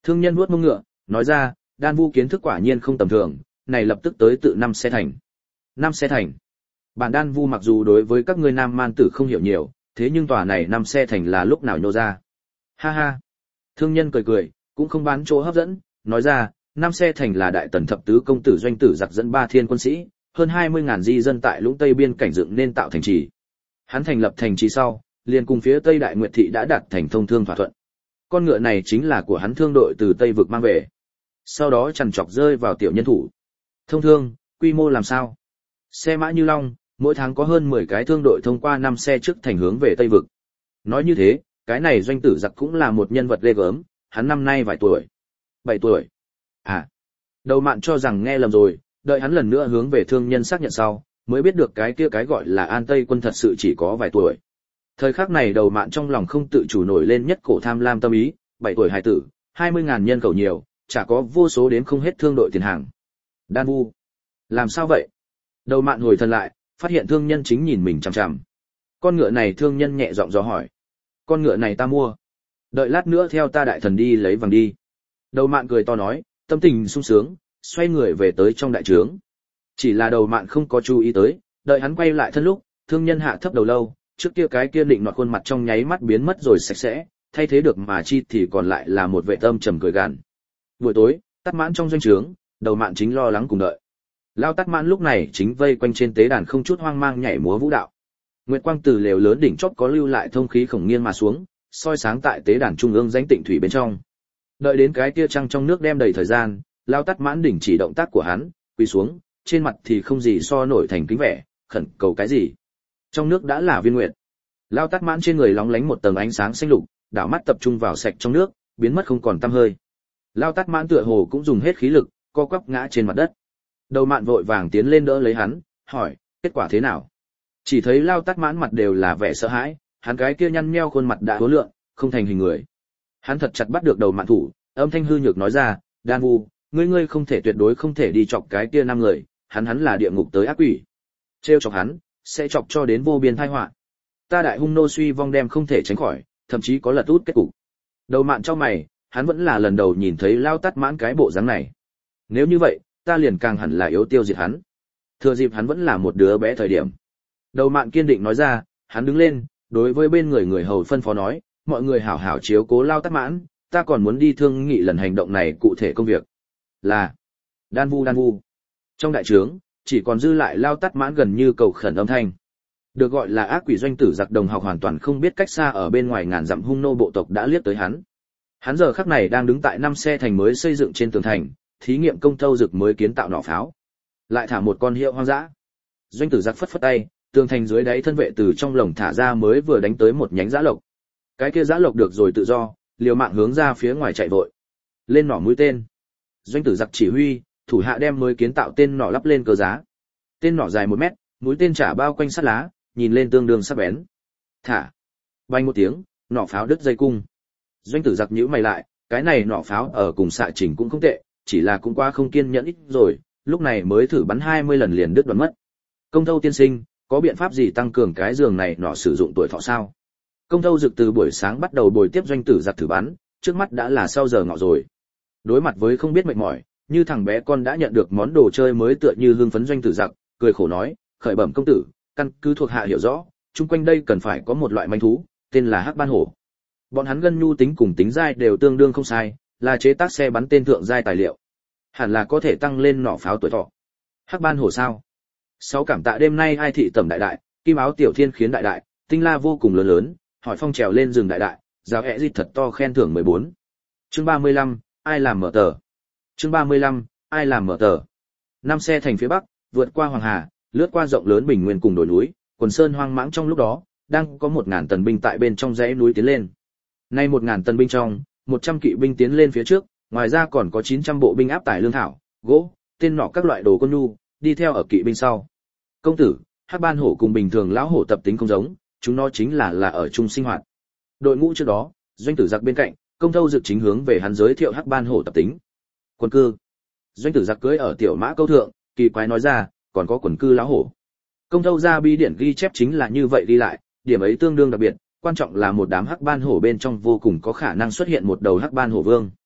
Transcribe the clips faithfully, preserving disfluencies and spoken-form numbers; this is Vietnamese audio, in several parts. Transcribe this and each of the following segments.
Thương nhân vuốt mông ngựa, nói ra, Đan Vu kiến thức quả nhiên không tầm thường, này lập tức tới tự năm xe thành. Năm xe thành. Bản Đan Vu mặc dù đối với các ngươi nam man tử không hiểu nhiều, thế nhưng tòa này năm xe thành là lúc nào nhô ra. Ha ha. Thương nhân cười cười, cũng không bán chỗ hấp dẫn, nói ra, năm xe thành là đại tần thập tứ công tử doanh tử giặc dẫn ba thiên quân sĩ, hơn hai mươi ngàn di dân tại lũng tây biên cảnh dựng nên tạo thành trì. Hắn thành lập thành trì sau, liền cùng phía Tây Đại Nguyệt thị đã đạt thành thông thương thỏa thuận. Con ngựa này chính là của hắn thương đội từ Tây vực mang về. Sau đó chằn chọc rơi vào tiểu nhân thủ. Thông thương, quy mô làm sao? Xe mã như long, mỗi tháng có hơn mười cái thương đội thông qua năm xe trước thành hướng về Tây vực. Nói như thế, cái này doanh tử giặc cũng là một nhân vật ghê gớm, hắn năm nay vài tuổi? Bảy tuổi. À, Đầu Mạn cho rằng nghe lầm rồi, đợi hắn lần nữa hướng về thương nhân xác nhận sau, mới biết được cái kia cái gọi là An Tây quân thật sự chỉ có vài tuổi. Thời khắc này Đầu Mạn trong lòng không tự chủ nổi lên nhất cổ tham lam tâm ý, bảy tuổi hài tử, hai mươi ngàn nhân khẩu nhiều, chả có vô số đến không hết thương đội tiền hàng. Đan Vu, làm sao vậy? Đầu Mạn hồi thần lại, phát hiện thương nhân chính nhìn mình chằm chằm. Con ngựa này thương nhân nhẹ giọng dò hỏi. Con ngựa này ta mua. Đợi lát nữa theo ta đại thần đi lấy vàng đi. Đầu Mạn cười to nói, tâm tình sung sướng, xoay người về tới trong đại trướng. Chỉ là Đầu Mạn không có chú ý tới, đợi hắn quay lại thân lúc, thương nhân hạ thấp đầu lâu, trước kia cái kia định nọt khuôn mặt trong nháy mắt biến mất rồi sạch sẽ, thay thế được mà chi thì còn lại là một vệ tâm trầm cười gằn. Buổi tối, Tát Mãn trong doanh trướng, Đầu Mạn chính lo lắng cùng đợi. Lao Tát Mãn lúc này chính vây quanh trên tế đàn không chút hoang mang nhảy múa vũ đạo. Nguyệt quang từ lều lớn đỉnh chót có lưu lại thông khí khổng nghiêng mà xuống, soi sáng tại tế đàn trung ương danh tịnh thủy bên trong. Đợi đến cái tia trăng trong nước đem đầy thời gian, Lao Tát Mãn đỉnh chỉ động tác của hắn, quỳ xuống, trên mặt thì không gì so nổi thành kính vẻ, khẩn cầu cái gì. Trong nước đã là viên nguyệt. Lao Tát Mãn trên người lóng lánh một tầng ánh sáng xanh lục, đảo mắt tập trung vào sạch trong nước, biến mất không còn tăm hơi. Lao Tát Mãn tựa hồ cũng dùng hết khí lực, co quắp ngã trên mặt đất. Đầu Mạn vội vàng tiến lên đỡ lấy hắn, hỏi, kết quả thế nào? Chỉ thấy Lao Tát Mãn mặt đều là vẻ sợ hãi, hắn cái kia nhăn nheo khuôn mặt đã hố lượng, không thành hình người. Hắn thật chặt bắt được Đầu Mạn thủ, âm thanh hư nhược nói ra, Đan Vu, ngươi ngươi không thể tuyệt đối không thể đi chọc cái kia năm người, hắn hắn là địa ngục tới ác quỷ. Trêu chọc hắn, sẽ chọc cho đến vô biên tai họa. Ta đại hung nô suy vong đem không thể tránh khỏi, thậm chí có lật út kết cục. Đầu Mạn trong mày, hắn vẫn là lần đầu nhìn thấy Lao Tát Mãn cái bộ dáng này. Nếu như vậy, ta liền càng hẳn là yếu tiêu diệt hắn. Thừa dịp hắn vẫn là một đứa bé thời điểm. Đầu Mạn kiên định nói ra, hắn đứng lên, đối với bên người người hầu phân phó nói, mọi người hảo hảo chiếu cố Lao Tát Mãn, ta còn muốn đi thương nghị lần hành động này cụ thể công việc. Là Đan Vu Đan Vu. Trong đại trướng, chỉ còn dư lại Lao Tát Mãn gần như cầu khẩn âm thanh. Được gọi là ác quỷ doanh tử giặc đồng học hoàn toàn không biết cách xa ở bên ngoài ngàn dặm hung nô bộ tộc đã liếc tới hắn. Hắn giờ khắc này đang đứng tại năm xe thành mới xây dựng trên tường thành, thí nghiệm công thâu dực mới kiến tạo nỏ pháo. Lại thả một con hiệu hoang dã. Doanh tử giặc phất phất tay, tường thành dưới đáy thân vệ từ trong lồng thả ra mới vừa đánh tới một nhánh dã lộc. Cái kia dã lộc được rồi tự do, liều mạng hướng ra phía ngoài chạy vội. Lên nỏ mũi tên. Doanh tử giặc chỉ huy, thủ hạ đem mới kiến tạo tên nỏ lắp lên cơ giá. Tên nỏ dài một mét, mũi tên trả bao quanh sắt lá, nhìn lên tương đương sắc bén. Thả. Vang một tiếng, nỏ pháo đứt dây cung. Doanh tử giặc nhíu mày lại, cái này nỏ pháo ở cùng xạ trình cũng không tệ, chỉ là cũng qua không kiên nhẫn ít rồi, lúc này mới thử bắn hai mươi lần liền đứt đoạn mất. Công thâu tiên sinh, có biện pháp gì tăng cường cái giường này nỏ sử dụng tuổi thọ sao? Công thâu dực từ buổi sáng bắt đầu bồi tiếp doanh tử giặc thử bắn, trước mắt đã là sau giờ ngọ rồi. Đối mặt với không biết mệt mỏi, như thằng bé con đã nhận được món đồ chơi mới tựa như hưng phấn doanh tử giặc, cười khổ nói, khởi bẩm công tử, căn cứ thuộc hạ hiểu rõ, chung quanh đây cần phải có một loại manh thú, tên là hắc ban hổ. Bọn hắn gân nhu tính cùng tính dai đều tương đương không sai, là chế tác xe bắn tên thượng giai tài liệu. Hẳn là có thể tăng lên nỏ pháo tuổi thọ. Hắc ban hổ sao? Sáu cảm tạ đêm nay ai thị tẩm đại đại, kim áo tiểu thiên khiến đại đại, tinh la vô cùng lớn lớn, hỏi phong trèo lên rừng đại đại, giáo ẹ dịch thật to khen thưởng mười bốn. Chương ba mươi lăm, ai làm mở tờ? Chương ba mươi lăm, ai làm mở tờ? Năm xe thành phía bắc, vượt qua Hoàng Hà, lướt qua rộng lớn bình nguyên cùng đồi núi, quần sơn hoang mãng trong lúc đó, đang có một ngàn tần binh tại bên trong dãy núi tiến lên. Nay một ngàn tần binh trong, một trăm kỵ binh tiến lên phía trước, ngoài ra còn có chín trăm bộ binh áp tải lương thảo, gỗ, tên nỏ các loại đồ quân nhu, đi theo ở kỵ binh sau. Công tử, hắc ban hổ cùng bình thường lão hổ tập tính không giống, chúng nó chính là là ở chung sinh hoạt. Đội ngũ trước đó, doanh tử giặc bên cạnh, công thâu dực chính hướng về hắn giới thiệu hắc ban hổ tập tính. Quần cư. Doanh tử giặc cưỡi ở tiểu mã câu thượng, kỳ quái nói ra, còn có quần cư lão hổ. Công thâu ra bi điển ghi chép chính là như vậy đi lại, điểm ấy tương đương đặc biệt, quan trọng là một đám hắc ban hổ bên trong vô cùng có khả năng xuất hiện một đầu hắc ban hổ vương.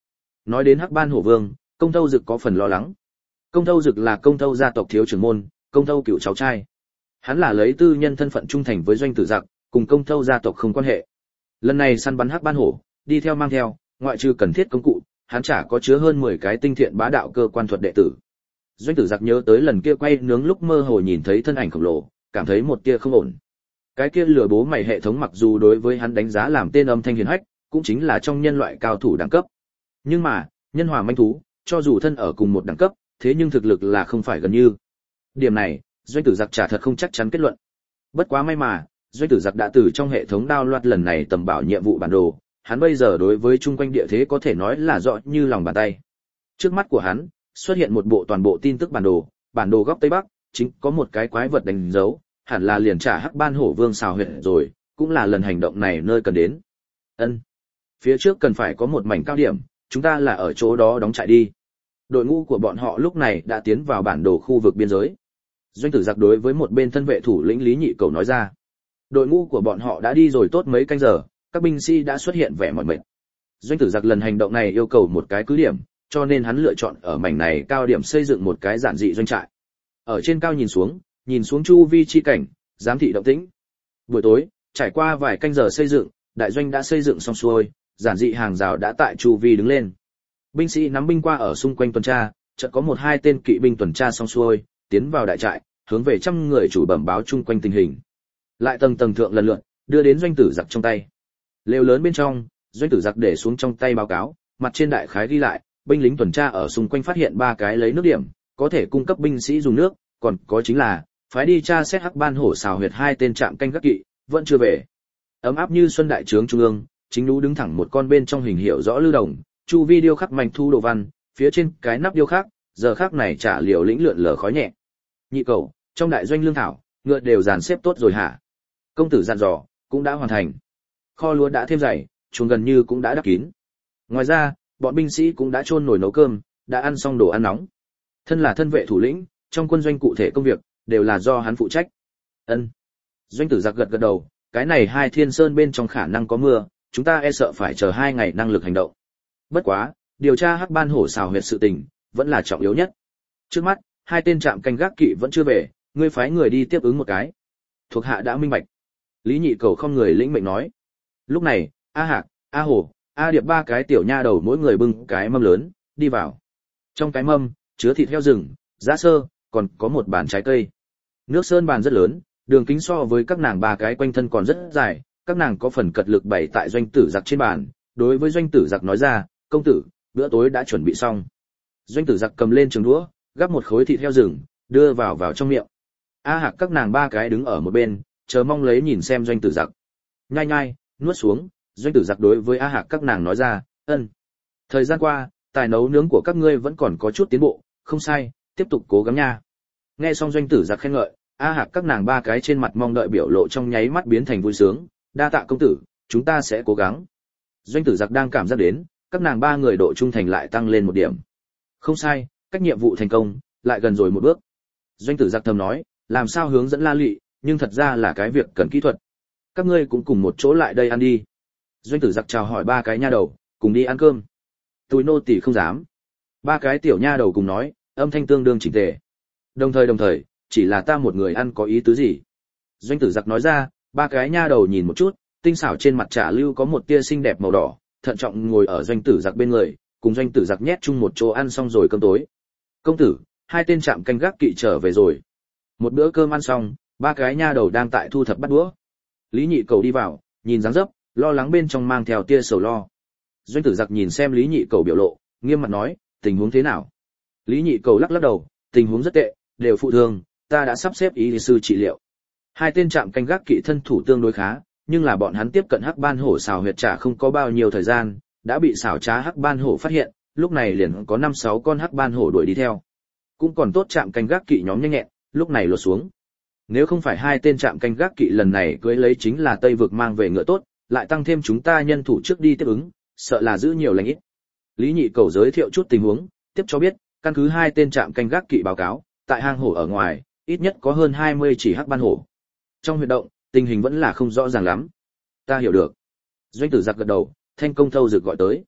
Nói đến Hắc Ban Hổ Vương, Công Thâu Dực có phần lo lắng. Công Thâu Dực là Công Thâu gia tộc thiếu trưởng môn, Công Thâu cựu cháu trai. Hắn là lấy tư nhân thân phận trung thành với Doanh Tử Giặc, cùng Công Thâu gia tộc không quan hệ. Lần này săn bắn Hắc Ban Hổ, đi theo mang theo, ngoại trừ cần thiết công cụ, hắn chả có chứa hơn mười cái tinh thiện bá đạo cơ quan thuật đệ tử. Doanh Tử Giặc nhớ tới lần kia quay nướng lúc mơ hồ nhìn thấy thân ảnh khổng lồ, cảm thấy một tia không ổn. Cái kia lừa bố mày hệ thống mặc dù đối với hắn đánh giá làm tên âm thanh hiền hách, cũng chính là trong nhân loại cao thủ đẳng cấp. Nhưng mà, nhân hòa manh thú, cho dù thân ở cùng một đẳng cấp, thế nhưng thực lực là không phải gần như. Điểm này, Doanh Tử Giặc trả thật không chắc chắn kết luận. Bất quá may mà, Doanh Tử Giặc đã từ trong hệ thống đao loạt lần này tầm bảo nhiệm vụ bản đồ, hắn bây giờ đối với chung quanh địa thế có thể nói là rõ như lòng bàn tay. Trước mắt của hắn, xuất hiện một bộ toàn bộ tin tức bản đồ, bản đồ góc tây bắc, chính có một cái quái vật đánh dấu, hẳn là liền trả Hắc Ban Hổ Vương xào huyệt rồi, cũng là lần hành động này nơi cần đến. Ân, phía trước cần phải có một mảnh cao điểm, chúng ta là ở chỗ đó đóng trại đi. Đội ngũ của bọn họ lúc này đã tiến vào bản đồ khu vực biên giới. Doanh Tử Giặc đối với một bên thân vệ thủ lĩnh Lý Nhị Cầu nói ra. Đội ngũ của bọn họ đã đi rồi tốt mấy canh giờ, các binh sĩ đã xuất hiện vẻ mỏi mệt. Doanh Tử Giặc lần hành động này yêu cầu một cái cứ điểm, cho nên hắn lựa chọn ở mảnh này cao điểm xây dựng một cái giản dị doanh trại. Ở trên cao nhìn xuống, nhìn xuống chu vi chi cảnh, giám thị động tĩnh. Buổi tối, trải qua vài canh giờ xây dựng, đại doanh đã xây dựng xong xuôi, giản dị hàng rào đã tại chu vi đứng lên. Binh sĩ nắm binh qua ở xung quanh tuần tra, chợt có một hai tên kỵ binh tuần tra xong xuôi, tiến vào đại trại, hướng về trăm người chủ bẩm báo chung quanh tình hình. Lại tầng tầng thượng lần lượt, đưa đến Doanh Tử Giặc trong tay. Lều lớn bên trong, Doanh Tử Giặc để xuống trong tay báo cáo, mặt trên đại khái ghi lại, binh lính tuần tra ở xung quanh phát hiện ba cái lấy nước điểm, có thể cung cấp binh sĩ dùng nước, còn có chính là phái đi tra xét Hắc Ban Hổ xào huyệt hai tên trạm canh gác kỵ, vẫn chưa về. Ấm áp như xuân đại trướng trung ương, chính núi đứng thẳng một con bên trong hình hiệu rõ lưu đồng, chu vi điêu khắc mảnh thu đồ văn, phía trên cái nắp điêu khắc, giờ khắc này trả liều lĩnh lượn lờ khói nhẹ. Nhị Cầu, trong đại doanh lương thảo, ngựa đều dàn xếp tốt rồi hả? Công tử dặn dò, cũng đã hoàn thành. Kho lúa đã thêm dày, chuồng gần như cũng đã đắp kín. Ngoài ra, bọn binh sĩ cũng đã chôn nồi nấu cơm, đã ăn xong đồ ăn nóng. Thân là thân vệ thủ lĩnh, trong quân doanh cụ thể công việc đều là do hắn phụ trách. Ân. Doanh Tử Giặc gật gật đầu, cái này hai thiên sơn bên trong khả năng có mưa, chúng ta e sợ phải chờ hai ngày năng lực hành động. Bất quá, điều tra Hắc Ban Hổ xào huyệt sự tình vẫn là trọng yếu nhất. Trước mắt, hai tên trạm canh gác kỵ vẫn chưa về, ngươi phái người đi tiếp ứng một cái. Thuộc hạ đã minh bạch. Lý Nhị Cầu không người lĩnh mệnh nói. Lúc này, A Hạc, A Hổ, A Điệp ba cái tiểu nha đầu mỗi người bưng cái mâm lớn, đi vào. Trong cái mâm, chứa thịt heo rừng, giá sơ, còn có một bàn trái cây. Nước sơn bàn rất lớn, đường kính so với các nàng ba cái quanh thân còn rất dài, các nàng có phần cật lực bày tại Doanh Tử Giặc trên bàn. Đối với Doanh Tử Giặc nói ra, công tử, bữa tối đã chuẩn bị xong. Doanh Tử Giặc cầm lên trường đũa, gắp một khối thịt heo rừng, đưa vào vào trong miệng. A Hạc các nàng ba cái đứng ở một bên, chờ mong lấy nhìn xem Doanh Tử Giặc. Nhai nhai, nuốt xuống, Doanh Tử Giặc đối với A Hạc các nàng nói ra, ân. Thời gian qua, tài nấu nướng của các ngươi vẫn còn có chút tiến bộ, không sai, tiếp tục cố gắng nha. Nghe xong Doanh Tử Giặc khen ngợi, A Hạc các nàng ba cái trên mặt mong đợi biểu lộ trong nháy mắt biến thành vui sướng, đa tạ công tử, chúng ta sẽ cố gắng. Doanh Tử Giặc đang cảm giác đến, các nàng ba người độ trung thành lại tăng lên một điểm. Không sai, cách nhiệm vụ thành công, lại gần rồi một bước. Doanh Tử Giặc thầm nói, làm sao hướng dẫn La Lị, nhưng thật ra là cái việc cần kỹ thuật. Các ngươi cũng cùng một chỗ lại đây ăn đi. Doanh Tử Giặc chào hỏi ba cái nha đầu, cùng đi ăn cơm. Tụi nô tỳ không dám. Ba cái tiểu nha đầu cùng nói, âm thanh tương đương chỉnh tề. Đồng thời đồng thời, chỉ là ta một người ăn có ý tứ gì? Doanh Tử Giặc nói ra, ba cái nha đầu nhìn một chút, tinh xảo trên mặt trả lưu có một tia xinh đẹp màu đỏ, thận trọng ngồi ở Doanh Tử Giặc bên người, cùng Doanh Tử Giặc nhét chung một chỗ ăn xong rồi cơm tối. Công tử, hai tên trạm canh gác kỵ trở về rồi. Một bữa cơm ăn xong, ba cái nha đầu đang tại thu thập bát đũa. Lý Nhị Cầu đi vào, nhìn dáng dấp, lo lắng bên trong mang theo tia sầu lo. Doanh Tử Giặc nhìn xem Lý Nhị Cầu biểu lộ, nghiêm mặt nói, tình huống thế nào? Lý Nhị Cầu lắc lắc đầu, tình huống rất tệ, đều phụ thương, ta đã sắp xếp y sư trị liệu. Hai tên trạm canh gác kỵ thân thủ tương đối khá, nhưng là bọn hắn tiếp cận Hắc Ban Hổ xào huyệt trả không có bao nhiêu thời gian, đã bị xảo trá Hắc Ban Hổ phát hiện, lúc này liền có năm sáu con Hắc Ban Hổ đuổi đi theo. Cũng còn tốt trạm canh gác kỵ nhóm nhanh nhẹn, lúc này lột xuống. Nếu không phải hai tên trạm canh gác kỵ lần này cưới lấy chính là Tây vực mang về ngựa tốt, lại tăng thêm chúng ta nhân thủ trước đi tiếp ứng, sợ là giữ nhiều lành ít. Lý Nhị Cầu giới thiệu chút tình huống, tiếp cho biết, căn cứ hai tên trạm canh gác kỵ báo cáo, tại hang hổ ở ngoài, ít nhất có hơn hai mươi chỉ Hắc Ban Hổ. Trong huyệt động, tình hình vẫn là không rõ ràng lắm. Ta hiểu được. Doanh Tử Giặc gật đầu, Thanh Công Thâu Dực gọi tới.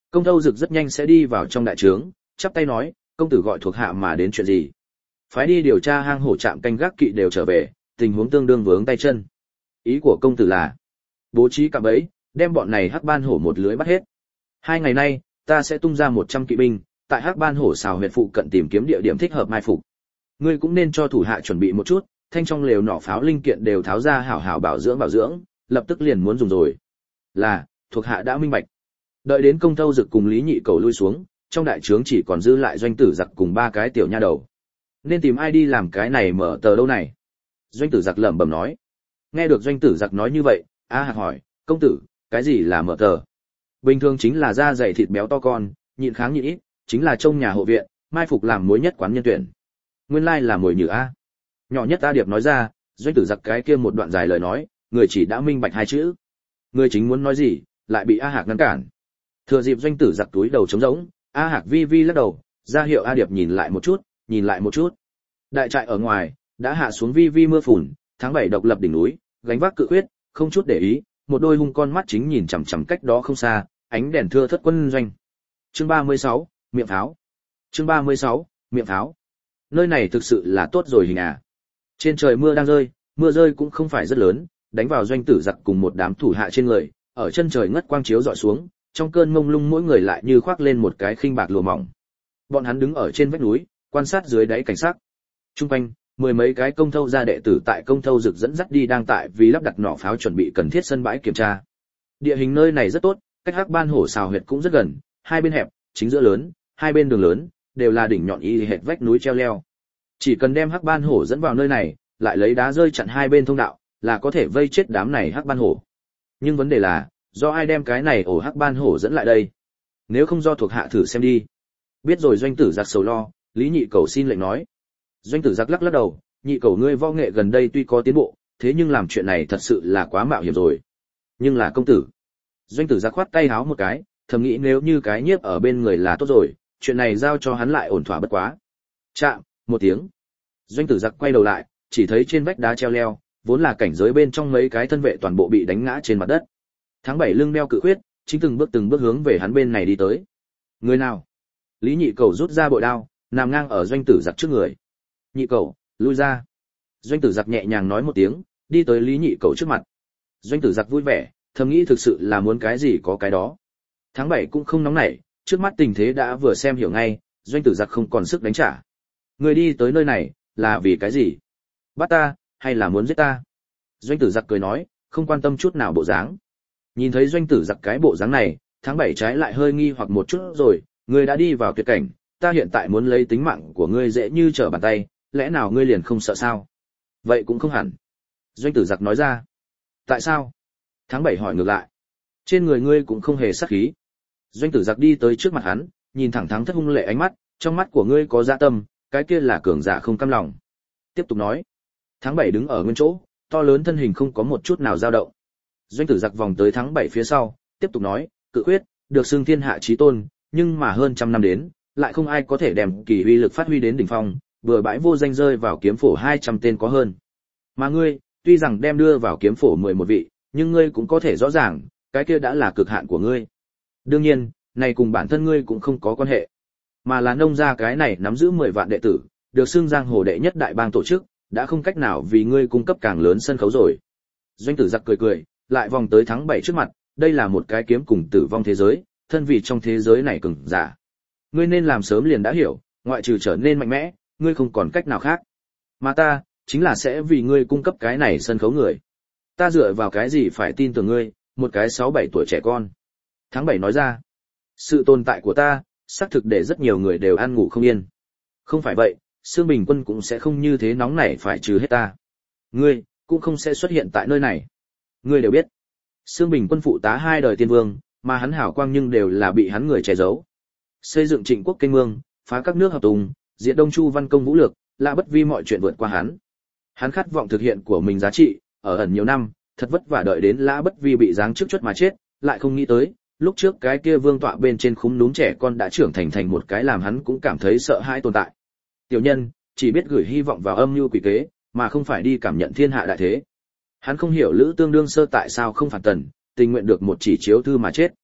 Công Thâu Dực rất nhanh sẽ đi vào trong đại trướng, chắp tay nói, công tử gọi thuộc hạ mà đến chuyện gì? Phái đi điều tra hang hổ trạm canh gác kỵ đều trở về, tình huống tương đương vướng tay chân. Ý của công tử là bố trí cạm bẫy, đem bọn này hắc ban hổ một lưới bắt hết. Hai ngày nay, ta sẽ tung ra một trăm kỵ binh, tại hắc ban hổ xào huyệt phụ cận tìm kiếm địa điểm thích hợp mai phục. Ngươi cũng nên cho thủ hạ chuẩn bị một chút, thanh trong lều nỏ pháo linh kiện đều tháo ra hảo hảo bảo dưỡng bảo dưỡng, lập tức liền muốn dùng rồi. Là, thuộc hạ đã minh bạch. Đợi đến Công Thâu Dực cùng Lý Nhị Cầu lui xuống, trong đại trướng chỉ còn dư lại Doanh Tử Giặc cùng ba cái tiểu nha đầu. Nên tìm ai đi làm cái này mở tờ đâu này? Doanh Tử Giặc lẩm bẩm nói. Nghe được Doanh Tử Giặc nói như vậy, A Hạc hỏi, công tử, cái gì là mở tờ? Bình thường chính là da dày thịt béo to con, nhịn kháng nhịn ít, chính là trong nhà hộ viện, mai phục làm mối nhất quán nhân tuyển. Nguyên lai là mồi nhử a. Nhỏ nhất A Điệp nói ra, Doanh Tử Giặc cái kia một đoạn dài lời nói, người chỉ đã minh bạch hai chữ. Người chính muốn nói gì, lại bị A Hạc ngăn cản. Thừa dịp Doanh Tử Giặc túi đầu trống rỗng, A Hạc vi vi lắc đầu, ra hiệu A Điệp nhìn lại một chút, nhìn lại một chút. Đại trại ở ngoài đã hạ xuống vi vi mưa phùn, tháng bảy độc lập đỉnh núi, gánh vác cự huyết, không chút để ý, một đôi hung con mắt chính nhìn chằm chằm cách đó không xa, ánh đèn thưa thớt quân doanh. Chương ba mươi sáu, miệng pháo. Chương ba mươi sáu, miệng pháo. Nơi này thực sự là tốt rồi hình à. Trên trời mưa đang rơi, mưa rơi cũng không phải rất lớn, đánh vào Doanh Tử Giặc cùng một đám thủ hạ trên người, ở chân trời ngất quang chiếu dọi xuống, trong cơn mông lung mỗi người lại như khoác lên một cái khinh bạc lụa mỏng. Bọn hắn đứng ở trên vách núi, quan sát dưới đáy cảnh sắc. Trung quanh, mười mấy cái Công Thâu gia đệ tử tại Công Thâu Dực dẫn dắt đi đang tại vì lắp đặt nỏ pháo chuẩn bị cần thiết sân bãi kiểm tra. Địa hình nơi này rất tốt, cách hắc ban hổ xào huyệt cũng rất gần, hai bên hẹp, chính giữa lớn, hai bên đường lớn đều là đỉnh nhọn y hệt vách núi treo leo. Chỉ cần đem hắc ban hổ dẫn vào nơi này, lại lấy đá rơi chặn hai bên thông đạo, là có thể vây chết đám này hắc ban hổ. Nhưng vấn đề là, do ai đem cái này ổ hắc ban hổ dẫn lại đây? Nếu không do thuộc hạ thử xem đi. Biết rồi. Doanh Tử Giặc sầu lo, Lý Nhị Cầu xin lệnh nói. Doanh Tử Giặc lắc lắc đầu, Nhị Cầu ngươi võ nghệ gần đây tuy có tiến bộ, thế nhưng làm chuyện này thật sự là quá mạo hiểm rồi. Nhưng là công tử. Doanh Tử Giặc khoát tay háo một cái, thầm nghĩ nếu như cái nhiếp ở bên người là tốt rồi, chuyện này giao cho hắn lại ổn thỏa bất quá. Chạm, một tiếng. Doanh Tử Giặc quay đầu lại, chỉ thấy trên vách đá treo leo, vốn là cảnh giới bên trong mấy cái thân vệ toàn bộ bị đánh ngã trên mặt đất. Tháng bảy lưng đeo cự huyết, chính từng bước từng bước hướng về hắn bên này đi tới. Người nào? Lý Nhị Cầu rút ra bội đao, nằm ngang ở Doanh Tử Giặc trước người. Nhị Cầu, lui ra. Doanh Tử Giặc nhẹ nhàng nói một tiếng, đi tới Lý Nhị Cầu trước mặt. Doanh Tử Giặc vui vẻ, thầm nghĩ thực sự là muốn cái gì có cái đó. Tháng bảy cũng không nóng nảy, trước mắt tình thế đã vừa xem hiểu ngay, Doanh Tử Giặc không còn sức đánh trả. Người đi tới nơi này, là vì cái gì? Bắt ta, hay là muốn giết ta? Doanh Tử Giặc cười nói, không quan tâm chút nào bộ dáng. Nhìn thấy Doanh Tử Giặc cái bộ dáng này, tháng bảy trái lại hơi nghi hoặc một chút rồi, ngươi đã đi vào tuyệt cảnh, ta hiện tại muốn lấy tính mạng của ngươi dễ như trở bàn tay, lẽ nào ngươi liền không sợ sao? Vậy cũng không hẳn. Doanh Tử Giặc nói ra. Tại sao? Tháng bảy hỏi ngược lại. Trên người ngươi cũng không hề sát khí. Doanh Tử Giặc đi tới trước mặt hắn, nhìn thẳng Thắng Thất hung lệ ánh mắt, trong mắt của ngươi có dạ tâm, cái kia là cường giả không cam lòng. Tiếp tục nói. Tháng bảy đứng ở nguyên chỗ, to lớn thân hình không có một chút nào dao động. Doanh Tử Giặc vòng tới Tháng bảy phía sau, tiếp tục nói, cự huyết, được xưng thiên hạ chí tôn, nhưng mà hơn trăm năm đến, lại không ai có thể đem kỳ uy lực phát huy đến đỉnh phong, vừa bãi vô danh rơi vào kiếm phổ hai trăm tên có hơn. Mà ngươi, tuy rằng đem đưa vào kiếm phổ mười một vị, nhưng ngươi cũng có thể rõ ràng, cái kia đã là cực hạn của ngươi. Đương nhiên, này cùng bản thân ngươi cũng không có quan hệ, mà là nông gia cái này nắm giữ mười vạn đệ tử, được xưng giang hồ đệ nhất đại bang tổ chức, đã không cách nào vì ngươi cung cấp càng lớn sân khấu rồi. Doanh Tử Giặc cười cười, lại vòng tới Tháng bảy trước mặt, đây là một cái kiếm cùng tử vong thế giới, thân vì trong thế giới này cường giả. Ngươi nên làm sớm liền đã hiểu, ngoại trừ trở nên mạnh mẽ, ngươi không còn cách nào khác. Mà ta, chính là sẽ vì ngươi cung cấp cái này sân khấu người. Ta dựa vào cái gì phải tin tưởng ngươi, một cái sáu bảy tuổi trẻ con. Tháng bảy nói ra, sự tồn tại của ta, xác thực để rất nhiều người đều ăn ngủ không yên. Không phải vậy, Sương Bình Quân cũng sẽ không như thế nóng nảy phải trừ hết ta. Ngươi, cũng không sẽ xuất hiện tại nơi này. Ngươi đều biết, Sương Bình Quân phụ tá hai đời tiên vương, mà hắn hảo quang nhưng đều là bị hắn người che giấu. Xây dựng Trịnh quốc kênh mương, phá các nước hợp tùng, diệt Đông Chu văn công vũ lược, lạ bất vi mọi chuyện vượt qua hắn. Hắn khát vọng thực hiện của mình giá trị, ở ẩn nhiều năm, thật vất vả đợi đến Lã Bất Vi bị giáng trước chuất mà chết, lại không nghĩ tới, lúc trước cái kia vương tọa bên trên khúm núm trẻ con đã trưởng thành thành một cái làm hắn cũng cảm thấy sợ hãi tồn tại. Tiểu nhân, chỉ biết gửi hy vọng vào âm mưu quỷ kế, mà không phải đi cảm nhận thiên hạ đại thế. Hắn không hiểu Lữ Tương Đương Sơ tại sao không phản tần, tình nguyện được một chỉ chiếu thư mà chết.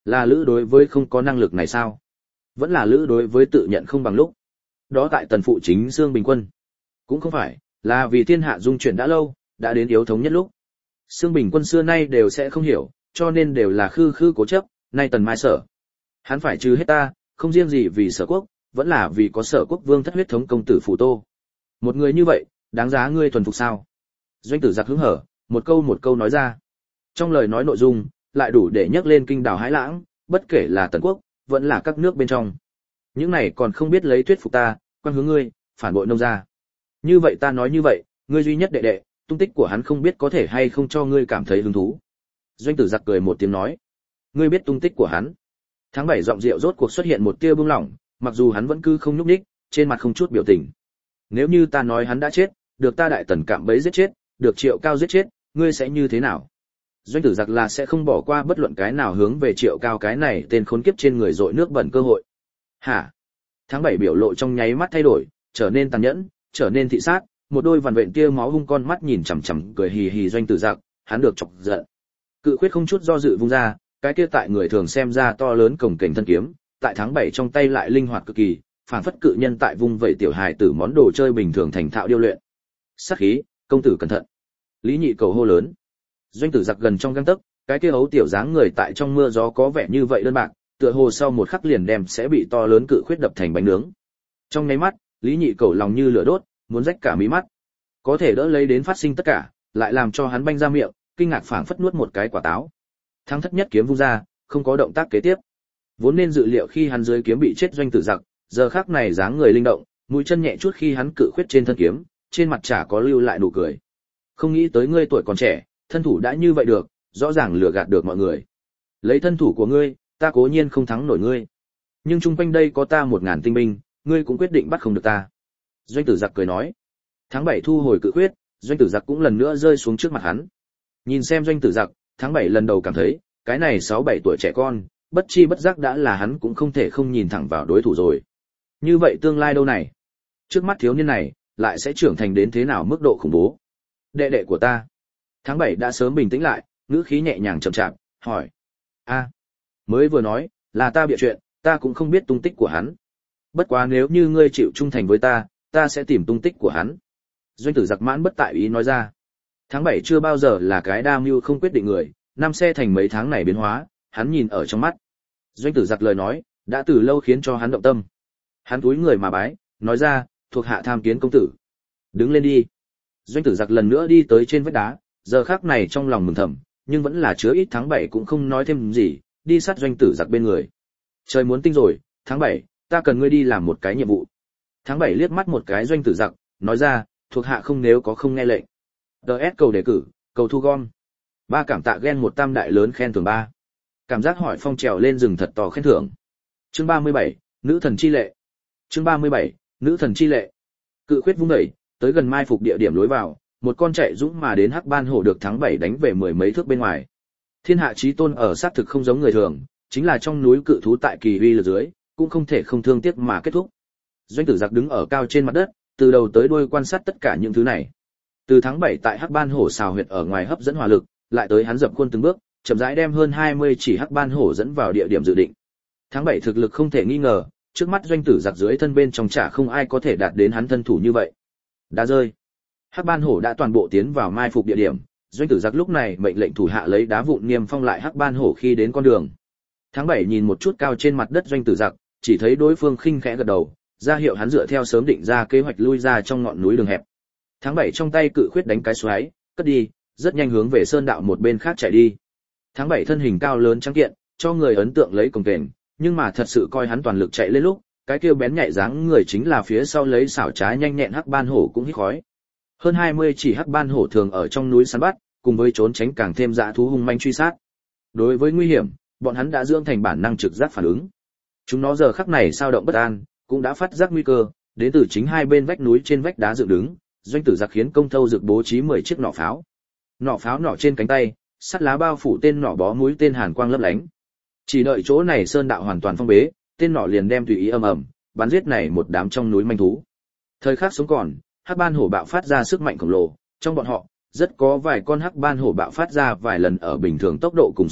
Là Lữ đối với không có năng lực này sao? Vẫn là Lữ đối với tự nhận không bằng lúc? Đó tại tần phụ chính Dương Bình Quân. Cũng không phải, là vì thiên hạ dung chuyển đã lâu, đã đến yếu thống nhất lúc. Dương Bình Quân xưa nay đều sẽ không hiểu, cho nên đều là khư khư cố chấp, nay tần mai sở. Hắn phải trừ hết ta, không riêng gì vì sở quốc, vẫn là vì có sở quốc vương thất huyết thống công tử Phù Tô. Một người như vậy, đáng giá ngươi thuần phục sao? Doanh Tử Giặc hứng hở, một câu một câu nói ra. Trong lời nói nội dung, lại đủ để nhắc lên kinh đảo hãi lãng, bất kể là tần quốc, vẫn là các nước bên trong. Những này còn không biết lấy thuyết phục ta, quan hướng ngươi, phản bội nông gia. Như vậy ta nói như vậy, ngươi duy nhất đệ đệ, tung tích của hắn không biết có thể hay không cho ngươi cảm thấy hứng thú. Doanh Tử Giặc cười một tiếng nói, ngươi biết tung tích của hắn. Tháng bảy giọng rượu rốt cuộc xuất hiện một tia bưng lỏng, mặc dù hắn vẫn cứ không nhúc nhích, trên mặt không chút biểu tình. Nếu như ta nói hắn đã chết, được ta đại tần cạm bẫy giết chết, được Triệu Cao giết chết, ngươi sẽ như thế nào? Doanh Tử Giặc là sẽ không bỏ qua bất luận cái nào hướng về Triệu Cao cái này tên khốn kiếp trên người dội nước bẩn cơ hội. Hả? Tháng bảy biểu lộ trong nháy mắt thay đổi, trở nên tàn nhẫn, trở nên thị sát, một đôi vằn vện tia máu hung con mắt nhìn chằm chằm cười hì hì Doanh Tử Giặc, hắn được chọc giận. Cự khuyết không chút do dự vung ra, cái kia tại người thường xem ra to lớn cồng kềnh thân kiếm, tại tháng bảy trong tay lại linh hoạt cực kỳ, phảng phất cự nhân tại vung vẩy tiểu hài tử món đồ chơi bình thường thành thạo điêu luyện. Sát khí, công tử cẩn thận. Lý Nhị cầu hô lớn. Doanh Tử Giặc gần trong gang tấc, cái kia ấu tiểu dáng người tại trong mưa gió có vẻ như vậy đơn bạc, tựa hồ sau một khắc liền đem sẽ bị to lớn cự khuyết đập thành bánh nướng. Trong nháy mắt, Lý Nhị cầu lòng như lửa đốt, muốn rách cả mí mắt. Có thể đỡ lấy đến phát sinh tất cả, lại làm cho hắn banh ra miệng, kinh ngạc phảng phất nuốt một cái quả táo. Thắng thất nhất kiếm vung ra, không có động tác kế tiếp. Vốn nên dự liệu khi hắn dưới kiếm bị chết Doanh Tử Giặc, giờ khắc này dáng người linh động, mũi chân nhẹ chút khi hắn cự khuyết trên thân kiếm, trên mặt chả có lưu lại nụ cười. Không nghĩ tới ngươi tuổi còn trẻ, thân thủ đã như vậy được, rõ ràng lừa gạt được mọi người. Lấy thân thủ của ngươi, ta cố nhiên không thắng nổi ngươi. Nhưng chung quanh đây có ta một ngàn tinh binh, ngươi cũng quyết định bắt không được ta. Doanh Tử Giặc cười nói. Tháng bảy thu hồi cự khuyết, Doanh Tử Giặc cũng lần nữa rơi xuống trước mặt hắn. Nhìn xem Doanh Tử Giặc, tháng bảy lần đầu cảm thấy, cái này sáu bảy tuổi trẻ con, bất chi bất giác đã là hắn cũng không thể không nhìn thẳng vào đối thủ rồi. Như vậy tương lai đâu này? Trước mắt thiếu niên này, lại sẽ trưởng thành đến thế nào mức độ khủng bố? Đệ đệ của ta. Tháng bảy đã sớm bình tĩnh lại, ngữ khí nhẹ nhàng chậm chạp, hỏi. A, mới vừa nói, là ta bịa chuyện, ta cũng không biết tung tích của hắn. Bất quá nếu như ngươi chịu trung thành với ta, ta sẽ tìm tung tích của hắn. Doanh Tử Giặc mãn bất tại ý nói ra. Tháng bảy chưa bao giờ là cái đa mưu không quyết định người, năm xe thành mấy tháng này biến hóa, hắn nhìn ở trong mắt. Doanh Tử Giặc lời nói, đã từ lâu khiến cho hắn động tâm. Hắn cúi người mà bái, nói ra, thuộc hạ tham kiến công tử. Đứng lên đi. Doanh Tử Giặc lần nữa đi tới trên vách đá, giờ khắc này trong lòng mừng thầm, nhưng vẫn là chứa ít tháng bảy cũng không nói thêm gì, đi sát Doanh Tử Giặc bên người. Trời muốn tinh rồi, tháng bảy, ta cần ngươi đi làm một cái nhiệm vụ. Tháng bảy liếc mắt một cái Doanh Tử Giặc, nói ra, thuộc hạ không nếu có không nghe lệnh. đê ét cầu đề cử, cầu thu gom. Ba cảm tạ ghen một tam đại lớn khen thưởng ba. Cảm giác hỏi phong trèo lên rừng thật to khen thưởng. Chương ba mươi bảy, nữ thần chi lệ. Chương ba mươi bảy, nữ thần chi lệ. Cự khuyết vung đẩy, tới gần mai phục địa điểm lối vào, một con chạy dũng mà đến hắc ban hổ được tháng bảy đánh về mười mấy thước bên ngoài. Thiên hạ chí tôn ở sát thực không giống người thường, chính là trong núi cự thú tại kỳ uy lực dưới, cũng không thể không thương tiếc mà kết thúc. Doanh Tử Giặc đứng ở cao trên mặt đất, từ đầu tới đuôi quan sát tất cả những thứ này. Từ tháng bảy tại hắc ban hổ xào huyệt ở ngoài hấp dẫn hỏa lực, lại tới hắn dập khuôn từng bước, chậm rãi đem hơn hai mươi chỉ hắc ban hổ dẫn vào địa điểm dự định. Tháng bảy thực lực không thể nghi ngờ, trước mắt Doanh Tử Giặc dưới thân bên trong chả không ai có thể đạt đến hắn thân thủ như vậy. Đã rơi. Hắc ban hổ đã toàn bộ tiến vào mai phục địa điểm, Doanh Tử Giặc lúc này mệnh lệnh thủ hạ lấy đá vụn niêm phong lại hắc ban hổ khi đến con đường. Tháng bảy nhìn một chút cao trên mặt đất Doanh Tử Giặc, chỉ thấy đối phương khinh khẽ gật đầu, ra hiệu hắn dựa theo sớm định ra kế hoạch lui ra trong ngọn núi đường hẹp. Tháng bảy trong tay cự khuyết đánh cái xoáy, cất đi, rất nhanh hướng về sơn đạo một bên khác chạy đi. Tháng bảy thân hình cao lớn trắng kiện, cho người ấn tượng lấy cồng kềnh, nhưng mà thật sự coi hắn toàn lực chạy lên lúc, cái kêu bén nhạy dáng người chính là phía sau lấy xảo trái nhanh nhẹn hắc ban hổ cũng hít khói. Hơn hai mươi chỉ hắc ban hổ thường ở trong núi săn bắt, cùng với trốn tránh càng thêm dã thú hung manh truy sát. Đối với nguy hiểm, bọn hắn đã dưỡng thành bản năng trực giác phản ứng. Chúng nó giờ khắc này sao động bất an, cũng đã phát giác nguy cơ, đến từ chính hai bên vách núi trên vách đá dựng đứng, Doanh Tử Giặc khiến công thâu dược bố trí mười chiếc nỏ pháo. Nỏ pháo nỏ trên cánh tay, sắt lá bao phủ tên nỏ bó mũi tên hàn quang lấp lánh. Chỉ đợi chỗ này sơn đạo hoàn toàn phong bế, tên nỏ liền đem tùy ý ầm ầm, bắn giết này một đám trong núi manh thú. Thời khắc sống còn, hắc ban hổ bạo phát ra sức mạnh khổng lồ, trong bọn họ, rất có vài con hắc ban hổ bạo phát ra vài lần ở bình thường tốc độ cùng sức mạnh,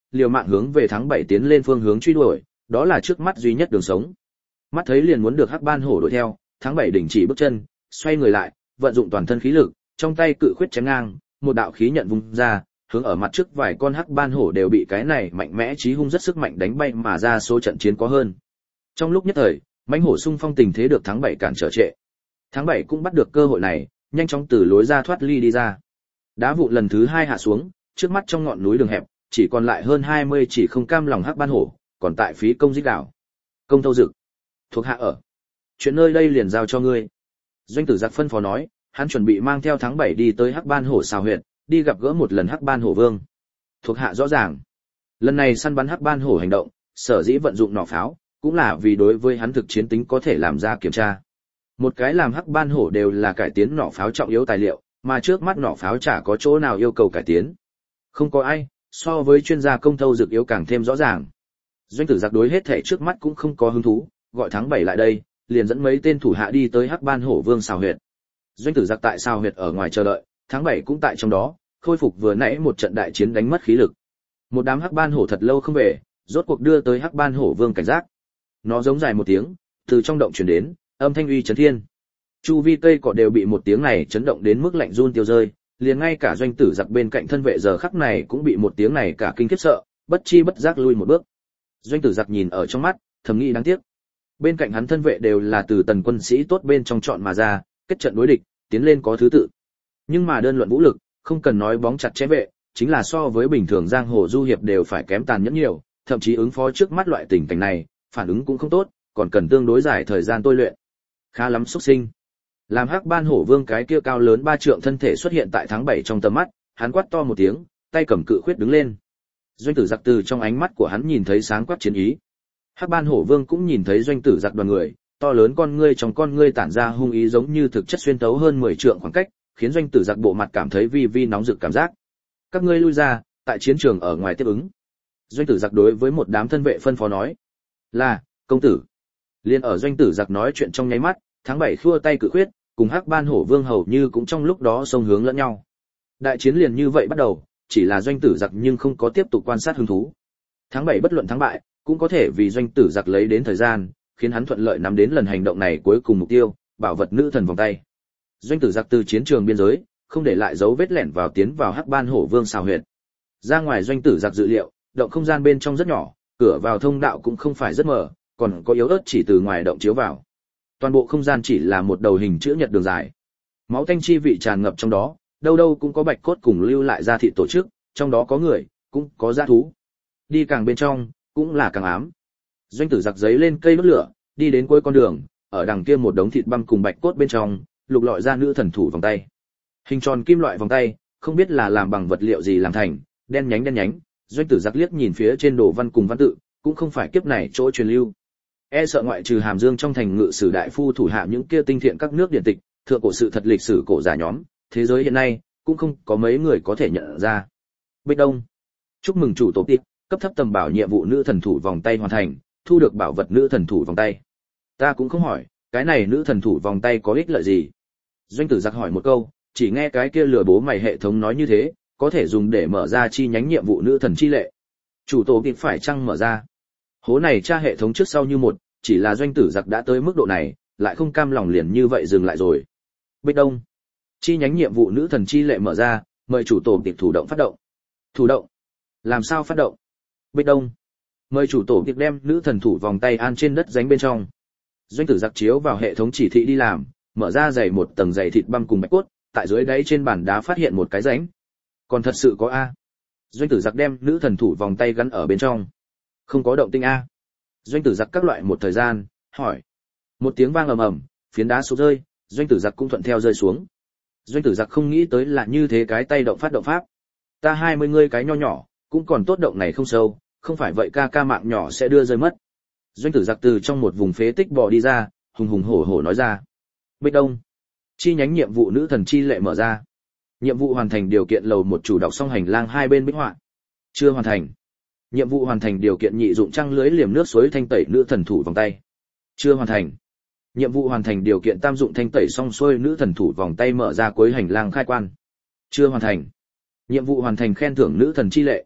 liều mạng hướng về tháng bảy tiến lên phương hướng truy đuổi, đó là trước mắt duy nhất đường sống. Mắt thấy liền muốn được hắc ban hổ đuổi theo, tháng bảy đình chỉ bước chân, xoay người lại, vận dụng toàn thân khí lực, trong tay cự khuyết chém ngang, một đạo khí nhận vung ra, hướng ở mặt trước vài con hắc ban hổ đều bị cái này mạnh mẽ chí hung rất sức mạnh đánh bay mà ra số trận chiến có hơn. Trong lúc nhất thời, mãnh hổ xung phong tình thế được tháng bảy cản trở trệ. Tháng bảy cũng bắt được cơ hội này, nhanh chóng từ lối ra thoát ly đi ra. Đá vụn lần thứ hai hạ xuống, trước mắt trong ngọn núi đường hẹp, chỉ còn lại hơn hai mươi chỉ không cam lòng hắc ban hổ, còn tại phí công giết đảo. Công Thâu Dực, thuộc hạ ở. Chuyện nơi đây liền giao cho ngươi. Doanh Tử Giặc phân phó nói, hắn chuẩn bị mang theo tháng bảy đi tới hắc ban hổ xào huyệt, đi gặp gỡ một lần hắc ban hổ vương. Thuộc hạ rõ ràng. Lần này săn bắn hắc ban hổ hành động, sở dĩ vận dụng nỏ pháo, cũng là vì đối với hắn thực chiến tính có thể làm ra kiểm tra. Một cái làm hắc ban hổ đều là cải tiến nỏ pháo trọng yếu tài liệu, mà trước mắt nỏ pháo chả có chỗ nào yêu cầu cải tiến. Không có ai, so với chuyên gia Công Thâu Dực yếu càng thêm rõ ràng. Doanh Tử Giặc đối hết thể trước mắt cũng không có hứng thú, gọi tháng bảy lại đây, liền dẫn mấy tên thủ hạ đi tới hắc ban hổ vương xào huyệt. Doanh Tử Giặc tại xào huyệt ở ngoài chờ đợi, tháng bảy cũng tại trong đó, khôi phục vừa nãy một trận đại chiến đánh mất khí lực. Một đám hắc ban hổ thật lâu không về, rốt cuộc đưa tới hắc ban hổ vương cảnh giác. Nó giống dài một tiếng, từ trong động truyền đến, âm thanh uy chấn thiên. Chu vi cây cỏ đều bị một tiếng này chấn động đến mức lạnh run tiêu rơi, liền ngay cả Doanh Tử Giặc bên cạnh thân vệ giờ khắc này cũng bị một tiếng này cả kinh khiếp sợ, bất chi bất giác lui một bước. Doanh Tử Giặc nhìn ở trong mắt, thầm nghĩ đáng tiếc. Bên cạnh hắn thân vệ đều là từ tần quân sĩ tốt bên trong chọn mà ra, kết trận đối địch, tiến lên có thứ tự. Nhưng mà đơn luận vũ lực, không cần nói bóng chặt chẽ vệ, chính là so với bình thường giang hồ du hiệp đều phải kém tàn nhẫn nhiều, thậm chí ứng phó trước mắt loại tình cảnh này, phản ứng cũng không tốt, còn cần tương đối dài thời gian tôi luyện. Khá lắm xuất sinh. Làm hắc ban hổ vương cái kia cao lớn ba trượng thân thể xuất hiện tại tháng bảy trong tầm mắt, hắn quát to một tiếng, tay cầm cự khuyết đứng lên. Doanh Tử Giặc từ trong ánh mắt của hắn nhìn thấy sáng quát chiến ý. Hắc ban hổ vương cũng nhìn thấy Doanh Tử Giặc đoàn người, to lớn con ngươi trong con ngươi tản ra hung ý giống như thực chất xuyên tấu hơn mười trượng khoảng cách, khiến Doanh Tử Giặc bộ mặt cảm thấy vi vi nóng rực cảm giác. Các ngươi lui ra, tại chiến trường ở ngoài tiếp ứng. Doanh Tử Giặc đối với một đám thân vệ phân phó nói. Là, công tử. Liên ở Doanh Tử Giặc nói chuyện trong nháy mắt, tháng bảy khua tay cự khuyết, cùng hắc ban hổ vương hầu như cũng trong lúc đó xông hướng lẫn nhau. Đại chiến liền như vậy bắt đầu, chỉ là Doanh Tử Giặc nhưng không có tiếp tục quan sát hứng thú. Tháng bảy bất luận thắng bại, cũng có thể vì Doanh Tử Giặc lấy đến thời gian, khiến hắn thuận lợi nắm đến lần hành động này cuối cùng mục tiêu, bảo vật nữ thần vòng tay. Doanh Tử Giặc từ chiến trường biên giới, không để lại dấu vết lẻn vào tiến vào hắc ban hổ vương xào huyệt. Ra ngoài Doanh Tử Giặc dự liệu, động không gian bên trong rất nhỏ, cửa vào thông đạo cũng không phải rất mở, còn có yếu ớt chỉ từ ngoài động chiếu vào. Toàn bộ không gian chỉ là một đầu hình chữ nhật đường dài. Máu tanh chi vị tràn ngập trong đó, đâu đâu cũng có bạch cốt cùng lưu lại ra thịt tổ chức, trong đó có người, cũng có dã thú. Đi càng bên trong, cũng là càng ám. Doanh Tử Giặc giấy lên cây đốt lửa, đi đến cuối con đường, ở đằng kia một đống thịt băm cùng bạch cốt bên trong, lục lọi ra nữ thần thủ vòng tay. Hình tròn kim loại vòng tay, không biết là làm bằng vật liệu gì làm thành, đen nhánh đen nhánh. Doanh Tử Giặc liếc nhìn phía trên đồ văn cùng văn tự, cũng không phải kiếp này chỗ truyền lưu. E sợ ngoại trừ Hàm Dương trong thành ngự sử đại phu thủ hạ những kia tinh thiện các nước điển tịch, thượng cổ sự thật lịch sử cổ giả nhóm, thế giới hiện nay cũng không có mấy người có thể nhận ra. Bích Đông, chúc mừng chủ tổ tiệp, cấp thấp tầm bảo nhiệm vụ nữ thần thủ vòng tay hoàn thành, thu được bảo vật nữ thần thủ vòng tay. Ta cũng không hỏi, cái này nữ thần thủ vòng tay có ích lợi gì? Doanh Tử Giặc hỏi một câu, chỉ nghe cái kia lừa bố mày hệ thống nói như thế, có thể dùng để mở ra chi nhánh nhiệm vụ nữ thần chi lệ. Chủ tổ tiệp phải chăng mở ra? Hố này tra hệ thống trước sau như một, chỉ là Doanh Tử Giặc đã tới mức độ này, lại không cam lòng liền như vậy dừng lại rồi. Bích Đông, chi nhánh nhiệm vụ nữ thần chi lệ mở ra, mời chủ tổ tiệp thủ động phát động. Thủ động? Làm sao phát động? Bích Đông, mời chủ tổ tiệp đem nữ thần thủ vòng tay an trên đất ránh bên trong. Doanh Tử Giặc chiếu vào hệ thống chỉ thị đi làm, mở ra dày một tầng dày thịt băm cùng bạch cốt, tại dưới đáy trên bàn đá phát hiện một cái rãnh. Còn thật sự có a. Doanh Tử Giặc đem nữ thần thủ vòng tay gắn ở bên trong. Không có động tĩnh a. Doanh Tử Giặc các loại một thời gian, hỏi. Một tiếng vang ầm ầm, phiến đá xuống rơi, Doanh Tử Giặc cũng thuận theo rơi xuống. Doanh Tử Giặc không nghĩ tới là như thế cái tay động phát động pháp. Ta hai mươi ngươi cái nho nhỏ, cũng còn tốt động này không sâu, không phải vậy ca ca mạng nhỏ sẽ đưa rơi mất. Doanh Tử Giặc từ trong một vùng phế tích bò đi ra, hùng hùng hổ hổ nói ra. Bích Đông, chi nhánh nhiệm vụ nữ thần chi lệ mở ra. Nhiệm vụ hoàn thành điều kiện lầu một chủ đọc xong hành lang hai bên bích họa. Chưa hoàn thành. Nhiệm vụ hoàn thành điều kiện nhị dụng trăng lưới liềm nước suối thanh tẩy nữ thần thủ vòng tay. Chưa hoàn thành. Nhiệm vụ hoàn thành điều kiện tam dụng thanh tẩy xong xuôi nữ thần thủ vòng tay mở ra cuối hành lang khai quan. Chưa hoàn thành. Nhiệm vụ hoàn thành khen thưởng nữ thần chi lệ.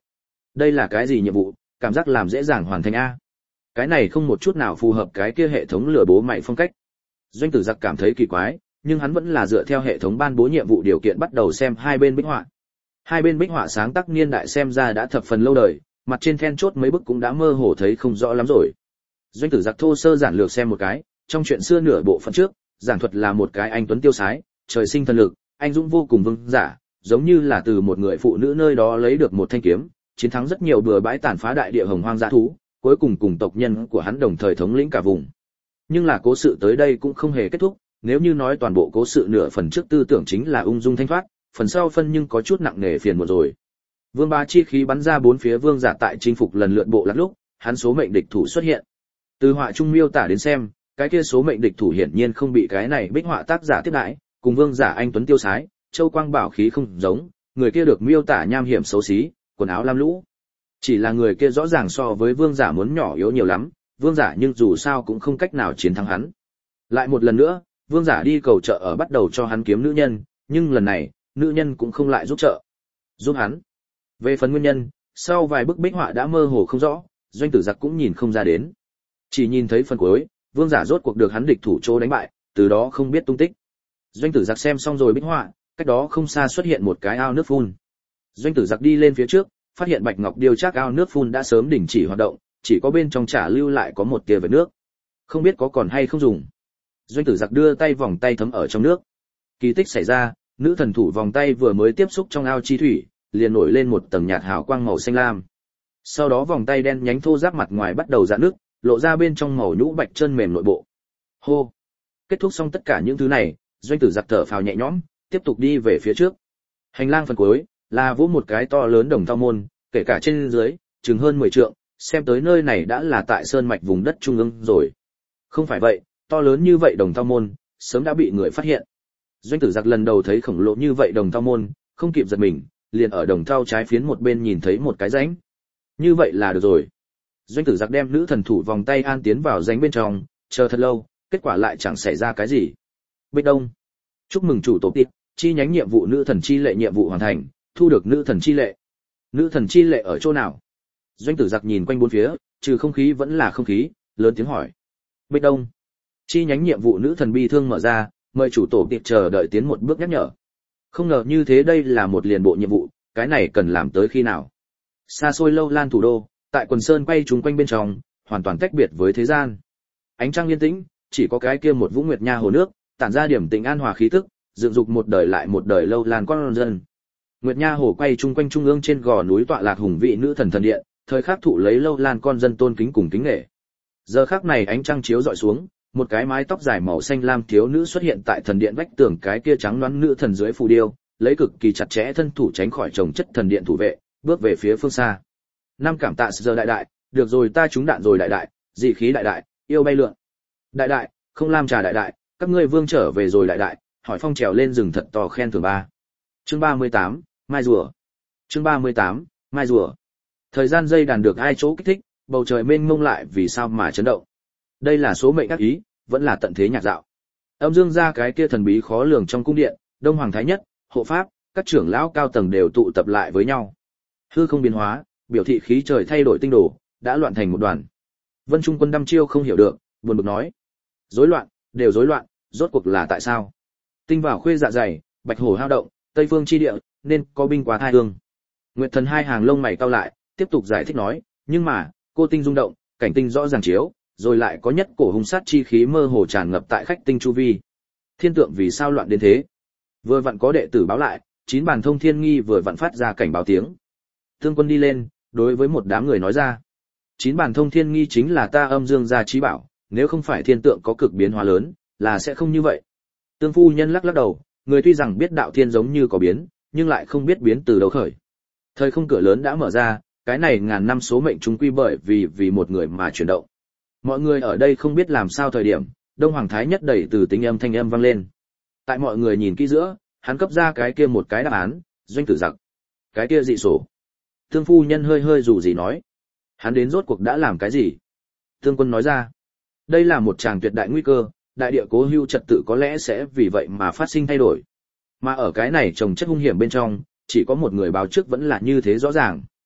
Đây là cái gì nhiệm vụ, cảm giác làm dễ dàng hoàn thành a. Cái này không một chút nào phù hợp cái kia hệ thống lừa bố mày phong cách. Doanh Tử Giặc cảm thấy kỳ quái, nhưng hắn vẫn là dựa theo hệ thống ban bố nhiệm vụ điều kiện bắt đầu xem hai bên bích họa. Hai bên bích họa sáng tác niên đại xem ra đã thập phần lâu đời, mặt trên then chốt mấy bức cũng đã mơ hồ thấy không rõ lắm rồi. Doanh Tử Giặc thô sơ giản lược xem một cái, trong chuyện xưa nửa bộ phận trước, giảng thuật là một cái anh tuấn tiêu sái, trời sinh thần lực, anh dũng vô cùng vương giả, giống như là từ một người phụ nữ nơi đó lấy được một thanh kiếm, chiến thắng rất nhiều bừa bãi tàn phá đại địa hồng hoang dã thú, cuối cùng cùng tộc nhân của hắn đồng thời thống lĩnh cả vùng. Nhưng là cố sự tới đây cũng không hề kết thúc, nếu như nói toàn bộ cố sự nửa phần trước tư tưởng chính là ung dung thanh thoát, phần sau phân nhưng có chút nặng nề phiền muộn rồi. Vương bá chi khí bắn ra bốn phía vương giả tại chinh phục lần lượt bộ lạc lúc, hắn số mệnh địch thủ xuất hiện. Từ họa trung miêu tả đến xem, cái kia số mệnh địch thủ hiển nhiên không bị cái này bích họa tác giả tiếp đãi, cùng vương giả anh tuấn tiêu sái, châu quang bảo khí không giống, người kia được miêu tả nham hiểm xấu xí, quần áo lam lũ. Chỉ là người kia rõ ràng so với vương giả muốn nhỏ yếu nhiều lắm, vương giả nhưng dù sao cũng không cách nào chiến thắng hắn. Lại một lần nữa, vương giả đi cầu trợ ở bắt đầu cho hắn kiếm nữ nhân, nhưng lần này, nữ nhân cũng không lại giúp trợ. Giúp hắn. Về phần nguyên nhân, sau vài bức bích họa đã mơ hồ không rõ, Doanh Tử Giặc cũng nhìn không ra đến. Chỉ nhìn thấy phần cuối, vương giả rốt cuộc được hắn địch thủ chỗ đánh bại, từ đó không biết tung tích. Doanh Tử Giặc xem xong rồi bích họa, cách đó không xa xuất hiện một cái ao nước phun. Doanh Tử Giặc đi lên phía trước, phát hiện bạch ngọc điêu chắc ao nước phun đã sớm đình chỉ hoạt động, chỉ có bên trong chả lưu lại có một tia vệt nước. Không biết có còn hay không dùng. Doanh Tử Giặc đưa tay vòng tay thấm ở trong nước. Kỳ tích xảy ra, nữ thần thủ vòng tay vừa mới tiếp xúc trong ao chi thủy, liền nổi lên một tầng nhạt hào quang màu xanh lam. Sau đó vòng tay đen nhánh thô ráp mặt ngoài bắt đầu rạn nước, lộ ra bên trong màu nhũ bạch chân mềm nội bộ. Hô. Kết thúc xong tất cả những thứ này, Doanh Tử Giặc thở phào nhẹ nhõm, tiếp tục đi về phía trước. Hành lang phần cuối là vỗ một cái to lớn đồng thau môn, kể cả trên dưới, chừng hơn mười trượng, xem tới nơi này đã là tại sơn mạch vùng đất trung ương rồi. Không phải vậy, to lớn như vậy đồng thau môn, sớm đã bị người phát hiện. Doanh Tử Giặc lần đầu thấy khổng lồ như vậy đồng thau môn, không kịp giật mình, liền ở đồng thau trái phiến một bên nhìn thấy một cái rãnh. Như vậy là được rồi. Doanh Tử Giặc đem nữ thần thủ vòng tay an tiến vào rãnh bên trong, chờ thật lâu, kết quả lại chẳng xảy ra cái gì. Bích Đông. Chúc mừng chủ tổ tiệp, chi nhánh nhiệm vụ nữ thần chi lệ nhiệm vụ hoàn thành, thu được nữ thần chi lệ. Nữ thần chi lệ ở chỗ nào? Doanh Tử Giặc nhìn quanh bốn phía, trừ không khí vẫn là không khí, lớn tiếng hỏi. Bích Đông. Chi nhánh nhiệm vụ nữ thần bi thương mở ra, mời chủ tổ tiệp chờ đợi tiến một bước nhắc nhở. Không ngờ như thế đây là một liền bộ nhiệm vụ, cái này cần làm tới khi nào? Xa xôi lâu lan thủ đô, tại quần sơn quay chúng quanh bên trong, hoàn toàn tách biệt với thế gian. Ánh trăng yên tĩnh, chỉ có cái kia một vũng nguyệt nha hồ nước, tản ra điểm tình an hòa khí tức, dựng dục một đời lại một đời lâu lan con dân. Nguyệt nha hồ quay chung quanh trung ương trên gò núi tọa lạc hùng vị nữ thần thần điện, thời khắc thụ lấy lâu lan con dân tôn kính cùng kính nể. Giờ khắc này ánh trăng chiếu dọi xuống, một cái mái tóc dài màu xanh lam thiếu nữ xuất hiện tại thần điện vách tường cái kia trắng nõn nữ thần dưới phù điêu, lấy cực kỳ chặt chẽ thân thủ tránh khỏi chồng chất thần điện thủ vệ, bước về phía phương xa. Năm cảm tạ giờ đại đại, được rồi ta trúng đạn rồi đại đại, dị khí đại đại, yêu bay lượn. Đại đại, không lam trà đại đại, các ngươi vương trở về rồi đại đại, hỏi phong trèo lên rừng thật to khen thưởng ba. Chương ba mươi tám, Mai rùa. Chương ba mươi tám, Mai rùa. Thời gian dây đàn được ai chỗ kích thích, bầu trời mênh mông lại vì sao mà chấn động. Đây là số mệnh ác ý, vẫn là tận thế nhạc dạo. Âm dương ra cái kia thần bí khó lường trong cung điện, Đông Hoàng Thái Nhất, hộ pháp, các trưởng lão cao tầng đều tụ tập lại với nhau. Hư không biến hóa, biểu thị khí trời thay đổi tinh đồ, đã loạn thành một đoàn. Vân Trung Quân đăm chiêu không hiểu được, buồn bực nói: rối loạn, đều rối loạn, rốt cuộc là tại sao? Tinh vào khuê dạ dày, bạch hổ hao động, tây phương chi địa, nên có binh quá thai hương. Nguyệt Thần hai hàng lông mày cau lại, tiếp tục giải thích nói: nhưng mà, cô tinh rung động, cảnh tinh rõ ràng chiếu, rồi lại có nhất cổ hung sát chi khí mơ hồ tràn ngập tại khách tinh chu vi. Thiên tượng vì sao loạn đến thế? Vừa vặn có đệ tử báo lại, chín bản thông thiên nghi vừa vặn phát ra cảnh báo tiếng. Tương Quân đi lên, đối với một đám người nói ra: chín bản thông thiên nghi chính là ta âm dương gia trí bảo, nếu không phải thiên tượng có cực biến hóa lớn, là sẽ không như vậy. Tương phu nhân lắc lắc đầu, người tuy rằng biết đạo thiên giống như có biến, nhưng lại không biết biến từ đâu khởi. Thời không cửa lớn đã mở ra, cái này ngàn năm số mệnh chúng quy bởi vì vì một người mà chuyển động. Mọi người ở đây không biết làm sao thời điểm, Đông Hoàng Thái Nhất đẩy từ tính âm thanh âm vang lên. Tại mọi người nhìn kỹ giữa, hắn cấp ra cái kia một cái đáp án: Doanh Tử Giặc. Cái kia dị sổ. Tương phu nhân hơi hơi dù gì nói: hắn đến rốt cuộc đã làm cái gì? Tương Quân nói ra: đây là một tràng tuyệt đại nguy cơ, đại địa cố hưu trật tự có lẽ sẽ vì vậy mà phát sinh thay đổi. Mà ở cái này trồng chất hung hiểm bên trong, chỉ có một người báo trước vẫn là như thế rõ ràng.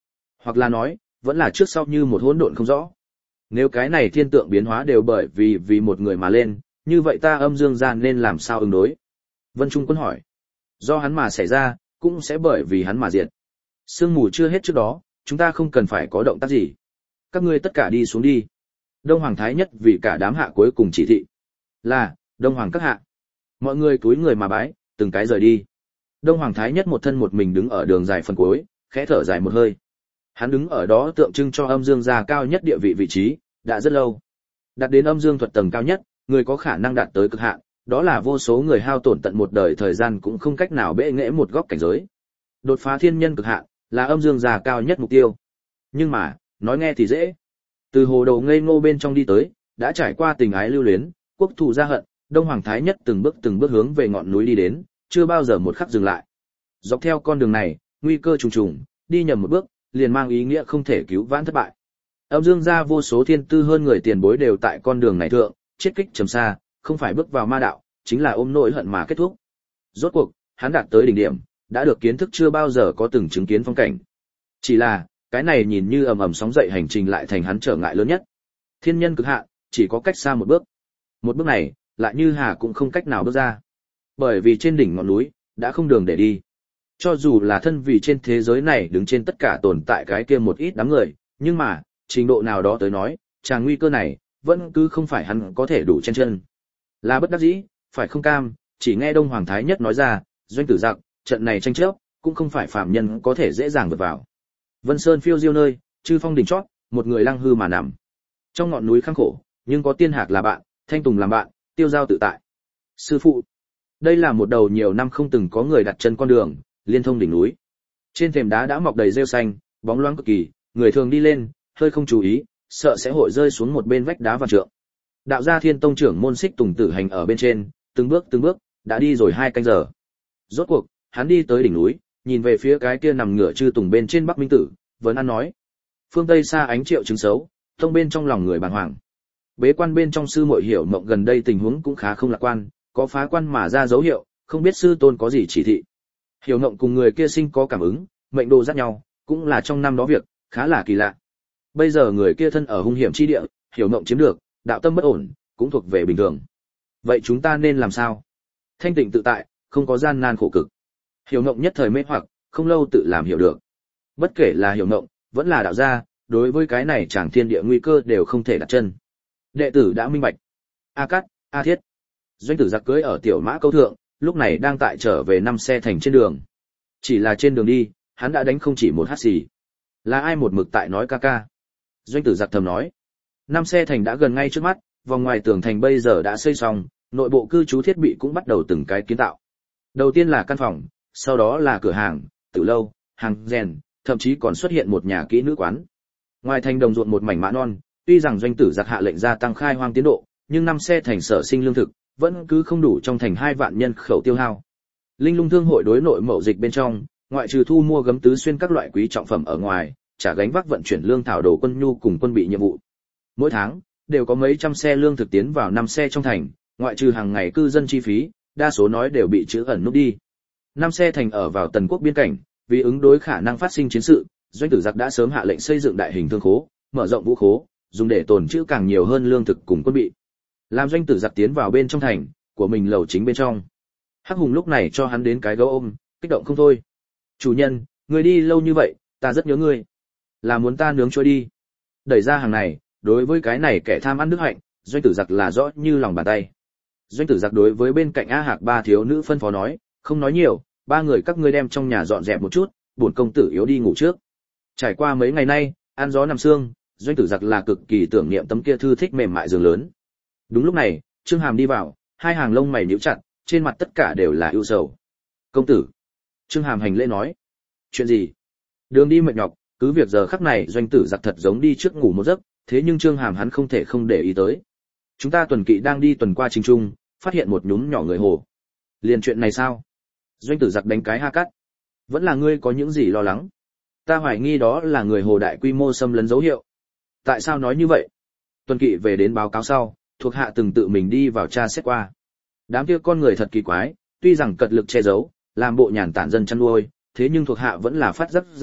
hoặc là nói, vẫn là trước sau như một hỗn độn không rõ. Nếu cái này thiên tượng biến hóa đều bởi vì vì một người mà lên, như vậy ta âm dương gia nên làm sao ứng đối? Vân Trung Quân hỏi. Do hắn mà xảy ra, cũng sẽ bởi vì hắn mà diệt. Sương mù chưa hết trước đó, chúng ta không cần phải có động tác gì. Các ngươi tất cả đi xuống đi. Đông Hoàng Thái Nhất vì cả đám hạ cuối cùng chỉ thị. Là, Đông Hoàng các hạ. Mọi người cúi người mà bái, từng cái rời đi. Đông Hoàng Thái Nhất một thân một mình đứng ở đường dài phần cuối, khẽ thở dài một hơi. Hắn đứng ở đó tượng trưng cho âm dương gia cao nhất địa vị vị trí, đã rất lâu. Đạt đến âm dương thuật tầng cao nhất, người có khả năng đạt tới cực hạn, đó là vô số người hao tổn tận một đời thời gian cũng không cách nào bệ nghệ một góc cảnh giới. Đột phá thiên nhân cực hạn, là âm dương gia cao nhất mục tiêu. Nhưng mà, nói nghe thì dễ. Từ hồ đầu ngây ngô bên trong đi tới, đã trải qua tình ái lưu luyến, quốc thù gia hận, Đông Hoàng Thái Nhất từng bước từng bước hướng về ngọn núi đi đến, chưa bao giờ một khắc dừng lại. Dọc theo con đường này, nguy cơ trùng trùng, đi nhầm một bước, liền mang ý nghĩa không thể cứu vãn thất bại. Âm dương gia vô số thiên tư hơn người tiền bối đều tại con đường này thượng, chiết kích trầm xa, không phải bước vào ma đạo, chính là ôm nỗi hận mà kết thúc. Rốt cuộc, hắn đạt tới đỉnh điểm, đã được kiến thức chưa bao giờ có từng chứng kiến phong cảnh. Chỉ là, cái này nhìn như ầm ầm sóng dậy hành trình lại thành hắn trở ngại lớn nhất. Thiên nhân cực hạn, chỉ có cách xa một bước. Một bước này, lại như hà cũng không cách nào bước ra. Bởi vì trên đỉnh ngọn núi, đã không đường để đi. Cho dù là thân vì trên thế giới này đứng trên tất cả tồn tại cái kia một ít đám người, nhưng mà, trình độ nào đó tới nói, chàng nguy cơ này, vẫn cứ không phải hắn có thể đủ chen chân. Là bất đắc dĩ, phải không cam, chỉ nghe Đông Hoàng Thái Nhất nói ra, Doanh Tử Giặc, trận này tranh chấp, cũng không phải phàm nhân có thể dễ dàng vượt vào. Vân Sơn phiêu diêu nơi, chư phong đỉnh chót, một người lăng hư mà nằm. Trong ngọn núi khăng khổ, nhưng có tiên hạc là bạn, thanh tùng làm bạn, tiêu giao tự tại. Sư phụ, đây là một đầu nhiều năm không từng có người đặt chân con đường, liên thông đỉnh núi. Trên thềm đá đã mọc đầy rêu xanh, bóng loáng cực kỳ, người thường đi lên, hơi không chú ý, sợ sẽ hội rơi xuống một bên vách đá vạn trượng. Đạo gia Thiên Tông trưởng môn Xích Tùng Tử hành ở bên trên, từng bước từng bước, đã đi rồi hai canh giờ. Rốt cuộc, hắn đi tới đỉnh núi, nhìn về phía cái kia nằm ngửa chư tùng bên trên Bắc Minh Tử, vẫn ăn nói: "Phương Tây xa ánh triệu chứng xấu, tông bên trong lòng người bàng hoàng." Bế quan bên trong sư muội hiểu mộng gần đây tình huống cũng khá không lạc quan, có phá quan mà ra dấu hiệu, không biết sư tôn có gì chỉ thị. Hiểu mộng cùng người kia sinh có cảm ứng, mệnh đồ dắt nhau, cũng là trong năm đó việc, khá là kỳ lạ. Bây giờ người kia thân ở hung hiểm chi địa, hiểu mộng chiếm được, đạo tâm bất ổn, cũng thuộc về bình thường. Vậy chúng ta nên làm sao? Thanh tịnh tự tại, không có gian nan khổ cực. Hiểu mộng nhất thời mê hoặc, không lâu tự làm hiểu được. Bất kể là hiểu mộng, vẫn là đạo gia, đối với cái này chẳng thiên địa nguy cơ đều không thể đặt chân. Đệ tử đã minh bạch. A Cát, A Thiết. Doanh Tử Giặc cưỡi ở tiểu mã câu thượng, lúc này đang tại trở về năm xe thành trên đường. Chỉ là trên đường đi, hắn đã đánh không chỉ một hát xì. Là ai một mực tại nói ca ca? Doanh Tử Giặc thầm nói. Năm xe thành đã gần ngay trước mắt, vòng ngoài tường thành bây giờ đã xây xong, nội bộ cư trú thiết bị cũng bắt đầu từng cái kiến tạo. Đầu tiên là căn phòng, sau đó là cửa hàng, tử lâu, hàng rèn, thậm chí còn xuất hiện một nhà kỹ nữ quán. Ngoài thành đồng ruộng một mảnh mã non, tuy rằng Doanh Tử Giặc hạ lệnh gia tăng khai hoang tiến độ, nhưng năm xe thành sở sinh lương thực vẫn cứ không đủ trong thành hai vạn nhân khẩu tiêu hao. Linh Lung Thương hội đối nội mậu dịch bên trong, ngoại trừ thu mua gấm tứ xuyên các loại quý trọng phẩm ở ngoài, trả gánh vác vận chuyển lương thảo đồ quân nhu cùng quân bị nhiệm vụ. Mỗi tháng đều có mấy trăm xe lương thực tiến vào năm xe trong thành, ngoại trừ hàng ngày cư dân chi phí, đa số nói đều bị trữ ẩn núp đi. Năm xe thành ở vào tần quốc biên cảnh, vì ứng đối khả năng phát sinh chiến sự, Doanh Tử Giặc đã sớm hạ lệnh xây dựng đại hình thương khố, mở rộng vũ khố, dùng để tồn trữ càng nhiều hơn lương thực cùng quân bị. Làm Doanh Tử Giặc tiến vào bên trong thành của mình lầu chính bên trong. Hắc Hùng lúc này cho hắn đến cái gấu ôm, kích động không thôi. "Chủ nhân, người đi lâu như vậy, ta rất nhớ ngươi. Là muốn ta nướng trôi đi." Đẩy ra hàng này, đối với cái này kẻ tham ăn nước hạnh, Doanh Tử Giặc là rõ như lòng bàn tay. Doanh Tử Giặc đối với bên cạnh A Hạc ba thiếu nữ phân phó nói, "Không nói nhiều, ba người các ngươi đem trong nhà dọn dẹp một chút, bổn công tử yếu đi ngủ trước." Trải qua mấy ngày nay, ăn gió nằm sương, Doanh Tử Giặc là cực kỳ tưởng niệm tấm kia thư thích mềm mại giường lớn. Đúng lúc này, Trương Hàm đi vào, hai hàng lông mày nhíu chặt, trên mặt tất cả đều là ưu sầu. "Công tử." Trương Hàm hành lễ nói. "Chuyện gì?" Đường đi mệt nhọc, cứ việc giờ khắc này Doanh Tử Giặc thật giống đi trước ngủ một giấc, thế nhưng Trương Hàm hắn không thể không để ý tới. "Chúng ta tuần kỵ đang đi tuần qua chính trung, phát hiện một nhúm nhỏ người hồ." "Liền chuyện này sao?" Doanh Tử Giặc đánh cái ha cắt. "Vẫn là ngươi có những gì lo lắng?" "Ta hoài nghi đó là người hồ đại quy mô xâm lấn dấu hiệu." "Tại sao nói như vậy?" Tuần kỵ về đến báo cáo sau, thuộc hạ từng tự mình đi vào tra xét qua. Đám kia con người thật kỳ quái, tuy rằng cật lực che giấu, làm bộ nhàn tản dân chăn nuôi, thế nhưng thuộc hạ vẫn là phát giác ra,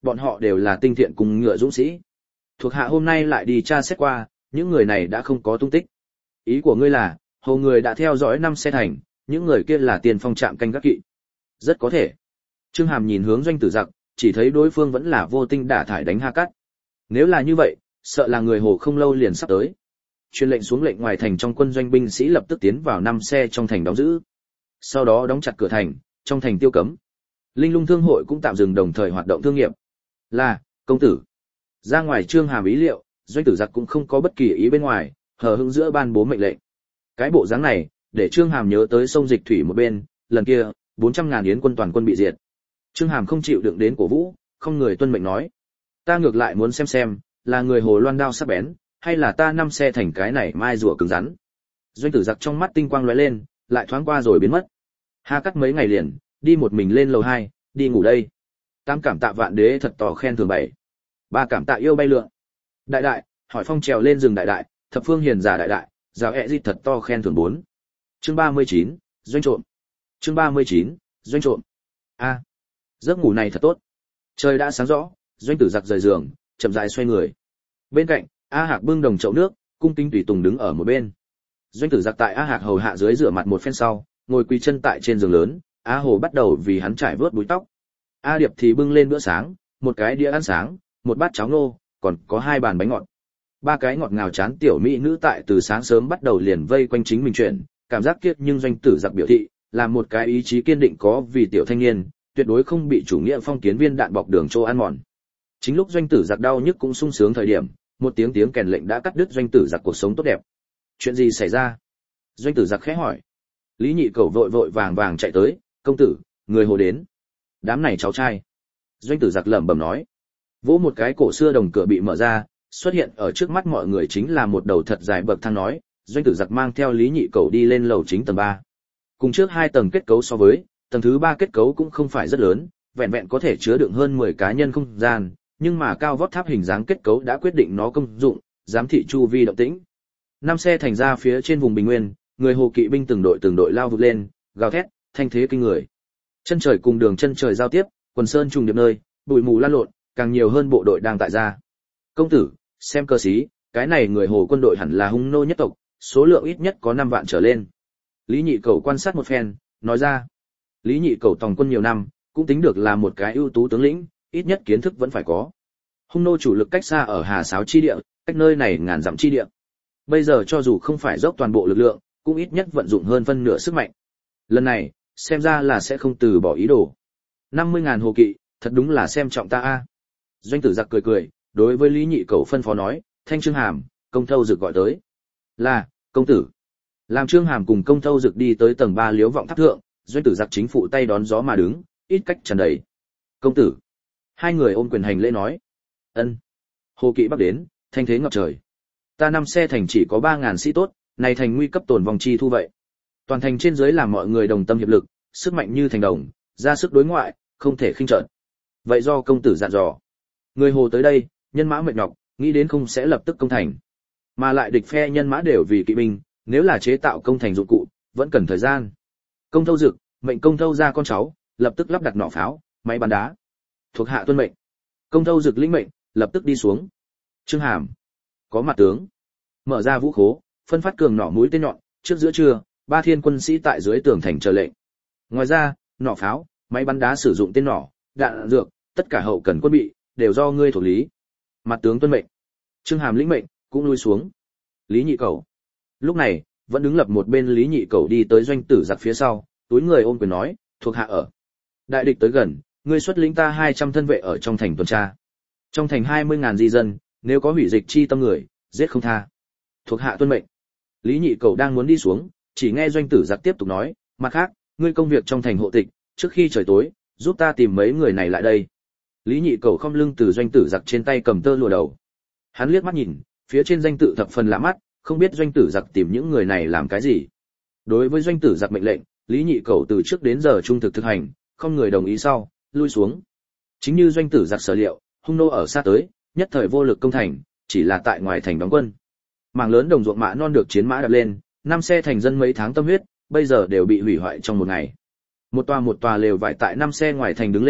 bọn họ đều là tinh thiện cùng ngựa dũng sĩ. Thuộc hạ hôm nay lại đi tra xét qua, những người này đã không có tung tích. Ý của ngươi là, hầu người đã theo dõi năm xe thành, những người kia là tiền phong trạm canh gác kỵ. Rất có thể. Trương Hàm nhìn hướng Doanh Tử Giặc, chỉ thấy đối phương vẫn là vô tinh đả thải đánh Ha Cắt. Nếu là như vậy, sợ là người Hồ không lâu liền sắp tới. Truyền lệnh xuống lệnh ngoài thành trong quân doanh binh sĩ lập tức tiến vào năm xe trong thành đóng giữ. Sau đó đóng chặt cửa thành, trong thành tiêu cấm. Linh Lung Thương hội cũng tạm dừng đồng thời hoạt động thương nghiệp. Là, công tử. Ra ngoài Trương Hàm ý liệu, Doanh Tử Giặc cũng không có bất kỳ ý bên ngoài, hờ hững giữa ban bố mệnh lệnh. Cái bộ dáng này, để Trương Hàm nhớ tới sông Dịch Thủy một bên, lần kia, bốn trăm ngàn yến quân toàn quân bị diệt. Trương Hàm không chịu đựng đến cổ vũ, không người tuân mệnh nói: "Ta ngược lại muốn xem xem, là người Hồ loan đao sắc bén, hay là ta năm xe thành cái này mai rùa cứng rắn." Doanh Tử Giặc trong mắt tinh quang lóe lên, lại thoáng qua rồi biến mất. Ha Cắt mấy ngày liền, đi một mình lên lầu hai, đi ngủ đây. Tam cảm tạ vạn đế thật tỏ khen thường bảy. Ba cảm tạ yêu bay lượn. Đại đại, hỏi phong trèo lên rừng đại đại, thập phương hiền giả đại đại, giáo ẹ di thật to khen thường bốn. Chương ba mươi chín, doanh trộm. Chương ba mươi chín, doanh trộm. A, giấc ngủ này thật tốt. Trời đã sáng rõ, Doanh Tử Giặc rời giường, chậm rãi xoay người. Bên cạnh, A Hạc bưng đồng chậu nước, cung kính tùy tùng đứng ở một bên. Doanh Tử Giặc tại A Hạc hầu hạ dưới rửa mặt một phen sau, ngồi quỳ chân tại trên giường lớn, A Hồ bắt đầu vì hắn trải vớt búi tóc. A Điệp thì bưng lên bữa sáng, một cái đĩa ăn sáng, một bát cháo ngô, còn có hai bàn bánh ngọt. Ba cái ngọt ngào chán tiểu mỹ nữ tại từ sáng sớm bắt đầu liền vây quanh chính mình chuyện, cảm giác kiết nhưng Doanh Tử Giặc biểu thị, là một cái ý chí kiên định có vì tiểu thanh niên, tuyệt đối không bị chủ nghĩa phong kiến viên đạn bọc đường trô ăn mòn. Chính lúc Doanh Tử Giặc đau nhức cũng sung sướng thời điểm, một tiếng tiếng kèn lệnh đã cắt đứt Doanh Tử Giặc cuộc sống tốt đẹp. Chuyện gì xảy ra? Doanh Tử Giặc khẽ hỏi. Lý Nhị Cẩu vội vội vàng vàng chạy tới, công tử, người Hồ đến. Đám này cháu trai. Doanh Tử Giặc lẩm bẩm nói. Vỗ một cái cổ xưa đồng cửa bị mở ra, xuất hiện ở trước mắt mọi người chính là một đầu thật dài bậc thang nói. Doanh Tử Giặc mang theo Lý Nhị Cẩu đi lên lầu chính tầng ba. Cùng trước hai tầng kết cấu so với, tầng thứ ba kết cấu cũng không phải rất lớn, vẹn vẹn có thể chứa đựng hơn mười cá nhân không gian, nhưng mà cao vót tháp hình dáng kết cấu đã quyết định nó công dụng, giám thị chu vi động tĩnh. Năm xe thành ra phía trên vùng bình nguyên, người Hồ kỵ binh từng đội từng đội lao vụt lên, gào thét, thanh thế kinh người. Chân trời cùng đường chân trời giao tiếp, quần sơn trùng điệp nơi, bụi mù lan lộn, càng nhiều hơn bộ đội đang tại ra. Công tử, xem cơ sĩ, cái này người Hồ quân đội hẳn là hung nô nhất tộc, số lượng ít nhất có năm vạn trở lên. Lý Nhị Cẩu quan sát một phen, nói ra. Lý Nhị Cẩu tòng quân nhiều năm, cũng tính được là một cái ưu tú tướng lĩnh, ít nhất kiến thức vẫn phải có. Hung nô chủ lực cách xa ở Hà Sáo chi địa, cách nơi này ngàn dặm chi địa. Bây giờ cho dù không phải dốc toàn bộ lực lượng, cũng ít nhất vận dụng hơn phân nửa sức mạnh. Lần này, xem ra là sẽ không từ bỏ ý đồ. năm mươi ngàn hồ kỵ, thật đúng là xem trọng ta a. Doanh Tử Giặc cười cười, đối với Lý Nhị Cẩu phân phó nói, Thanh Trương Hàm, Công Thâu Dực gọi tới. Là, công tử. Làm Trương Hàm cùng Công Thâu Dực đi tới tầng ba liếu vọng tháp thượng, Doanh Tử Giặc chính phụ tay đón gió mà đứng, ít cách tràn đầy. Công tử. Hai người ôm quyền hành lễ nói. Ân. Hồ kỵ bắc đến, thanh thế ngập trời. Ta năm xe thành chỉ có ba ngàn sĩ tốt, này thành nguy cấp tổn vong chi thu vậy. Toàn thành trên dưới làm mọi người đồng tâm hiệp lực, sức mạnh như thành đồng, ra sức đối ngoại, không thể khinh trợn. Vậy do công tử dặn dò. Người Hồ tới đây, nhân mã mệt nhọc, nghĩ đến không sẽ lập tức công thành. Mà lại địch phe nhân mã đều vì kỵ binh, nếu là chế tạo công thành dụng cụ, vẫn cần thời gian. Công Thâu Dực, mệnh Công Thâu ra con cháu, lập tức lắp đặt nỏ pháo, máy bắn đá. Thuộc hạ tuân mệnh. Công Thâu Dực lĩnh mệnh, lập tức đi xuống. Trương Hàm, có mặt tướng. Mở ra vũ khố, phân phát cường nỏ mũi tên nhọn, trước giữa trưa, ba thiên quân sĩ tại dưới tường thành chờ lệnh. Ngoài ra, nỏ pháo, máy bắn đá sử dụng tên nỏ, đạn dược, tất cả hậu cần quân bị, đều do ngươi thủ lý. Mặt tướng tuân mệnh. Trương Hàm lĩnh mệnh, cũng lui xuống. Lý Nhị Cẩu. Lúc này, vẫn đứng lập một bên Lý Nhị Cẩu đi tới Doanh Tử Giặc phía sau, túi người ôm quyền nói, thuộc hạ ở. Đại địch tới gần, ngươi xuất lĩnh ta hai trăm thân vệ ở trong thành tuần tra. Trong thành hai mươi ngàn di dân, nếu có hủy dịch chi tâm người, giết không tha. Thuộc hạ tuân mệnh. Lý Nhị Cẩu đang muốn đi xuống, chỉ nghe Doanh Tử Giặc tiếp tục nói, mặt khác, ngươi công việc trong thành hộ tịch, trước khi trời tối, giúp ta tìm mấy người này lại đây. Lý Nhị Cẩu khom lưng từ Doanh Tử Giặc trên tay cầm tơ lụa đầu. Hắn liếc mắt nhìn, phía trên danh tự thập phần lạ mắt, không biết Doanh Tử Giặc tìm những người này làm cái gì. Đối với Doanh Tử Giặc mệnh lệnh, Lý Nhị Cẩu từ trước đến giờ trung thực thực hành, không người đồng ý sau, lui xuống. Chính như Doanh Tử Giặc sở liệu, hung nô ở xa tới, nhất thời vô lực công thành, chỉ là tại ngoài thành đóng quân. Mảng lớn đồng ruộng mã non được chiến mã đạp lên, năm xe thành dân mấy tháng tâm huyết, bây giờ đều bị hủy hoại trong một ngày. Một tòa một tòa lều vải tại năm xe ngoài thành đứng lên,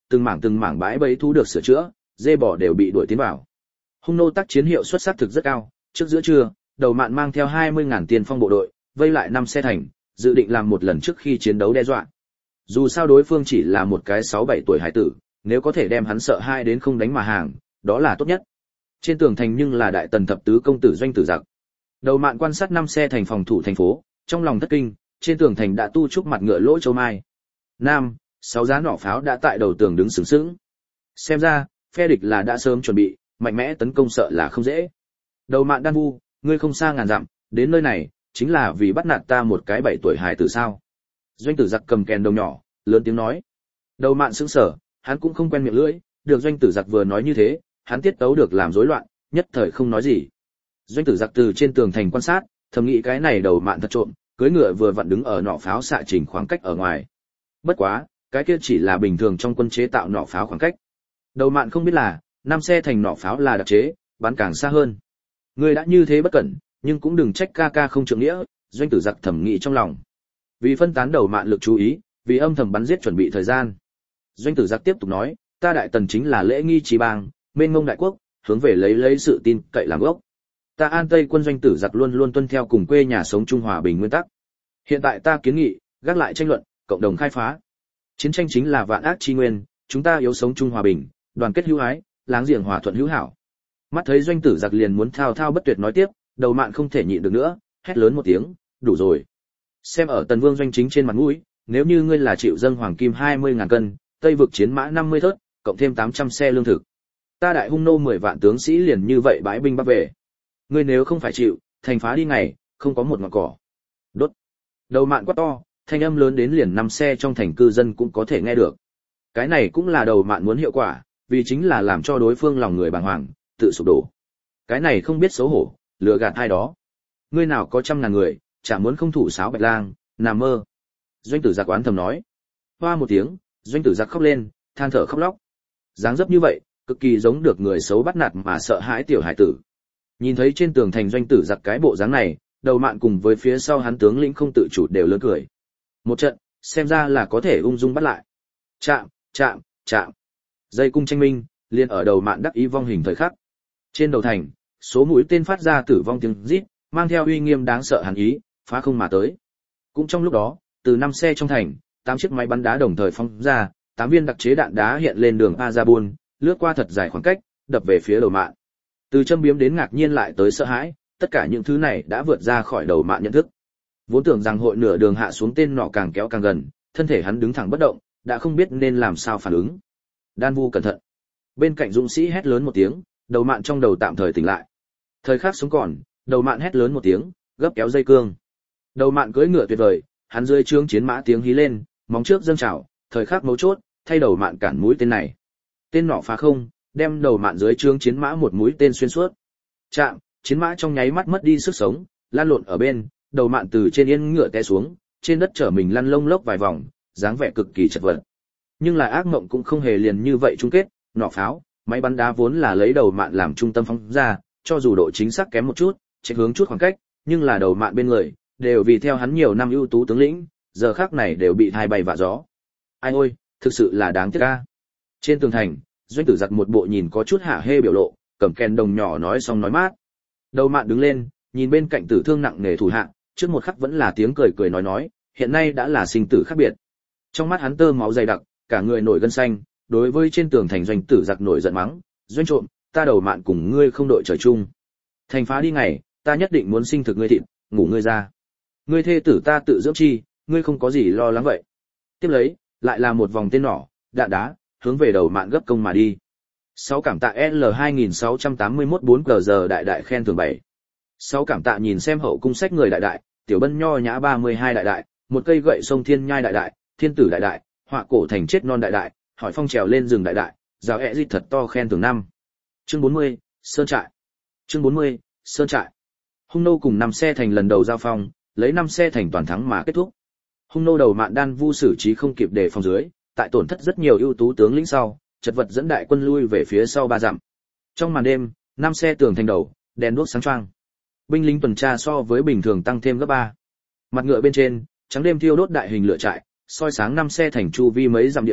từng mảng từng mảng bãi bẫy thú được sửa chữa, dê bò đều bị đuổi tiến vào. Hung nô tác chiến hiệu suất sắc thực rất cao, trước giữa trưa, Đầu Mạn mang theo hai mươi ngàn tiền phong bộ đội, vây lại năm xe thành, dự định làm một lần trước khi chiến đấu đe dọa. Dù sao đối phương chỉ là một cái sáu bảy tuổi hải tử, nếu có thể đem hắn sợ hai đến không đánh mà hàng, đó là tốt nhất. Trên tường thành nhưng là đại tần thập tứ công tử Doanh Tử Giặc. Đầu Mạn quan sát năm xe thành phòng thủ thành phố, trong lòng thất kinh, trên tường thành đã tu trúc mặt ngựa lỗ châu mai. Nam, sáu giá nỏ pháo đã tại đầu tường đứng sừng sững. Xem ra, phe địch là đã sớm chuẩn bị, mạnh mẽ tấn công sợ là không dễ. Đầu Mạn Đan Vu, ngươi không xa ngàn dặm, đến nơi này, chính là vì bắt nạt ta một cái bảy tuổi hài tử sao? Doanh Tử Giặc cầm kèn đồng nhỏ, lớn tiếng nói. Đầu Mạn sững sờ, hắn cũng không quen miệng lưỡi, được Doanh Tử Giặc vừa nói như thế, hắn tiết tấu được làm rối loạn, nhất thời không nói gì. Doanh Tử Giặc từ trên tường thành quan sát, thầm nghĩ cái này Đầu Mạn thật trộm, cưỡi ngựa vừa vặn đứng ở nỏ pháo xạ trình khoảng cách ở ngoài. Bất quá, cái kia chỉ là bình thường trong quân chế tạo nỏ pháo khoảng cách. Đầu Mạn không biết là, năm xe thành nỏ pháo là đặc chế, bắn càng xa hơn. Ngươi đã như thế bất cẩn, nhưng cũng đừng trách ca ca không trượng nghĩa, Doanh Tử Giặc thầm nghĩ trong lòng. Vì phân tán Đầu Mạn lực chú ý, vì âm thầm bắn giết chuẩn bị thời gian. Doanh Tử Giặc tiếp tục nói, ta đại tần chính là lễ nghi trí bang, mênh mông đại quốc, hướng về lấy lấy sự tin cậy làm gốc. Ta An Tây quân Doanh Tử Giặc luôn luôn tuân theo cùng quê nhà sống chung hòa bình nguyên tắc. Hiện tại ta kiến nghị, gác lại tranh luận, cộng đồng khai phá. Chiến tranh chính là vạn ác chi nguyên, chúng ta yếu sống chung hòa bình, đoàn kết hữu ái, láng giềng hòa thuận hữu hảo. Mắt thấy Doanh Tử Giặc liền muốn thao thao bất tuyệt nói tiếp, Đầu Mạn không thể nhịn được nữa, hét lớn một tiếng, đủ rồi. Xem ở Tần Vương doanh chính trên mặt mũi, nếu như ngươi là chịu dâng hoàng kim hai mươi ngàn cân, Tây vực chiến mã năm mươi thớt, cộng thêm tám trăm xe lương thực. Ta đại hung nô mười vạn tướng sĩ liền như vậy bãi binh bắc về. Ngươi nếu không phải chịu, thành phá đi ngày, không có một ngọn cỏ. Đốt. Đầu Mạn quát to, thanh âm lớn đến liền năm xe trong thành cư dân cũng có thể nghe được. Cái này cũng là Đầu Mạn muốn hiệu quả, vì chính là làm cho đối phương lòng người bàng hoàng, tự sụp đổ. Cái này không biết xấu hổ, lừa gạt ai đó. Ngươi nào có trăm ngàn người, chả muốn không thủ sáo bạch lang, nằm mơ. Doanh Tử Giặc oán thầm nói. Hoa một tiếng, Doanh Tử Giặc khóc lên, than thở khóc lóc. Dáng dấp như vậy, cực kỳ giống được người xấu bắt nạt mà sợ hãi tiểu hải tử. Nhìn thấy trên tường thành Doanh Tử Giặc cái bộ dáng này, Đầu Mạn cùng với phía sau hắn tướng lĩnh không tự chủ đều lớn cười. Một trận, xem ra là có thể ung dung bắt lại. Chạm, chạm, chạm. Dây cung tranh minh, liền ở Đầu Mạn đắc ý vong hình thời khắc. Trên đầu thành, số mũi tên phát ra tử vong tiếng rít, mang theo uy nghiêm đáng sợ hàn ý, phá không mà tới. Cũng trong lúc đó, từ năm xe trong thành, tám chiếc máy bắn đá đồng thời phóng ra, tám viên đặc chế đạn đá hiện lên đường Azabun, lướt qua thật dài khoảng cách, đập về phía Đầu Mạn. Từ châm biếm đến ngạc nhiên lại tới sợ hãi, tất cả những thứ này đã vượt ra khỏi Đầu Mạn nhận thức. Vốn tưởng rằng hội nửa đường hạ xuống tên nọ càng kéo càng gần, thân thể hắn đứng thẳng bất động, đã không biết nên làm sao phản ứng. Đan Vu cẩn thận. Bên cạnh dũng sĩ hét lớn một tiếng, Đầu Mạn trong đầu tạm thời tỉnh lại. Thời khắc sống còn, Đầu Mạn hét lớn một tiếng, gấp kéo dây cương. Đầu Mạn cưỡi ngựa tuyệt vời, hắn dưới trướng chiến mã tiếng hí lên, móng trước dâng trào, thời khắc mấu chốt, thay Đầu Mạn cản mũi tên này. Tên nọ phá không, đem Đầu Mạn dưới trướng chiến mã một mũi tên xuyên suốt. Chạm, chiến mã trong nháy mắt mất đi sức sống, lăn lộn ở bên, Đầu Mạn từ trên yên ngựa té xuống, trên đất trở mình lăn lông lốc vài vòng, dáng vẻ cực kỳ chật vật. Nhưng là ác mộng cũng không hề liền như vậy chung kết, nỏ pháo, máy bắn đá vốn là lấy Đầu Mạn làm trung tâm phóng ra, cho dù độ chính xác kém một chút, chạy hướng chút khoảng cách, nhưng là Đầu Mạn bên người, đều vì theo hắn nhiều năm ưu tú tướng lĩnh, giờ khắc này đều bị hai bay vạ gió. Ai ôi, thực sự là đáng tiếc a. Trên tường thành, Doanh Tử Giặc một bộ nhìn có chút hả hê biểu lộ, cầm kèn đồng nhỏ nói xong nói mát. Đầu Mạn đứng lên, nhìn bên cạnh tử thương nặng nề thủ hạ, trước một khắc vẫn là tiếng cười cười nói nói, hiện nay đã là sinh tử khác biệt. Trong mắt hắn tơ máu dày đặc, cả người nổi gân xanh, đối với trên tường thành Doanh Tử Giặc nổi giận mắng, Doanh trộm, ta Đầu Mạn cùng ngươi không đội trời chung. Thành phá đi ngày, ta nhất định muốn sinh thực ngươi thịt, ngủ ngươi ra. Ngươi thê tử ta tự dưỡng chi, ngươi không có gì lo lắng vậy. Tiếp lấy, lại là một vòng tên nỏ, đạn đá, hướng về Đầu Mạn gấp công mà đi. Sáu cảm tạ L hai nghìn sáu trăm tám mươi mốt bốn G giờ đại đại khen thưởng bảy. Sáu cảm tạ nhìn xem hậu cung sách người đại đại, tiểu bân nho nhã ba mươi hai đại đại, một cây gậy sông thiên nhai đại đại, thiên tử đại đại, họa cổ thành chết non đại đại, hỏi phong trèo lên rừng đại đại, rào ẹ dịch thật to khen thưởng năm. Chương bốn mươi, Sơn trại. Chương bốn mươi, Sơn trại. Hung nô cùng năm xe thành lần đầu giao phong, lấy năm xe thành toàn thắng mà kết thúc. Hung nô Đầu Mạn Đan Vu xử trí không kịp đề phòng dưới, tại tổn thất rất nhiều ưu tú tướng lĩnh sau, chật vật dẫn đại quân lui về phía sau ba dặm. Trong màn đêm, năm xe tường thành đầu, đèn đuốc sáng choang. Binh lính tuần tra so với bình thường tăng thêm gấp ba. Mặt ngựa bên trên, trắng đêm thiêu đốt đại hình lửa trại, soi sáng năm xe thành chu vi mấy dặm địa vực,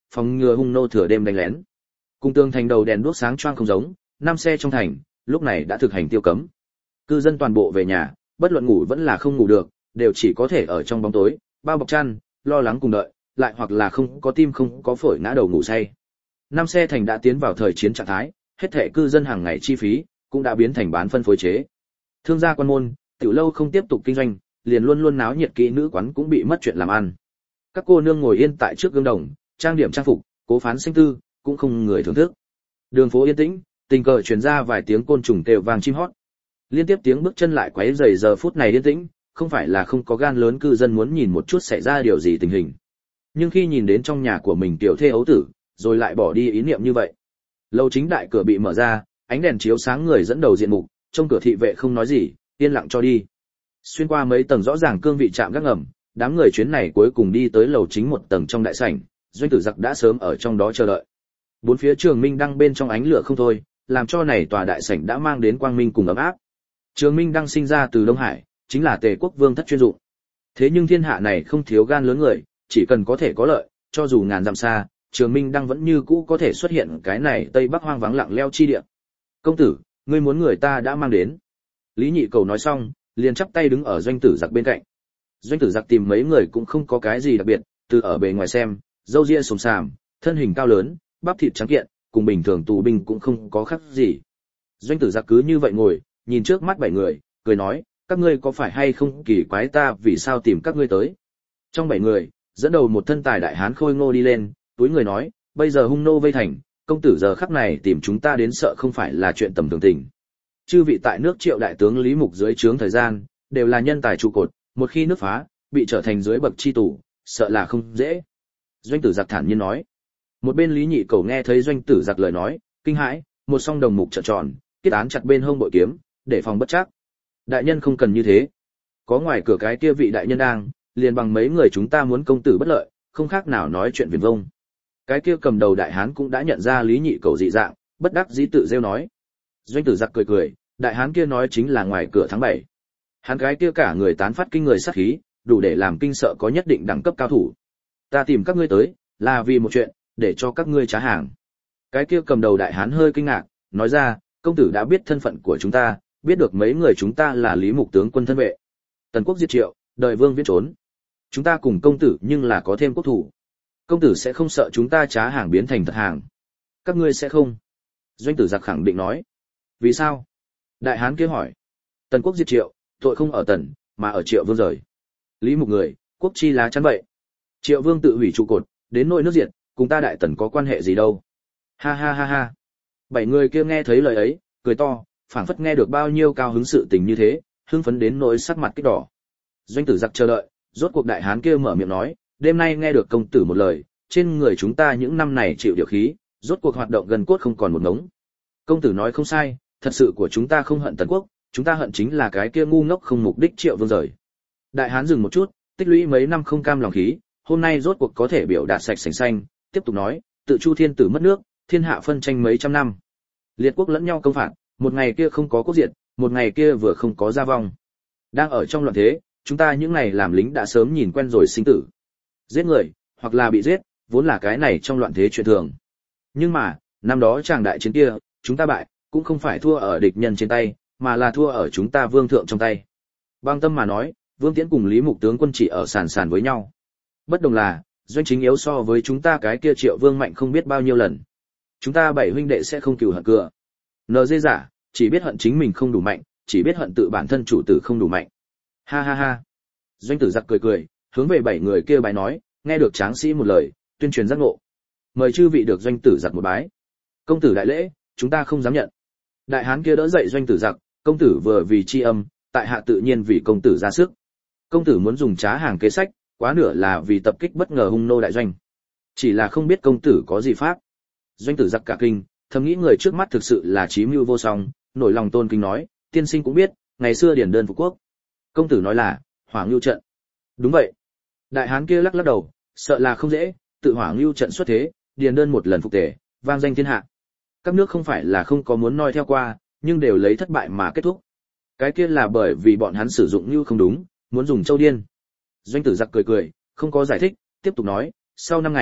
phòng ngừa hung nô thừa đêm đánh lén. Cung tường thành đầu đèn đuốc sáng choang không giống, năm xe trong thành, lúc này đã thực hành tiêu cấm. Cư dân toàn bộ về nhà, bất luận ngủ vẫn là không ngủ được, đều chỉ có thể ở trong bóng tối, bao bọc chăn, lo lắng cùng đợi, lại hoặc là không có tim không có phổi ngã đầu ngủ say. Năm xe thành đã tiến vào thời chiến trạng thái, hết thảy cư dân hàng ngày chi phí cũng đã biến thành bán phân phối chế. Thương gia quan môn, tiểu lâu không tiếp tục kinh doanh, liền luôn luôn náo nhiệt kỹ nữ quán cũng bị mất chuyện làm ăn. Các cô nương ngồi yên tại trước gương đồng, trang điểm trang phục, cố phán sinh tư, cũng không người thưởng thức. Đường phố yên tĩnh, tình cờ truyền ra vài tiếng côn trùng kêu vang chim hót. Liên tiếp tiếng bước chân lại quấy rầy giờ phút này yên tĩnh, không phải là không có gan lớn cư dân muốn nhìn một chút xảy ra điều gì tình hình. Nhưng khi nhìn đến trong nhà của mình tiểu thê ấu tử, rồi lại bỏ đi ý niệm như vậy. Lầu chính đại cửa bị mở ra, ánh đèn chiếu sáng người dẫn đầu diện mục, trong cửa thị vệ không nói gì, yên lặng cho đi. Xuyên qua mấy tầng rõ ràng cương vị trạm gác ngầm, đám người chuyến này cuối cùng đi tới lầu chính một tầng trong đại sảnh, Doanh Tử Giặc đã sớm ở trong đó chờ đợi. Bốn phía Trường Minh Đăng bên trong ánh lửa không thôi, làm cho này tòa đại sảnh đã mang đến quang minh cùng ấm áp. Trường Minh Đăng sinh ra từ Đông Hải, chính là Tề quốc vương thất chuyên dụng. Thế nhưng thiên hạ này không thiếu gan lớn người, chỉ cần có thể có lợi, cho dù ngàn dặm xa, Trường Minh Đăng vẫn như cũ có thể xuất hiện cái này tây bắc hoang vắng lặng leo chi địa. Công tử, ngươi muốn người ta đã mang đến. Lý Nhị Cầu nói xong, liền chắp tay đứng ở Doanh Tử Giặc bên cạnh. Doanh Tử Giặc tìm mấy người cũng không có cái gì đặc biệt, từ ở bề ngoài xem, râu ria xồm xàm, thân hình cao lớn, bắp thịt trắng kiện, cùng bình thường tù binh cũng không có khác gì. Doanh Tử Giặc cứ như vậy ngồi, nhìn trước mắt bảy người, cười nói, các ngươi có phải hay không kỳ quái ta vì sao tìm các ngươi tới. Trong bảy người, dẫn đầu một thân tài đại hán khôi ngô đi lên, túi người nói, bây giờ hung nô vây thành, công tử giờ khắc này tìm chúng ta đến sợ không phải là chuyện tầm thường tình. Chư vị tại nước Triệu đại tướng Lý Mục dưới trướng thời gian, đều là nhân tài trụ cột, một khi nước phá, bị trở thành dưới bậc chi tù, sợ là không dễ. Doanh Tử Giặc thản nhiên nói. Một bên Lý Nhị Cầu nghe thấy Doanh Tử Giặc lời nói, kinh hãi, một song đồng mục trợn tròn, kết án chặt bên hông bội kiếm, để phòng bất trắc. Đại nhân không cần như thế. Có ngoài cửa cái kia vị đại nhân đang, liền bằng mấy người chúng ta muốn công tử bất lợi, không khác nào nói chuyện viển vông. Cái kia cầm đầu đại hán cũng đã nhận ra Lý Nhị Cầu dị dạng, bất đắc dĩ tự rêu nói. Doanh Tử Giặc cười cười, đại hán kia nói chính là ngoài cửa tháng bảy. Hắn cái kia cả người tán phát kinh người sát khí, đủ để làm kinh sợ có nhất định đẳng cấp cao thủ. Ta tìm các ngươi tới, là vì một chuyện, để cho các ngươi trá hàng. Cái kia cầm đầu đại hán hơi kinh ngạc, nói ra, công tử đã biết thân phận của chúng ta, biết được mấy người chúng ta là Lý Mục tướng quân thân vệ. Tần quốc diệt Triệu, đời Vương viễn trốn. Chúng ta cùng công tử nhưng là có thêm quốc thủ. Công tử sẽ không sợ chúng ta trá hàng biến thành thật hàng. Các ngươi sẽ không. Doanh Tử Giặc khẳng định nói. Vì sao? Đại hán kia hỏi. Tần quốc diệt Triệu, tội không ở Tần, mà ở Triệu Vương rời. Lý Mục người, quốc chi lá chắn vậy. Triệu Vương tự hủy trụ cột, đến nỗi nước diệt, cùng ta Đại Tần có quan hệ gì đâu. Ha ha ha ha. Bảy người kia nghe thấy lời ấy, cười to, phảng phất nghe được bao nhiêu cao hứng sự tình như thế, hưng phấn đến nỗi sắc mặt kích đỏ. Doanh Tử Giặc chờ đợi, rốt cuộc đại hán kia mở miệng nói, đêm nay nghe được công tử một lời, trên người chúng ta những năm này chịu điều khí, rốt cuộc hoạt động gần cốt không còn một ngống. Công tử nói không sai, thật sự của chúng ta không hận Tần quốc, chúng ta hận chính là cái kia ngu ngốc không mục đích Triệu Vương rời. Đại hán dừng một chút, tích lũy mấy năm không cam lòng khí, hôm nay rốt cuộc có thể biểu đạt sạch sành xanh, tiếp tục nói, tự Chu thiên tử mất nước, thiên hạ phân tranh mấy trăm năm. Liệt quốc lẫn nhau công phạt, một ngày kia không có quốc diệt, một ngày kia vừa không có gia vong. Đang ở trong loạn thế, chúng ta những ngày làm lính đã sớm nhìn quen rồi sinh tử. Giết người, hoặc là bị giết, vốn là cái này trong loạn thế chuyện thường. Nhưng mà, năm đó tràng đại chiến kia, chúng ta bại, cũng không phải thua ở địch nhân trên tay, mà là thua ở chúng ta vương thượng trong tay. Bang tâm mà nói, Vương Tiễn cùng Lý Mục tướng quân chỉ ở sàn sàn với nhau. Bất đồng là, Doanh Chính yếu so với chúng ta cái kia Triệu Vương mạnh không biết bao nhiêu lần. Chúng ta bảy huynh đệ sẽ không cừu hận cựa. Nờ dê giả, chỉ biết hận chính mình không đủ mạnh, chỉ biết hận tự bản thân chủ tử không đủ mạnh. Ha ha ha. Doanh Tử Giặc cười cười, hướng về bảy người kia bái nói, nghe được tráng sĩ một lời, tuyên truyền giác ngộ. Mời chư vị được Doanh Tử Giặc một bái. Công tử đại lễ, chúng ta không dám nhận. Đại hán kia đỡ dậy Doanh Tử Giặc, công tử vừa vì tri âm, tại hạ tự nhiên vì công tử ra sức. Công tử muốn dùng trá hàng kế sách, quá nửa là vì tập kích bất ngờ hung nô đại doanh. Chỉ là không biết công tử có gì pháp. Doanh Tử Giặc cả kinh, thầm nghĩ người trước mắt thực sự là trí mưu vô song, nổi lòng tôn kính nói, tiên sinh cũng biết, ngày xưa điển đơn phục quốc. Công tử nói là, Hỏa Ngưu trận. Đúng vậy. Đại hán kia lắc lắc đầu, sợ là không dễ, tự Hỏa Ngưu trận xuất thế, điền đơn một lần phục tề, vang danh thiên hạ. Các nước không phải là không có muốn noi theo qua, nhưng đều lấy thất bại mà kết thúc. Cái kia là bởi vì bọn hắn sử dụng như không đúng, muốn dùng châu điên. Doanh Tử Giặc cười cười, không có giải thích, tiếp tục nói, sau năm ngày,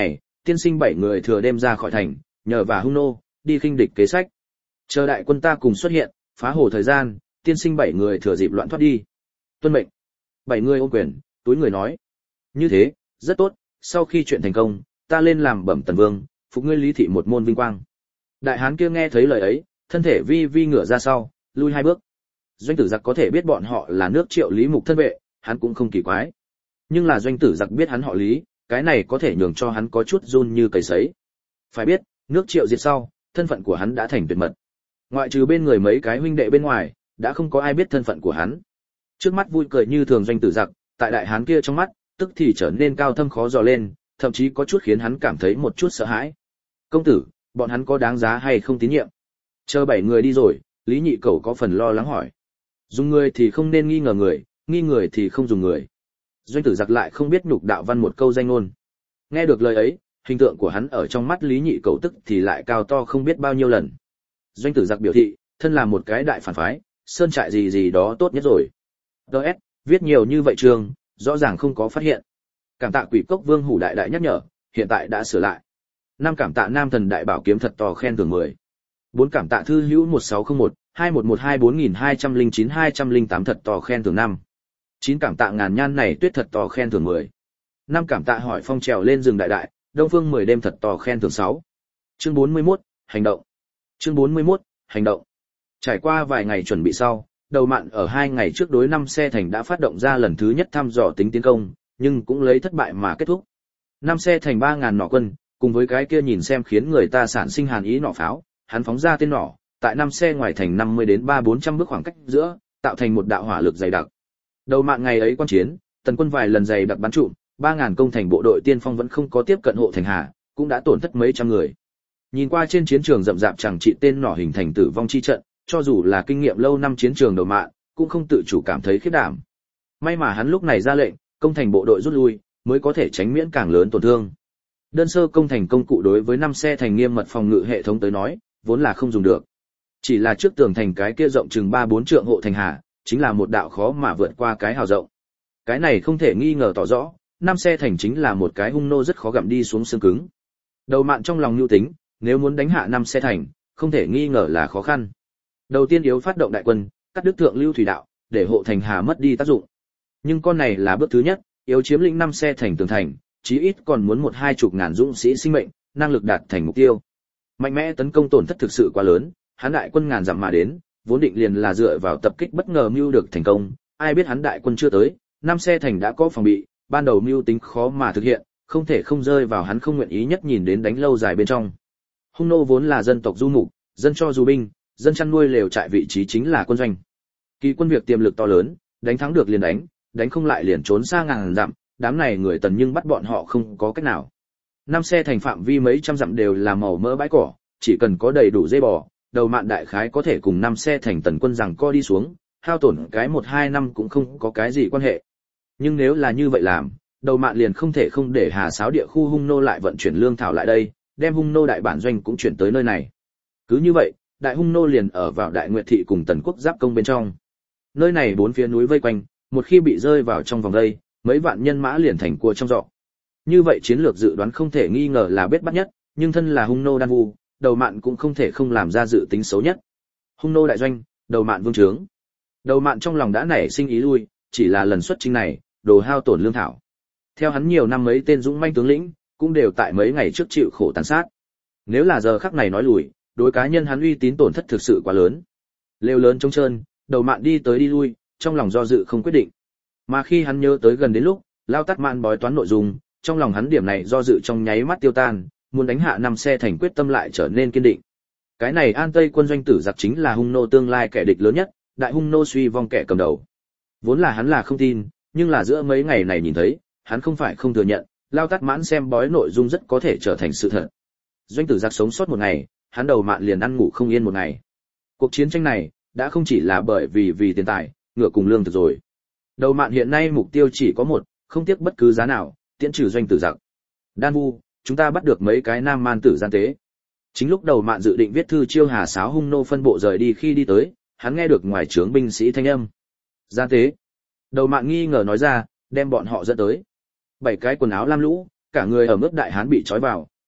tiên sinh bảy người thừa đêm ra khỏi thành, nhờ và hung nô, đi khinh địch kế sách. Chờ đại quân ta cùng xuất hiện, phá hồ thời gian, tiên sinh bảy người thừa dịp loạn thoát đi. Tuân mệnh. Bảy người ôm quyền, túi người nói. Như thế, rất tốt, sau khi chuyện thành công, ta lên làm bẩm tần vương, phục ngươi Lý thị một môn vinh quang. Đại hán kia nghe thấy lời ấy, thân thể vi vi ngửa ra sau, lui hai bước. Doanh tử giặc có thể biết bọn họ là nước Triệu Lý Mục thân vệ, hắn cũng không kỳ quái. Nhưng là doanh tử giặc biết hắn họ Lý, cái này có thể nhường cho hắn có chút run như cầy sấy. Phải biết, nước Triệu diệt sau, thân phận của hắn đã thành tuyệt mật. Ngoại trừ bên người mấy cái huynh đệ bên ngoài, đã không có ai biết thân phận của hắn. Trước mắt vui cười như thường doanh tử giặc, tại đại hán kia trong mắt, tức thì trở nên cao thâm khó dò lên, thậm chí có chút khiến hắn cảm thấy một chút sợ hãi. Công tử, bọn hắn có đáng giá hay không tín nhiệm? Chờ bảy người đi rồi, Lý Nhị Cẩu có phần lo lắng hỏi. Dùng người thì không nên nghi ngờ người, nghi người thì không dùng người. Doanh tử giặc lại không biết nhục đạo văn một câu danh ngôn. Nghe được lời ấy, hình tượng của hắn ở trong mắt Lý Nhị Cẩu tức thì lại cao to không biết bao nhiêu lần. Doanh tử giặc biểu thị, thân là một cái đại phản phái, sơn trại gì gì đó tốt nhất rồi. đê ét, viết nhiều như vậy trường, rõ ràng không có phát hiện. Cảm tạ Quỷ Cốc Vương Hủ đại đại nhắc nhở, hiện tại đã sửa lại. Năm cảm tạ Nam Thần đại bảo kiếm thật to khen thưởng mười. Bốn cảm tạ thư hữu một sáu không một, hai một một hai bốn nghìn hai trăm lẻ chín hai trăm lẻ tám thật to khen thưởng năm. Chín cảm tạ ngàn nhan này tuyết thật to khen thưởng mười. Năm cảm tạ hỏi phong trèo lên rừng đại đại, Đông Phương mười đêm thật to khen thưởng sáu. Chương bốn mươi mốt, hành động. Chương bốn mươi mốt, hành động. Trải qua vài ngày chuẩn bị sau, Đầu Mạn ở hai ngày trước đối năm xe thành đã phát động ra lần thứ nhất thăm dò tính tiến công, nhưng cũng lấy thất bại mà kết thúc. Năm xe thành ba ngàn nỏ quân, cùng với cái kia nhìn xem khiến người ta sản sinh hàn ý nỏ pháo, hắn phóng ra tên nỏ, tại năm xe ngoài thành năm mươi đến ba bốn trăm bước khoảng cách giữa, tạo thành một đạo hỏa lực dày đặc. Đầu Mạn ngày ấy quan chiến, tần quân vài lần dày đặc bắn trụm, ba ngàn công thành bộ đội tiên phong vẫn không có tiếp cận hộ thành hà, cũng đã tổn thất mấy trăm người. Nhìn qua trên chiến trường rậm rạp chẳng trị tên nỏ hình thành tử vong chi trận, cho dù là kinh nghiệm lâu năm chiến trường Đầu Mạn, cũng không tự chủ cảm thấy khiếp đảm. May mà hắn lúc này ra lệnh, công thành bộ đội rút lui, mới có thể tránh miễn càng lớn tổn thương. Đơn sơ công thành công cụ đối với năm xe thành nghiêm mật phòng ngự hệ thống tới nói, vốn là không dùng được. Chỉ là trước tường thành cái kia rộng chừng ba bốn trượng hộ thành hà, chính là một đạo khó mà vượt qua cái hào rộng. Cái này không thể nghi ngờ tỏ rõ, năm xe thành chính là một cái hung nô rất khó gặm đi xuống xương cứng. Đầu Mạn trong lòng nhu tính, nếu muốn đánh hạ năm xe thành, không thể nghi ngờ là khó khăn. Đầu tiên yếu phát động đại quân, cắt đứt thượng lưu thủy đạo, để hộ thành hà mất đi tác dụng. Nhưng con này là bước thứ nhất, yếu chiếm lĩnh năm xe thành tường thành, chí ít còn muốn một hai chục ngàn dũng sĩ sinh mệnh, năng lực đạt thành mục tiêu. Mạnh mẽ tấn công tổn thất thực sự quá lớn, hắn đại quân ngàn dặm mà đến, vốn định liền là dựa vào tập kích bất ngờ mưu được thành công, ai biết hắn đại quân chưa tới, năm xe thành đã có phòng bị, ban đầu mưu tính khó mà thực hiện, không thể không rơi vào hắn không nguyện ý nhất nhìn đến đánh lâu dài bên trong. Hung nô vốn là dân tộc du mục, dân cho dù binh, dân chăn nuôi lều trại vị trí chính là quân doanh. Kỳ quân việc tiềm lực to lớn, đánh thắng được liền đánh, đánh không lại liền trốn xa ngàn dặm, đám này người tần nhưng bắt bọn họ không có cách nào. Năm xe thành phạm vi mấy trăm dặm đều là màu mỡ bãi cỏ, chỉ cần có đầy đủ dây bò, Đầu Mạn đại khái có thể cùng năm xe thành tần quân rằng co đi xuống, hao tổn cái một hai năm cũng không có cái gì quan hệ. Nhưng nếu là như vậy làm, Đầu Mạn liền không thể không để Hà Sáo địa khu hung nô lại vận chuyển lương thảo lại đây, đem hung nô đại bản doanh cũng chuyển tới nơi này. Cứ như vậy, đại hung nô liền ở vào Đại Nguyệt thị cùng Tần quốc giáp công bên trong. Nơi này bốn phía núi vây quanh, một khi bị rơi vào trong vòng đây, mấy vạn nhân mã liền thành cua trong giỏ. Như vậy chiến lược dự đoán không thể nghi ngờ là bết bát nhất, nhưng thân là hung nô đan vu, Đầu Mạn cũng không thể không làm ra dự tính xấu nhất. Hung nô đại doanh, Đầu Mạn vương trướng. Đầu Mạn trong lòng đã nảy sinh ý lui, chỉ là lần xuất chinh này, đồ hao tổn lương thảo. Theo hắn nhiều năm mấy tên dũng manh tướng lĩnh, cũng đều tại mấy ngày trước chịu khổ tàn sát. Nếu là giờ khắc này nói lùi, đối cá nhân hắn uy tín tổn thất thực sự quá lớn. Lều lớn trống trơn, Đầu Mạn đi tới đi lui, trong lòng do dự không quyết định. Mà khi hắn nhớ tới gần đến lúc, Lao Tát Mạn bói toán nội dung, trong lòng hắn điểm này do dự trong nháy mắt tiêu tan, muốn đánh hạ năm xe thành quyết tâm lại trở nên kiên định. Cái này An Tây quân doanh tử giặc chính là hung nô tương lai kẻ địch lớn nhất, đại hung nô suy vong kẻ cầm đầu. Vốn là hắn là không tin, nhưng là giữa mấy ngày này nhìn thấy, hắn không phải không thừa nhận, Lao Tát Mãn xem bói nội dung rất có thể trở thành sự thật. Doanh tử giặc sống sót một ngày, hắn Đầu Mạn liền ăn ngủ không yên một ngày. Cuộc chiến tranh này đã không chỉ là bởi vì vì tiền tài, ngựa cùng lương thực rồi. Đầu Mạn hiện nay mục tiêu chỉ có một, không tiếc bất cứ giá nào, tiễn trừ doanh tử giặc. Đan Vu, chúng ta bắt được mấy cái nam man tử gian tế. Chính lúc Đầu Mạn dự định viết thư chiêu Hà Sáo hung nô phân bộ rời đi khi đi tới, hắn nghe được ngoài trướng binh sĩ thanh âm. Gian tế. Đầu Mạn nghi ngờ nói ra, đem bọn họ dẫn tới. Bảy cái quần áo lam lũ, cả người ở mức đại hán bị trói vào,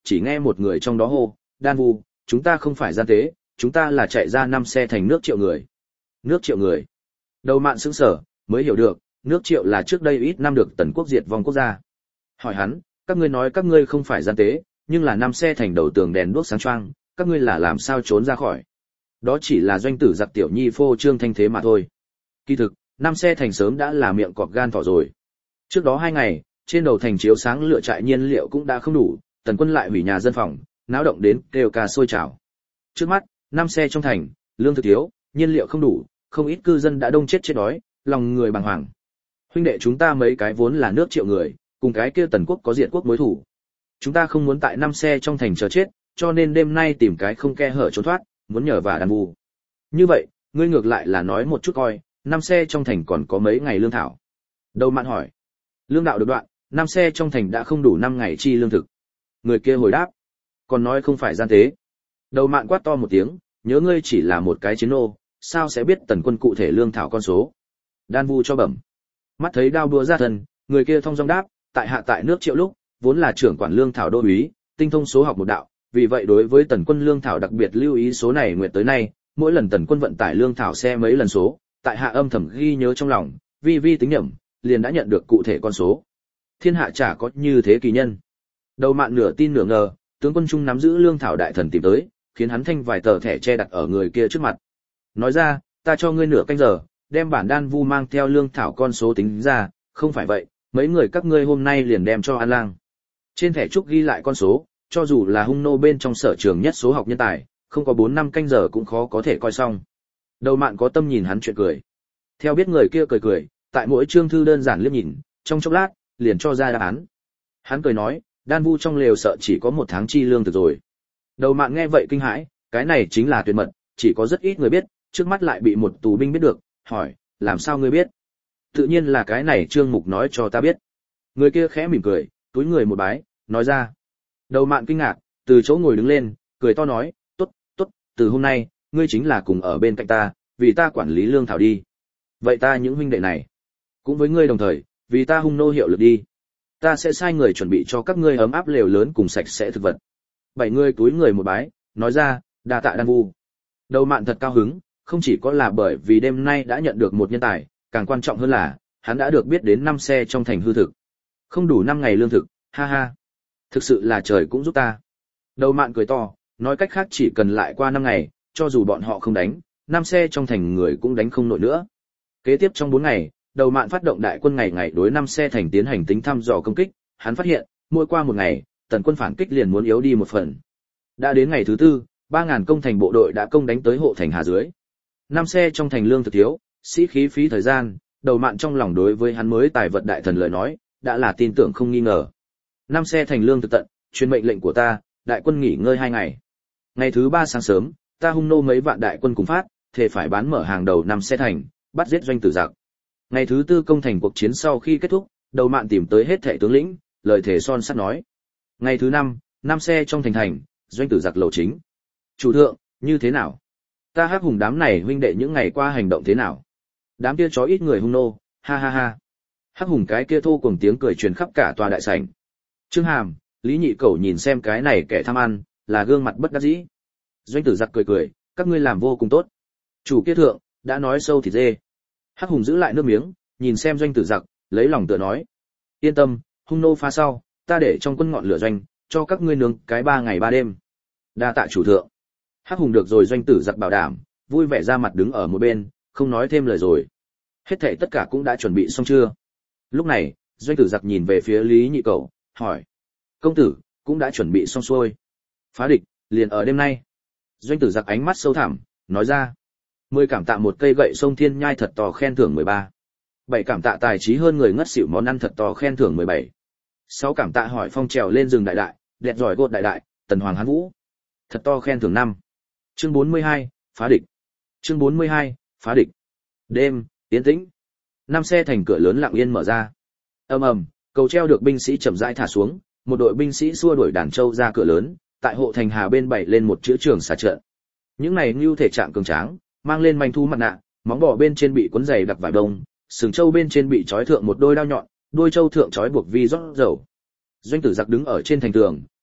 chỉ nghe một người trong đó hô, Đan Vu, chúng ta không phải gian tế, chúng ta là chạy ra năm xe thành nước Triệu người. Nước Triệu người. Đầu Mạn sững sờ, mới hiểu được, nước Triệu là trước đây ít năm được Tần quốc diệt vong quốc gia. Hỏi hắn, các ngươi nói các ngươi không phải gian tế, nhưng là năm xe thành đầu tường đèn đuốc sáng choang, các ngươi là làm sao trốn ra khỏi? Đó chỉ là doanh tử giặc tiểu nhi phô trương thanh thế mà thôi. Kỳ thực, năm xe thành sớm đã là miệng cọp gan thỏ rồi. Trước đó hai ngày, trên đầu thành chiếu sáng lựa trại nhiên liệu cũng đã không đủ, Tần quân lại hủy nhà dân phòng, náo động đến kêu ca sôi trào. Trước mắt, năm xe trong thành, lương thực thiếu, nhiên liệu không đủ, không ít cư dân đã đông chết chết đói, lòng người bàng hoàng. Huynh đệ chúng ta mấy cái vốn là nước Triệu người, cùng cái kia Tần quốc có diện quốc mối thủ. Chúng ta không muốn tại năm xe trong thành chờ chết, cho nên đêm nay tìm cái không khe hở trốn thoát, muốn nhờ vả Đan Vu. Như vậy, ngươi ngược lại là nói một chút coi, năm xe trong thành còn có mấy ngày lương thảo. Đầu Mạn hỏi. Lương đạo được đoạn, năm xe trong thành đã không đủ năm ngày chi lương thực. Người kia hồi đáp. Còn nói không phải gian tế. Đầu Mạn quát to một tiếng, nhớ ngươi chỉ là một cái chiến nô, sao sẽ biết Tần quân cụ thể lương thảo con số. Đan Vu cho bẩm. Mắt thấy đao đũa ra thân, người kia thông dong đáp, tại hạ tại nước Triệu lúc, vốn là trưởng quản lương thảo đô úy, tinh thông số học một đạo, vì vậy đối với Tần quân lương thảo đặc biệt lưu ý số này nguyện tới nay, mỗi lần Tần quân vận tải lương thảo xe mấy lần số, tại hạ âm thầm ghi nhớ trong lòng, vi vi tính nhẩm, liền đã nhận được cụ thể con số. Thiên hạ chả có như thế kỳ nhân. Đầu Mạn nửa tin nửa ngờ, tướng quân trung nắm giữ lương thảo đại thần tìm tới, khiến hắn thanh vài tờ thẻ che đặt ở người kia trước mặt. Nói ra, ta cho ngươi nửa canh giờ, đem bản Đan Vu mang theo lương thảo con số tính ra, không phải vậy, mấy người các ngươi hôm nay liền đem cho An Lang. Trên thẻ trúc ghi lại con số, cho dù là hung nô bên trong sở trường nhất số học nhân tài, không có bốn năm canh giờ cũng khó có thể coi xong. Đầu Mạn có tâm nhìn hắn chuyện cười. Theo biết người kia cười cười, tại mỗi chương thư đơn giản liếc nhìn, trong chốc lát, liền cho ra đáp án. Hắn cười nói, Đan Vu trong lều sợ chỉ có một tháng chi lương thực rồi. Đầu Mạn nghe vậy kinh hãi, cái này chính là tuyệt mật, chỉ có rất ít người biết, trước mắt lại bị một tù binh biết được, hỏi, làm sao ngươi biết? Tự nhiên là cái này Trương Mục nói cho ta biết. Người kia khẽ mỉm cười, túi người một bái, nói ra. Đầu Mạn kinh ngạc, từ chỗ ngồi đứng lên, cười to nói, tốt, tốt, từ hôm nay, ngươi chính là cùng ở bên cạnh ta, vì ta quản lý lương thảo đi. Vậy ta những huynh đệ này, cũng với ngươi đồng thời, vì ta hung nô hiệu lực đi. Ta sẽ sai người chuẩn bị cho các ngươi ấm áp lều lớn cùng sạch sẽ thực vật. Bảy người túi người một bái, nói ra, đa tạ Đan Vu. Đầu Mạn thật cao hứng, không chỉ có là bởi vì đêm nay đã nhận được một nhân tài, càng quan trọng hơn là, hắn đã được biết đến năm xe trong thành hư thực. Không đủ năm ngày lương thực, ha ha. Thực sự là trời cũng giúp ta. Đầu Mạn cười to, nói cách khác chỉ cần lại qua năm ngày, cho dù bọn họ không đánh, năm xe trong thành người cũng đánh không nổi nữa. Kế tiếp trong bốn ngày, Đầu Mạn phát động đại quân ngày ngày đối năm xe thành tiến hành tính thăm dò công kích, hắn phát hiện, mỗi qua một ngày, Tần quân phản kích liền muốn yếu đi một phần. Đã đến ngày thứ tư, ba ngàn công thành bộ đội đã công đánh tới hộ thành Hà dưới. Năm xe trong thành lương thực thiếu, sĩ khí phí thời gian, Đầu Mạn trong lòng đối với hắn mới tài vật đại thần lời nói, đã là tin tưởng không nghi ngờ. Năm xe thành lương thực tận, truyền mệnh lệnh của ta, đại quân nghỉ ngơi hai ngày. Ngày thứ ba sáng sớm, ta hung nô mấy vạn đại quân cùng phát, thể phải bán mở hàng đầu năm xe thành, bắt giết doanh tử giặc. Ngày thứ tư công thành cuộc chiến sau khi kết thúc, Đầu Mạn tìm tới hết thảy tướng lĩnh, lời thể son sắt nói. Ngày thứ năm, năm xe trong thành thành, doanh tử giặc lầu chính. Chủ thượng, như thế nào? Ta Hắc Hùng đám này huynh đệ những ngày qua hành động thế nào? Đám kia chó ít người hung nô, ha ha ha. Hắc Hùng cái kia thô cuồng tiếng cười truyền khắp cả tòa đại sảnh. Trương Hàm, Lý Nhị Cẩu nhìn xem cái này kẻ tham ăn, là gương mặt bất đắc dĩ. Doanh tử giặc cười cười, các ngươi làm vô cùng tốt. Chủ kia thượng, đã nói sâu thịt dê. Hắc Hùng giữ lại nước miếng, nhìn xem doanh tử giặc, lấy lòng tựa nói. Yên tâm, hung nô phá sau, ta để trong quân ngọn lửa doanh, cho các ngươi nướng cái ba ngày ba đêm. Đa tạ chủ thượng. Hắc Hùng được rồi doanh tử giặc bảo đảm, vui vẻ ra mặt đứng ở một bên, không nói thêm lời rồi. Hết thảy tất cả cũng đã chuẩn bị xong chưa? Lúc này, doanh tử giặc nhìn về phía Lý Nhị Cẩu, hỏi. Công tử, cũng đã chuẩn bị xong xuôi. Phá địch, liền ở đêm nay. Doanh tử giặc ánh mắt sâu thẳm, nói ra. Mười cảm tạ một cây gậy sông thiên nhai thật to khen thưởng mười ba. Bảy cảm tạ tài trí hơn người ngất xỉu món ăn thật to khen thưởng mười bảy. Sáu cảm tạ hỏi phong trèo lên rừng đại đại, đẹp giỏi gột đại đại, tần hoàng hán vũ. Thật to khen thưởng năm. Chương bốn mươi hai, phá địch. Chương bốn mươi hai, phá địch. Đêm, yên tĩnh. Năm xe thành cửa lớn lặng yên mở ra. Ầm ầm, cầu treo được binh sĩ chậm rãi thả xuống, một đội binh sĩ xua đuổi đàn trâu ra cửa lớn, tại hộ thành Hà bên bày lên một chữ trường xà trận. Những này nưu thể trạng cường tráng, mang lên manh thu mặt nạ, móng bò bên trên bị cuốn dày đặc vải đông, sừng trâu bên trên bị trói thượng một đôi đao nhọn, đuôi trâu thượng trói buộc vi rót dầu. Doanh tử giặc đứng ở trên thành tường,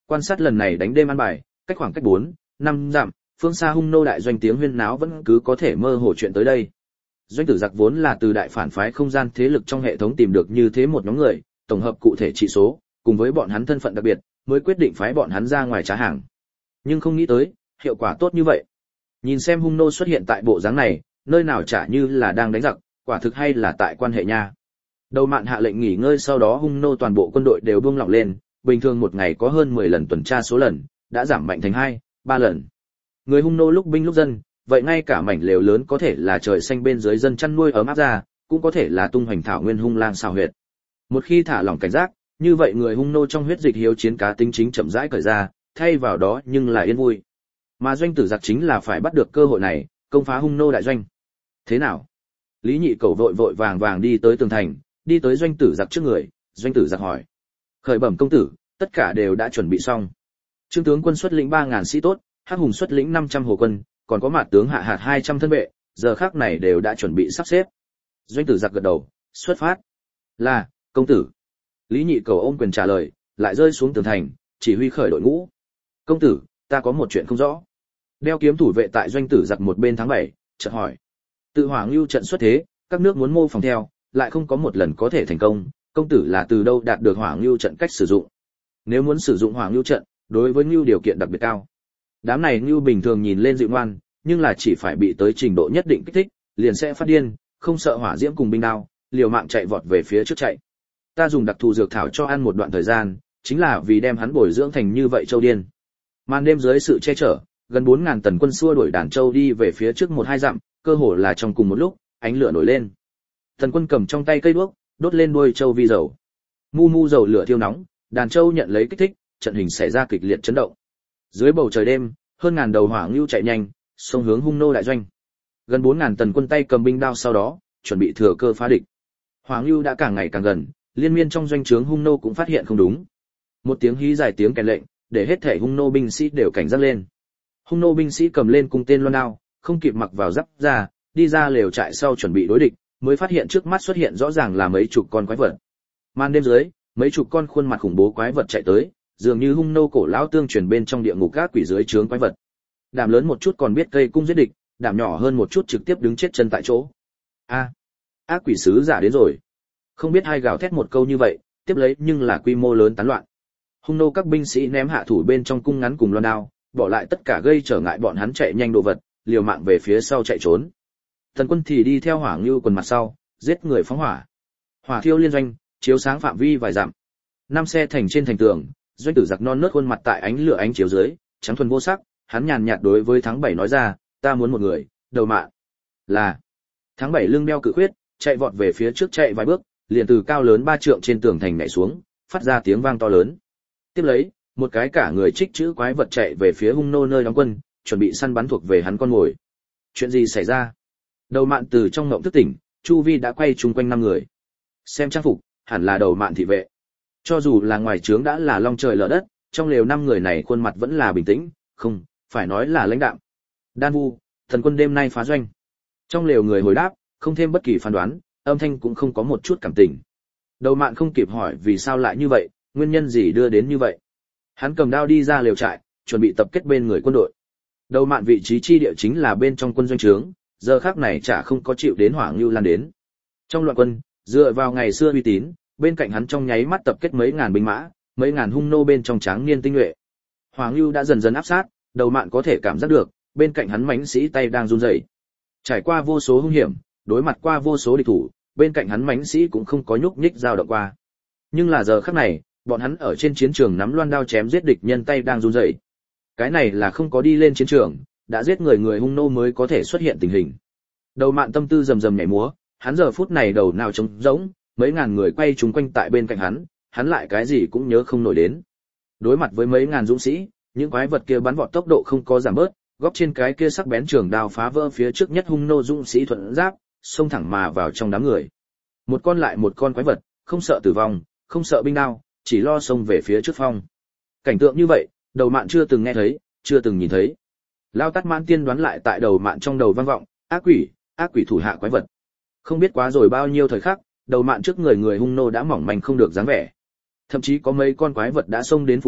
quan sát lần này đánh đêm ăn bài, cách khoảng cách bốn, năm dặm, phương xa hung nô đại doanh tiếng huyên náo vẫn cứ có thể mơ hồ chuyện tới đây. Doanh tử giặc vốn là từ đại phản phái không gian thế lực trong hệ thống tìm được như thế một nhóm người, tổng hợp cụ thể trị số, cùng với bọn hắn thân phận đặc biệt, mới quyết định phái bọn hắn ra ngoài trá hàng. Nhưng không nghĩ tới, hiệu quả tốt như vậy. Nhìn xem hung nô xuất hiện tại bộ dáng này, nơi nào chả như là đang đánh giặc, quả thực hay là tại quan hệ nha. Đầu Mạn hạ lệnh nghỉ ngơi, sau đó hung nô toàn bộ quân đội đều buông lỏng lên, bình thường một ngày có hơn mười lần tuần tra số lần, đã giảm mạnh thành hai, ba lần. Người hung nô lúc binh lúc dân, vậy ngay cả mảnh lều lớn có thể là trời xanh bên dưới dân chăn nuôi ấm áp ra, cũng có thể là tung hoành thảo nguyên hung lang xào huyệt. Một khi thả lỏng cảnh giác, như vậy người hung nô trong huyết dịch hiếu chiến cá tính chính chậm rãi cởi ra, thay vào đó nhưng là yên vui. Mà doanh tử giặc chính là phải bắt được cơ hội này, công phá hung nô đại doanh. Thế nào? Lý Nhị Cẩu vội vội vàng vàng đi tới tường thành, đi tới doanh tử giặc trước người, doanh tử giặc hỏi: "Khởi bẩm công tử, tất cả đều đã chuẩn bị xong. Trương tướng quân xuất lĩnh ba ngàn sĩ tốt, Hắc Hùng xuất lĩnh năm trăm hồ quân, còn có Mạt tướng hạ hạt hai trăm thân vệ, giờ khắc này đều đã chuẩn bị sắp xếp." Doanh tử giặc gật đầu, xuất phát. "Là, công tử." Lý Nhị Cẩu ôm quyền trả lời, lại rơi xuống tường thành, chỉ huy khởi đội ngũ. "Công tử, ta có một chuyện không rõ." Đeo kiếm thủ vệ tại doanh tử giặc một bên tháng bảy, chợt hỏi: "Tự Hoàng Lưu trận xuất thế, các nước muốn mô phỏng theo, lại không có một lần có thể thành công, công tử là từ đâu đạt được Hoàng Lưu trận cách sử dụng? Nếu muốn sử dụng Hoàng Lưu trận, đối với Lưu điều kiện đặc biệt cao." Đám này Lưu bình thường nhìn lên dịu ngoan, nhưng là chỉ phải bị tới trình độ nhất định kích thích, liền sẽ phát điên, không sợ hỏa diễm cùng binh đao, liều mạng chạy vọt về phía trước chạy. Ta dùng đặc thù dược thảo cho ăn một đoạn thời gian, chính là vì đem hắn bồi dưỡng thành như vậy châu điên. Màn đêm dưới sự che chở, gần bốn ngàn tần quân xua đuổi đàn châu đi về phía trước một hai dặm, cơ hồ là trong cùng một lúc, ánh lửa nổi lên. Tần quân cầm trong tay cây đuốc, đốt lên đuôi châu vi dầu. Mu mu dầu lửa thiêu nóng, đàn châu nhận lấy kích thích, trận hình xảy ra kịch liệt chấn động. Dưới bầu trời đêm, hơn ngàn đầu hỏa ngưu chạy nhanh, xông hướng hung nô đại doanh. Gần bốn ngàn tần quân tay cầm binh đao, sau đó chuẩn bị thừa cơ phá địch. Hỏa ngưu đã càng ngày càng gần, liên miên trong doanh trướng hung nô cũng phát hiện không đúng. Một tiếng hí dài tiếng kèn lệnh, để hết thể hung nô binh sĩ đều cảnh giác lên. Hung nô binh sĩ cầm lên cung tên loan đao, không kịp mặc vào giáp ra, đi ra lều trại sau chuẩn bị đối địch, mới phát hiện trước mắt xuất hiện rõ ràng là mấy chục con quái vật. Màn đêm dưới, mấy chục con khuôn mặt khủng bố quái vật chạy tới, dường như hung nô cổ lão tương truyền bên trong địa ngục các quỷ dưới trướng quái vật. Đảm lớn một chút còn biết cây cung giết địch, đảm nhỏ hơn một chút trực tiếp đứng chết chân tại chỗ. A, ác quỷ sứ giả đến rồi. Không biết hai gào thét một câu như vậy, tiếp lấy nhưng là quy mô lớn tán loạn. Hung nô các binh sĩ ném hạ thủ bên trong cung ngắn cùng loan đao, bỏ lại tất cả gây trở ngại bọn hắn chạy nhanh đồ vật, liều mạng về phía sau chạy trốn. Tần quân thì đi theo Hỏa Ngưu quần mặt sau, giết người phóng hỏa. Hỏa thiêu liên doanh, chiếu sáng phạm vi vài dặm. Năm xe thành trên thành tường, doanh tử giặc non nớt khuôn mặt tại ánh lửa ánh chiếu dưới, trắng thuần vô sắc, hắn nhàn nhạt đối với tháng bảy nói ra, ta muốn một người, Đầu Mạn. Là. Tháng bảy lưng đeo cự khuyết, chạy vọt về phía trước chạy vài bước, liền từ cao lớn ba trượng trên tường thành nhảy xuống, phát ra tiếng vang to lớn. Tiếp lấy, một cái cả người trích chữ quái vật chạy về phía hung nô nơi đóng quân, chuẩn bị săn bắn thuộc về hắn con mồi. Chuyện gì xảy ra? Đầu Mạn từ trong ngộng thức tỉnh, chu vi đã quay chung quanh năm người. Xem trang phục, hẳn là Đầu Mạn thị vệ. Cho dù là ngoài trướng đã là long trời lở đất, trong lều năm người này khuôn mặt vẫn là bình tĩnh, không, phải nói là lãnh đạm. Đan Vu, thần quân đêm nay phá doanh. Trong lều người hồi đáp, không thêm bất kỳ phán đoán, âm thanh cũng không có một chút cảm tình. Đầu Mạn không kịp hỏi vì sao lại như vậy, nguyên nhân gì đưa đến như vậy. Hắn cầm đao đi ra lều trại, chuẩn bị tập kết bên người quân đội. Đầu Mạn vị trí chi địa chính là bên trong quân doanh trướng, giờ khắc này chả không có chịu đến Hỏa Ngưu lan đến. Trong loạn quân, dựa vào ngày xưa uy tín, bên cạnh hắn trong nháy mắt tập kết mấy ngàn binh mã, mấy ngàn hung nô bên trong tráng niên tinh nhuệ. Hỏa Ngưu đã dần dần áp sát, Đầu Mạn có thể cảm giác được, bên cạnh hắn mãnh sĩ tay đang run rẩy. Trải qua vô số hung hiểm, đối mặt qua vô số địch thủ, bên cạnh hắn mãnh sĩ cũng không có nhúc nhích dao động qua. Nhưng là giờ khắc này, bọn hắn ở trên chiến trường nắm loan đao chém giết địch nhân tay đang run rẩy. Cái này là không có đi lên chiến trường, đã giết người người hung nô mới có thể xuất hiện tình hình. Đầu Mạn tâm tư rầm rầm nhảy múa, hắn giờ phút này đầu nào trống rỗng, mấy ngàn người quay chúng quanh tại bên cạnh hắn, hắn lại cái gì cũng nhớ không nổi đến. Đối mặt với mấy ngàn dũng sĩ, những quái vật kia bắn vọt tốc độ không có giảm bớt, góc trên cái kia sắc bén trường đao phá vỡ phía trước nhất hung nô dũng sĩ thuận giáp, xông thẳng mà vào trong đám người. Một con lại một con quái vật, không sợ tử vong, không sợ binh đao, chỉ lo xông về phía trước phong. Cảnh tượng như vậy, Đầu Mạn chưa từng nghe thấy, chưa từng nhìn thấy. Lao Tát Mãn tiên đoán lại tại Đầu Mạn trong đầu vang vọng, ác quỷ, ác quỷ thủ hạ quái vật. Không biết quá rồi bao nhiêu thời khắc, Đầu Mạn trước người người hung nô đã mỏng manh không được dáng vẻ. Thậm chí có mấy con quái vật đã xông đến phụ cận,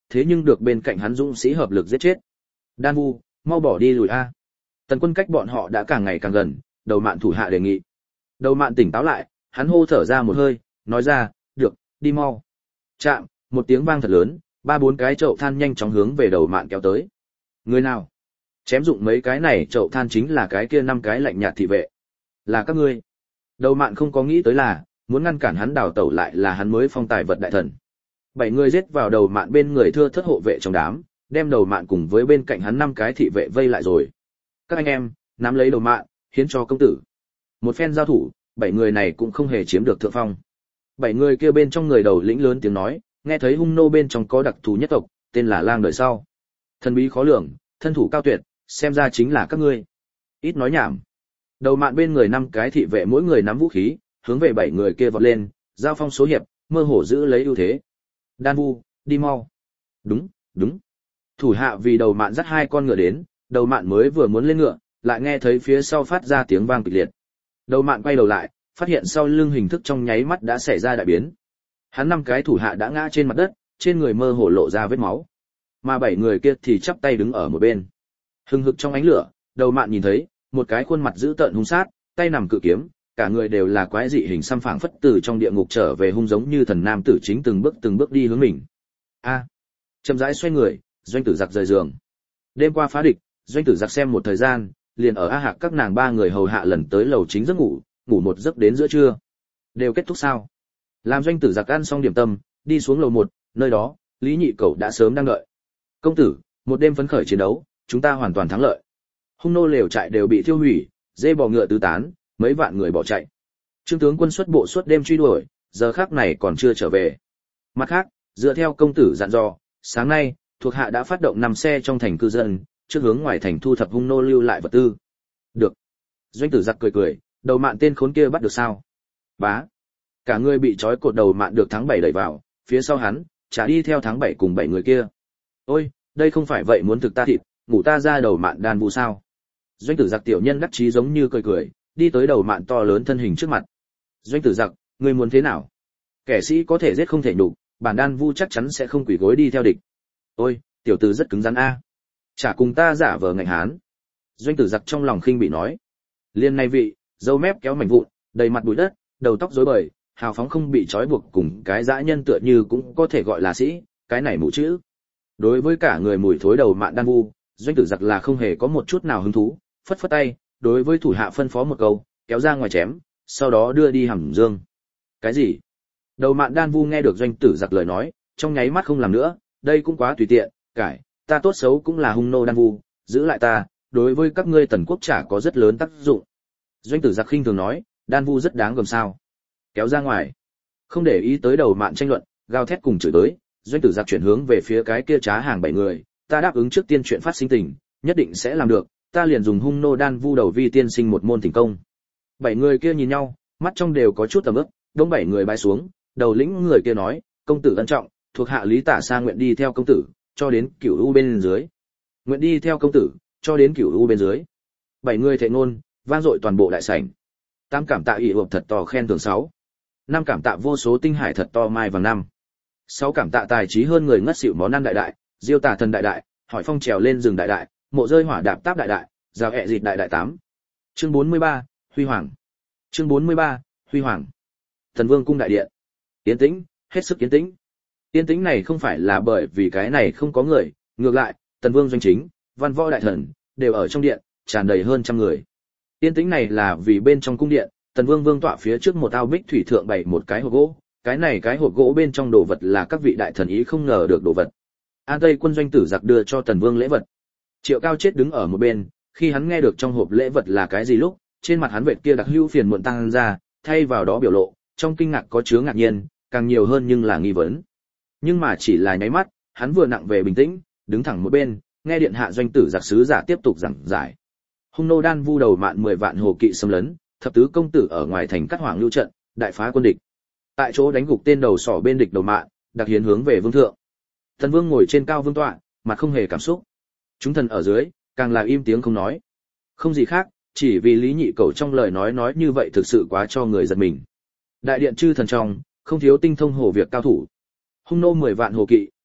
thế nhưng được bên cạnh hắn dũng sĩ hợp lực giết chết. Đan Vu, mau bỏ đi lùi a. Tần Quân cách bọn họ đã càng ngày càng gần, Đầu Mạn thủ hạ đề nghị. Đầu Mạn tỉnh táo lại, hắn hô thở ra một hơi, nói ra, được, đi mau. Chạm, một tiếng vang thật lớn, ba bốn cái chậu than nhanh chóng hướng về Đầu Mạn kéo tới. Người nào? Chém dụng mấy cái này chậu than chính là cái kia năm cái lạnh nhạt thị vệ. Là các ngươi. Đầu Mạn không có nghĩ tới là, muốn ngăn cản hắn đào tẩu lại là hắn mới phong tài vật đại thần. Bảy người giết vào Đầu Mạn bên người thưa thớt hộ vệ trong đám, đem Đầu Mạn cùng với bên cạnh hắn năm cái thị vệ vây lại rồi. Các anh em, nắm lấy Đầu Mạn, hiến cho công tử. Một phen giao thủ, bảy người này cũng không hề chiếm được thượng phong. Bảy người kia bên trong người đầu lĩnh lớn tiếng nói, nghe thấy hung nô bên trong có đặc thù nhất tộc, tên là Lang đời sau. Thần bí khó lường, thân thủ cao tuyệt, xem ra chính là các ngươi. Ít nói nhảm. Đầu Mạn bên người năm cái thị vệ mỗi người nắm vũ khí, hướng về bảy người kia vọt lên, giao phong số hiệp, mơ hồ giữ lấy ưu thế. Đan Vu, đi mau. Đúng, đúng. Thủ hạ vì Đầu Mạn dắt hai con ngựa đến, Đầu Mạn mới vừa muốn lên ngựa, lại nghe thấy phía sau phát ra tiếng vang kịch liệt. Đầu Mạn quay đầu lại, phát hiện sau lưng hình thức trong nháy mắt đã xảy ra đại biến. Hắn năm cái thủ hạ đã ngã trên mặt đất, trên người mơ hồ lộ ra vết máu. Mà bảy người kia thì chắp tay đứng ở một bên. Hừng hực trong ánh lửa, Đầu Mạn nhìn thấy một cái khuôn mặt dữ tợn hung sát, tay nằm cự kiếm, cả người đều là quái dị hình xăm phảng phất từ trong địa ngục trở về hung giống như thần nam tử chính từng bước từng bước đi hướng mình. A, chậm rãi xoay người, Doanh Tử Giặc rời giường. Đêm qua phá địch, Doanh Tử Giặc xem một thời gian, liền ở A Hạc các nàng ba người hầu hạ lần tới lầu chính giấc ngủ, ngủ một giấc đến giữa trưa. Đều kết thúc sao? Làm Doanh Tử Giặc ăn xong điểm tâm, đi xuống lầu một, nơi đó, Lý Nhị Cẩu đã sớm đang đợi. Công tử, một đêm phấn khởi chiến đấu, chúng ta hoàn toàn thắng lợi. Hung nô lều trại đều bị thiêu hủy, dê bò ngựa tứ tán, mấy vạn người bỏ chạy. Trương tướng quân xuất bộ suốt đêm truy đuổi, giờ khắc này còn chưa trở về. Mặt khác, dựa theo công tử dặn dò, sáng nay, thuộc hạ đã phát động năm xe trong thành cư dân, trước hướng ngoài thành thu thập hung nô lưu lại vật tư. Được. Doanh Tử Giặc cười cười, Đầu Mạn tên khốn kia bắt được sao? Bá. Cả người bị trói cột Đầu Mạn được tháng bảy đẩy vào, phía sau hắn, trả đi theo tháng bảy cùng bảy người kia. Ôi, đây không phải vậy muốn thực ta thịt, ngủ ta ra Đầu Mạn Đan Vu sao? Doanh Tử Giặc tiểu nhân đắc chí giống như cười cười, đi tới Đầu Mạn to lớn thân hình trước mặt. Doanh Tử Giặc, ngươi muốn thế nào? Kẻ sĩ có thể giết không thể nhục, bản Đan Vu chắc chắn sẽ không quỳ gối đi theo địch. Ôi, tiểu tử rất cứng rắn a. Chả cùng ta giả vờ ngạnh hán. Doanh Tử Giặc trong lòng khinh bị nói. Liên này vị, râu mép kéo mảnh vụn, đầy mặt bụi đất, đầu tóc rối bời, hào phóng không bị trói buộc cùng cái dã nhân tựa như cũng có thể gọi là sĩ, cái này mụ chữ. Đối với cả người mùi thối Đầu Mạn Đan Vu, Doanh Tử Giặc là không hề có một chút nào hứng thú, phất phất tay, đối với thủ hạ phân phó một câu, kéo ra ngoài chém, sau đó đưa đi hầm dương. Cái gì? Đầu Mạn Đan Vu nghe được Doanh Tử Giặc lời nói, trong nháy mắt không làm nữa, đây cũng quá tùy tiện, cải, ta tốt xấu cũng là hung nô Đan Vu, giữ lại ta, đối với các ngươi Tần quốc chả có rất lớn tác dụng. Doanh Tử Giặc khinh thường nói, Đan Vu rất đáng gờm sao? Kéo ra ngoài. Không để ý tới Đầu Mạn tranh luận, gào thét cùng chửi tới, Doanh Tử Giặc chuyển hướng về phía cái kia trá hàng bảy người, ta đáp ứng trước tiên chuyện phát sinh tình, nhất định sẽ làm được, ta liền dùng hung nô Đan Vu đầu vi tiên sinh một môn thành công. Bảy người kia nhìn nhau, mắt trong đều có chút tầm ức, đông bảy người bái xuống, đầu lĩnh người kia nói, công tử ân trọng, thuộc hạ Lý Tả Sa nguyện đi theo công tử, cho đến Cửu U bên dưới. Nguyện đi theo công tử, cho đến Cửu U bên dưới. Bảy người thệ ngôn, vang dội toàn bộ đại sảnh. Tám cảm tạ ỷ hộp thật to khen thưởng sáu. Năm cảm tạ vô số tinh hải thật to mai vàng năm. Sáu cảm tạ tài trí hơn người ngất xỉu món ăn đại đại, diêu tà thần đại đại, hỏi phong trèo lên rừng đại đại, mộ rơi hỏa đạp táp đại đại, rào ẹ dịt đại đại tám. Chương bốn mươi ba, Huy Hoàng. Chương bốn mươi ba, Huy Hoàng. Thần Vương cung đại điện. Yên tĩnh, hết sức yên tĩnh. Yên tĩnh này không phải là bởi vì cái này không có người, ngược lại, Tần Vương doanh chính, văn võ đại thần đều ở trong điện, tràn đầy hơn trăm người. Yên tĩnh này là vì bên trong cung điện, Tần Vương vương tọa phía trước một ao bích thủy thượng bày một cái hộp gỗ, cái này cái hộp gỗ bên trong đồ vật là các vị đại thần ý không ngờ được đồ vật. An Tây quân Doanh Tử Giặc đưa cho Tần Vương lễ vật. Triệu Cao chết đứng ở một bên, khi hắn nghe được trong hộp lễ vật là cái gì lúc, trên mặt hắn vệt kia đặc hữu phiền muộn tăng ra, thay vào đó biểu lộ, trong kinh ngạc có chứa ngạc nhiên, càng nhiều hơn nhưng là nghi vấn. Nhưng mà chỉ là nháy mắt, hắn vừa nặng về bình tĩnh, đứng thẳng một bên, nghe điện hạ Doanh Tử Giặc sứ giả tiếp tục giảng giải. Hung nô Đan Vu đầu Mạn mười vạn hồ kỵ xâm lấn, thập tứ công tử ở ngoài thành cắt hoàng lưu trận, đại phá quân địch. Tại chỗ đánh gục tên đầu sỏ bên địch đầu Mạn, đặc hiến hướng về vương thượng. Tần Vương ngồi trên cao vương tọa, mặt không hề cảm xúc. Chúng thần ở dưới, càng là im tiếng không nói. Không gì khác, chỉ vì Lý Nhị Cẩu trong lời nói nói như vậy thực sự quá cho người giật mình. Đại điện chư thần trong, không thiếu tinh thông hồ việc cao thủ. Hung nô mười vạn hồ kỵ,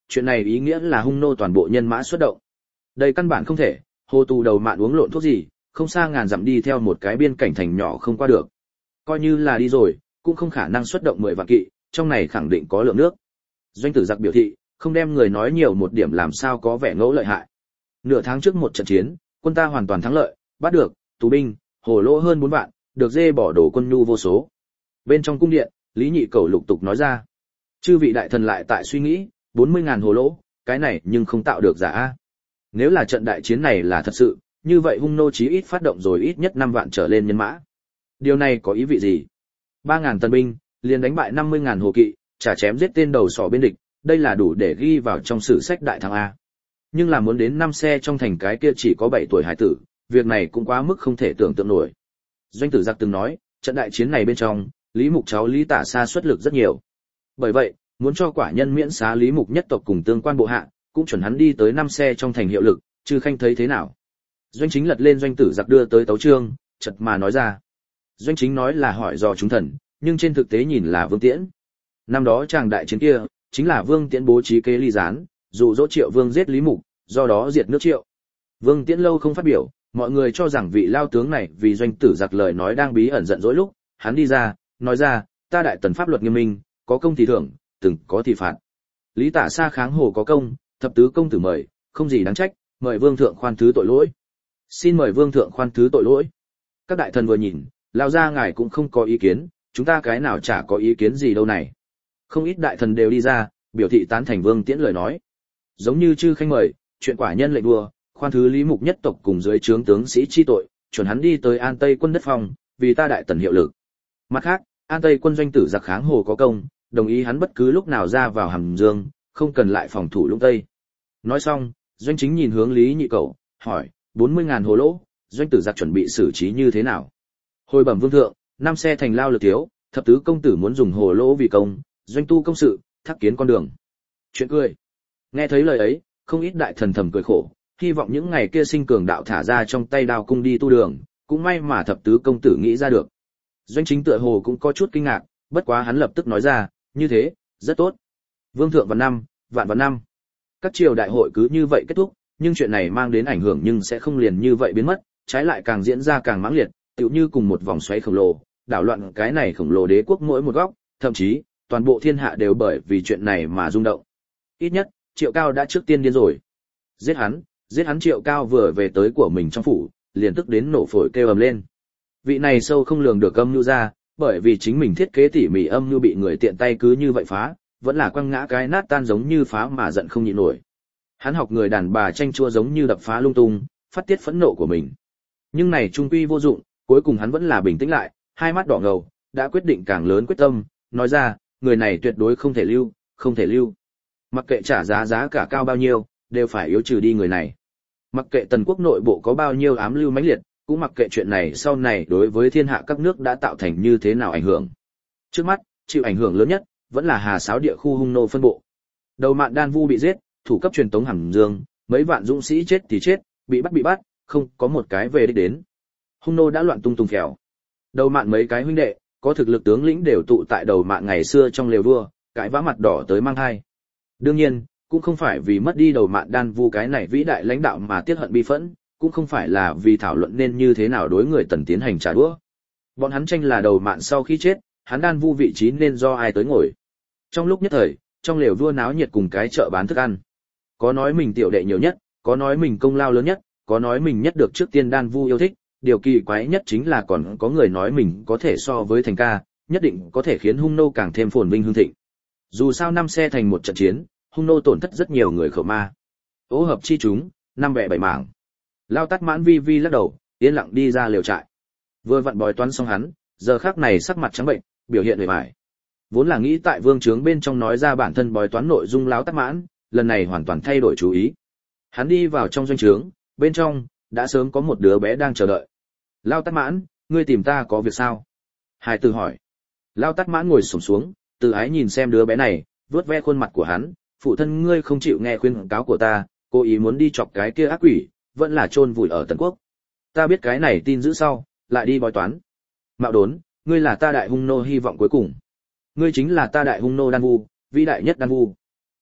chuyện này ý nghĩa là hung nô toàn bộ nhân mã xuất động. Đây căn bản không thể, Hồ Tù đầu mạn uống lộn thuốc gì, không xa ngàn dặm đi theo một cái biên cảnh thành nhỏ không qua được. Coi như là đi rồi, cũng không khả năng xuất động mười vạn kỵ, trong này khẳng định có lượng nước. Doanh tử giặc biểu thị, không đem người nói nhiều một điểm làm sao có vẻ ngẫu lợi hại. Nửa tháng trước một trận chiến, quân ta hoàn toàn thắng lợi, bắt được tù binh, hồ lỗ hơn bốn vạn, được dê bỏ đổ quân nhu vô số. Bên trong cung điện, Lý Nhị Cẩu lục tục nói ra. Chư vị đại thần lại tại suy nghĩ, bốn mươi ngàn hồ lỗ, cái này nhưng không tạo được giả a. Nếu là trận đại chiến này là thật sự, như vậy hung nô chí ít phát động rồi ít nhất năm vạn trở lên nhân mã. Điều này có ý vị gì? ba ngàn tân binh, liền đánh bại năm mươi ngàn hồ kỵ, trả chém giết tên đầu sỏ bên địch, đây là đủ để ghi vào trong sử sách đại thắng a. Nhưng là muốn đến năm xe trong thành cái kia chỉ có bảy tuổi hải tử, việc này cũng quá mức không thể tưởng tượng nổi. Doanh tử giặc từng nói, trận đại chiến này bên trong, Lý Mục cháu Lý Tả Sa xuất lực rất nhiều. Bởi vậy, muốn cho quả nhân miễn xá Lý Mục nhất tộc cùng tương quan bộ hạ, cũng chuẩn hắn đi tới năm xe trong thành hiệu lực, Chư Khanh thấy thế nào? Doanh Chính lật lên doanh tử giặc đưa tới tấu chương, chợt mà nói ra. Doanh Chính nói là hỏi dò chúng thần, nhưng trên thực tế nhìn là Vương Tiễn. Năm đó chàng đại chiến kia, chính là Vương Tiễn bố trí kế ly gián, dụ dỗ Triệu Vương giết Lý Mục, do đó diệt nước Triệu. Vương Tiễn lâu không phát biểu, mọi người cho rằng vị lao tướng này vì doanh tử giặc lời nói đang bí ẩn giận dỗi lúc, hắn đi ra, nói ra, ta đại tần pháp luật nghiêm minh, có công thì thưởng, từng có thì phạt. Lý Tả Sa kháng hồ có công, thập tứ công tử mời, không gì đáng trách, mời vương thượng khoan thứ tội lỗi. Xin mời vương thượng khoan thứ tội lỗi. Các đại thần vừa nhìn, lao ra ngài cũng không có ý kiến, chúng ta cái nào chả có ý kiến gì đâu này. Không ít đại thần đều đi ra, biểu thị tán thành Vương Tiễn lời nói. Giống như Chư Khanh mời, chuyện quả nhân lệnh đua, khoan thứ Lý Mục nhất tộc cùng dưới trướng tướng sĩ chi tội, chuẩn hắn đi tới An Tây quân đất phong, vì ta đại tần hiệu lực. Mặt khác, An Tây quân doanh tử giặc kháng hồ có công, đồng ý hắn bất cứ lúc nào ra vào Hàm Dương, không cần lại phòng thủ Lũng Tây. Nói xong, Doanh Chính nhìn hướng Lý Nhị Cẩu, hỏi, bốn mươi ngàn hồ lỗ, doanh tử giặc chuẩn bị xử trí như thế nào? Hồi bẩm vương thượng, năm xe thành lao lực thiếu, thập tứ công tử muốn dùng hồ lỗ vì công, doanh tu công sự, thác kiến con đường. Chuyện cười. Nghe thấy lời ấy, không ít đại thần thầm cười khổ, hy vọng những ngày kia sinh cường đạo thả ra trong tay đao cung đi tu đường, cũng may mà thập tứ công tử nghĩ ra được. Doanh Chính tựa hồ cũng có chút kinh ngạc, bất quá hắn lập tức nói ra, như thế, rất tốt. Vương thượng vạn năm, vạn vạn năm. Các triều đại hội cứ như vậy kết thúc, nhưng chuyện này mang đến ảnh hưởng nhưng sẽ không liền như vậy biến mất, trái lại càng diễn ra càng mãng liệt, tựu như cùng một vòng xoáy khổng lồ, đảo loạn cái này khổng lồ đế quốc mỗi một góc, thậm chí, toàn bộ thiên hạ đều bởi vì chuyện này mà rung động. Ít nhất, Triệu Cao đã trước tiên điên rồi. Giết hắn, giết hắn Triệu Cao vừa về tới của mình trong phủ, liền tức đến nổ phổi kêu ầm lên. Vị này sâu không lường được âm nhu ra, bởi vì chính mình thiết kế tỉ mỉ âm nhu bị người tiện tay cứ như vậy phá, vẫn là quăng ngã cái nát tan giống như phá mà giận không nhịn nổi. Hắn học người đàn bà tranh chua giống như đập phá lung tung, phát tiết phẫn nộ của mình. Nhưng này trung quy vô dụng, cuối cùng hắn vẫn là bình tĩnh lại, hai mắt đỏ ngầu, đã quyết định càng lớn quyết tâm, nói ra, người này tuyệt đối không thể lưu, không thể lưu. Mặc kệ trả giá giá cả cao bao nhiêu, đều phải yếu trừ đi người này. Mặc kệ tần quốc nội bộ có bao nhiêu ám lưu mãnh liệt, cũng mặc kệ chuyện này sau này đối với thiên hạ các nước đã tạo thành như thế nào ảnh hưởng. Trước mắt, chịu ảnh hưởng lớn nhất, vẫn là Hà Sáo địa khu hung nô phân bộ. Đầu Mạn Đan Vu bị giết, thủ cấp truyền tống Hàm Dương, mấy vạn dũng sĩ chết thì chết, bị bắt bị bắt, không có một cái về đích đến. Hung nô đã loạn tung tung phèo. Đầu Mạn mấy cái huynh đệ, có thực lực tướng lĩnh đều tụ tại Đầu Mạn ngày xưa trong lều vua, cãi vã mặt đỏ tới mang hai. Đương nhiên, cũng không phải vì mất đi Đầu Mạn Đan Vu cái này vĩ đại lãnh đạo mà tiếc hận bi phẫn, cũng không phải là vì thảo luận nên như thế nào đối người Tần tiến hành trả đũa. Bọn hắn tranh là Đầu Mạn sau khi chết, hắn Đan Vu vị trí nên do ai tới ngồi. Trong lúc nhất thời, trong lều vua náo nhiệt cùng cái chợ bán thức ăn. Có nói mình tiểu đệ nhiều nhất, có nói mình công lao lớn nhất, có nói mình nhất được trước tiên Đan Vu yêu thích, điều kỳ quái nhất chính là còn có người nói mình có thể so với Thành Ca, nhất định có thể khiến hung nô càng thêm phồn vinh hưng thịnh. Dù sao năm xe thành một trận chiến, hung nô tổn thất rất nhiều người khẩu ma. Ô hợp chi chúng, năm bẻ bảy mảng. Lao Tát Mãn vi vi lắc đầu, yên lặng đi ra lều trại. Vừa vặn bói toán xong hắn, giờ khắc này sắc mặt trắng bệnh, biểu hiện uể oải. Vốn là nghĩ tại vương trướng bên trong nói ra bản thân bói toán nội dung Lão Tát Mãn, lần này hoàn toàn thay đổi chú ý. Hắn đi vào trong doanh trướng, bên trong đã sớm có một đứa bé đang chờ đợi. Lão Tát Mãn, ngươi tìm ta có việc sao? Hải tử hỏi. Lão Tát Mãn ngồi xổm xuống, từ ái nhìn xem đứa bé này, vuốt ve khuôn mặt của hắn, phụ thân ngươi không chịu nghe khuyên cáo của ta, cố ý muốn đi chọc cái kia ác quỷ, vẫn là chôn vùi ở Tần Quốc. Ta biết cái này tin giữ sau, lại đi bói toán. Mạo Đốn, ngươi là ta đại hung nô hy vọng cuối cùng. Ngươi chính là ta đại hung nô Đan Vu, vĩ đại nhất Đan Vu.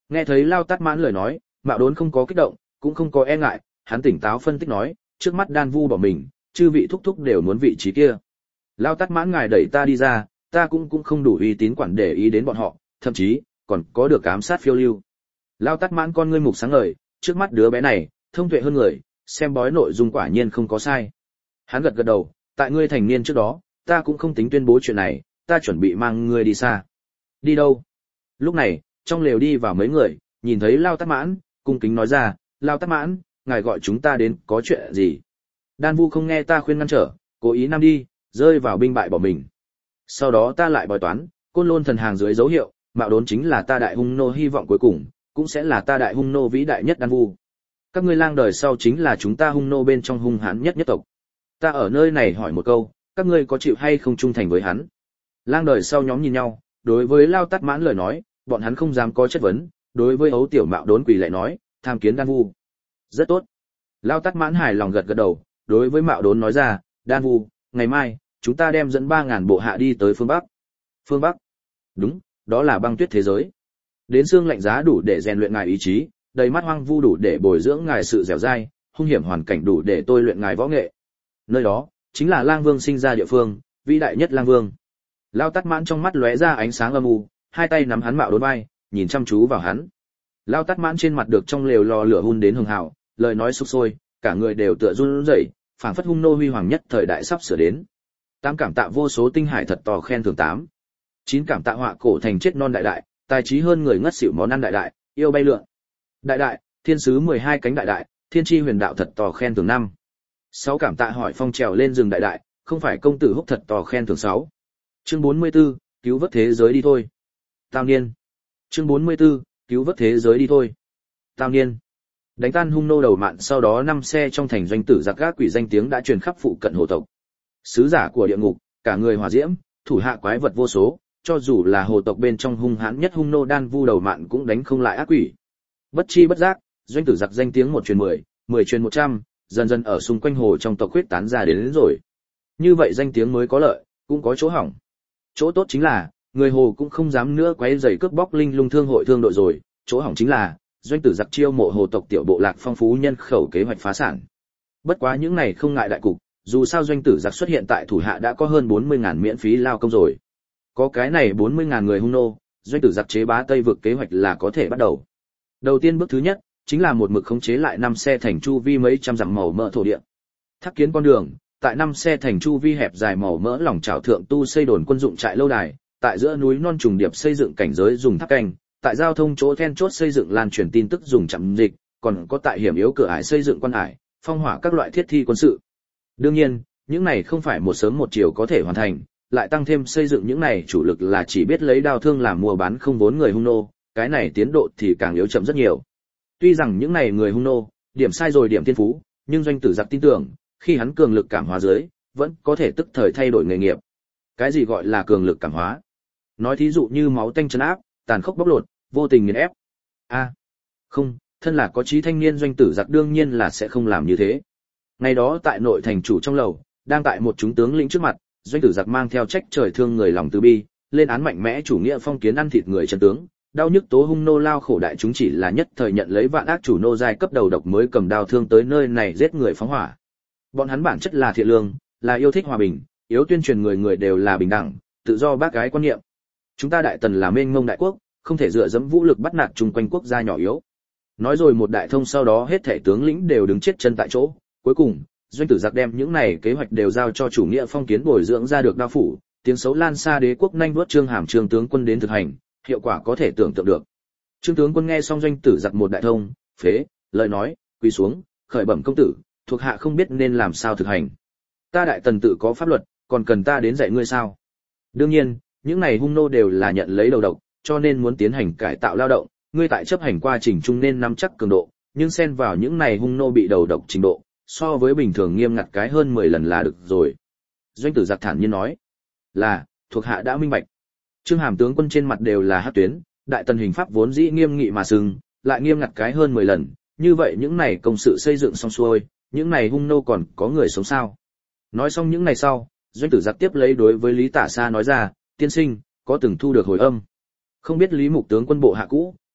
Nghe thấy Lao Tát Mãn lời nói, Mạo Đốn không có kích động, cũng không có e ngại, hắn tỉnh táo phân tích nói, trước mắt Đan Vu bỏ mình, chư vị thúc thúc đều muốn vị trí kia. Lao Tát Mãn ngài đẩy ta đi ra, ta cũng cũng không đủ uy tín quản để ý đến bọn họ, thậm chí còn có được ám sát phiêu lưu. Lao Tát Mãn con ngươi mục sáng ngời, trước mắt đứa bé này, thông tuệ hơn người, xem bói nội dung quả nhiên không có sai. Hắn gật gật đầu, tại ngươi thành niên trước đó, ta cũng không tính tuyên bố chuyện này, ta chuẩn bị mang ngươi đi xa. Đi đâu? Lúc này, trong lều đi vào mấy người, nhìn thấy Lao Tát Mãn, cung kính nói ra, Lao Tát Mãn, ngài gọi chúng ta đến có chuyện gì? Đan Vu không nghe ta khuyên ngăn trở, cố ý nam đi, rơi vào binh bại bỏ mình. Sau đó ta lại bói toán, Côn Lôn thần hàng dưới dấu hiệu, Mạo Đốn chính là ta đại hung nô hy vọng cuối cùng, cũng sẽ là ta đại hung nô vĩ đại nhất Đan Vu. Các ngươi lang đời sau chính là chúng ta hung nô bên trong hung hãn nhất nhất tộc. Ta ở nơi này hỏi một câu, các ngươi có chịu hay không trung thành với hắn? Lang đời sau nhóm nhìn nhau, đối với Lao Tát Mãn lời nói, bọn hắn không dám có chất vấn, đối với Ấu Tiểu Mạo Đốn quỳ lại nói, tham kiến Đan Vu. Rất tốt. Lao Tát Mãn hài lòng gật gật đầu, đối với Mạo Đốn nói ra, Đan Vu, ngày mai chúng ta đem dẫn ba ngàn bộ hạ đi tới phương Bắc. Phương Bắc? Đúng, đó là băng tuyết thế giới. Đến xương lạnh giá đủ để rèn luyện ngài ý chí, đầy mắt hoang vu đủ để bồi dưỡng ngài sự dẻo dai, hung hiểm hoàn cảnh đủ để tôi luyện ngài võ nghệ. Nơi đó chính là Lang Vương sinh ra địa phương, vĩ đại nhất Lang Vương. Lao Tát Mãn trong mắt lóe ra ánh sáng âm u, hai tay nắm hắn Mạo Đốn vai, nhìn chăm chú vào hắn. Lao Tát Mãn trên mặt được trong lều lò lửa hun đến hừng hào, lời nói sục sôi, cả người đều tựa run rẩy, phảng phất hung nô huy hoàng nhất thời đại sắp sửa đến. Tám cảm tạ vô số tinh hải thật to khen thưởng tám. Chín cảm tạ họa cổ thành chết non đại đại, tài trí hơn người ngất xỉu món ăn đại đại, yêu bay lượn. Đại đại, thiên sứ mười hai cánh đại đại, thiên chi huyền đạo thật to khen thưởng năm. Sáu cảm tạ hỏi phong trèo lên rừng đại đại, không phải công tử húc thật to khen thưởng sáu. Chương bốn mươi 44, cứu vớt thế giới đi thôi. Tao niên. Chương bốn mươi 44, cứu vớt thế giới đi thôi. Tao niên. Đánh tan hung nô đầu mạn sau đó năm xe trong thành doanh tử giặc gác quỷ danh tiếng đã truyền khắp phụ cận hồ tộc. Sứ giả của địa ngục, cả người hỏa diễm, thủ hạ quái vật vô số, cho dù là hồ tộc bên trong hung hãn nhất hung nô Đan Vu đầu mạn cũng đánh không lại ác quỷ. Bất chi bất giác, doanh tử giặc danh tiếng một truyền mười, mười truyền một trăm, dần dần ở xung quanh hồ trong tộc huyết tán ra đến, đến rồi. Như vậy danh tiếng mới có lợi, cũng có chỗ hỏng. Chỗ tốt chính là, người hồ cũng không dám nữa quấy rầy cướp bóc linh lung thương hội thương đội rồi, chỗ hỏng chính là, doanh tử giặc chiêu mộ hồ tộc tiểu bộ lạc phong phú nhân khẩu kế hoạch phá sản. Bất quá những này không ngại đại cục, dù sao doanh tử giặc xuất hiện tại thủ hạ đã có hơn bốn mươi ngàn miễn phí lao công rồi. Có cái này bốn mươi ngàn người hung nô, doanh tử giặc chế bá Tây vực kế hoạch là có thể bắt đầu. Đầu tiên bước thứ nhất, chính là một mực khống chế lại năm xe thành chu vi mấy trăm dặm màu mỡ thổ địa. Thác kiến con đường, tại năm xe thành chu vi hẹp dài màu mỡ lòng trào thượng tu xây đồn quân dụng trại lâu đài, tại giữa núi non trùng điệp xây dựng cảnh giới dùng tháp canh, tại giao thông chỗ then chốt xây dựng lan truyền tin tức dùng chạm dịch, còn có tại hiểm yếu cửa ải xây dựng quan ải, phong hỏa các loại thiết thi quân sự. Đương nhiên, những này không phải một sớm một chiều có thể hoàn thành, lại tăng thêm xây dựng những này chủ lực là chỉ biết lấy đao thương làm mua bán không vốn người hung nô, cái này tiến độ thì càng yếu chậm rất nhiều. Tuy rằng những này người hung nô, điểm sai rồi điểm thiên phú, nhưng doanh tử giặc tin tưởng, khi hắn cường lực cảm hóa dưới, vẫn có thể tức thời thay đổi nghề nghiệp. Cái gì gọi là cường lực cảm hóa? Nói thí dụ như máu tanh trấn áp, tàn khốc bóc lột, vô tình nghiền ép. A, à, không, thân là có trí thanh niên doanh tử giặc đương nhiên là sẽ không làm như thế. Ngày đó tại nội thành chủ trong lầu, đang tại một chúng tướng lĩnh trước mặt, doanh tử giặc mang theo trách trời thương người lòng từ bi, lên án mạnh mẽ chủ nghĩa phong kiến ăn thịt người chân tướng, đau nhức tố hung nô lao khổ đại chúng chỉ là nhất thời nhận lấy vạn ác chủ nô giai cấp đầu độc mới cầm đao thương tới nơi này giết người phóng hỏa. Bọn hắn bản chất là thiện lương, là yêu thích hòa bình, yếu tuyên truyền người người đều là bình đẳng, tự do bác gái quan niệm. Chúng ta đại tần là mênh mông đại quốc, không thể dựa dẫm vũ lực bắt nạt chung quanh quốc gia nhỏ yếu. Nói rồi một đại thông sau đó hết thảy tướng lĩnh đều đứng chết chân tại chỗ, cuối cùng, doanh tử giặc đem những này kế hoạch đều giao cho chủ nghĩa phong kiến bồi dưỡng ra được đao phủ, tiếng xấu lan xa đế quốc nhanh vuốt trương hàm trương tướng quân đến thực hành, hiệu quả có thể tưởng tượng được. Trương tướng quân nghe xong doanh tử giặc một đại thông, phế, lời nói, quỳ xuống, khởi bẩm công tử, thuộc hạ không biết nên làm sao thực hành. Ta đại tần tự có pháp luật, còn cần ta đến dạy ngươi sao? Đương nhiên, những này hung nô đều là nhận lấy đầu độc, cho nên muốn tiến hành cải tạo lao động, ngươi tại chấp hành quá trình chung nên nắm chắc cường độ, nhưng xen vào những này hung nô bị đầu độc trình độ, so với bình thường nghiêm ngặt cái hơn mười lần là được rồi. Doanh tử giặc thản nhiên nói, là, thuộc hạ đã minh bạch. Trương hàm tướng quân trên mặt đều là hắc tuyến, đại tần hình pháp vốn dĩ nghiêm nghị mà sừng, lại nghiêm ngặt cái hơn mười lần, như vậy những này công sự xây dựng xong xuôi, những này hung nô còn có người sống sao? Nói xong những này sau, doanh tử giặc tiếp lấy đối với Lý Tả Sa nói ra, tiên sinh, có từng thu được hồi âm. Không biết Lý Mục tướng quân bộ hạ cũ,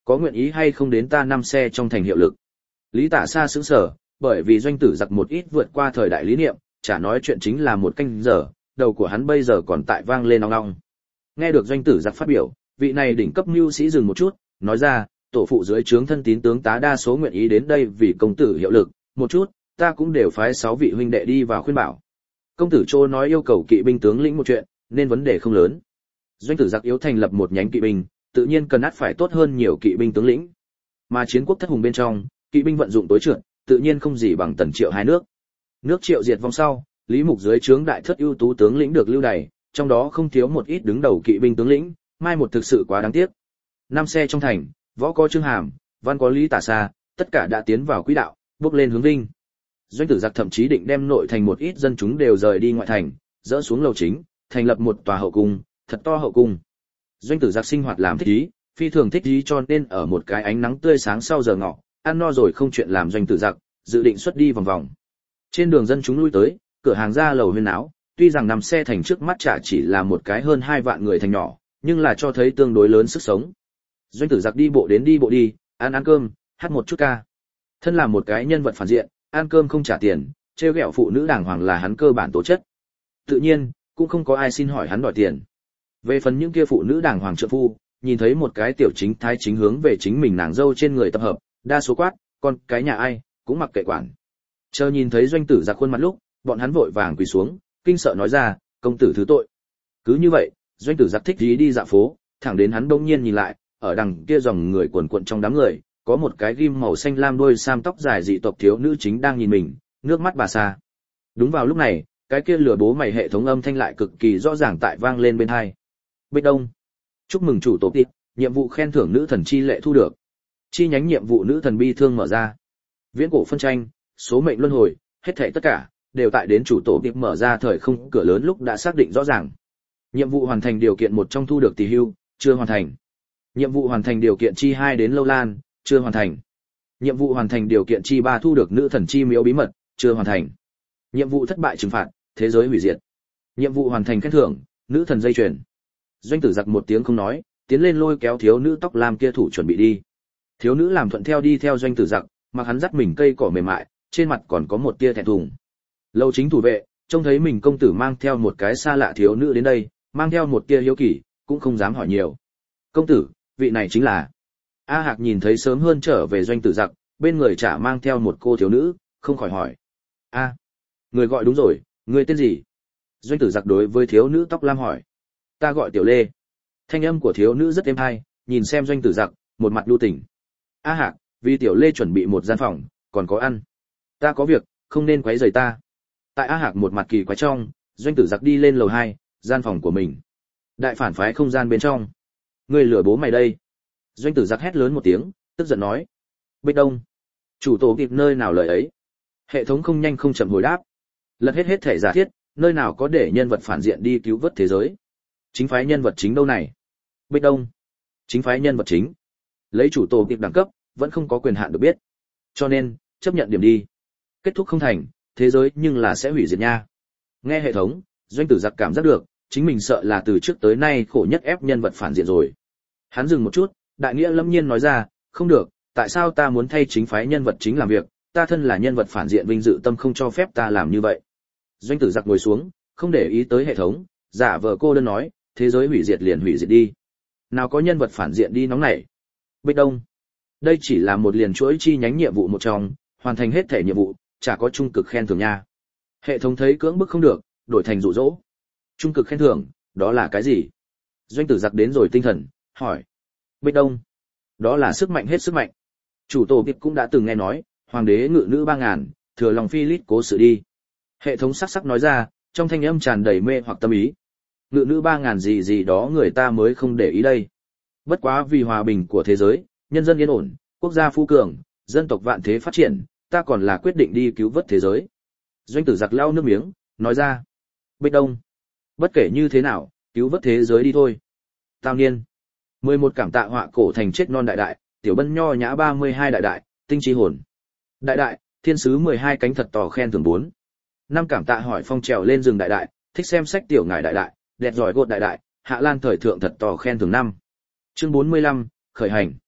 Có nguyện ý hay không đến ta năm xe trong thành hiệu lực? Lý Tả Sa sững sờ, bởi vì doanh tử giặc một ít vượt qua thời đại lý niệm, chả nói chuyện chính là một canh giờ, đầu của hắn bây giờ còn tại vang lên ong ong. Nghe được doanh tử giặc phát biểu, vị này đỉnh cấp mưu sĩ dừng một chút, nói ra, tổ phụ dưới trướng thân tín tướng tá đa số nguyện ý đến đây vì công tử hiệu lực, một chút, ta cũng đều phái sáu vị huynh đệ đi vào khuyên bảo. Công tử Trô nói yêu cầu kỵ binh tướng lĩnh một chuyện, nên vấn đề không lớn. Doanh tử giặc yếu thành lập một nhánh kỵ binh, tự nhiên cần ắt phải tốt hơn nhiều kỵ binh tướng lĩnh. Mà chiến quốc thất hùng bên trong, kỵ binh vận dụng tối trượt, tự nhiên không gì bằng Tần Triệu hai nước. Nước Triệu diệt vong sau, Lý Mục dưới trướng đại thất ưu tú tướng lĩnh được lưu đày, trong đó không thiếu một ít đứng đầu kỵ binh tướng lĩnh, mai một thực sự quá đáng tiếc. Năm xe trong thành, võ có Trương Hàm, văn có Lý Tả Sa, tất cả đã tiến vào quỹ đạo, bước lên hướng vinh. Doanh tử giặc thậm chí định đem nội thành một ít dân chúng đều rời đi ngoại thành, dỡ xuống lầu chính, thành lập một tòa hậu cung, thật to hậu cung. Doanh tử giặc sinh hoạt làm thích ý, phi thường thích ý cho nên ở một cái ánh nắng tươi sáng sau giờ ngọ, ăn no rồi không chuyện làm doanh tử giặc, dự định xuất đi vòng vòng. Trên đường dân chúng lui tới, cửa hàng ra lầu huyên náo, tuy rằng nằm xe thành trước mắt chả chỉ là một cái hơn hai vạn người thành nhỏ, nhưng là cho thấy tương đối lớn sức sống. Doanh tử giặc đi bộ đến đi bộ đi, ăn ăn cơm, hát một chút ca. Thân là một cái nhân vật phản diện, ăn cơm không trả tiền, trêu ghẹo phụ nữ đàng hoàng là hắn cơ bản tố chất. Tự nhiên, cũng không có ai xin hỏi hắn đòi tiền. Về phần những kia phụ nữ đàng hoàng trợ phu, nhìn thấy một cái tiểu chính thái chính hướng về chính mình nàng dâu trên người tập hợp, đa số quát, con cái nhà ai, cũng mặc kệ quản. Chờ nhìn thấy doanh tử giặc khuôn mặt lúc, bọn hắn vội vàng quỳ xuống, kinh sợ nói ra, công tử thứ tội. Cứ như vậy, doanh tử giặc thích ý đi dạo phố, thẳng đến hắn bỗng nhiên nhìn lại, ở đằng kia dòng người quần quần trong đám người, có một cái ghim màu xanh lam đôi sam tóc dài dị tộc thiếu nữ chính đang nhìn mình, nước mắt bà xa. Đúng vào lúc này, cái kia lừa bố mày hệ thống âm thanh lại cực kỳ rõ ràng tại vang lên bên tai. Bích Đông, chúc mừng chủ tổ tịp, nhiệm vụ khen thưởng nữ thần chi lệ thu được. Chi nhánh nhiệm vụ nữ thần bi thương mở ra. Viễn cổ phân tranh, số mệnh luân hồi, hết thảy tất cả đều tại đến chủ tổ tịp mở ra thời không cửa lớn lúc đã xác định rõ ràng. Nhiệm vụ hoàn thành điều kiện một trong thu được tỷ hưu, chưa hoàn thành. Nhiệm vụ hoàn thành điều kiện chi hai đến lâu lan, chưa hoàn thành. Nhiệm vụ hoàn thành điều kiện chi ba thu được nữ thần chi miếu bí mật, chưa hoàn thành. Nhiệm vụ thất bại trừng phạt, thế giới hủy diệt. Nhiệm vụ hoàn thành khen thưởng, nữ thần dây chuyền. Doanh tử giặc một tiếng không nói, tiến lên lôi kéo thiếu nữ tóc lam kia thủ chuẩn bị đi. Thiếu nữ làm thuận theo đi theo doanh tử giặc, mặc hắn dắt mình cây cỏ mềm mại, trên mặt còn có một tia thẹn thùng. Lâu chính thủ vệ, trông thấy mình công tử mang theo một cái xa lạ thiếu nữ đến đây, mang theo một tia hiếu kỳ, cũng không dám hỏi nhiều. Công tử, vị này chính là... A Hạc nhìn thấy sớm hơn trở về doanh tử giặc, bên người chả mang theo một cô thiếu nữ, không khỏi hỏi. A, người gọi đúng rồi, người tên gì? Doanh tử giặc đối với thiếu nữ tóc lam hỏi. Ta gọi Tiểu Lê. Thanh âm của thiếu nữ rất êm tai, nhìn xem doanh tử giặc, một mặt lưu tình. A Hạc, vì Tiểu Lê chuẩn bị một gian phòng, còn có ăn. Ta có việc, không nên quấy rầy ta. Tại A Hạc một mặt kỳ quái trong, doanh tử giặc đi lên lầu hai, gian phòng của mình. Đại phản phái không gian bên trong. Ngươi lừa bố mày đây. Doanh tử giặc hét lớn một tiếng, tức giận nói. Bích Đông, chủ tổ kịp nơi nào lời ấy? Hệ thống không nhanh không chậm hồi đáp. Lật hết hết thể giả thiết, nơi nào có để nhân vật phản diện đi cứu vớt thế giới? Chính phái nhân vật chính đâu này? Bích Đông, chính phái nhân vật chính. Lấy chủ tổ kịp đẳng cấp, vẫn không có quyền hạn được biết. Cho nên, chấp nhận điểm đi. Kết thúc không thành, thế giới nhưng là sẽ hủy diệt nha. Nghe hệ thống, doanh tử giặc cảm giác được, chính mình sợ là từ trước tới nay khổ nhất ép nhân vật phản diện rồi. Hắn dừng một chút, đại nghĩa lâm nhiên nói ra, không được, tại sao ta muốn thay chính phái nhân vật chính làm việc, ta thân là nhân vật phản diện vinh dự tâm không cho phép ta làm như vậy. Doanh tử giặc ngồi xuống, không để ý tới hệ thống, giả vờ cô đơn nói, thế giới hủy diệt liền hủy diệt đi. Nào có nhân vật phản diện đi nóng nảy. Bích Đông, đây chỉ là một liền chuỗi chi nhánh nhiệm vụ một trong, hoàn thành hết thể nhiệm vụ, chả có trung cực khen thưởng nha. Hệ thống thấy cưỡng bức không được, đổi thành dụ dỗ. Trung cực khen thưởng, đó là cái gì? Doanh tử giặc đến rồi tinh thần, hỏi. Bích Đông, đó là sức mạnh hết sức mạnh. Chủ tổ kịp cũng đã từng nghe nói, hoàng đế ngự nữ ba ngàn, thừa lòng phi lít cố sự đi. Hệ thống sắc sắc nói ra, trong thanh âm tràn đầy mê hoặc tâm ý. Ngự nữ ba ngàn gì gì đó người ta mới không để ý đây. Bất quá vì hòa bình của thế giới, nhân dân yên ổn, quốc gia phú cường, dân tộc vạn thế phát triển, ta còn là quyết định đi cứu vớt thế giới. Doanh tử giặc lau nước miếng, nói ra. Bích Đông, bất kể như thế nào, cứu vớt thế giới đi thôi. Tao niên. mười một cảm tạ họa cổ thành chết non đại đại, tiểu bân nho nhã ba mươi hai đại đại, tinh trí hồn. Đại đại, thiên sứ mười hai cánh thật tỏ khen thưởng bốn. Năm cảm tạ hỏi phong trèo lên rừng đại đại, thích xem sách tiểu ngải đại đại, đẹp giỏi gột đại đại, hạ lan thời thượng thật tỏ khen thưởng năm. Chương bốn mươi lăm, khởi hành.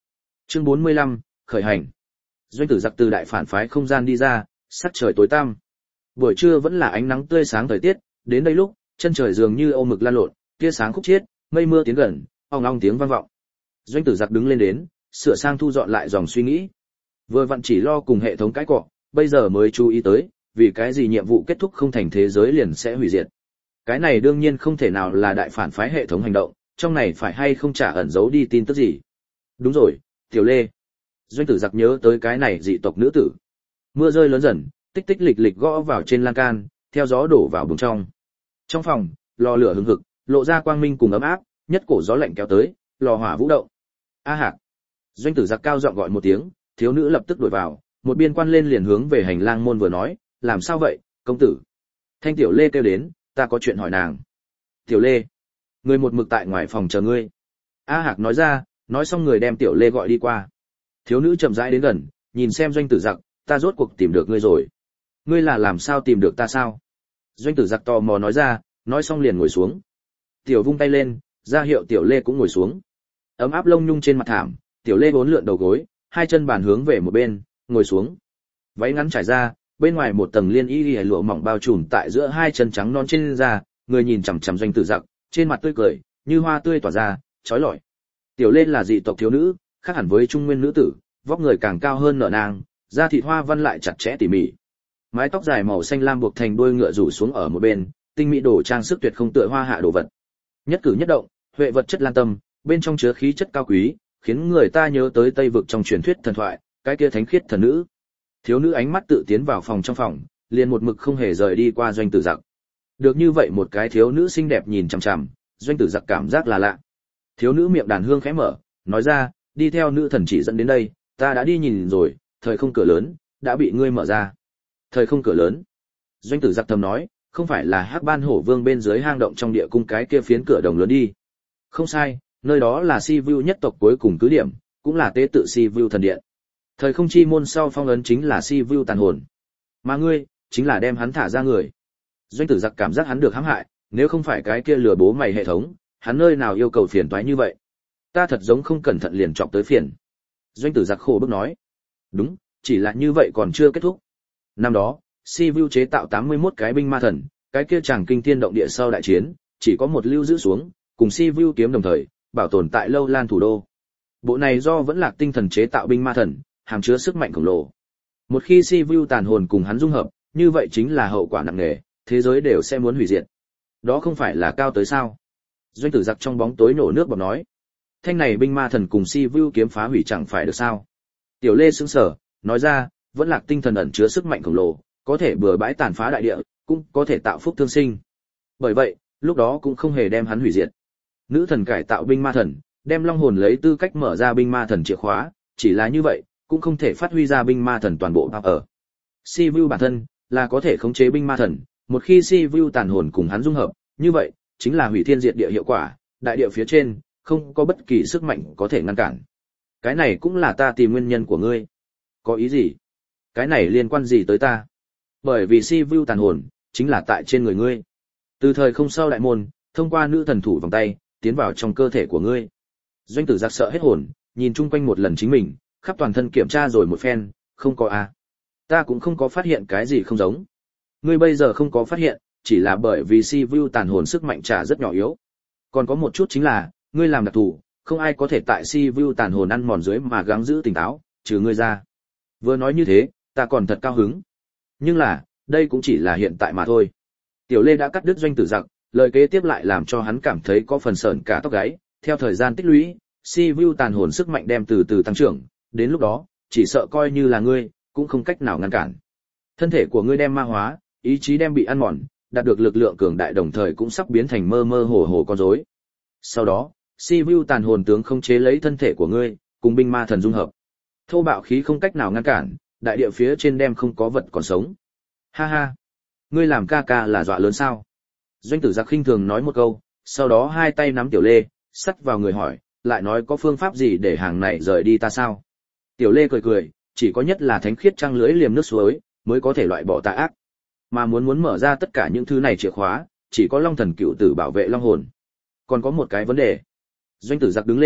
Chương bốn mươi lăm, khởi hành. Doanh Tử Giặc từ đại phản phái không gian đi ra, sắc trời tối tăm. Buổi trưa vẫn là ánh nắng tươi sáng thời tiết, đến đây lúc, chân trời dường như âu mực lan lộn, tia sáng khúc chiết, mây mưa tiến gần, ong ong tiếng vang vọng. Doanh Tử Giặc đứng lên đến, sửa sang thu dọn lại dòng suy nghĩ. Vừa vặn chỉ lo cùng hệ thống cái cọ, bây giờ mới chú ý tới, vì cái gì nhiệm vụ kết thúc không thành thế giới liền sẽ hủy diệt. Cái này đương nhiên không thể nào là đại phản phái hệ thống hành động, trong này phải hay không trả ẩn giấu đi tin tức gì. Đúng rồi, Tiểu Lê. Doanh Tử Giặc nhớ tới cái này dị tộc nữ tử. Mưa rơi lớn dần, tích tích lịch lịch gõ vào trên lan can, theo gió đổ vào buồng trong. Trong phòng, lò lửa hừng hực, lộ ra quang minh cùng ấm áp, nhất cổ gió lạnh kéo tới, lò hỏa vũ động. A Hạc. Doanh Tử Giặc cao giọng gọi một tiếng, thiếu nữ lập tức đuổi vào, một biên quan lên liền hướng về hành lang môn vừa nói, làm sao vậy, công tử? Thanh Tiểu Lê kêu đến, ta có chuyện hỏi nàng. Tiểu Lê, người một mực tại ngoài phòng chờ ngươi. A Hạc nói ra, nói xong người đem Tiểu Lê gọi đi qua. Thiếu nữ chậm rãi đến gần, nhìn xem Doanh Tử Giặc, ta rốt cuộc tìm được ngươi rồi. Ngươi là làm sao tìm được ta sao? Doanh Tử Giặc tò mò nói ra, nói xong liền ngồi xuống. Tiểu vung tay lên, ra hiệu Tiểu Lê cũng ngồi xuống. Ấm áp lông nhung trên mặt thảm, Tiểu Lê vốn lượn đầu gối, hai chân bàn hướng về một bên, ngồi xuống. Váy ngắn trải ra, bên ngoài một tầng liên y y lụa mỏng bao trùm tại giữa hai chân trắng non trên da, người nhìn chằm chằm Doanh Tử Giặc, trên mặt tươi cười, như hoa tươi tỏa ra, chói lọi. Tiểu Lê là dị tộc thiếu nữ, khác hẳn với trung nguyên nữ tử, vóc người càng cao hơn nở nang, da thịt hoa văn lại chặt chẽ tỉ mỉ. Mái tóc dài màu xanh lam buộc thành đuôi ngựa rủ xuống ở một bên, tinh mỹ đồ trang sức tuyệt không tựa hoa hạ đồ vật. Nhất cử nhất động, huệ vật chất lan tâm, bên trong chứa khí chất cao quý, khiến người ta nhớ tới Tây vực trong truyền thuyết thần thoại, cái kia thánh khiết thần nữ. Thiếu nữ ánh mắt tự tiến vào phòng trong phòng, liền một mực không hề rời đi qua Doanh Tử Giặc. Được như vậy một cái thiếu nữ xinh đẹp nhìn chằm chằm, Doanh Tử Giặc cảm giác là lạ. Thiếu nữ miệng đàn hương khẽ mở, nói ra, đi theo nữ thần chỉ dẫn đến đây, ta đã đi nhìn rồi, thời không cửa lớn đã bị ngươi mở ra. Thời không cửa lớn? Doanh Tử Giặc thầm nói, không phải là Hắc Ban Hổ Vương bên dưới hang động trong địa cung cái kia phiến cửa đồng lớn đi. Không sai, nơi đó là Sivu nhất tộc cuối cùng cứ điểm, cũng là tế tự Sivu thần điện. Thời không chi môn sau phong ấn chính là Sivu tàn hồn, mà ngươi chính là đem hắn thả ra người. Doanh Tử Giặc cảm giác hắn được hãm hại, nếu không phải cái kia lừa bố mày hệ thống, hắn nơi nào yêu cầu phiền toái như vậy? Ta thật giống không cẩn thận liền chọc tới phiền. Doanh Tử Giặc khổ bức nói. Đúng, chỉ là như vậy còn chưa kết thúc. Năm đó, Sivu chế tạo tám mươi mốt cái binh ma thần, cái kia chẳng kinh thiên động địa sau đại chiến, chỉ có một lưu giữ xuống, cùng Sivu kiếm đồng thời, bảo tồn tại Lâu Lan thủ đô. Bộ này do vẫn lạc tinh thần chế tạo binh ma thần, hàm chứa sức mạnh khổng lồ. Một khi Sivu tàn hồn cùng hắn dung hợp, như vậy chính là hậu quả nặng nề, thế giới đều sẽ muốn hủy diệt. Đó không phải là cao tới sao? Doanh Tử Giặc trong bóng tối nổ nước bọt nói. Thanh này binh ma thần cùng Sivu kiếm phá hủy chẳng phải được sao? Tiểu Lê sững sờ, nói ra, vẫn lạc tinh thần ẩn chứa sức mạnh khổng lồ, có thể bừa bãi tàn phá đại địa, cũng có thể tạo phúc thương sinh. Bởi vậy, lúc đó cũng không hề đem hắn hủy diệt. Nữ thần cải tạo binh ma thần, đem long hồn lấy tư cách mở ra binh ma thần chìa khóa, chỉ là như vậy, cũng không thể phát huy ra binh ma thần toàn bộ power ở. Sivu bản thân là có thể khống chế binh ma thần, một khi Sivu tàn hồn cùng hắn dung hợp, như vậy chính là hủy thiên diệt địa hiệu quả, đại địa phía trên không có bất kỳ sức mạnh có thể ngăn cản. Cái này cũng là ta tìm nguyên nhân của ngươi. Có ý gì? Cái này liên quan gì tới ta? Bởi vì Sivu tàn hồn chính là tại trên người ngươi. Từ thời không sau đại môn, thông qua nữ thần thủ vòng tay, tiến vào trong cơ thể của ngươi. Doanh Tử Giặc sợ hết hồn, nhìn chung quanh một lần chính mình, khắp toàn thân kiểm tra rồi một phen, không có a. Ta cũng không có phát hiện cái gì không giống. Ngươi bây giờ không có phát hiện, chỉ là bởi vì Sivu tàn hồn sức mạnh trả rất nhỏ yếu. Còn có một chút chính là, ngươi làm đặc thù, không ai có thể tại Sivu tàn hồn ăn mòn dưới mà gắng giữ tỉnh táo, trừ ngươi ra. Vừa nói như thế, ta còn thật cao hứng. Nhưng là, đây cũng chỉ là hiện tại mà thôi. Tiểu Lê đã cắt đứt Doanh Tử Giặc, lời kế tiếp lại làm cho hắn cảm thấy có phần sởn cả tóc gáy. Theo thời gian tích lũy, Sivu tàn hồn sức mạnh đem từ từ tăng trưởng, đến lúc đó, chỉ sợ coi như là ngươi, cũng không cách nào ngăn cản. Thân thể của ngươi đem ma hóa, ý chí đem bị ăn mòn, đạt được lực lượng cường đại đồng thời cũng sắp biến thành mơ mơ hồ hồ con rối. Sau đó, Sivu tàn hồn tướng không chế lấy thân thể của ngươi, cùng binh ma thần dung hợp. Thô bạo khí không cách nào ngăn cản, đại địa phía trên đem không có vật còn sống. Ha ha, ngươi làm ca ca là dọa lớn sao? Doanh Tử Giặc khinh thường nói một câu, sau đó hai tay nắm Tiểu Lê, sắt vào người hỏi, lại nói có phương pháp gì để hàng này rời đi ta sao? Tiểu Lê cười cười, chỉ có nhất là thánh khiết trăng lưới liềm nước suối, mới có thể loại bỏ tà ác. Mà muốn muốn mở ra tất cả những thứ này chìa khóa, chỉ có Long Thần Cựu Tử bảo vệ long hồn. Còn có một cái vấn đề. Doanh Tử Giặc đứng lên,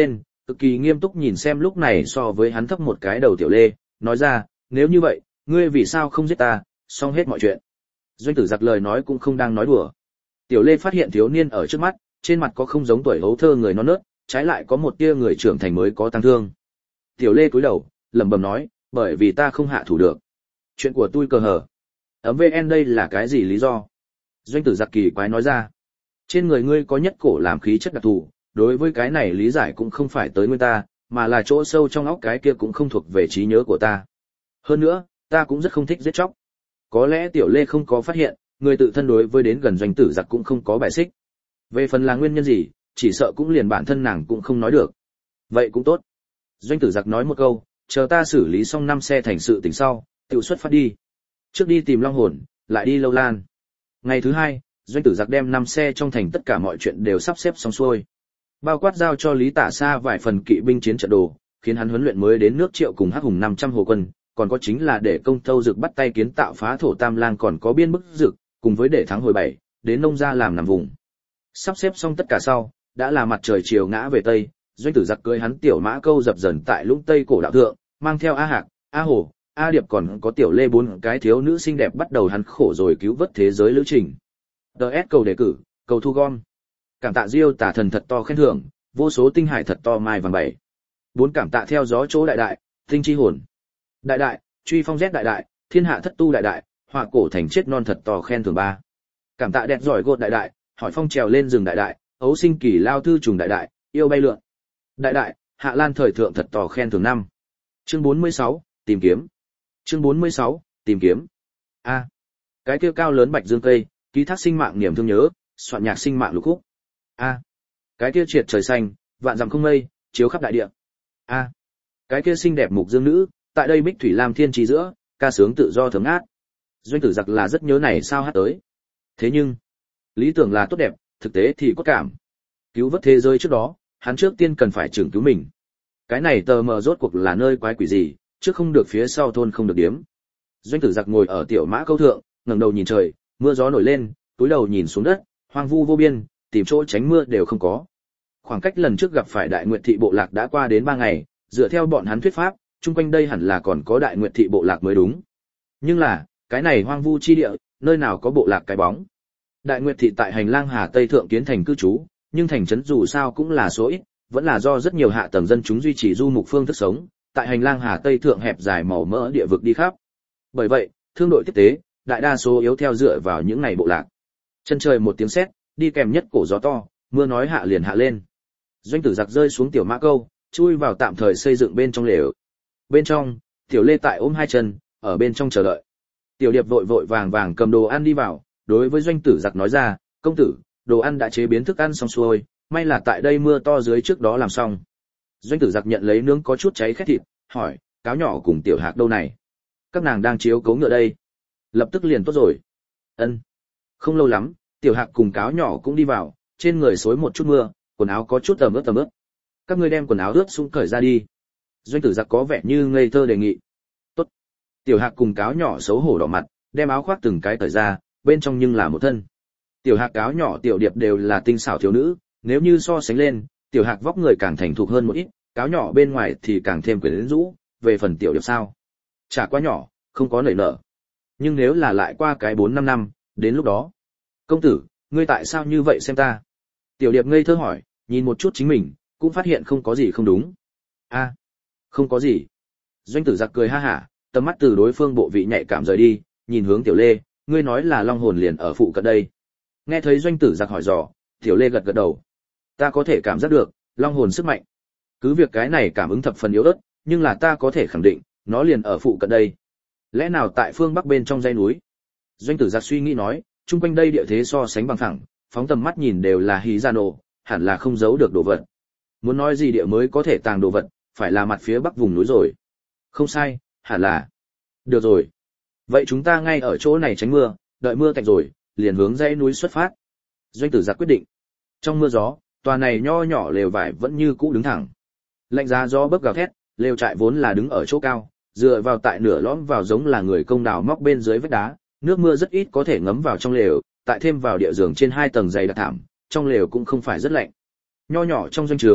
cực kỳ nghiêm túc nhìn xem lúc này so với hắn thấp một cái đầu Tiểu Lê, nói ra, nếu như vậy, ngươi vì sao không giết ta, xong hết mọi chuyện. Doanh Tử Giặc lời nói cũng không đang nói đùa. Tiểu Lê phát hiện thiếu niên ở trước mắt, trên mặt có không giống tuổi hấu thơ người non nớt, trái lại có một tia người trưởng thành mới có tăng thương. Tiểu Lê cúi đầu, lẩm bẩm nói, bởi vì ta không hạ thủ được. Chuyện của tôi cờ hở. Ấm vê en đây là cái gì lý do? Doanh Tử Giặc kỳ quái nói ra. Trên người ngươi có nhất cổ làm khí chất đặc thù, đối với cái này lý giải cũng không phải tới nguyên ta, mà là chỗ sâu trong óc cái kia cũng không thuộc về trí nhớ của ta. Hơn nữa, ta cũng rất không thích giết chóc. Có lẽ Tiểu Lê không có phát hiện, người tự thân đối với đến gần Doanh Tử Giặc cũng không có bài xích. Về phần là nguyên nhân gì, chỉ sợ cũng liền bản thân nàng cũng không nói được. Vậy cũng tốt. Doanh Tử Giặc nói một câu, chờ ta xử lý xong năm xe thành sự tình sau, tự xuất phát đi. Trước đi tìm Long Hồn, lại đi Lâu Lan. Ngày thứ hai, Doanh Tử Giặc đem năm xe trong thành tất cả mọi chuyện đều sắp xếp xong xuôi. Bao quát giao cho Lý Tả Sa vài phần kỵ binh chiến trận đồ, khiến hắn huấn luyện mới đến nước Triệu cùng Hắc Hùng năm trăm hồ quân, còn có chính là để công thâu dực bắt tay kiến tạo phá thổ tam lang còn có biên bức dực, cùng với để thắng hồi bảy, đến nông gia làm nằm vùng. Sắp xếp xong tất cả sau, đã là mặt trời chiều ngã về tây, Doanh Tử Giặc cưỡi hắn tiểu mã câu dập dần tại lũng tây cổ đạo thượng, mang theo A Hạc, A Hổ, A Điệp còn có Tiểu Lê bốn cái thiếu nữ xinh đẹp bắt đầu hắn khổ rồi cứu vớt thế giới lữ trình. đê ét cầu đề cử, cầu thu gom. Cảm tạ Diêu Tả Thần thật to khen thưởng, vô số tinh hải thật to mai vàng bảy. Bốn cảm tạ theo gió chỗ đại đại, tinh chi hồn. Đại đại, truy phong rét đại đại, thiên hạ thất tu đại đại, họa cổ thành chết non thật to khen thưởng ba. Cảm tạ đẹp giỏi gột đại đại, hỏi phong trèo lên rừng đại đại, ấu sinh kỳ lao thư trùng đại đại, yêu bay lượn. Đại đại, hạ lan thời thượng thật to khen thưởng năm. Chương bốn mươi sáu, tìm kiếm. Chương bốn mươi sáu, tìm kiếm. A. Cái kia cao lớn bạch dương cây, ký thác sinh mạng niềm thương nhớ, soạn nhạc sinh mạng lục khúc. A. Cái kia triệt trời xanh, vạn dặm không mây, chiếu khắp đại địa. A. Cái kia xinh đẹp mục dương nữ, tại đây bích thủy lam thiên trì giữa, ca sướng tự do thấm ngát. Doanh Tử Giặc là rất nhớ này sao hát tới. Thế nhưng, lý tưởng là tốt đẹp, thực tế thì có cảm. Cứu vớt thế giới trước đó, hắn trước tiên cần phải trưởng cứu mình. Cái này tờ mờ rốt cuộc là nơi quái quỷ gì, trước không được phía sau thôn không được điếm. Doanh Tử Giặc ngồi ở tiểu mã câu thượng, ngẩng đầu nhìn trời, mưa gió nổi lên, túi đầu nhìn xuống đất, hoang vu vô biên, tìm chỗ tránh mưa đều không có. Khoảng cách lần trước gặp phải Đại Nguyệt thị bộ lạc đã qua đến ba ngày, dựa theo bọn hắn thuyết pháp, chung quanh đây hẳn là còn có Đại Nguyệt thị bộ lạc mới đúng. Nhưng là, cái này hoang vu chi địa, nơi nào có bộ lạc cái bóng. Đại Nguyệt thị tại hành lang Hà Tây thượng kiến thành cư trú, nhưng thành trấn dù sao cũng là số ít, vẫn là do rất nhiều hạ tầng dân chúng duy trì du mục phương thức sống, tại hành lang Hà Tây thượng hẹp dài màu mỡ địa vực đi khắp. Bởi vậy, thương đội tiếp tế, đại đa số yếu theo dựa vào những ngày bộ lạc. Chân trời một tiếng sét, đi kèm nhất cổ gió to, mưa nói hạ liền hạ lên. Doanh Tử Giặc rơi xuống tiểu mã câu, chui vào tạm thời xây dựng bên trong lều. Bên trong, Tiểu Lê tại ôm hai chân, ở bên trong chờ đợi. Tiểu Điệp vội vội vàng vàng cầm đồ ăn đi vào, đối với Doanh Tử Giặc nói ra, công tử, đồ ăn đã chế biến thức ăn xong xuôi, may là tại đây mưa to dưới trước đó làm xong. Doanh Tử Giặc nhận lấy nướng có chút cháy khét thịt, hỏi, cáo nhỏ cùng Tiểu Hạc đâu này? Các nàng đang chiếu cấu ngựa đây. Lập tức liền tốt rồi. Ân. Không lâu lắm, Tiểu Hạc cùng cáo nhỏ cũng đi vào, trên người xối một chút mưa, quần áo có chút ẩm ướt ẩm ướt. Các ngươi đem quần áo ướt sũng cởi ra đi. Doanh Tử Giặc có vẻ như ngây thơ đề nghị. Tốt. Tiểu Hạc cùng cáo nhỏ xấu hổ đỏ mặt, đem áo khoác từng cái cởi ra, bên trong nhưng là một thân. Tiểu Hạc cáo nhỏ Tiểu Điệp đều là tinh xảo thiếu nữ, nếu như so sánh lên, Tiểu Hạc vóc người càng thành thục hơn một ít, cáo nhỏ bên ngoài thì càng thêm quyến rũ, về phần Tiểu Điệp sao? Chả quá nhỏ, không có nảy nở. Nhưng nếu là lại qua cái bốn năm năm, đến lúc đó. Công tử, ngươi tại sao như vậy xem ta? Tiểu Điệp ngây thơ hỏi, nhìn một chút chính mình, cũng phát hiện không có gì không đúng. A, à, không có gì. Doanh Tử Giặc cười ha hả, tầm mắt từ đối phương bộ vị nhạy cảm rời đi, nhìn hướng Tiểu Lê, ngươi nói là Long Hồn liền ở phụ cận đây. Nghe thấy Doanh Tử Giặc hỏi dò, Tiểu Lê gật gật đầu. Ta có thể cảm giác được, Long Hồn sức mạnh. Cứ việc cái này cảm ứng thập phần yếu ớt, nhưng là ta có thể khẳng định, nó liền ở phụ cận đây. Lẽ nào tại phương bắc bên trong dãy núi? Doanh Tử Giặc suy nghĩ nói, chung quanh đây địa thế so sánh bằng phẳng, phóng tầm mắt nhìn đều là hí ra nổ, hẳn là không giấu được đồ vật. Muốn nói gì địa mới có thể tàng đồ vật, phải là mặt phía bắc vùng núi rồi. Không sai, hẳn là. Được rồi. Vậy chúng ta ngay ở chỗ này tránh mưa, đợi mưa tạnh rồi, liền hướng dãy núi xuất phát. Doanh Tử Giặc quyết định. Trong mưa gió, tòa này nho nhỏ lều vải vẫn như cũ đứng thẳng. Lạnh giá gió bấc gào thét, lều trại vốn là đứng ở chỗ cao, dựa vào tại nửa lõm vào giống là người công đào móc bên dưới vách đá, nước mưa rất ít có thể ngấm vào trong lều, tại thêm vào địa giường trên hai tầng dày đặc thảm, trong lều cũng không phải rất lạnh. Nho nhỏ trong doanh trướng,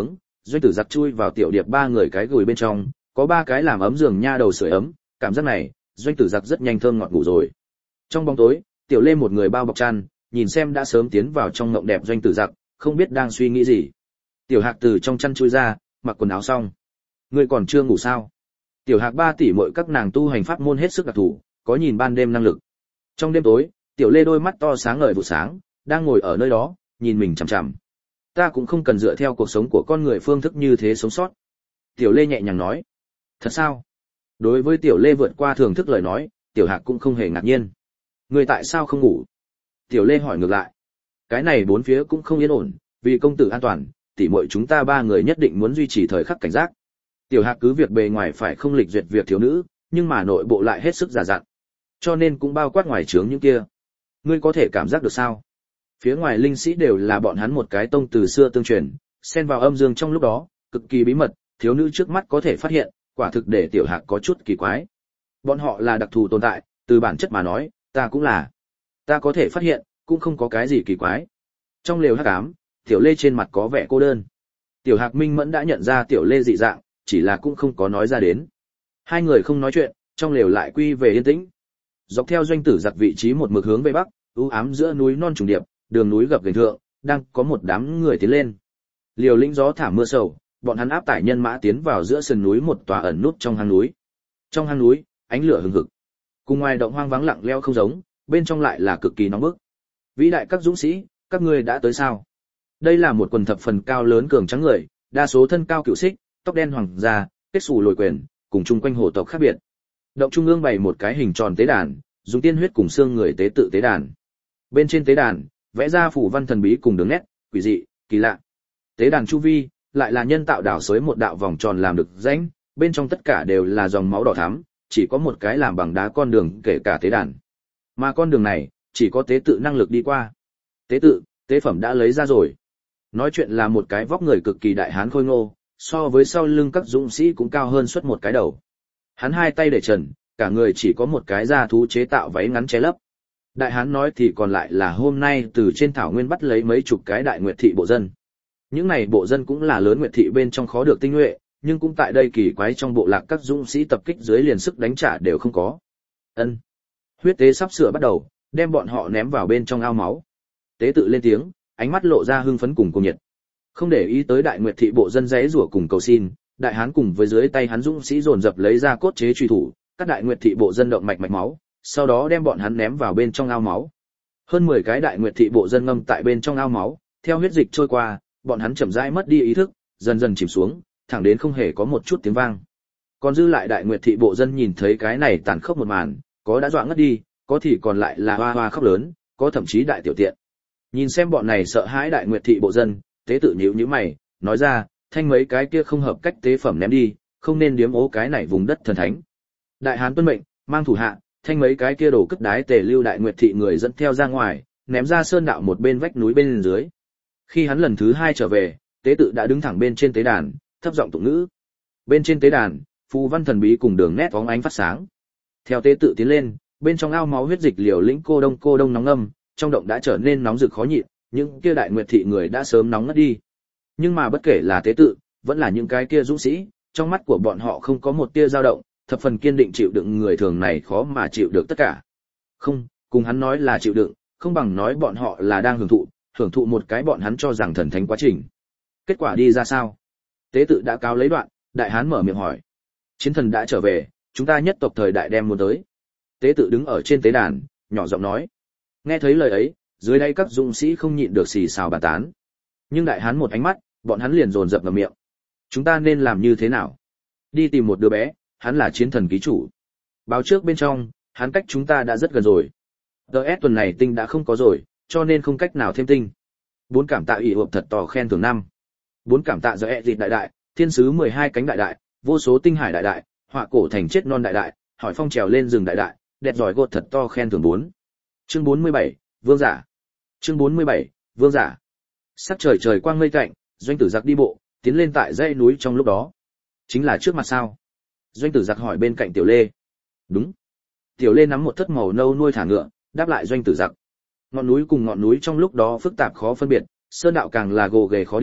Doanh Tử Giặc chui vào Tiểu Điệp ba người cái gùi bên trong, có ba cái làm ấm giường nha đầu sưởi ấm, cảm giác này, Doanh Tử Giặc rất nhanh thơm ngọt ngủ rồi. Trong bóng tối, Tiểu Lê một người bao bọc chăn, nhìn xem đã sớm tiến vào trong ngộng đẹp Doanh Tử Giặc, không biết đang suy nghĩ gì. Tiểu Hạc từ trong chăn chui ra, mặc quần áo xong. Ngươi còn chưa ngủ sao? Tiểu Hạc ba tỷ muội các nàng tu hành pháp môn hết sức đặc thù, có nhìn ban đêm năng lực. Trong đêm tối, Tiểu Lê đôi mắt to sáng ngời vụ sáng, đang ngồi ở nơi đó, nhìn mình chằm chằm. Ta cũng không cần dựa theo cuộc sống của con người phương thức như thế sống sót. Tiểu Lê nhẹ nhàng nói. Thật sao? Đối với Tiểu Lê vượt qua thường thức lời nói, Tiểu Hạc cũng không hề ngạc nhiên. Ngươi tại sao không ngủ? Tiểu Lê hỏi ngược lại. Cái này bốn phía cũng không yên ổn, vì công tử an toàn, tỷ muội chúng ta ba người nhất định muốn duy trì thời khắc cảnh giác. Tiểu Hạc cứ việc bề ngoài phải không lịch duyệt việc thiếu nữ, nhưng mà nội bộ lại hết sức già dặn. Cho nên cũng bao quát ngoài trướng những kia. Ngươi có thể cảm giác được sao? Phía ngoài linh sĩ đều là bọn hắn một cái tông từ xưa tương truyền, xen vào âm dương trong lúc đó, cực kỳ bí mật, thiếu nữ trước mắt có thể phát hiện, quả thực để Tiểu Hạc có chút kỳ quái. Bọn họ là đặc thù tồn tại, từ bản chất mà nói, ta cũng là. Ta có thể phát hiện, cũng không có cái gì kỳ quái. Trong lều hắc ám, Tiểu Lê trên mặt có vẻ cô đơn. Tiểu Hạc minh mẫn đã nhận ra Tiểu Lê dị dạng, chỉ là cũng không có nói ra đến. Hai người không nói chuyện, trong lều lại quy về yên tĩnh. Dọc theo Doanh Tử Giặc vị trí một mực hướng về bắc, u ám giữa núi non trùng điệp, đường núi gập ghềnh thượng, đang có một đám người tiến lên. Liều lĩnh gió thả mưa sầu, bọn hắn áp tải nhân mã tiến vào giữa sườn núi một tòa ẩn nút trong hang núi. Trong hang núi, ánh lửa hừng hực. Cùng ngoài động hoang vắng lặng lẽo không giống, bên trong lại là cực kỳ nóng bức. Vĩ đại các dũng sĩ, các ngươi đã tới sao? Đây là một quần thập phần cao lớn cường trắng người, đa số thân cao cựu xích, tóc đen hoàng gia, kết xù lồi quyền, cùng chung quanh hổ tộc khác biệt. Động trung ương bày một cái hình tròn tế đàn, dùng tiên huyết cùng xương người tế tự tế đàn. Bên trên tế đàn, vẽ ra phủ văn thần bí cùng đường nét, quỷ dị, kỳ lạ. Tế đàn chu vi lại là nhân tạo đảo xới một đạo vòng tròn làm được rãnh, bên trong tất cả đều là dòng máu đỏ thắm, chỉ có một cái làm bằng đá con đường kể cả tế đàn. Mà con đường này, chỉ có tế tự năng lực đi qua. Tế tự, tế phẩm đã lấy ra rồi. Nói chuyện là một cái vóc người cực kỳ đại hán khôi ngô, so với sau lưng các dũng sĩ cũng cao hơn suốt một cái đầu. Hắn hai tay để trần, cả người chỉ có một cái da thú chế tạo váy ngắn che lấp. Đại hán nói thì còn lại là hôm nay từ trên thảo nguyên bắt lấy mấy chục cái đại nguyệt thị bộ dân. Những này bộ dân cũng là lớn nguyệt thị bên trong khó được tinh nhuệ, nhưng cũng tại đây kỳ quái trong bộ lạc các dũng sĩ tập kích dưới liền sức đánh trả đều không có. Ân. Huyết tế sắp sửa bắt đầu, đem bọn họ ném vào bên trong ao máu. Tế tự lên tiếng, ánh mắt lộ ra hưng phấn cùng cuồng nhiệt. Không để ý tới đại nguyệt thị bộ dân giãy giụa cùng cầu xin, đại hán cùng với dưới tay hắn dũng sĩ dồn dập lấy ra cốt chế truy thủ, các đại nguyệt thị bộ dân động mạch mạch máu, sau đó đem bọn hắn ném vào bên trong ao máu. Hơn mười cái đại nguyệt thị bộ dân ngâm tại bên trong ao máu, theo huyết dịch trôi qua, bọn hắn chậm rãi mất đi ý thức, dần dần chìm xuống, thẳng đến không hề có một chút tiếng vang. Còn dư lại đại nguyệt thị bộ dân nhìn thấy cái này tàn khốc một màn, có đã dọa ngất đi, có thì còn lại là hoa hoa khóc lớn, có thậm chí đại tiểu tiện. Nhìn xem bọn này sợ hãi đại nguyệt thị bộ dân, tế tự nhíu nhíu mày, nói ra, thanh mấy cái kia không hợp cách tế phẩm ném đi, không nên điếm ố cái này vùng đất thần thánh. Đại hán tuân mệnh, mang thủ hạ, thanh mấy cái kia đổ cất đái tề lưu đại nguyệt thị người dẫn theo ra ngoài, ném ra sơn đạo một bên vách núi bên dưới. Khi hắn lần thứ hai trở về, tế tự đã đứng thẳng bên trên tế đàn, thấp giọng tụng ngữ. Bên trên tế đàn, phù văn thần bí cùng đường nét bóng ánh phát sáng. Theo tế tự tiến lên, bên trong ao máu huyết dịch liều lĩnh cô đông cô đông nóng ngâm, trong động đã trở nên nóng rực khó nhịn, những kia đại nguyệt thị người đã sớm nóng ngất đi. Nhưng mà bất kể là tế tự, vẫn là những cái kia dũng sĩ, trong mắt của bọn họ không có một tia dao động, thập phần kiên định chịu đựng người thường này khó mà chịu được tất cả. Không, cùng hắn nói là chịu đựng, không bằng nói bọn họ là đang hưởng thụ, hưởng thụ một cái bọn hắn cho rằng thần thánh quá trình. Kết quả đi ra sao? Tế tự đã cáo lấy đoạn, đại hán mở miệng hỏi. Chiến thần đã trở về, chúng ta nhất tộc thời đại đem muốn tới. Tế tự đứng ở trên tế đàn, nhỏ giọng nói. Nghe thấy lời ấy, dưới đây các dũng sĩ không nhịn được xì xào bàn tán. Nhưng đại hán một ánh mắt, bọn hắn liền dồn dập ngậm miệng. Chúng ta nên làm như thế nào? Đi tìm một đứa bé, hắn là chiến thần ký chủ. Báo trước bên trong, hắn cách chúng ta đã rất gần rồi. đê ét tuần này tinh đã không có rồi, cho nên không cách nào thêm tinh. Bốn cảm tạ ủy hộp thật tỏ khen thưởng năm. Bốn cảm tạ giờ ẹ dịch đại đại, thiên sứ mười hai cánh đại đại, vô số tinh hải đại đại, họa cổ thành chết non đại đại, hỏi phong trèo lên rừng đại đại, đẹp giỏi gột thật to khen thưởng bốn. Chương bốn mươi bảy, Vương giả. Chương bốn mươi bảy, Vương giả. Sắc trời trời quang mây tạnh, Doanh Tử Giặc đi bộ, tiến lên tại dãy núi trong lúc đó. Chính là trước mặt sao? Doanh Tử Giặc hỏi bên cạnh Tiểu Lê. Đúng. Tiểu Lê nắm một thất màu nâu nuôi thả ngựa, đáp lại Doanh Tử Giặc. Ngọn núi cùng ngọn núi trong lúc đó phức tạp khó phân biệt, sơn đạo càng là gồ ghề khó đi,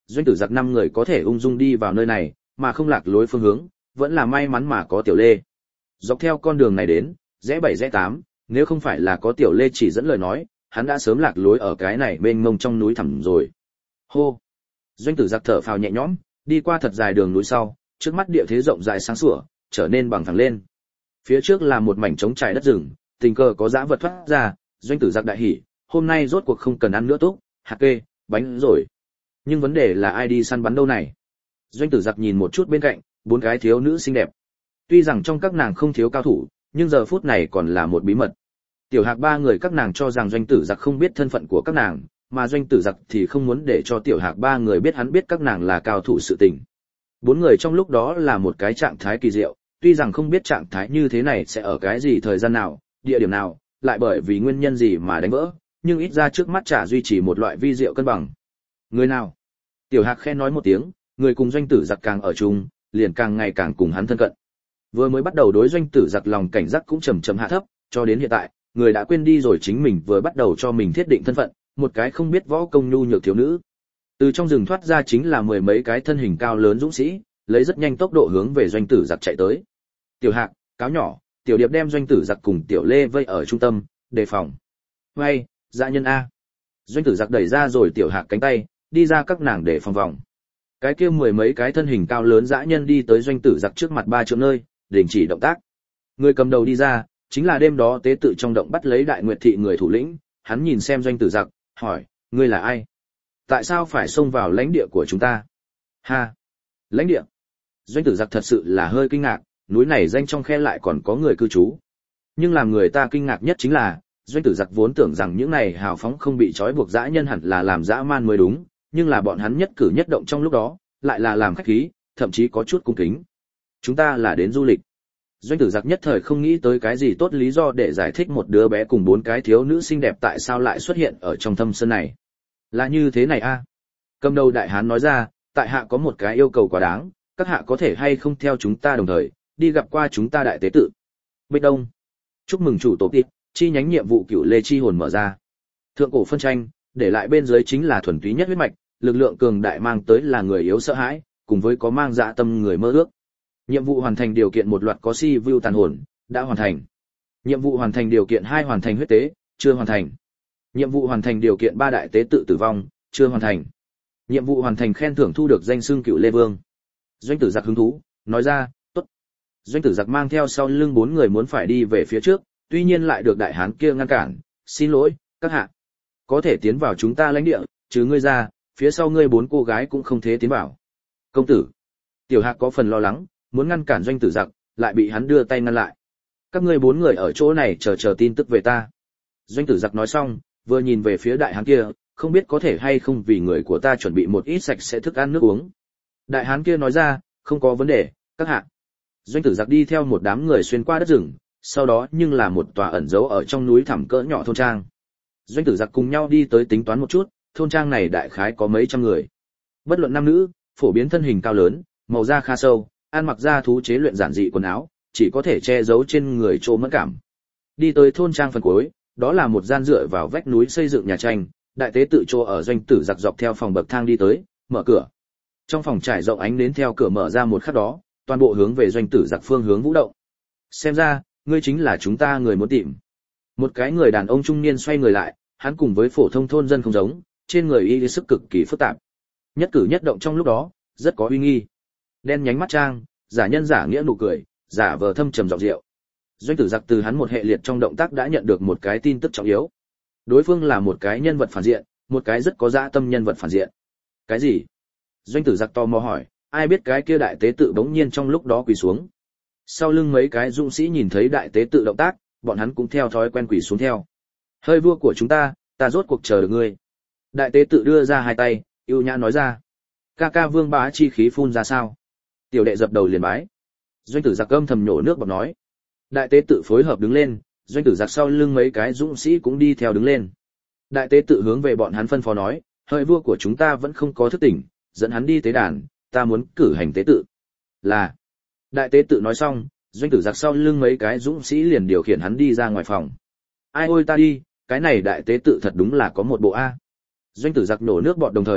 Doanh tử giặc năm người có thể ung dung đi vào nơi này, mà không lạc lối phương hướng, vẫn là may mắn mà có Tiểu Lê. Dọc theo con đường này đến, rẽ bảy rẽ tám, nếu không phải là có Tiểu Lê chỉ dẫn lời nói, hắn đã sớm lạc lối ở cái này mênh mông trong núi thẳm rồi. Hô. Doanh tử giặc thở phào nhẹ nhõm, đi qua thật dài đường núi sau, trước mắt địa thế rộng dài sáng sủa, trở nên bằng phẳng lên. Phía trước là một mảnh trống trải đất rừng, tình cờ có dã vật thoát ra, Doanh tử giặc đại hỉ, hôm nay rốt cuộc không cần ăn nữa túc, hạt kê, bánh rồi. Nhưng vấn đề là ai đi săn bắn đâu này? Doanh tử giặc nhìn một chút bên cạnh, bốn cái thiếu nữ xinh đẹp. Tuy rằng trong các nàng không thiếu cao thủ, nhưng giờ phút này còn là một bí mật. Tiểu Hạc ba người các nàng cho rằng Doanh tử giặc không biết thân phận của các nàng, mà Doanh tử giặc thì không muốn để cho Tiểu Hạc ba người biết hắn biết các nàng là cao thủ sự tình. Bốn người trong lúc đó là một cái trạng thái kỳ diệu, tuy rằng không biết trạng thái như thế này sẽ ở cái gì thời gian nào, địa điểm nào, lại bởi vì nguyên nhân gì mà đánh vỡ, nhưng ít ra trước mắt chả duy trì một loại vi diệu cân bằng. Người nào? Tiểu Hạc khen nói một tiếng, người cùng Doanh tử giặc càng ở chung, liền càng ngày càng cùng hắn thân cận. Vừa mới bắt đầu đối Doanh tử giặc lòng cảnh giác cũng chậm chậm hạ thấp, cho đến hiện tại, người đã quên đi rồi chính mình vừa bắt đầu cho mình thiết định thân phận, một cái không biết võ công nhu nhược thiếu nữ. Từ trong rừng thoát ra chính là mười mấy cái thân hình cao lớn dũng sĩ, lấy rất nhanh tốc độ hướng về Doanh tử giặc chạy tới. Tiểu Hạc, cáo nhỏ, Tiểu Điệp đem Doanh tử giặc cùng Tiểu Lê vây ở trung tâm, đề phòng. Hay, dã nhân a. Doanh tử giặc đẩy ra rồi Tiểu Hạc cánh tay, đi ra các nàng để phòng vòng. Cái kia mười mấy cái thân hình cao lớn dã nhân đi tới Doanh tử giặc trước mặt ba trượng nơi, đình chỉ động tác. Người cầm đầu đi ra, chính là đêm đó tế tự trong động bắt lấy Đại Nguyệt thị người thủ lĩnh, hắn nhìn xem Doanh tử giặc, hỏi, ngươi là ai? Tại sao phải xông vào lãnh địa của chúng ta? Ha! Lãnh địa? Doanh tử giặc thật sự là hơi kinh ngạc, núi này danh trong khe lại còn có người cư trú. Nhưng làm người ta kinh ngạc nhất chính là, Doanh tử giặc vốn tưởng rằng những này hào phóng không bị trói buộc dã nhân hẳn là làm dã man mới đúng, nhưng là bọn hắn nhất cử nhất động trong lúc đó, lại là làm khách khí, thậm chí có chút cung kính. Chúng ta là đến du lịch. Doanh tử giặc nhất thời không nghĩ tới cái gì tốt lý do để giải thích một đứa bé cùng bốn cái thiếu nữ xinh đẹp tại sao lại xuất hiện ở trong thâm sơn này. Là như thế này a. À? Cầm đầu đại hán nói ra, tại hạ có một cái yêu cầu quá đáng, các hạ có thể hay không theo chúng ta đồng thời, đi gặp qua chúng ta đại tế tự. Bích Đông. Chúc mừng chủ tổ tịp, chi nhánh nhiệm vụ Cửu Lê chi hồn mở ra. Thượng cổ phân tranh, để lại bên dưới chính là thuần túy nhất huyết mạch, lực lượng cường đại mang tới là người yếu sợ hãi, cùng với có mang dạ tâm người mơ ước. Nhiệm vụ hoàn thành điều kiện một loạt có si view tàn hồn, đã hoàn thành. Nhiệm vụ hoàn thành điều kiện hai hoàn thành huyết tế, chưa hoàn thành. Nhiệm vụ hoàn thành điều kiện ba đại tế tự tử vong, chưa hoàn thành. Nhiệm vụ hoàn thành khen thưởng thu được danh xưng Cửu Lê Vương. Doanh tử giặc hứng thú, nói ra, tốt. Doanh tử giặc mang theo sau lưng bốn người muốn phải đi về phía trước, tuy nhiên lại được đại hán kia ngăn cản, xin lỗi, các hạ. Có thể tiến vào chúng ta lãnh địa, chứ ngươi ra, phía sau ngươi bốn cô gái cũng không thể tiến vào. Công tử. Tiểu Hạc có phần lo lắng, muốn ngăn cản Doanh tử giặc, lại bị hắn đưa tay ngăn lại. Các ngươi bốn người ở chỗ này chờ chờ tin tức về ta. Doanh tử giặc nói xong, vừa nhìn về phía đại hán kia, không biết có thể hay không vì người của ta chuẩn bị một ít sạch sẽ thức ăn nước uống. Đại hán kia nói ra, không có vấn đề, các hạ. Doanh tử giặc đi theo một đám người xuyên qua đất rừng, sau đó nhưng là một tòa ẩn giấu ở trong núi thẳm cỡ nhỏ thôn trang. Doanh tử giặc cùng nhau đi tới tính toán một chút, thôn trang này đại khái có mấy trăm người. Bất luận nam nữ, phổ biến thân hình cao lớn, màu da khá sâu, ăn mặc da thú chế luyện giản dị quần áo, chỉ có thể che giấu trên người chỗ mẫn cảm. Đi tới thôn trang phần cuối, đó là một gian dựa vào vách núi xây dựng nhà tranh, đại tế tự chỗ ở Doanh tử giặc dọc theo phòng bậc thang đi tới, mở cửa. Trong phòng trải rộng ánh đến theo cửa mở ra một khắc đó, toàn bộ hướng về Doanh tử giặc phương hướng vũ động. Xem ra, ngươi chính là chúng ta người muốn tìm. Một cái người đàn ông trung niên xoay người lại, hắn cùng với phổ thông thôn dân không giống, trên người y sức cực kỳ phức tạp. Nhất cử nhất động trong lúc đó, rất có uy nghi. Đen nhánh mắt trang, giả nhân giả nghĩa nụ cười, giả vờ thâm trầm giọng rượu. Doanh tử giặc từ hắn một hệ liệt trong động tác đã nhận được một cái tin tức trọng yếu. Đối phương là một cái nhân vật phản diện, một cái rất có dã tâm nhân vật phản diện. Cái gì? Doanh tử giặc tò mò hỏi, ai biết cái kia đại tế tự bỗng nhiên trong lúc đó quỳ xuống. Sau lưng mấy cái dũng sĩ nhìn thấy đại tế tự động tác, bọn hắn cũng theo thói quen quỳ xuống theo. Hơi vua của chúng ta, ta rốt cuộc chờ được ngươi. Đại tế tự đưa ra hai tay, yêu nhã nói ra. Ca ca vương bá chi khí phun ra sao? Tiểu đệ dập đầu liền bái. Doanh tử giặc âm thầm nhổ nước bọt nói. Đại tế tự phối hợp đứng lên, doanh tử giặc sau lưng mấy cái dũng sĩ cũng đi theo đứng lên. Đại tế tự hướng về bọn hắn phân phó nói, hỡi vua của chúng ta vẫn không có thức tỉnh, dẫn hắn đi tế đàn, ta muốn cử hành tế tự. Là. Đại tế tự nói xong, doanh tử giặc sau lưng mấy cái dũng sĩ liền điều khiển hắn đi ra ngoài phòng. Ai ôi ta đi, cái này đại tế tự thật đúng là có một bộ A. Doanh tử giặc nổ nước bọt đồng thời,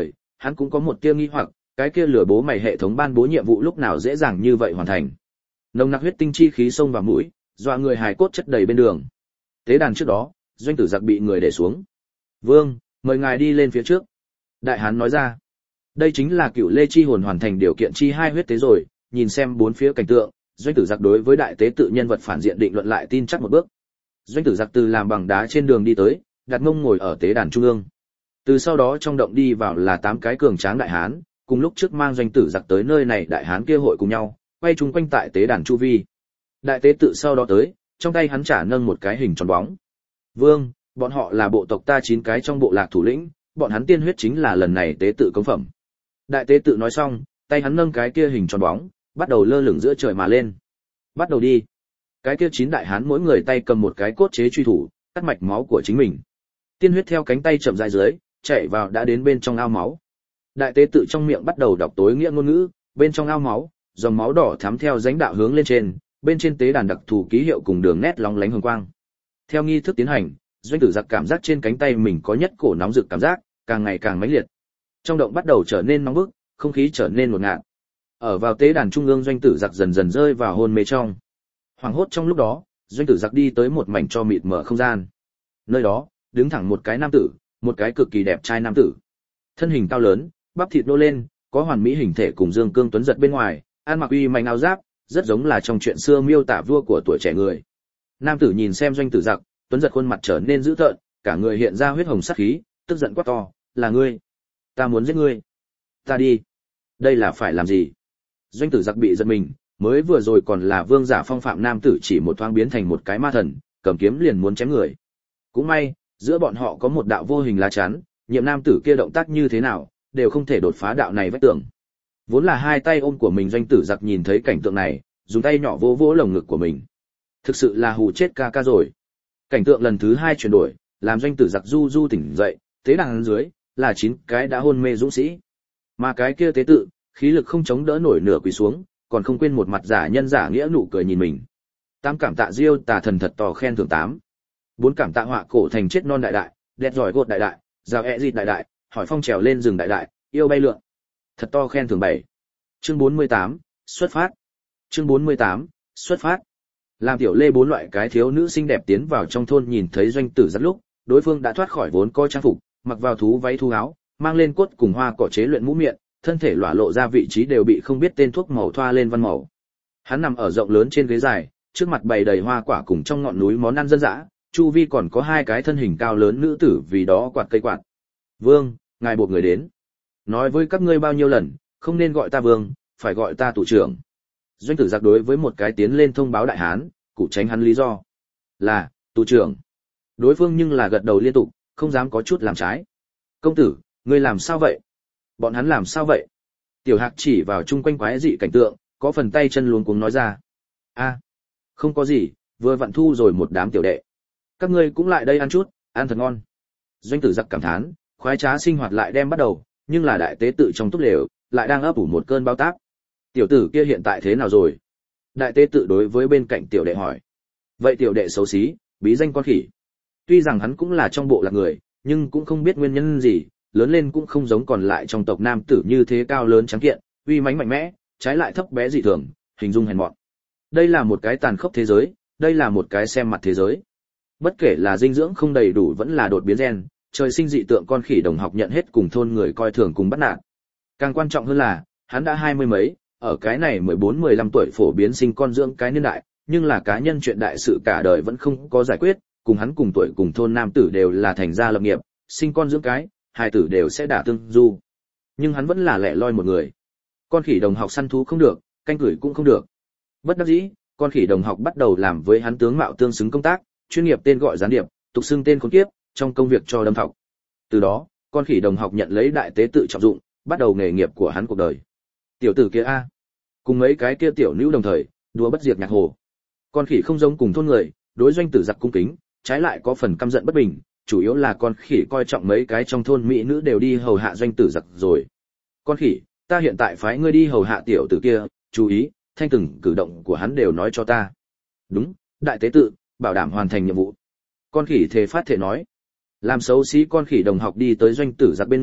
hắn cũng có một tia nghi hoặc, cái kia lửa bố mày hệ thống ban bố nhiệm vụ lúc nào dễ dàng như vậy hoàn thành. Nồng nặc huyết tinh chi khí xông vào mũi, dọa người hài cốt chất đầy bên đường. Tế đàn trước đó, doanh tử giặc bị người để xuống. Vương, mời ngài đi lên phía trước. Đại hán nói ra. Đây chính là cựu lê chi hồn hoàn thành điều kiện chi hai huyết tế rồi, nhìn xem bốn phía cảnh tượng, doanh tử giặc đối với đại tế tự nhân vật phản diện định luận lại tin chắc một bước. Doanh tử giặc từ làm bằng đá trên đường đi tới, đặt mông ngồi ở tế đàn trung ương. Từ sau đó trong động đi vào là tám cái cường tráng đại hán, cùng lúc trước mang doanh tử giặc tới nơi này đại hán kia hội cùng nhau, quay chung quanh tại tế đàn chu vi. Đại tế tự sau đó tới, trong tay hắn trả nâng một cái hình tròn bóng. Vương, bọn họ là bộ tộc ta chín cái trong bộ lạc thủ lĩnh, bọn hắn tiên huyết chính là lần này tế tự cống phẩm. Đại tế tự nói xong, tay hắn nâng cái kia hình tròn bóng, bắt đầu lơ lửng giữa trời mà lên. Bắt đầu đi. Cái kia chín đại hán mỗi người tay cầm một cái cốt chế truy thủ, cắt mạch máu của chính mình. Tiên huyết theo cánh tay chậm rãi dưới, chạy vào đã đến bên trong ao máu. Đại tế tự trong miệng bắt đầu đọc tối nghĩa ngôn ngữ, bên trong ao máu, dòng máu đỏ thắm theo rãnh đạo hướng lên trên, bên trên tế đàn đặc thù ký hiệu cùng đường nét lóng lánh hồng quang. Theo nghi thức tiến hành, doanh tử giặc cảm giác trên cánh tay mình có nhất cổ nóng rực cảm giác, càng ngày càng mãnh liệt. Trong động bắt đầu trở nên nóng bức, không khí trở nên ngột ngạt. Ở vào tế đàn trung ương doanh tử giặc dần dần rơi vào hôn mê trong. Hoảng hốt trong lúc đó, doanh tử giặc đi tới một mảnh cho mịt mở không gian. Nơi đó, đứng thẳng một cái nam tử, một cái cực kỳ đẹp trai nam tử. Thân hình cao lớn, bắp thịt nô lên, có hoàn mỹ hình thể cùng dương cương tuấn giật bên ngoài, ăn mặc uy manh áo giáp, rất giống là trong chuyện xưa miêu tả vua của tuổi trẻ người. Nam tử nhìn xem doanh tử giặc, tuấn giật khuôn mặt trở nên dữ tợn, cả người hiện ra huyết hồng sát khí, tức giận quát to, là ngươi, ta muốn giết ngươi, ta đi. Đây là phải làm gì? Doanh tử giặc bị giật mình, mới vừa rồi còn là vương giả phong phạm nam tử chỉ một thoáng biến thành một cái ma thần, cầm kiếm liền muốn chém người. Cũng may, giữa bọn họ có một đạo vô hình lá chắn, nhiệm nam tử kia động tác như thế nào, đều không thể đột phá đạo này vách tường. Vốn là hai tay ôm của mình doanh tử giặc nhìn thấy cảnh tượng này, dùng tay nhỏ vỗ vỗ lồng ngực của mình. Thực sự là hù chết ca ca rồi. Cảnh tượng lần thứ hai chuyển đổi, làm doanh tử giặc du du tỉnh dậy, tế đàn dưới là chín cái đã hôn mê dũng sĩ. Mà cái kia tế tự, khí lực không chống đỡ nổi nửa quỳ xuống, còn không quên một mặt giả nhân giả nghĩa nụ cười nhìn mình. Tám cảm tạ Diêu tà thần thật to khen thưởng tám. Bốn cảm tạ họa cổ thành chết non đại đại, đẹp giỏi gột đại đại, rào ẹ dịt đại đại, hỏi phong trèo lên rừng đại đại, yêu bay lượn. Thật to khen thưởng bảy. Chương bốn mươi tám, xuất phát. Chương bốn mươi tám, xuất phát. Làm tiểu lê bốn loại cái thiếu nữ xinh đẹp tiến vào trong thôn nhìn thấy doanh tử rất lúc, đối phương đã thoát khỏi vốn coi trang phục, mặc vào thú váy thú áo, mang lên cốt cùng hoa cỏ chế luyện mũ miệng, thân thể lỏa lộ ra vị trí đều bị không biết tên thuốc màu thoa lên văn màu. Hắn nằm ở rộng lớn trên ghế dài, trước mặt bày đầy hoa quả cùng trong ngọn núi món ăn dân dã, chu vi còn có hai cái thân hình cao lớn nữ tử vì đó quạt cây quạt. Vương, ngài buộc người đến. Nói với các ngươi bao nhiêu lần, không nên gọi ta vương, phải gọi ta tù trưởng. Doanh tử giặc đối với một cái tiến lên thông báo đại hán, cụ tránh hắn lý do. Là, tù trưởng. Đối phương nhưng là gật đầu liên tục, không dám có chút làm trái. Công tử, ngươi làm sao vậy? Bọn hắn làm sao vậy? Tiểu Hạc chỉ vào chung quanh quái dị cảnh tượng, có phần tay chân luống cuống nói ra. A, không có gì, vừa vặn thu rồi một đám tiểu đệ. Các ngươi cũng lại đây ăn chút, ăn thật ngon. Doanh tử giặc cảm thán, khoái trá sinh hoạt lại đem bắt đầu, nhưng là đại tế tự trong túp lều, lại đang ấp ủ một cơn bao táp. Tiểu tử kia hiện tại thế nào rồi? Đại tế tự đối với bên cạnh tiểu đệ hỏi. Vậy tiểu đệ xấu xí, bí danh con khỉ. Tuy rằng hắn cũng là trong bộ lạc người, nhưng cũng không biết nguyên nhân gì, lớn lên cũng không giống còn lại trong tộc nam tử như thế cao lớn trắng kiện, uy mãnh mạnh mẽ, trái lại thấp bé dị thường, hình dung hèn mọn. Đây là một cái tàn khốc thế giới, đây là một cái xem mặt thế giới. Bất kể là dinh dưỡng không đầy đủ vẫn là đột biến gen, trời sinh dị tượng con khỉ đồng học nhận hết cùng thôn người coi thường cùng bắt nạt. Càng quan trọng hơn là, hắn đã hai mươi mấy, ở cái này mười bốn mười lăm tuổi phổ biến sinh con dưỡng cái niên đại, nhưng là cá nhân chuyện đại sự cả đời vẫn không có giải quyết, cùng hắn cùng tuổi cùng thôn nam tử đều là thành gia lập nghiệp, sinh con dưỡng cái, hai tử đều sẽ đả tương du. Nhưng hắn vẫn là lẻ loi một người. Con khỉ đồng học săn thú không được, canh cửi cũng không được. Bất đắc dĩ, con khỉ đồng học bắt đầu làm với hắn tướng mạo tương xứng công tác, chuyên nghiệp tên gọi gián điệp, tục xưng tên khốn kiếp, trong công việc cho đâm thọc. Từ đó, con khỉ đồng học nhận lấy đại tế tự trọng dụng, bắt đầu nghề nghiệp của hắn cuộc đời. Tiểu tử kia a, cùng mấy cái kia tiểu nữ đồng thời, đùa bất diệt nhạc hồ. Con khỉ không giống cùng thôn người, đối doanh tử giặc cung kính, trái lại có phần căm giận bất bình, chủ yếu là con khỉ coi trọng mấy cái trong thôn mỹ nữ đều đi hầu hạ doanh tử giặc rồi. Con khỉ, ta hiện tại phái ngươi đi hầu hạ tiểu tử kia, chú ý, thanh từng cử động của hắn đều nói cho ta. Đúng, đại tế tự, bảo đảm hoàn thành nhiệm vụ. Con khỉ thề phát thể nói. Làm xấu xí con khỉ đồng học đi tới doanh tử giặc bên người,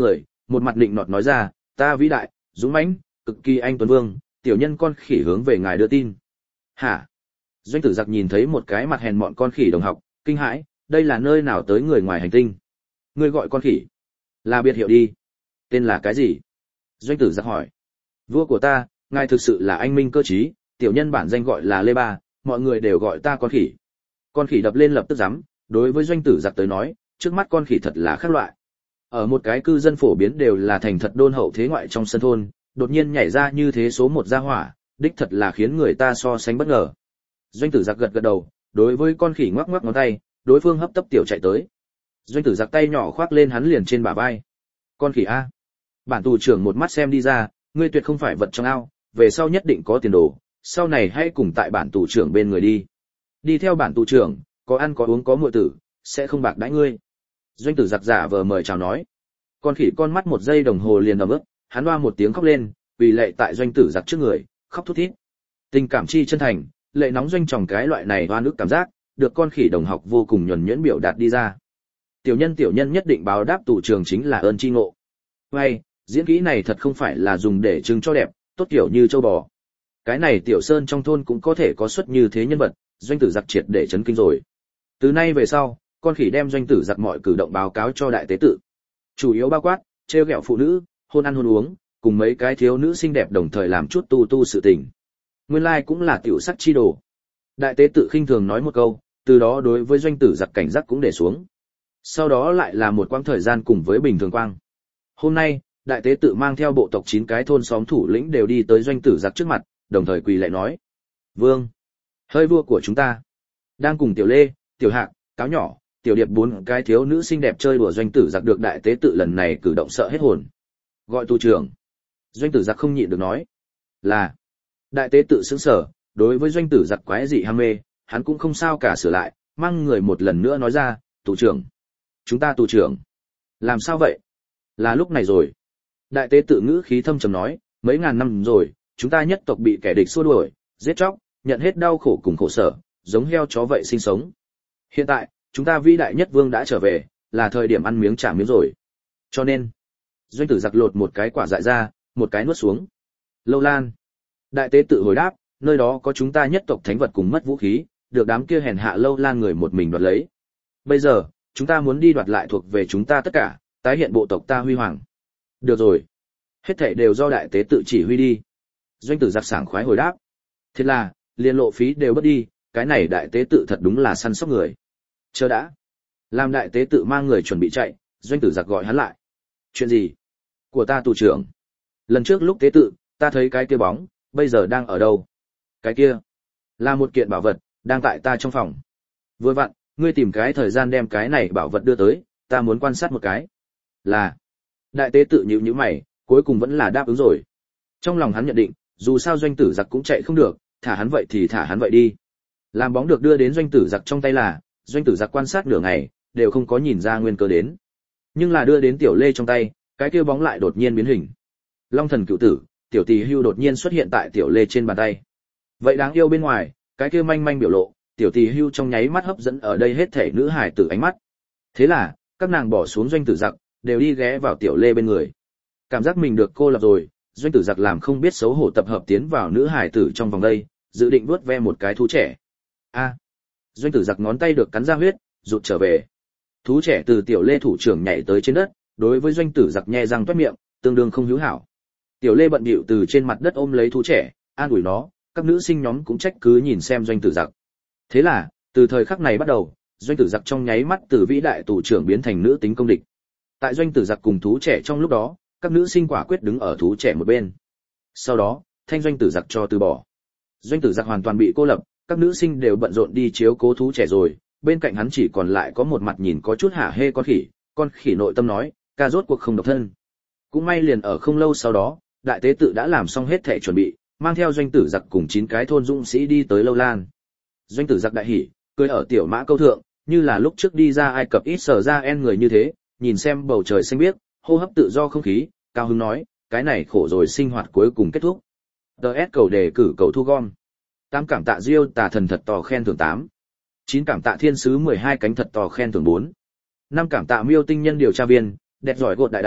một mặt định nọt nói ra, ta vĩ đại, dũng mãnh, cực kỳ anh tuấn vương, tiểu nhân con khỉ hướng về ngài đưa tin. Hả? Doanh tử giặc nhìn thấy một cái mặt hèn mọn con khỉ đồng học, kinh hãi, đây là nơi nào tới người ngoài hành tinh? Ngươi gọi con khỉ? Là biệt hiệu đi. Tên là cái gì? Doanh tử giặc hỏi. Vua của ta, ngài thực sự là anh minh cơ trí, tiểu nhân bản danh gọi là Lê Ba, mọi người đều gọi ta con khỉ. Con khỉ đập lên lập tức giắm, đối với doanh tử giặc tới nói, trước mắt con khỉ thật là khác loại. Ở một cái cư dân phổ biến đều là thành thật đôn hậu thế ngoại trong sân thôn, đột nhiên nhảy ra như thế số một gia hỏa, đích thật là khiến người ta so sánh bất ngờ. Doanh tử giặc gật gật đầu, đối với con khỉ ngoắc ngoắc ngón tay, đối phương hấp tấp tiểu chạy tới. Doanh tử giặc tay nhỏ khoác lên hắn liền trên bả vai. Con khỉ a, bản tù trưởng một mắt xem đi ra, ngươi tuyệt không phải vật trong ao, về sau nhất định có tiền đồ, sau này hãy cùng tại bản tù trưởng bên người đi. Đi theo bản tù trưởng, có ăn có uống có muội tử, sẽ không bạc đãi ngươi. Doanh tử giặc giả vờ mời chào nói. Con khỉ con mắt một giây đồng hồ liền ầm ướt, hắn oa một tiếng khóc lên, vì lệ tại doanh tử giặc trước người, khóc thút thít. Tình cảm chi chân thành, lệ nóng doanh tròng cái loại này oa nước cảm giác, được con khỉ đồng học vô cùng nhuần nhuyễn biểu đạt đi ra. Tiểu nhân tiểu nhân nhất định báo đáp tù trưởng chính là ơn chi ngộ. Hay, diễn kỹ này thật không phải là dùng để trưng cho đẹp, tốt kiểu như châu bò. Cái này tiểu sơn trong thôn cũng có thể có xuất như thế nhân vật, doanh tử giặc triệt để chấn kinh rồi. Từ nay về sau, con khỉ đem doanh tử giặc mọi cử động báo cáo cho đại tế tự. Chủ yếu bao quát, trêu ghẹo phụ nữ, hôn ăn hôn uống, cùng mấy cái thiếu nữ xinh đẹp đồng thời làm chút tu tu sự tình. Nguyên lai like cũng là tiểu sắc chi đồ. Đại tế tự khinh thường nói một câu, từ đó đối với doanh tử giặc cảnh giác cũng để xuống. Sau đó lại là một quãng thời gian cùng với bình thường quang. Hôm nay, đại tế tự mang theo bộ tộc chín cái thôn xóm thủ lĩnh đều đi tới doanh tử giặc trước mặt, đồng thời quỳ lạy nói: "Vương, hơi vua của chúng ta, đang cùng tiểu Lê, tiểu Hạc, cáo nhỏ, tiểu Điệp bốn cái thiếu nữ xinh đẹp chơi đùa." Doanh tử giặc được đại tế tự lần này cử động sợ hết hồn. Gọi tù trưởng. Doanh tử giặc không nhịn được nói: "Là." Đại tế tự sững sờ, đối với doanh tử giặc quái dị ham mê, hắn cũng không sao cả sửa lại, mang người một lần nữa nói ra: "Tù trưởng." "Chúng ta tù trưởng." "Làm sao vậy?" "Là lúc này rồi." Đại tế tự ngữ khí thâm trầm nói: "Mấy ngàn năm rồi, chúng ta nhất tộc bị kẻ địch xua đuổi, giết chóc, nhận hết đau khổ cùng khổ sở, giống heo chó vậy sinh sống. Hiện tại, chúng ta vĩ đại nhất vương đã trở về, là thời điểm ăn miếng trả miếng rồi. Cho nên..." Doanh tử giặc lột một cái quả dại ra, một cái nuốt xuống. "Lâu Lan." Đại tế tự hồi đáp: "Nơi đó có chúng ta nhất tộc thánh vật cùng mất vũ khí, được đám kia hèn hạ Lâu Lan người một mình đoạt lấy. Bây giờ, chúng ta muốn đi đoạt lại thuộc về chúng ta tất cả, tái hiện bộ tộc ta huy hoàng." "Được rồi. Hết thảy đều do đại tế tự chỉ huy đi." Doanh tử giặc sảng khoái hồi đáp. Thế là, liên lộ phí đều bất đi, cái này đại tế tự thật đúng là săn sóc người. Chờ đã. Làm đại tế tự mang người chuẩn bị chạy, doanh tử giặc gọi hắn lại. "Chuyện gì?" "Của ta tù trưởng. Lần trước lúc tế tự, ta thấy cái kia bóng, bây giờ đang ở đâu?" "Cái kia là một kiện bảo vật, đang tại ta trong phòng. Vừa vặn, ngươi tìm cái thời gian đem cái này bảo vật đưa tới, ta muốn quan sát một cái." "Là." Đại tế tự nhíu nhíu mày, cuối cùng vẫn là đáp ứng rồi. Trong lòng hắn nhận định, dù sao doanh tử giặc cũng chạy không được, thả hắn vậy thì thả hắn vậy đi. Làm bóng được đưa đến doanh tử giặc trong tay là, doanh tử giặc quan sát nửa ngày, đều không có nhìn ra nguyên cơ đến. Nhưng là đưa đến tiểu Lê trong tay, cái kia bóng lại đột nhiên biến hình. Long thần cựu tử, tiểu tỳ hưu đột nhiên xuất hiện tại tiểu Lê trên bàn tay. Vậy đáng yêu bên ngoài, cái kia manh manh biểu lộ, tiểu tỳ hưu trong nháy mắt hấp dẫn ở đây hết thể nữ hài tử ánh mắt. Thế là, các nàng bỏ xuống doanh tử giặc, đều đi ghé vào tiểu Lê bên người. Cảm giác mình được cô lập rồi, doanh tử giặc làm không biết xấu hổ tập hợp tiến vào nữ hài tử trong vòng đây, dự định vuốt ve một cái thú trẻ. A. Doanh tử giặc ngón tay được cắn ra huyết, rụt trở về. Thú trẻ từ tiểu Lê thủ trưởng nhảy tới trên đất, đối với doanh tử giặc nhe răng toét miệng, tương đương không hữu hảo. Tiểu Lê bận bịu từ trên mặt đất ôm lấy thú trẻ, an ủi nó, các nữ sinh nhóm cũng trách cứ nhìn xem doanh tử giặc. Thế là, từ thời khắc này bắt đầu, doanh tử giặc trong nháy mắt từ vĩ đại tù trưởng biến thành nữ tính công địch. Tại doanh tử giặc cùng thú trẻ trong lúc đó, các nữ sinh quả quyết đứng ở thú trẻ một bên. Sau đó, thanh doanh tử giặc cho từ bỏ. Doanh tử giặc hoàn toàn bị cô lập, các nữ sinh đều bận rộn đi chiếu cố thú trẻ rồi, bên cạnh hắn chỉ còn lại có một mặt nhìn có chút hả hê con khỉ, con khỉ nội tâm nói, ca rốt cuộc không độc thân. Cũng may liền ở không lâu sau đó, đại tế tự đã làm xong hết thể chuẩn bị, mang theo doanh tử giặc cùng chín cái thôn dũng sĩ đi tới Lâu Lan. Doanh tử giặc đại hỉ, cười ở tiểu mã câu thượng, như là lúc trước đi ra Ai Cập ít sở ra en người như thế, nhìn xem bầu trời xanh biếc, hô hấp tự do không khí, cao hứng nói, cái này khổ rồi sinh hoạt cuối cùng kết thúc. đê ét cầu đề cử cầu thu gom. Tám cảm tạ Diêu tà thần thật tò khen thưởng tám. Chín cảm tạ thiên sứ mười hai cánh thật tò khen thưởng bốn. Năm cảm tạ miêu tinh nhân điều tra viên, đẹp giỏi gột đại đại,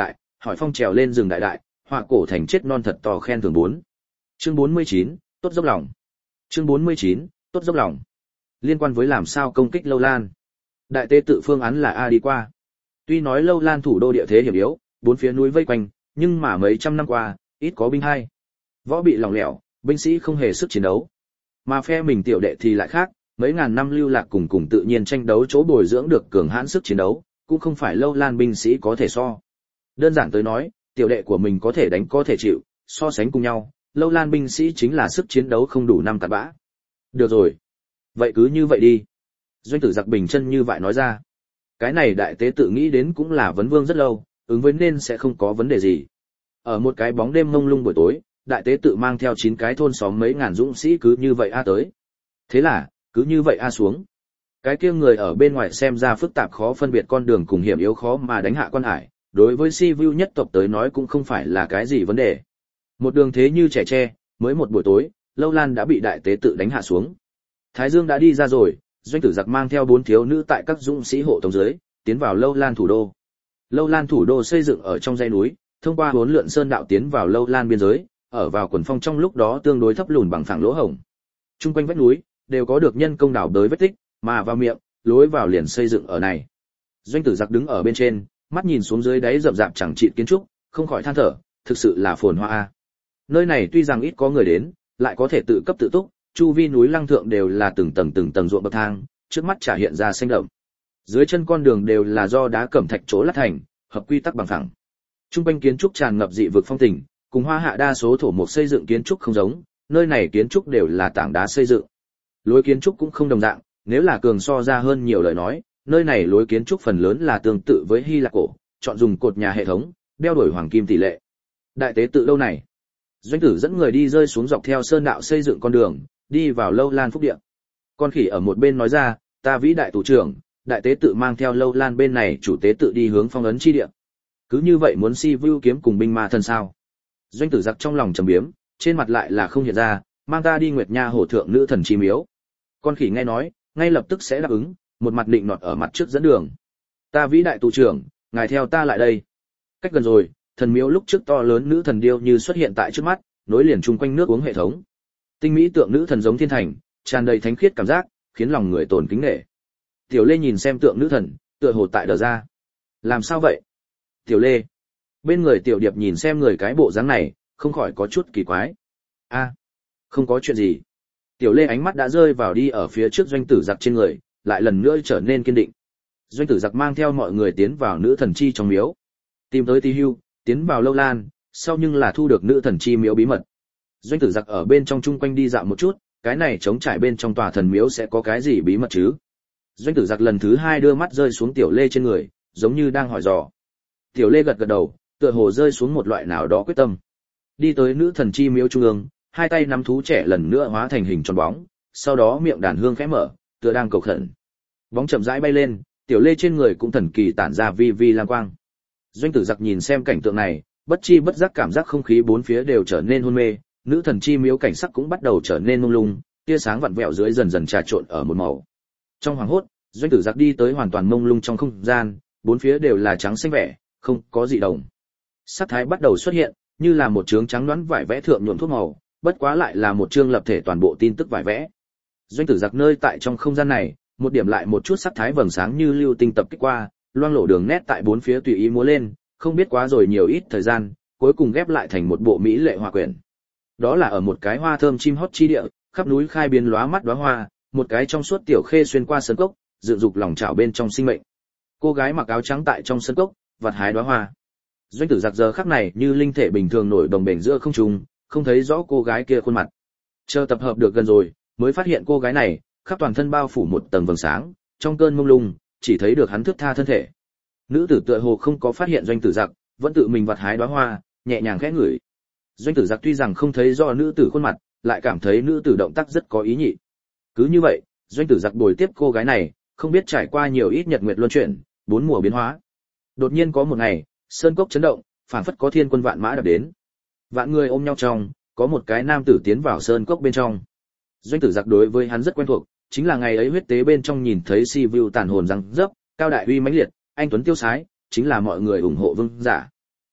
hỏi phong trèo lên rừng đại đại, họa cổ thành chết non thật to khen thưởng bốn. Chương bốn mươi chín, tốt dốc lòng. Chương bốn mươi chín, tốt dốc lòng. Liên quan với làm sao công kích Lâu Lan. Đại tế tự phương án là A đi qua. Tuy nói Lâu Lan thủ đô địa thế hiểm yếu, bốn phía núi vây quanh, nhưng mà mấy trăm năm qua, ít có binh hay. Võ bị lỏng lẻo, binh sĩ không hề sức chiến đấu. Mà phe mình tiểu đệ thì lại khác, mấy ngàn năm lưu lạc cùng cùng tự nhiên tranh đấu chỗ bồi dưỡng được cường hãn sức chiến đấu, cũng không phải Lâu Lan binh sĩ có thể so. Đơn giản tới nói, tiểu đệ của mình có thể đánh có thể chịu, so sánh cùng nhau, Lâu Lan binh sĩ chính là sức chiến đấu không đủ năm cặn bã. Được rồi. Vậy cứ như vậy đi. Doanh tử giặc bình chân như vậy nói ra. Cái này đại tế tự nghĩ đến cũng là vấn vương rất lâu, ứng với nên sẽ không có vấn đề gì. Ở một cái bóng đêm mông lung buổi tối, đại tế tự mang theo chín cái thôn xóm mấy ngàn dũng sĩ cứ như vậy a tới. Thế là, cứ như vậy a xuống. Cái kia người ở bên ngoài xem ra phức tạp khó phân biệt con đường cùng hiểm yếu khó mà đánh hạ quan hải, đối với si vu nhất tộc tới nói cũng không phải là cái gì vấn đề. Một đường thế như trẻ tre, mới một buổi tối, Lâu Lan đã bị đại tế tự đánh hạ xuống. Thái Dương đã đi ra rồi, doanh tử giặc mang theo bốn thiếu nữ tại các dũng sĩ hộ tống dưới, tiến vào Lâu Lan thủ đô. Lâu Lan thủ đô xây dựng ở trong dãy núi, thông qua huấn lượn sơn đạo tiến vào Lâu Lan biên giới, ở vào quần phong trong lúc đó tương đối thấp lùn bằng phẳng lỗ hổng. Trung quanh vách núi đều có được nhân công đào đới vết tích, mà vào miệng, lối vào liền xây dựng ở này. Doanh tử giặc đứng ở bên trên, mắt nhìn xuống dưới đáy rậm rạp chẳng trị kiến trúc, không khỏi than thở, thực sự là phồn hoa a. Nơi này tuy rằng ít có người đến, lại có thể tự cấp tự túc, chu vi núi lăng thượng đều là từng tầng từng tầng ruộng bậc thang, trước mắt chả hiện ra xanh đậm. Dưới chân con đường đều là do đá cẩm thạch chỗ lát thành, hợp quy tắc bằng phẳng. Trung quanh kiến trúc tràn ngập dị vực phong tình, cùng Hoa Hạ đa số thổ mục xây dựng kiến trúc không giống, nơi này kiến trúc đều là tảng đá xây dựng. Lối kiến trúc cũng không đồng dạng, nếu là cường so ra hơn nhiều lời nói, nơi này lối kiến trúc phần lớn là tương tự với Hy Lạp cổ, chọn dùng cột nhà hệ thống, đeo đổi hoàng kim tỷ lệ. Đại tế tự đâu này? Doanh tử dẫn người đi rơi xuống dọc theo sơn đạo xây dựng con đường, đi vào Lâu Lan phúc địa. Con khỉ ở một bên nói ra, ta vĩ đại thủ trưởng, đại tế tự mang theo Lâu Lan bên này chủ tế tự đi hướng phong ấn chi địa. Cứ như vậy muốn si vu kiếm cùng binh ma thần sao? Doanh tử giặc trong lòng trầm biếm, trên mặt lại là không hiện ra, mang ta đi Nguyệt Nha hổ thượng nữ thần chi miếu. Con khỉ nghe nói, ngay lập tức sẽ đáp ứng, một mặt định nọt ở mặt trước dẫn đường. Ta vĩ đại tù trưởng, ngài theo ta lại đây. Cách gần rồi, thần miếu lúc trước to lớn nữ thần điêu như xuất hiện tại trước mắt, nối liền chung quanh nước uống hệ thống. Tinh mỹ tượng nữ thần giống thiên thành, tràn đầy thánh khiết cảm giác, khiến lòng người tổn kính nể. Tiểu Lê nhìn xem tượng nữ thần, tựa hồ tại đờ ra. Làm sao vậy? Tiểu Lê. Bên người Tiểu Điệp nhìn xem người cái bộ dáng này, không khỏi có chút kỳ quái. A, không có chuyện gì. Tiểu Lê ánh mắt đã rơi vào đi ở phía trước doanh tử giặc trên người, lại lần nữa trở nên kiên định. Doanh tử giặc mang theo mọi người tiến vào nữ thần chi trong miếu, tìm tới Ti Hưu, tiến vào Lâu Lan, sau nhưng là thu được nữ thần chi miếu bí mật. Doanh tử giặc ở bên trong chung quanh đi dạo một chút, cái này chống trải bên trong tòa thần miếu sẽ có cái gì bí mật chứ? Doanh tử giặc lần thứ hai đưa mắt rơi xuống Tiểu Lê trên người, giống như đang hỏi dò. Tiểu Lê gật gật đầu, tựa hồ rơi xuống một loại nào đó quyết tâm. Đi tới nữ thần chi miếu trung ương, hai tay nắm thú trẻ lần nữa hóa thành hình tròn bóng, sau đó miệng đàn hương khẽ mở, tựa đang cầu khẩn. Bóng chậm rãi bay lên, Tiểu Lê trên người cũng thần kỳ tản ra vi vi lam quang. Doanh tử giặc nhìn xem cảnh tượng này, bất chi bất giác cảm giác không khí bốn phía đều trở nên hôn mê, nữ thần chi miếu cảnh sắc cũng bắt đầu trở nên mông lung, tia sáng vặn vẹo dưới dần dần trà trộn ở một màu. Trong hoàng hốt, doanh tử giặc đi tới hoàn toàn mông lung trong không gian, bốn phía đều là trắng xanh vẻ, không có gì đồng. Sắc thái bắt đầu xuất hiện, như là một trướng trắng đoán vải vẽ thượng nhuộm thuốc màu, bất quá lại là một chương lập thể toàn bộ tin tức vải vẽ. Doanh tử giặc nơi tại trong không gian này, một điểm lại một chút sắc thái vầng sáng như lưu tinh tập kích qua, loang lổ đường nét tại bốn phía tùy ý múa lên, không biết quá rồi nhiều ít thời gian, cuối cùng ghép lại thành một bộ mỹ lệ hoa quyển. Đó là ở một cái hoa thơm chim hót chi địa, khắp núi khai biến lóa mắt đóa hoa, một cái trong suốt tiểu khê xuyên qua sân cốc, dựng dục lòng trào bên trong sinh mệnh. Cô gái mặc áo trắng tại trong sân cốc, vặt hái đóa hoa. Doanh tử giặc giờ khắc này như linh thể bình thường nổi đồng bền giữa không trung, không thấy rõ cô gái kia khuôn mặt. Chờ tập hợp được gần rồi, mới phát hiện cô gái này, khắp toàn thân bao phủ một tầng vầng sáng, trong cơn mông lung, chỉ thấy được hắn thướt tha thân thể. Nữ tử tựa hồ không có phát hiện doanh tử giặc, vẫn tự mình vặt hái đóa hoa, nhẹ nhàng khẽ ngửi. Doanh tử giặc tuy rằng không thấy rõ nữ tử khuôn mặt, lại cảm thấy nữ tử động tác rất có ý nhị. Cứ như vậy, doanh tử giặc bồi tiếp cô gái này, không biết trải qua nhiều ít nhật nguyệt luân chuyển, bốn mùa biến hóa. Đột nhiên có một ngày, sơn cốc chấn động, phảng phất có thiên quân vạn mã đập đến. Vạn người ôm nhau trong, có một cái nam tử tiến vào sơn cốc bên trong. Doanh tử giặc đối với hắn rất quen thuộc, chính là ngày ấy huyết tế bên trong nhìn thấy si vu tàn hồn răng dấp, cao đại uy mãnh liệt, anh tuấn tiêu sái, chính là mọi người ủng hộ vương giả.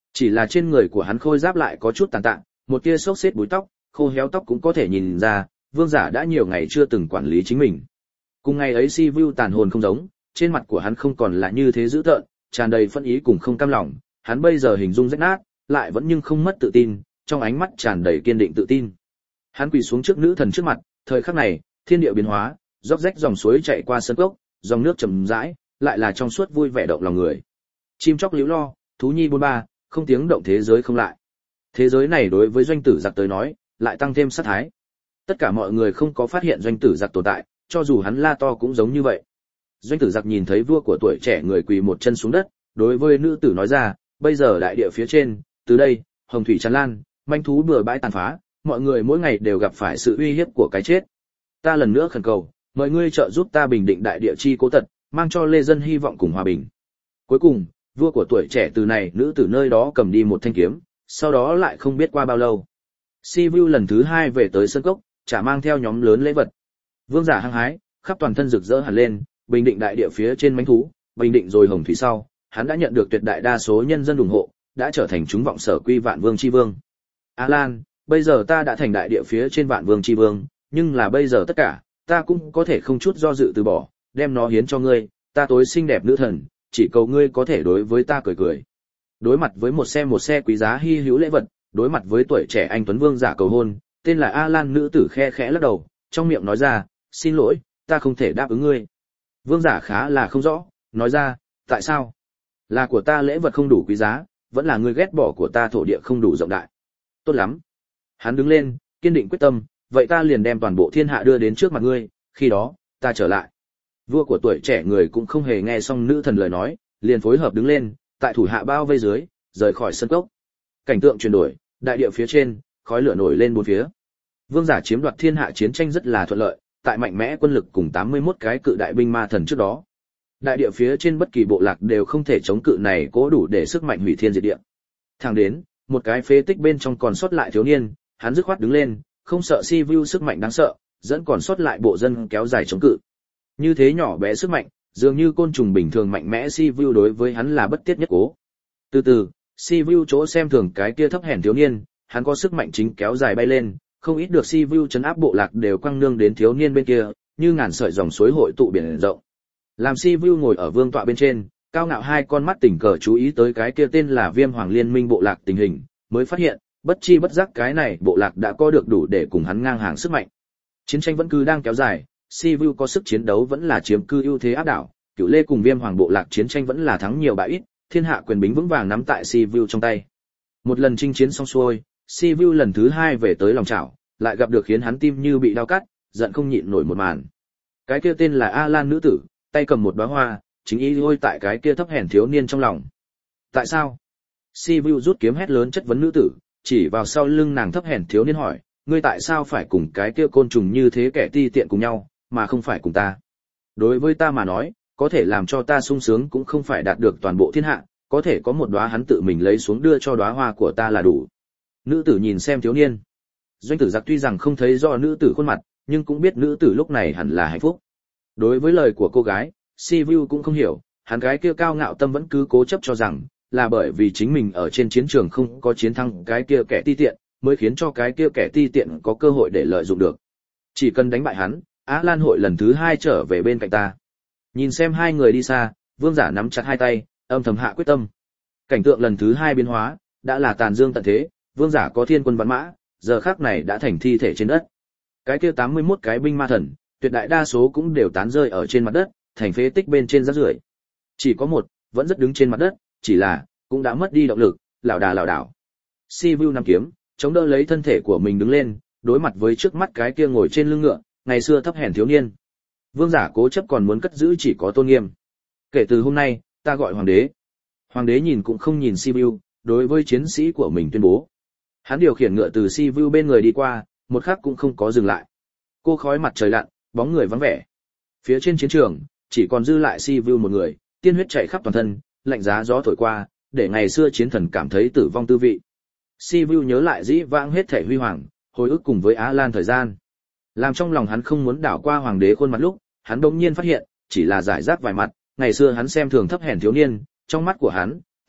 Chỉ là trên người của hắn khôi giáp lại có chút tàn tạ, một tia xốc xếp búi tóc, khô héo tóc cũng có thể nhìn ra, vương giả đã nhiều ngày chưa từng quản lý chính mình. Cùng ngày ấy Sivu tàn hồn không giống, trên mặt của hắn không còn là như thế dữ tợn, tràn đầy phân ý cùng không cam lòng, hắn bây giờ hình dung rách nát, lại vẫn nhưng không mất tự tin, trong ánh mắt tràn đầy kiên định tự tin. Hắn quỳ xuống trước nữ thần trước mặt, thời khắc này, thiên địa biến hóa, róc rách dòng suối chạy qua sân cốc, dòng nước chậm rãi, lại là trong suốt vui vẻ động lòng người. Chim chóc líu lo, thú nhi bôn ba, không tiếng động thế giới không lại. Thế giới này đối với doanh tử giặc tới nói, lại tăng thêm sát thái. Tất cả mọi người không có phát hiện doanh tử giặc tồn tại, cho dù hắn la to cũng giống như vậy. Doanh tử giặc nhìn thấy vua của tuổi trẻ người quỳ một chân xuống đất, đối với nữ tử nói ra, bây giờ đại địa phía trên, từ đây, hồng thủy tràn lan, manh thú bừa bãi tàn phá, mọi người mỗi ngày đều gặp phải sự uy hiếp của cái chết. Ta lần nữa khẩn cầu, mời ngươi trợ giúp ta bình định đại địa chi cố tật, mang cho lê dân hy vọng cùng hòa bình. Cuối cùng, vua của tuổi trẻ từ này nữ tử nơi đó cầm đi một thanh kiếm, sau đó lại không biết qua bao lâu. Sivu lần thứ hai về tới sân cốc, chả mang theo nhóm lớn lễ vật. Vương giả hăng hái, khắp toàn thân rực rỡ hẳn lên, bình định đại địa phía trên mãnh thú, bình định rồi hồng thủy sau, hắn đã nhận được tuyệt đại đa số nhân dân ủng hộ, đã trở thành chúng vọng sở quy vạn vương chi vương. Alan, bây giờ ta đã thành đại địa phía trên vạn vương chi vương, nhưng là bây giờ tất cả, ta cũng có thể không chút do dự từ bỏ, đem nó hiến cho ngươi, ta tối xinh đẹp nữ thần, chỉ cầu ngươi có thể đối với ta cười cười. Đối mặt với một xe một xe quý giá hy hữu lễ vật, đối mặt với tuổi trẻ anh tuấn vương giả cầu hôn, tên là Alan nữ tử khe khẽ lắc đầu, trong miệng nói ra, xin lỗi, ta không thể đáp ứng ngươi. Vương giả khá là không rõ, nói ra, tại sao? Là của ta lễ vật không đủ quý giá, vẫn là ngươi ghét bỏ của ta thổ địa không đủ rộng đại. Tốt lắm. Hắn đứng lên, kiên định quyết tâm, vậy ta liền đem toàn bộ thiên hạ đưa đến trước mặt ngươi, khi đó, ta trở lại. Vua của tuổi trẻ người cũng không hề nghe xong nữ thần lời nói, liền phối hợp đứng lên, tại thủ hạ bao vây dưới, rời khỏi sân cốc. Cảnh tượng chuyển đổi, đại địa phía trên, khói lửa nổi lên bốn phía. Vương giả chiếm đoạt thiên hạ chiến tranh rất là thuận lợi, tại mạnh mẽ quân lực cùng tám mươi mốt cái cự đại binh ma thần trước đó. Đại địa phía trên bất kỳ bộ lạc đều không thể chống cự này cố đủ để sức mạnh hủy thiên diệt địa. Thẳng đến, một cái phế tích bên trong còn sót lại thiếu niên, hắn dứt khoát đứng lên, không sợ Sivu sức mạnh đáng sợ, dẫn còn sót lại bộ dân kéo dài chống cự. Như thế nhỏ bé sức mạnh, dường như côn trùng bình thường mạnh mẽ Sivu đối với hắn là bất tiết nhất cố. Từ từ, Sivu chỗ xem thường cái kia thấp hèn thiếu niên, hắn có sức mạnh chính kéo dài bay lên, không ít được Sivu chấn áp bộ lạc đều quăng nương đến thiếu niên bên kia, như ngàn sợi dòng suối hội tụ biển rộng. Làm Sivu ngồi ở vương tọa bên trên, cao ngạo hai con mắt tình cờ chú ý tới cái kia tên là Viêm Hoàng Liên Minh bộ lạc tình hình, mới phát hiện, bất chi bất giác cái này bộ lạc đã có được đủ để cùng hắn ngang hàng sức mạnh. Chiến tranh vẫn cứ đang kéo dài, Sivu có sức chiến đấu vẫn là chiếm cư ưu thế áp đảo, Cửu Lê cùng Viêm Hoàng bộ lạc chiến tranh vẫn là thắng nhiều bại ít, thiên hạ quyền bính vững vàng nắm tại Sivu trong tay. Một lần chinh chiến xong xuôi, Sivu lần thứ hai về tới lòng chảo, lại gặp được khiến hắn tim như bị đau cắt, giận không nhịn nổi một màn. Cái kia tên là Alan nữ tử, tay cầm một đóa hoa, chính ý lôi tại cái kia thấp hèn thiếu niên trong lòng. Tại sao? Sivu rút kiếm hét lớn chất vấn nữ tử, chỉ vào sau lưng nàng thấp hèn thiếu niên hỏi, ngươi tại sao phải cùng cái kia côn trùng như thế kẻ ti tiện cùng nhau, mà không phải cùng ta? Đối với ta mà nói, có thể làm cho ta sung sướng cũng không phải đạt được toàn bộ thiên hạ, có thể có một đóa hắn tự mình lấy xuống đưa cho đóa hoa của ta là đủ. Nữ tử nhìn xem thiếu niên. Doanh tử giặc tuy rằng không thấy rõ nữ tử khuôn mặt, nhưng cũng biết nữ tử lúc này hẳn là hạnh phúc. Đối với lời của cô gái, Sivu cũng không hiểu, hắn gái kia cao ngạo tâm vẫn cứ cố chấp cho rằng, là bởi vì chính mình ở trên chiến trường không có chiến thắng cái kia kẻ ti tiện, mới khiến cho cái kia kẻ ti tiện có cơ hội để lợi dụng được. Chỉ cần đánh bại hắn, Á Lan hội lần thứ hai trở về bên cạnh ta. Nhìn xem hai người đi xa, vương giả nắm chặt hai tay, âm thầm hạ quyết tâm. Cảnh tượng lần thứ hai biến hóa, đã là tàn dương tận thế, vương giả có thiên quân vạn mã, giờ khắc này đã thành thi thể trên đất. Cái kia tám mươi mốt cái binh ma thần, tuyệt đại đa số cũng đều tán rơi ở trên mặt đất, thành phế tích bên trên rác rưởi. Chỉ có một, vẫn rất đứng trên mặt đất, chỉ là cũng đã mất đi động lực, lảo đà lảo đảo. Sivu nắm kiếm, chống đỡ lấy thân thể của mình đứng lên, đối mặt với trước mắt cái kia ngồi trên lưng ngựa, ngày xưa thấp hèn thiếu niên. Vương giả cố chấp còn muốn cất giữ chỉ có tôn nghiêm. Kể từ hôm nay, ta gọi hoàng đế. Hoàng đế nhìn cũng không nhìn Sivu, đối với chiến sĩ của mình tuyên bố. Hắn điều khiển ngựa từ Sivu bên người đi qua, một khắc cũng không có dừng lại. Cô khói mặt trời lặn, bóng người vắng vẻ. Phía trên chiến trường, chỉ còn dư lại Sivu một người, tiên huyết chảy khắp toàn thân, lạnh giá gió thổi qua, để ngày xưa chiến thần cảm thấy tử vong tư vị. Sivu nhớ lại dĩ vãng hết thể huy hoàng, hồi ức cùng với Á Lan thời gian. Làm trong lòng hắn không muốn đảo qua hoàng đế khuôn mặt lúc, hắn đột nhiên phát hiện, chỉ là giải rác vài mặt, ngày xưa hắn xem thường thấp hèn thiếu niên, trong mắt của hắn,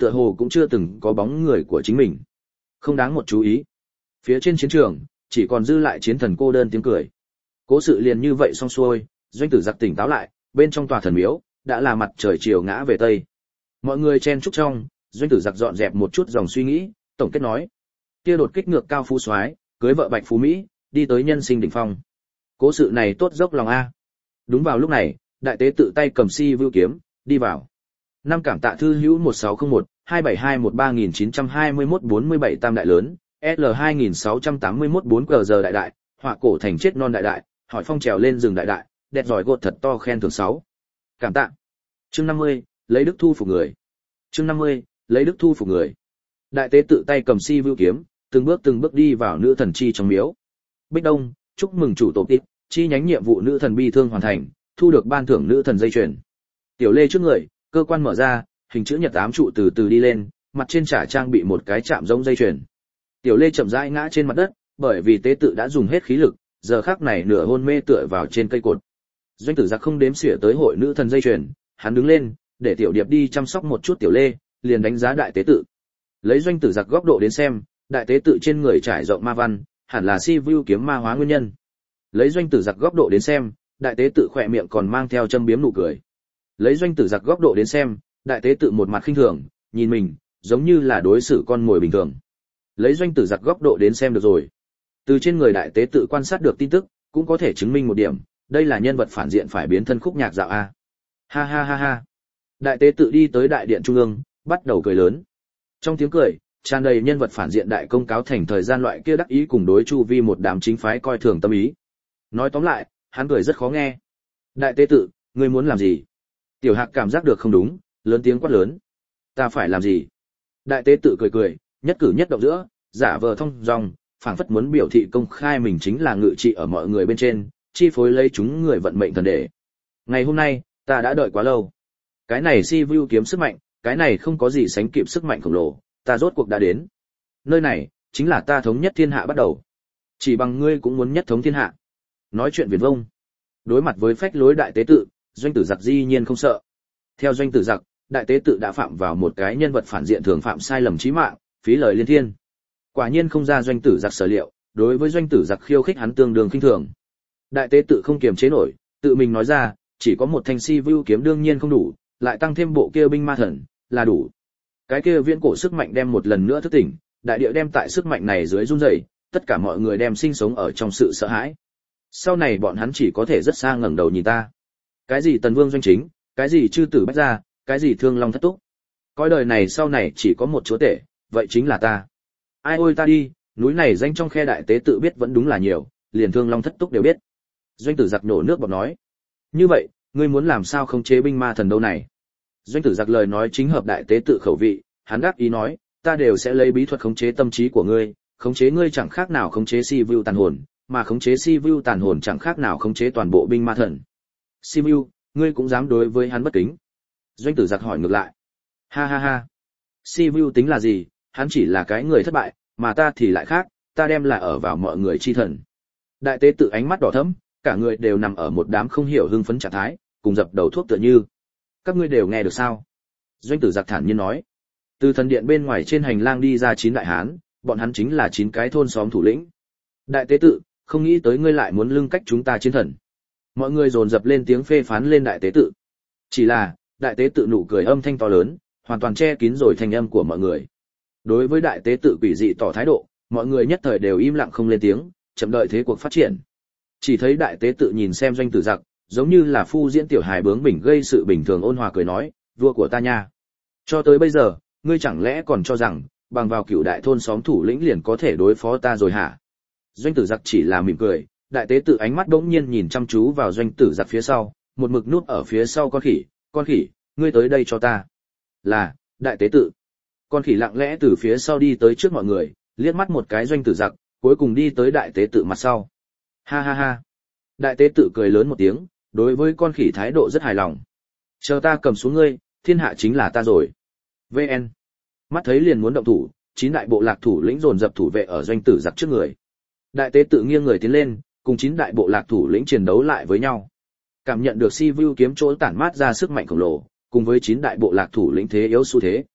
tựa hồ cũng chưa từng có bóng người của chính mình. Không đáng một chú ý. Phía trên chiến trường, chỉ còn dư lại chiến thần cô đơn tiếng cười. Cố sự liền như vậy xong xuôi, Doanh Tử Giặc tỉnh táo lại, bên trong tòa thần miếu đã là mặt trời chiều ngã về tây. Mọi người chen chúc trong, Doanh Tử Giặc dọn dẹp một chút dòng suy nghĩ, tổng kết nói: kia đột kích ngược cao phú soái, cưới vợ bạch phú mỹ, đi tới nhân sinh đỉnh phong. Cố sự này tốt dốc lòng a. Đúng vào lúc này, đại tế tự tay cầm si vưu kiếm đi vào. Năm cảm tạ thư hữu một sáu không một hai bảy hai một ba chín hai mốt bốn bảy tam đại lớn, L hai sáu tám mốt bốn cờ giờ đại đại, họa cổ thành chết non đại đại, hỏi phong trèo lên rừng đại đại, đẹp giỏi gột thật to khen thưởng sáu. Cảm tạ. Chương năm mươi, lấy đức thu phục người. Chương năm mươi, lấy đức thu phục người. Đại tế tự tay cầm si vưu kiếm, từng bước từng bước đi vào nữ thần chi trong miếu. Bích Đông, chúc mừng chủ tổ tít, chi nhánh nhiệm vụ nữ thần bi thương hoàn thành, thu được ban thưởng nữ thần dây chuyền. Tiểu Lê trước người, cơ quan mở ra, hình chữ nhật ám trụ từ từ đi lên, mặt trên trả trang bị một cái chạm giống dây chuyền. Tiểu Lê chậm rãi ngã trên mặt đất, bởi vì tế tự đã dùng hết khí lực, giờ khắc này nửa hôn mê tựa vào trên cây cột. Doanh Tử Giặc không đếm xỉa tới hội nữ thần dây chuyền, hắn đứng lên, để Tiểu Điệp đi chăm sóc một chút Tiểu Lê, liền đánh giá đại tế tự. Lấy Doanh Tử Giặc góc độ đến xem, đại tế tự trên người trải rộng ma văn, hẳn là si vưu kiếm ma hóa nguyên nhân. Lấy Doanh Tử Giặc góc độ đến xem, đại tế tự khỏe miệng còn mang theo châm biếm nụ cười. Lấy Doanh Tử Giặc góc độ đến xem, đại tế tự một mặt khinh thường, nhìn mình, giống như là đối xử con mồi bình thường. Lấy Doanh Tử Giặc góc độ đến xem được rồi. Từ trên người đại tế tự quan sát được tin tức, cũng có thể chứng minh một điểm, đây là nhân vật phản diện phải biến thân khúc nhạc dạo a. Ha ha ha ha. Đại tế tự đi tới đại điện trung ương, bắt đầu cười lớn. Trong tiếng cười, tràn đầy nhân vật phản diện đại công cáo thành thời gian loại kia đắc ý cùng đối chu vi một đám chính phái coi thường tâm ý. Nói tóm lại, hắn cười rất khó nghe. Đại tế tự, ngươi muốn làm gì? Tiểu Hạc cảm giác được không đúng, lớn tiếng quát lớn. Ta phải làm gì? Đại tế tự cười cười, nhất cử nhất động giữa, giả vờ thông dong, phảng phất muốn biểu thị công khai mình chính là ngự trị ở mọi người bên trên, chi phối lấy chúng người vận mệnh thần đệ. Ngày hôm nay, ta đã đợi quá lâu. Cái này si view kiếm sức mạnh, cái này không có gì sánh kịp sức mạnh khổng lồ, ta rốt cuộc đã đến. Nơi này, chính là ta thống nhất thiên hạ bắt đầu. Chỉ bằng ngươi cũng muốn nhất thống thiên hạ. Nói chuyện viển vông. Đối mặt với phách lối đại tế tự, Doanh Tử Giặc dĩ nhiên không sợ. Theo Doanh Tử Giặc, đại tế tự đã phạm vào một cái nhân vật phản diện thường phạm sai lầm chí mạng, phí lời liên thiên. Quả nhiên không ra Doanh Tử Giặc sở liệu, đối với Doanh Tử Giặc khiêu khích hắn tương đương khinh thường. Đại tế tự không kiềm chế nổi, tự mình nói ra, chỉ có một thanh si vưu kiếm đương nhiên không đủ, lại tăng thêm bộ kia binh ma thần, là đủ. Cái kia viễn cổ sức mạnh đem một lần nữa thức tỉnh, đại địa đem tại sức mạnh này dưới run rẩy, tất cả mọi người đem sinh sống ở trong sự sợ hãi. Sau này bọn hắn chỉ có thể rất xa ngẩng đầu nhìn ta. Cái gì Tần Vương doanh chính, cái gì chư tử bách gia, cái gì Thương Long thất túc. Cõi đời này sau này chỉ có một chúa tể, vậy chính là ta. Ai ôi ta đi, núi này danh trong khe đại tế tự biết vẫn đúng là nhiều, liền Thương Long thất túc đều biết. Doanh Tử Giặc nổ nước bọt nói. Như vậy, ngươi muốn làm sao không chế binh ma thần đâu này? Doanh Tử Giặc lời nói chính hợp đại tế tự khẩu vị, hắn đáp ý nói, ta đều sẽ lấy bí thuật khống chế tâm trí của ngươi, khống chế ngươi chẳng khác nào khống chế si view tàn hồn, mà khống chế si view tàn hồn chẳng khác nào khống chế toàn bộ binh ma thần. Si view, ngươi cũng dám đối với hắn bất kính? Doanh Tử Giặc hỏi ngược lại. Ha ha ha. Si view tính là gì, hắn chỉ là cái người thất bại, mà ta thì lại khác, ta đem là ở vào mọi người chi thần. Đại tế tự ánh mắt đỏ thẫm, cả người đều nằm ở một đám không hiểu hưng phấn trạng thái, cùng dập đầu thuốc tựa như. Các ngươi đều nghe được sao? Doanh Tử Giặc thản nhiên nói. Từ thần điện bên ngoài trên hành lang đi ra chín đại hán, bọn hắn chính là chín cái thôn xóm thủ lĩnh. Đại tế tự, không nghĩ tới ngươi lại muốn lưng cách chúng ta chiến thần. Mọi người dồn dập lên tiếng phê phán lên đại tế tự. Chỉ là, đại tế tự nụ cười âm thanh to lớn, hoàn toàn che kín rồi thanh âm của mọi người. Đối với đại tế tự quỷ dị tỏ thái độ, mọi người nhất thời đều im lặng không lên tiếng, chậm đợi thế cuộc phát triển. Chỉ thấy đại tế tự nhìn xem Doanh Tử Giặc, giống như là phu diễn tiểu hài bướng bỉnh gây sự bình thường ôn hòa cười nói, vua của ta nha. Cho tới bây giờ, ngươi chẳng lẽ còn cho rằng, bằng vào cựu đại thôn xóm thủ lĩnh liền có thể đối phó ta rồi hả? Doanh Tử Giặc chỉ là mỉm cười, đại tế tự ánh mắt bỗng nhiên nhìn chăm chú vào Doanh Tử Giặc phía sau, một mực núp ở phía sau con khỉ, con khỉ, ngươi tới đây cho ta. Là, đại tế tự. Con khỉ lặng lẽ từ phía sau đi tới trước mọi người, liếc mắt một cái Doanh Tử Giặc, cuối cùng đi tới đại tế tự mặt sau. Ha ha ha. Đại tế tự cười lớn một tiếng, đối với con khỉ thái độ rất hài lòng. Chờ ta cầm xuống ngươi, thiên hạ chính là ta rồi. vê en. Mắt thấy liền muốn động thủ, chín đại bộ lạc thủ lĩnh dồn dập thủ vệ ở Doanh Tử Giặc trước người. Đại tế tự nghiêng người tiến lên, cùng chín đại bộ lạc thủ lĩnh chiến đấu lại với nhau. Cảm nhận được si view kiếm chỗ tản mát ra sức mạnh khổng lồ, cùng với chín đại bộ lạc thủ lĩnh thế yếu xu thế.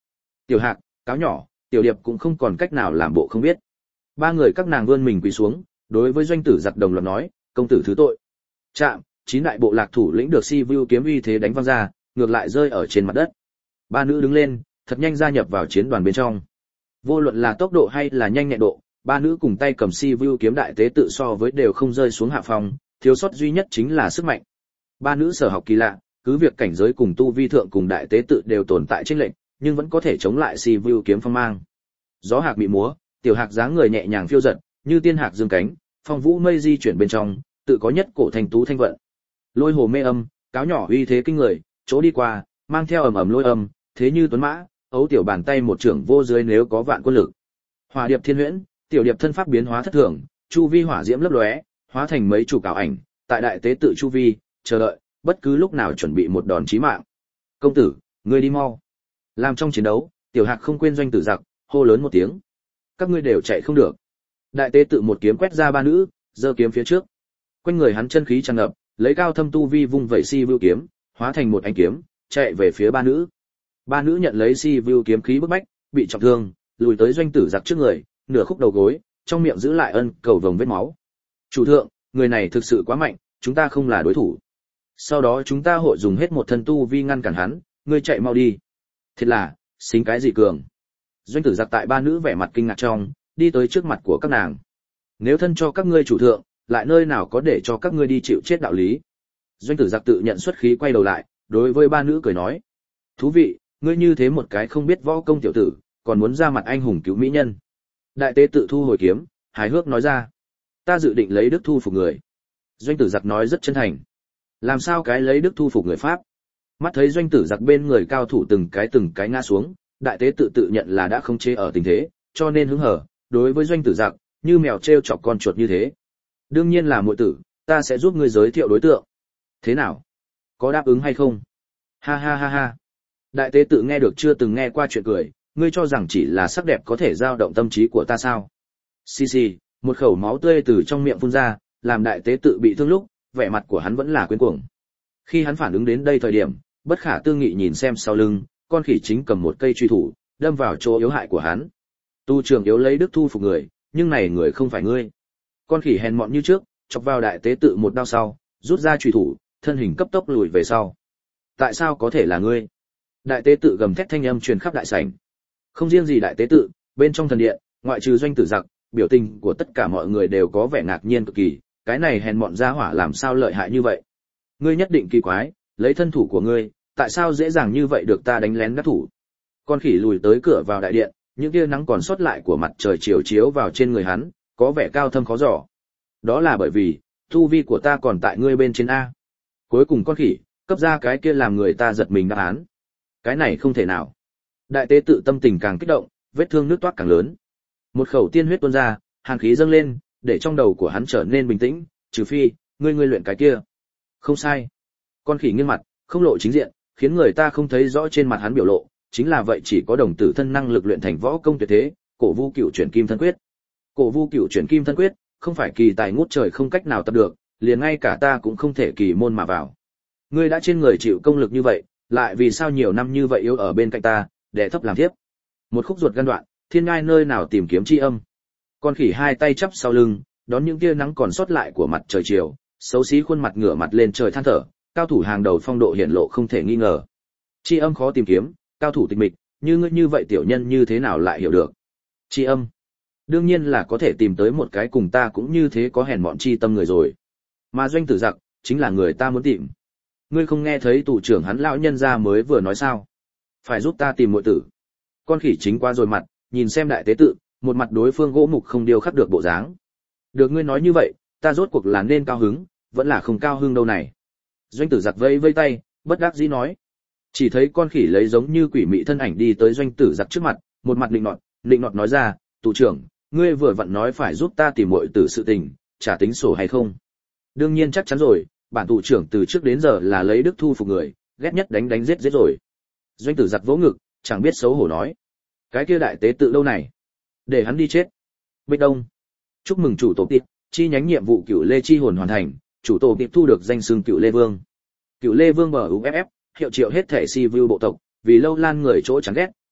Tiểu Hạc, Cáo Nhỏ, Tiểu Điệp cũng không còn cách nào làm bộ không biết. Ba người các nàng vươn mình quỳ xuống, đối với doanh tử giặc đồng loạt nói, công tử thứ tội. Chạm, chín đại bộ lạc thủ lĩnh được Si Vu kiếm uy thế đánh văng ra, ngược lại rơi ở trên mặt đất. Ba nữ đứng lên, thật nhanh gia nhập vào chiến đoàn bên trong. Vô luận là tốc độ hay là nhanh nhẹn độ, ba nữ cùng tay cầm Si Vu kiếm đại tế tự so với đều không rơi xuống hạ phòng, thiếu sót duy nhất chính là sức mạnh. Ba nữ sở học kỳ lạ, cứ việc cảnh giới cùng tu vi thượng cùng đại tế tự đều tồn tại chênh lệch, nhưng vẫn có thể chống lại Si Vu kiếm phong mang. Gió hạc bị múa, tiểu hạc dáng người nhẹ nhàng phiêu dật, như tiên hạc dương cánh, phong vũ mây di chuyển bên trong, tự có nhất cổ thành tú thanh vận. Lôi hồ mê âm, Cáo Nhỏ uy thế kinh người, chỗ đi qua, mang theo ầm ầm lôi âm, thế như tuấn mã, ấu tiểu bàn tay một trưởng vô dưới nếu có vạn quân lực. Hỏa điệp thiên huyễn, tiểu điệp thân pháp biến hóa thất thường, chu vi hỏa diễm lấp lóe, hóa thành mấy chủ cảo ảnh, tại đại tế tự chu vi, chờ đợi, bất cứ lúc nào chuẩn bị một đòn chí mạng. Công tử, ngươi đi mau. Làm trong chiến đấu, tiểu hạc không quên doanh tử giặc, hô lớn một tiếng. Các ngươi đều chạy không được. Đại tế tự một kiếm quét ra ba nữ, giơ kiếm phía trước. Quanh người hắn chân khí tràn ngập, lấy cao thâm tu vi vung vẩy Si Vu kiếm, hóa thành một ánh kiếm, chạy về phía ba nữ. Ba nữ nhận lấy Si Vu kiếm khí bức bách, bị trọng thương, lùi tới doanh tử giặc trước người, nửa khúc đầu gối, trong miệng giữ lại ân cầu vồng vết máu. Chủ thượng, người này thực sự quá mạnh, chúng ta không là đối thủ. Sau đó chúng ta hội dùng hết một thân tu vi ngăn cản hắn, ngươi chạy mau đi. Thật là, xính cái gì cường. Doanh tử giặc tại ba nữ vẻ mặt kinh ngạc trong, đi tới trước mặt của các nàng. Nếu thân cho các ngươi chủ thượng, lại nơi nào có để cho các ngươi đi chịu chết đạo lý. Doanh tử giặc tự nhận xuất khí quay đầu lại, đối với ba nữ cười nói. Thú vị, ngươi như thế một cái không biết võ công tiểu tử, còn muốn ra mặt anh hùng cứu mỹ nhân. Đại tế tự thu hồi kiếm, hài hước nói ra. Ta dự định lấy đức thu phục người. Doanh tử giặc nói rất chân thành. Làm sao cái lấy đức thu phục người Pháp? Mắt thấy doanh tử giặc bên người cao thủ từng cái từng cái ngã xuống, đại tế tự tự nhận là đã không chế ở tình thế, cho nên hứng hở, đối với doanh tử giặc, như mèo treo chọc con chuột như thế. Đương nhiên là muội tử, ta sẽ giúp ngươi giới thiệu đối tượng. Thế nào? Có đáp ứng hay không? Ha ha ha ha. Đại tế tự nghe được chưa từng nghe qua chuyện cười, ngươi cho rằng chỉ là sắc đẹp có thể dao động tâm trí của ta sao? Xì xì, một khẩu máu tươi từ trong miệng phun ra, làm đại tế tự bị thương lúc, vẻ mặt của hắn vẫn là quyến cuồng. Khi hắn phản ứng đến đây thời điểm, bất khả tư nghị nhìn xem sau lưng, con khỉ chính cầm một cây truy thủ, đâm vào chỗ yếu hại của hắn. Tu trưởng yếu lấy đức thu phục người, nhưng này người không phải ngươi. Con khỉ hèn mọn như trước, chọc vào đại tế tự một đao sau, rút ra truy thủ, thân hình cấp tốc lùi về sau. Tại sao có thể là ngươi? Đại tế tự gầm thét thanh âm truyền khắp đại sảnh. Không riêng gì đại tế tự, bên trong thần điện, ngoại trừ doanh tử giặc, biểu tình của tất cả mọi người đều có vẻ ngạc nhiên cực kỳ, cái này hèn mọn gia hỏa làm sao lợi hại như vậy? Ngươi nhất định kỳ quái, lấy thân thủ của ngươi, tại sao dễ dàng như vậy được ta đánh lén đắc thủ? Con khỉ lùi tới cửa vào đại điện, những tia nắng còn sót lại của mặt trời chiều chiếu vào trên người hắn, có vẻ cao thâm khó dò. Đó là bởi vì, tu vi của ta còn tại ngươi bên trên a. Cuối cùng con khỉ, cấp ra cái kia làm người ta giật mình đáp án. Cái này không thể nào. Đại tế tự tâm tình càng kích động, vết thương nước toát càng lớn. Một khẩu tiên huyết tuôn ra, hàn khí dâng lên, để trong đầu của hắn trở nên bình tĩnh, trừ phi, ngươi ngươi luyện cái kia. Không sai. Con khỉ nghiêng mặt, không lộ chính diện, khiến người ta không thấy rõ trên mặt hắn biểu lộ, chính là vậy chỉ có đồng tử thân năng lực luyện thành võ công tuyệt thế, Cổ Vu Cửu Chuyển Kim Thân Quyết. Cổ Vu Cửu Chuyển Kim Thân Quyết, không phải kỳ tài ngút trời không cách nào tập được, liền ngay cả ta cũng không thể kỳ môn mà vào. Ngươi đã trên người chịu công lực như vậy, lại vì sao nhiều năm như vậy yếu ở bên cạnh ta, để thấp làm thiếp. Một khúc ruột gan đoạn, thiên ngai nơi nào tìm kiếm chi âm. Con khỉ hai tay chắp sau lưng, đón những tia nắng còn sót lại của mặt trời chiều, xấu xí khuôn mặt ngửa mặt lên trời than thở, cao thủ hàng đầu phong độ hiển lộ không thể nghi ngờ. Chi âm khó tìm kiếm, cao thủ tịch mịch, như ngươi như vậy tiểu nhân như thế nào lại hiểu được? Chi âm, đương nhiên là có thể tìm tới một cái cùng ta cũng như thế có hèn mọn chi tâm người rồi. Mà doanh tử giặc, chính là người ta muốn tìm. Ngươi không nghe thấy tù trưởng hắn lão nhân gia mới vừa nói sao? Phải giúp ta tìm muội tử. Con khỉ chính qua rồi mặt, nhìn xem đại tế tự, một mặt đối phương gỗ mục không điêu khắc được bộ dáng. Được ngươi nói như vậy, ta rốt cuộc là nên cao hứng, vẫn là không cao hứng đâu này. Doanh tử giặc vây vây tay, bất đắc dĩ nói. Chỉ thấy con khỉ lấy giống như quỷ mị thân ảnh đi tới doanh tử giặc trước mặt, một mặt định nọt, định nọt nói ra, tù trưởng, ngươi vừa vặn nói phải giúp ta tìm muội tử sự tình, trả tính sổ hay không? Đương nhiên chắc chắn rồi, bản tù trưởng từ trước đến giờ là lấy đức thu phục người, ghét nhất đánh đánh giết giết rồi. Doanh tử giặc vỗ ngực, chẳng biết xấu hổ nói. Cái kia đại tế tự lâu này, để hắn đi chết. Bích Đông, chúc mừng chủ tổ tiệp, chi nhánh nhiệm vụ Cửu Lê chi hồn hoàn thành, chủ tổ tiệp thu được danh xưng Cửu Lê Vương. Cửu Lê Vương bờ u ép ép, hiệu triệu hết thể si vu bộ tộc, vì lâu lan người chỗ chán ghét,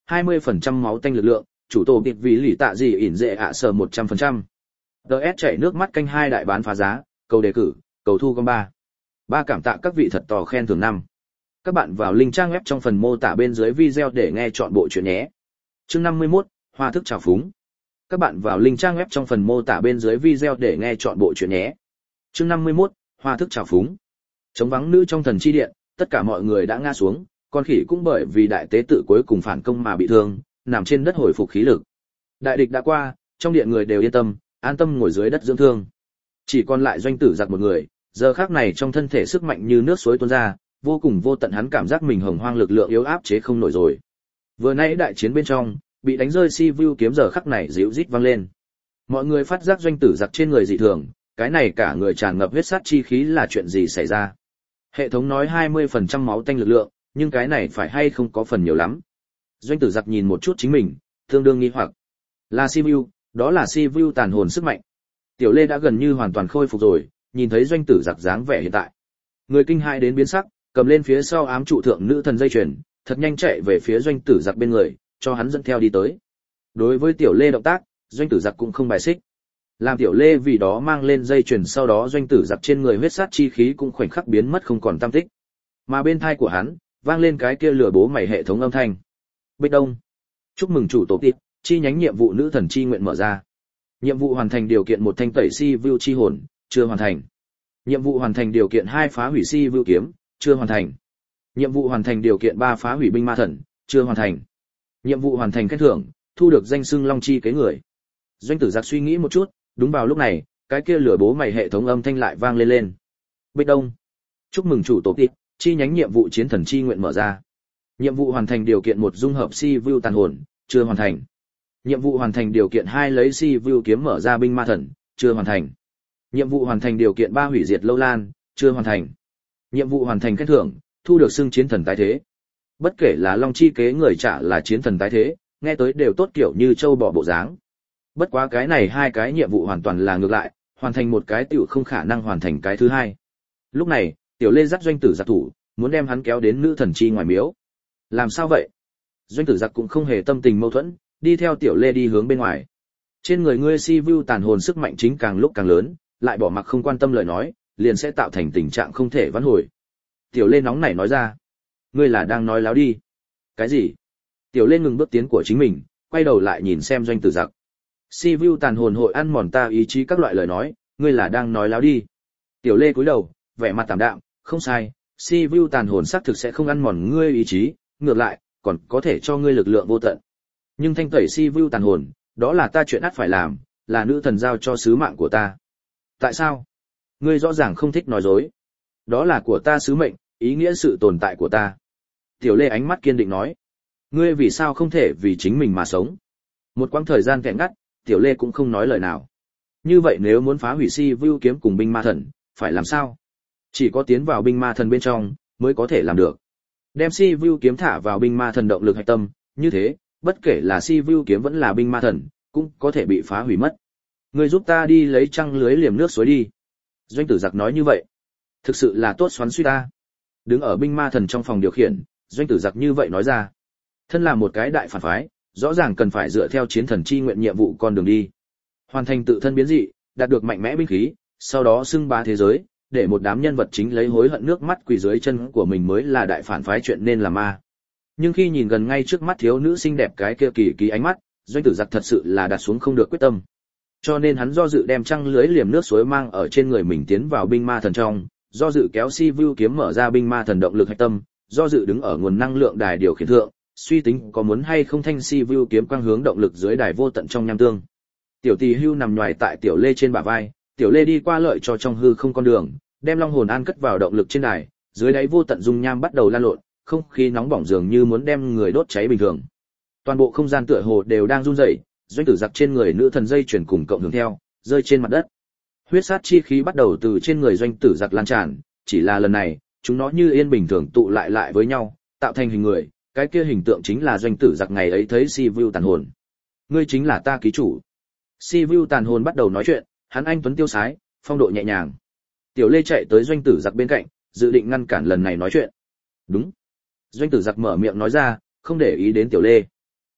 hai mươi phần trăm máu tanh lực lượng, chủ tổ biệt vì lì tạ gì ỉn dệ ạ sở một trăm phần trăm. đê ét chảy nước mắt canh hai đại bán phá giá, cầu đề cử, cầu thu gom ba. Ba cảm tạ các vị thật tò khen thưởng năm. Các bạn vào link trang web trong phần mô tả bên dưới video để nghe chọn bộ truyện nhé. Chương năm mươi mốt, Hoa thức trào phúng. Các bạn vào link trang web trong phần mô tả bên dưới video để nghe chọn bộ truyện nhé. Chương năm mươi mốt, Hoa thức trào phúng. Chống vắng nữ trong thần chi điện, tất cả mọi người đã ngã xuống, con khỉ cũng bởi vì đại tế tự cuối cùng phản công mà bị thương, nằm trên đất hồi phục khí lực. Đại địch đã qua, trong điện người đều yên tâm, an tâm ngồi dưới đất dưỡng thương. Chỉ còn lại Doanh Tử Giặc một người, giờ khắc này trong thân thể sức mạnh như nước suối tuôn ra, vô cùng vô tận, hắn cảm giác mình hồng hoang lực lượng yếu áp chế không nổi rồi. Vừa nãy đại chiến bên trong, bị đánh rơi si vu kiếm giờ khắc này dịu rít vang lên. Mọi người phát giác Doanh Tử Giặc trên người dị thường, cái này cả người tràn ngập huyết sát chi khí là chuyện gì xảy ra? Hệ thống nói hai mươi phần trăm máu tanh lực lượng, nhưng cái này phải hay không có phần nhiều lắm. Doanh Tử Giặc nhìn một chút chính mình, tương đương nghi hoặc. Là si vu, đó là si vu tàn hồn sức mạnh. Tiểu Lê đã gần như hoàn toàn khôi phục rồi, nhìn thấy Doanh Tử Giặc dáng vẻ hiện tại, người kinh hãi đến biến sắc, cầm lên phía sau ám trụ thượng nữ thần dây chuyền, thật nhanh chạy về phía Doanh Tử Giặc bên người, cho hắn dẫn theo đi tới. Đối với Tiểu Lê động tác, Doanh Tử Giặc cũng không bài xích. Làm Tiểu Lê vì đó mang lên dây chuyền, sau đó Doanh Tử Giặc trên người huyết sát chi khí cũng khoảnh khắc biến mất không còn tăm tích. Mà bên tai của hắn, vang lên cái kia lừa bố mày hệ thống âm thanh. Bích Đông, chúc mừng chủ tổ tiệp, chi nhánh nhiệm vụ nữ thần chi nguyện mở ra. Nhiệm vụ hoàn thành điều kiện một thanh tẩy si vu chi hồn, chưa hoàn thành. Nhiệm vụ hoàn thành điều kiện hai phá hủy si vu kiếm, chưa hoàn thành. Nhiệm vụ hoàn thành điều kiện ba phá hủy binh ma thần, chưa hoàn thành. Nhiệm vụ hoàn thành khen thưởng, thu được danh xưng Long chi kế người. Doanh Tử Giặc suy nghĩ một chút, đúng vào lúc này, cái kia lửa bố mày hệ thống âm thanh lại vang lên lên. Bích Đông, chúc mừng chủ tổ tiệp, chi nhánh nhiệm vụ chiến thần chi nguyện mở ra. Nhiệm vụ hoàn thành điều kiện một dung hợp si vu tàn hồn, chưa hoàn thành. Nhiệm vụ hoàn thành điều kiện hai lấy si vu kiếm mở ra binh ma thần, chưa hoàn thành. Nhiệm vụ hoàn thành điều kiện ba hủy diệt lâu lan, chưa hoàn thành. Nhiệm vụ hoàn thành khen thưởng, thu được xưng chiến thần tái thế. Bất kể là Long chi kế người trả là chiến thần tái thế, nghe tới đều tốt kiểu như châu bò bộ dáng. Bất quá cái này hai cái nhiệm vụ hoàn toàn là ngược lại, hoàn thành một cái tiểu không khả năng hoàn thành cái thứ hai. Lúc này, Tiểu Lê dắt Doanh Tử Giặc thủ, muốn đem hắn kéo đến nữ thần chi ngoài miếu. Làm sao vậy? Doanh Tử Giặc cũng không hề tâm tình mâu thuẫn, đi theo Tiểu Lê đi hướng bên ngoài. Trên người ngươi si vu tàn hồn sức mạnh chính càng lúc càng lớn, lại bỏ mặc không quan tâm lời nói, liền sẽ tạo thành tình trạng không thể vãn hồi. Tiểu Lê nóng nảy nói ra, ngươi là đang nói láo đi. Cái gì? Tiểu Lê ngừng bước tiến của chính mình, quay đầu lại nhìn xem Doanh Tử Giặc. Si vu tàn hồn hội ăn mòn ta ý chí các loại lời nói, ngươi là đang nói láo đi. Tiểu Lê cúi đầu, vẻ mặt tạm đạm, không sai, si vu tàn hồn xác thực sẽ không ăn mòn ngươi ý chí, ngược lại, còn có thể cho ngươi lực lượng vô tận. Nhưng thanh tẩy si vu tàn hồn, đó là ta chuyện ắt phải làm, là nữ thần giao cho sứ mạng của ta. Tại sao? Ngươi rõ ràng không thích nói dối. Đó là của ta sứ mệnh, ý nghĩa sự tồn tại của ta. Tiểu Lê ánh mắt kiên định nói. Ngươi vì sao không thể vì chính mình mà sống? Một quãng thời gian kẹt ngắt, Tiểu Lê cũng không nói lời nào. Như vậy nếu muốn phá hủy si vu kiếm cùng binh ma thần, phải làm sao? Chỉ có tiến vào binh ma thần bên trong, mới có thể làm được. Đem si vu kiếm thả vào binh ma thần động lực hạch tâm, như thế, bất kể là si vu kiếm vẫn là binh ma thần, cũng có thể bị phá hủy mất. Ngươi giúp ta đi lấy trăng lưới liềm nước suối đi. Doanh Tử Giặc nói như vậy. Thực sự là tốt xoắn suýt ta. Đứng ở binh ma thần trong phòng điều khiển, Doanh Tử Giặc như vậy nói ra. Thân là một cái đại phản phái, rõ ràng cần phải dựa theo chiến thần chi nguyện nhiệm vụ con đường đi. Hoàn thành tự thân biến dị, đạt được mạnh mẽ binh khí, sau đó xưng bá thế giới, để một đám nhân vật chính lấy hối hận nước mắt quỳ dưới chân của mình mới là đại phản phái chuyện nên làm ma. Nhưng khi nhìn gần ngay trước mắt thiếu nữ xinh đẹp cái kia kỳ kỳ ánh mắt, Doanh Tử Giặc thật sự là đặt xuống không được quyết tâm. Cho nên hắn do dự đem trăng lưới liềm nước suối mang ở trên người mình tiến vào binh ma thần trong, do dự kéo si vu kiếm mở ra binh ma thần động lực hạch tâm, do dự đứng ở nguồn năng lượng đài điều khiển thượng, suy tính có muốn hay không thanh si vu kiếm quang hướng động lực dưới đài vô tận trong nham tương. Tiểu Tỳ Hưu nằm nhoài tại Tiểu Lê trên bả vai, Tiểu Lê đi qua lợi cho trong hư không con đường, đem long hồn an cất vào động lực trên đài, dưới đáy vô tận dung nham bắt đầu lan lộn, không khí nóng bỏng dường như muốn đem người đốt cháy bình thường. Toàn bộ không gian tựa hồ đều đang run rẩy, Doanh Tử Giặc trên người nữ thần dây chuyển cùng cộng hưởng theo, rơi trên mặt đất. Huyết sát chi khí bắt đầu từ trên người Doanh Tử Giặc lan tràn, chỉ là lần này, chúng nó như yên bình thường tụ lại lại với nhau, tạo thành hình người, cái kia hình tượng chính là Doanh Tử Giặc ngày ấy thấy si vu tàn hồn. Ngươi chính là ta ký chủ. Si vu tàn hồn bắt đầu nói chuyện, hắn anh tuấn tiêu sái, phong độ nhẹ nhàng. Tiểu Lê chạy tới Doanh Tử Giặc bên cạnh, dự định ngăn cản lần này nói chuyện. Đúng. Doanh Tử Giặc mở miệng nói ra, không để ý đến Tiểu Lê.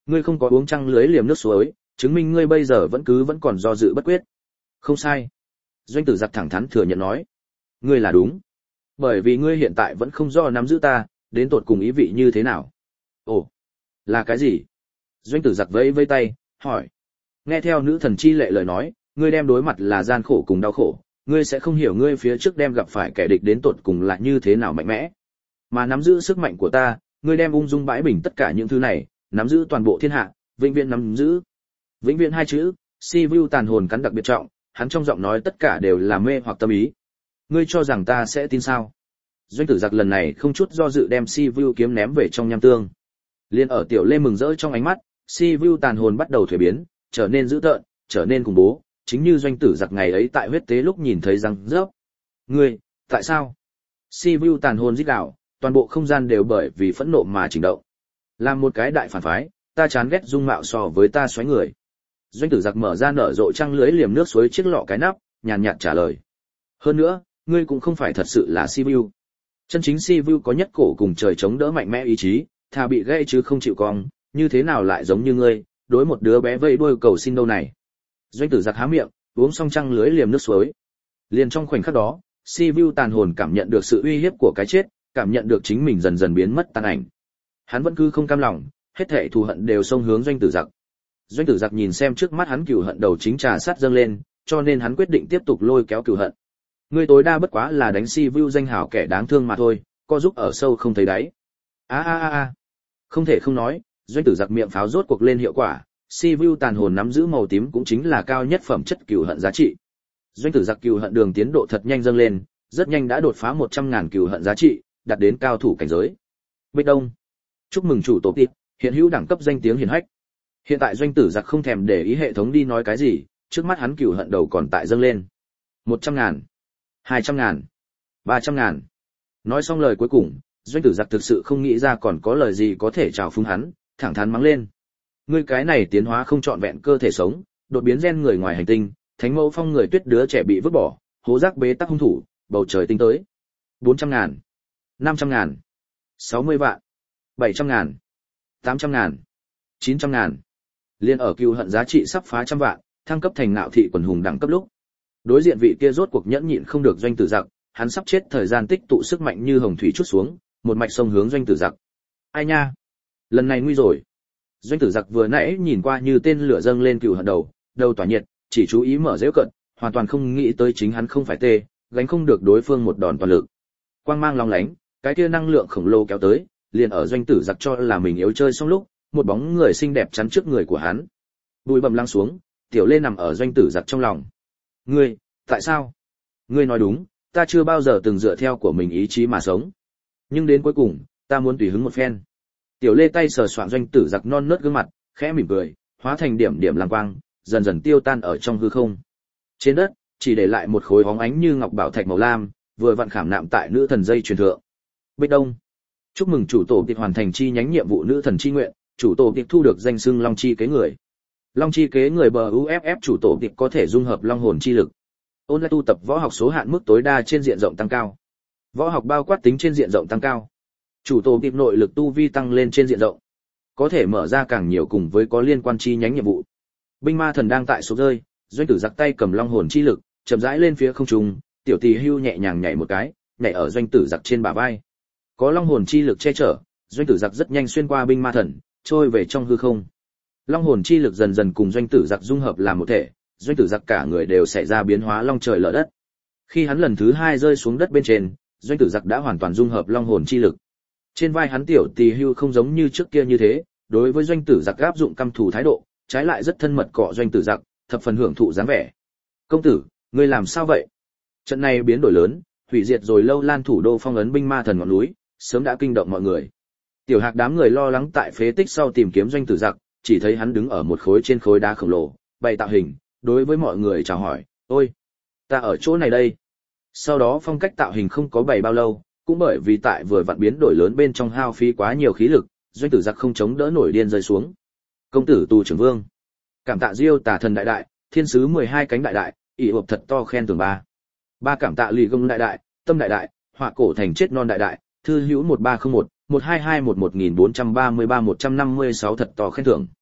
Ngươi không có uống trăng lưới liềm nước suối, chứng minh ngươi bây giờ vẫn cứ vẫn còn do dự bất quyết. Không sai. Doanh tử giặc thẳng thắn thừa nhận nói. Ngươi là đúng. Bởi vì ngươi hiện tại vẫn không rõ nắm giữ ta, đến tột cùng ý vị như thế nào. Ồ, là cái gì? Doanh tử giặc vẫy vẫy tay, hỏi. Nghe theo nữ thần chi lệ lời nói, ngươi đem đối mặt là gian khổ cùng đau khổ, ngươi sẽ không hiểu ngươi phía trước đem gặp phải kẻ địch đến tột cùng là như thế nào mạnh mẽ. Mà nắm giữ sức mạnh của ta, ngươi đem ung dung bãi bình tất cả những thứ này, nắm giữ toàn bộ thiên hạ, vĩnh viễn nắm giữ. Vĩnh viễn hai chữ, Sivu tàn hồn cắn đặc biệt trọng, hắn trong giọng nói tất cả đều là mê hoặc tâm ý. Ngươi cho rằng ta sẽ tin sao? Doanh tử giặc lần này không chút do dự đem Sivu kiếm ném về trong nham tương. Liên ở tiểu lê mừng rỡ trong ánh mắt, Sivu tàn hồn bắt đầu thuế biến, trở nên dữ tợn, trở nên khủng bố, chính như doanh tử giặc ngày ấy tại huyết tế lúc nhìn thấy răng rớp. Ngươi, tại sao? Sivu tàn hồn rít gào, toàn bộ không gian đều bởi vì phẫn nộ mà chỉnh động. Làm một cái đại phản phái, ta chán ghét dung mạo so với ta xoáy người. Doanh tử giặc mở ra nở rộ trăng lưới liềm nước suối chiếc lọ cái nắp, nhàn nhạt trả lời. Hơn nữa, ngươi cũng không phải thật sự là Sivu. Chân chính Sivu có nhất cổ cùng trời chống đỡ mạnh mẽ ý chí, thà bị gãy chứ không chịu cong, như thế nào lại giống như ngươi, đối một đứa bé vây đuôi cầu xin đâu này. Doanh tử giặc há miệng, uống xong trăng lưới liềm nước suối. Liền trong khoảnh khắc đó, Sivu tàn hồn cảm nhận được sự uy hiếp của cái chết, cảm nhận được chính mình dần dần biến mất tàn ảnh. Hắn vẫn cứ không cam lòng, hết thảy thù hận đều xông hướng doanh tử giặc. Doanh tử giặc nhìn xem trước mắt hắn cừu hận đầu chính trà sát dâng lên, cho nên hắn quyết định tiếp tục lôi kéo cừu hận. Ngươi tối đa bất quá là đánh Sivu danh hảo kẻ đáng thương mà thôi, co giúp ở sâu không thấy đáy. A a a a. Không thể không nói, doanh tử giặc miệng pháo rốt cuộc lên hiệu quả, Sivu tàn hồn nắm giữ màu tím cũng chính là cao nhất phẩm chất cừu hận giá trị. Doanh tử giặc cừu hận đường tiến độ thật nhanh dâng lên, rất nhanh đã đột phá một trăm ngàn cừu hận giá trị, đạt đến cao thủ cảnh giới. Bích Đông, chúc mừng chủ tổ tịp, hiện hữu đẳng cấp danh tiếng hiển hách. Hiện tại doanh tử giặc không thèm để ý hệ thống đi nói cái gì, trước mắt hắn cừu hận đầu còn tại dâng lên. Một trăm ngàn, hai trăm ngàn, ba trăm ngàn. Nói xong lời cuối cùng, doanh tử giặc thực sự không nghĩ ra còn có lời gì có thể chào phúng hắn, thẳng thắn mắng lên. Ngươi cái này tiến hóa không trọn vẹn cơ thể sống, đột biến gen người ngoài hành tinh, thánh mẫu phong người tuyết đứa trẻ bị vứt bỏ, hố rác bế tắc hung thủ, bầu trời tinh tới. Bốn trăm ngàn, năm trăm ngàn, sáu mươi vạn, bảy trăm ngàn, tám trăm ngàn, chín trăm ngàn. Liên ở cừu hận giá trị sắp phá trăm vạn, thăng cấp thành nạo thị quần hùng đẳng cấp lúc. Đối diện vị kia rốt cuộc nhẫn nhịn không được doanh tử giặc, hắn sắp chết thời gian tích tụ sức mạnh như hồng thủy chút xuống, một mạch sông hướng doanh tử giặc. Ai nha, lần này nguy rồi. Doanh tử giặc vừa nãy nhìn qua như tên lửa dâng lên cừu hận đầu, đầu tỏa nhiệt, chỉ chú ý mở giễu cận, hoàn toàn không nghĩ tới chính hắn không phải tê, gánh không được đối phương một đòn toàn lực. Quang mang long lánh, cái kia năng lượng khổng lồ kéo tới, liền ở doanh tử giặc cho là mình yếu chơi xong lúc, một bóng người xinh đẹp chắn trước người của hắn. Bụi bặm lăn xuống, tiểu lê nằm ở doanh tử giặc trong lòng. Ngươi, tại sao? Ngươi nói đúng, ta chưa bao giờ từng dựa theo của mình ý chí mà sống. Nhưng đến cuối cùng, ta muốn tùy hứng một phen. Tiểu lê tay sờ soạng doanh tử giặc non nớt gương mặt, khẽ mỉm cười, hóa thành điểm điểm lam quang, dần dần tiêu tan ở trong hư không. Trên đất, chỉ để lại một khối bóng ánh như ngọc bảo thạch màu lam, vừa vặn khảm nạm tại nữ thần dây truyền thượng. Bích Đông, chúc mừng chủ tổ tiệp hoàn thành chi nhánh nhiệm vụ nữ thần chi nguyện, chủ tổ tiệp thu được danh xưng Long chi kế người. Long chi kế người bờ u ép ép chủ tổ tiệp có thể dung hợp long hồn chi lực. Online tu tập võ học số hạn mức tối đa trên diện rộng tăng cao. Võ học bao quát tính trên diện rộng tăng cao. Chủ tổ tiệp nội lực tu vi tăng lên trên diện rộng. Có thể mở ra càng nhiều cùng với có liên quan chi nhánh nhiệm vụ. Binh ma thần đang tại số rơi, doanh tử giặc tay cầm long hồn chi lực, chậm rãi lên phía không trung, tiểu tỳ hưu nhẹ nhàng nhảy một cái, nhảy ở doanh tử giặc trên bả vai. Có long hồn chi lực che chở, doanh tử giặc rất nhanh xuyên qua binh ma thần, trôi về trong hư không. Long hồn chi lực dần dần cùng doanh tử giặc dung hợp làm một thể, doanh tử giặc cả người đều xảy ra biến hóa long trời lở đất. Khi hắn lần thứ hai rơi xuống đất bên trên, doanh tử giặc đã hoàn toàn dung hợp long hồn chi lực. Trên vai hắn tiểu tỳ hưu không giống như trước kia như thế, đối với doanh tử giặc áp dụng căm thù thái độ, trái lại rất thân mật cọ doanh tử giặc, thập phần hưởng thụ dáng vẻ. Công tử, ngươi làm sao vậy? Trận này biến đổi lớn, hủy diệt rồi lâu lan thủ đô phong ấn binh ma thần ngọn núi, sớm đã kinh động mọi người. Tiểu Hạc đám người lo lắng tại phế tích sau tìm kiếm doanh tử giặc, chỉ thấy hắn đứng ở một khối trên khối đá khổng lồ, bày tạo hình, đối với mọi người chào hỏi, "Ôi, ta ở chỗ này đây." Sau đó phong cách tạo hình không có bày bao lâu, cũng bởi vì tại vừa vặn biến đổi lớn bên trong hao phí quá nhiều khí lực, doanh tử giặc không chống đỡ nổi điên rơi xuống. Công tử tù trưởng vương, cảm tạ Diêu Tà thần đại đại, thiên sứ mười hai cánh đại đại, ỷ hộp thật to khen thưởng ba. Ba cảm tạ Lì Gông đại đại, Tâm đại đại, Họa cổ thành chết non đại đại, thư hữu một ba không một, một hai hai một một nghìn bốn trăm ba mươi ba một trăm năm mươi sáu thật to khen thưởng.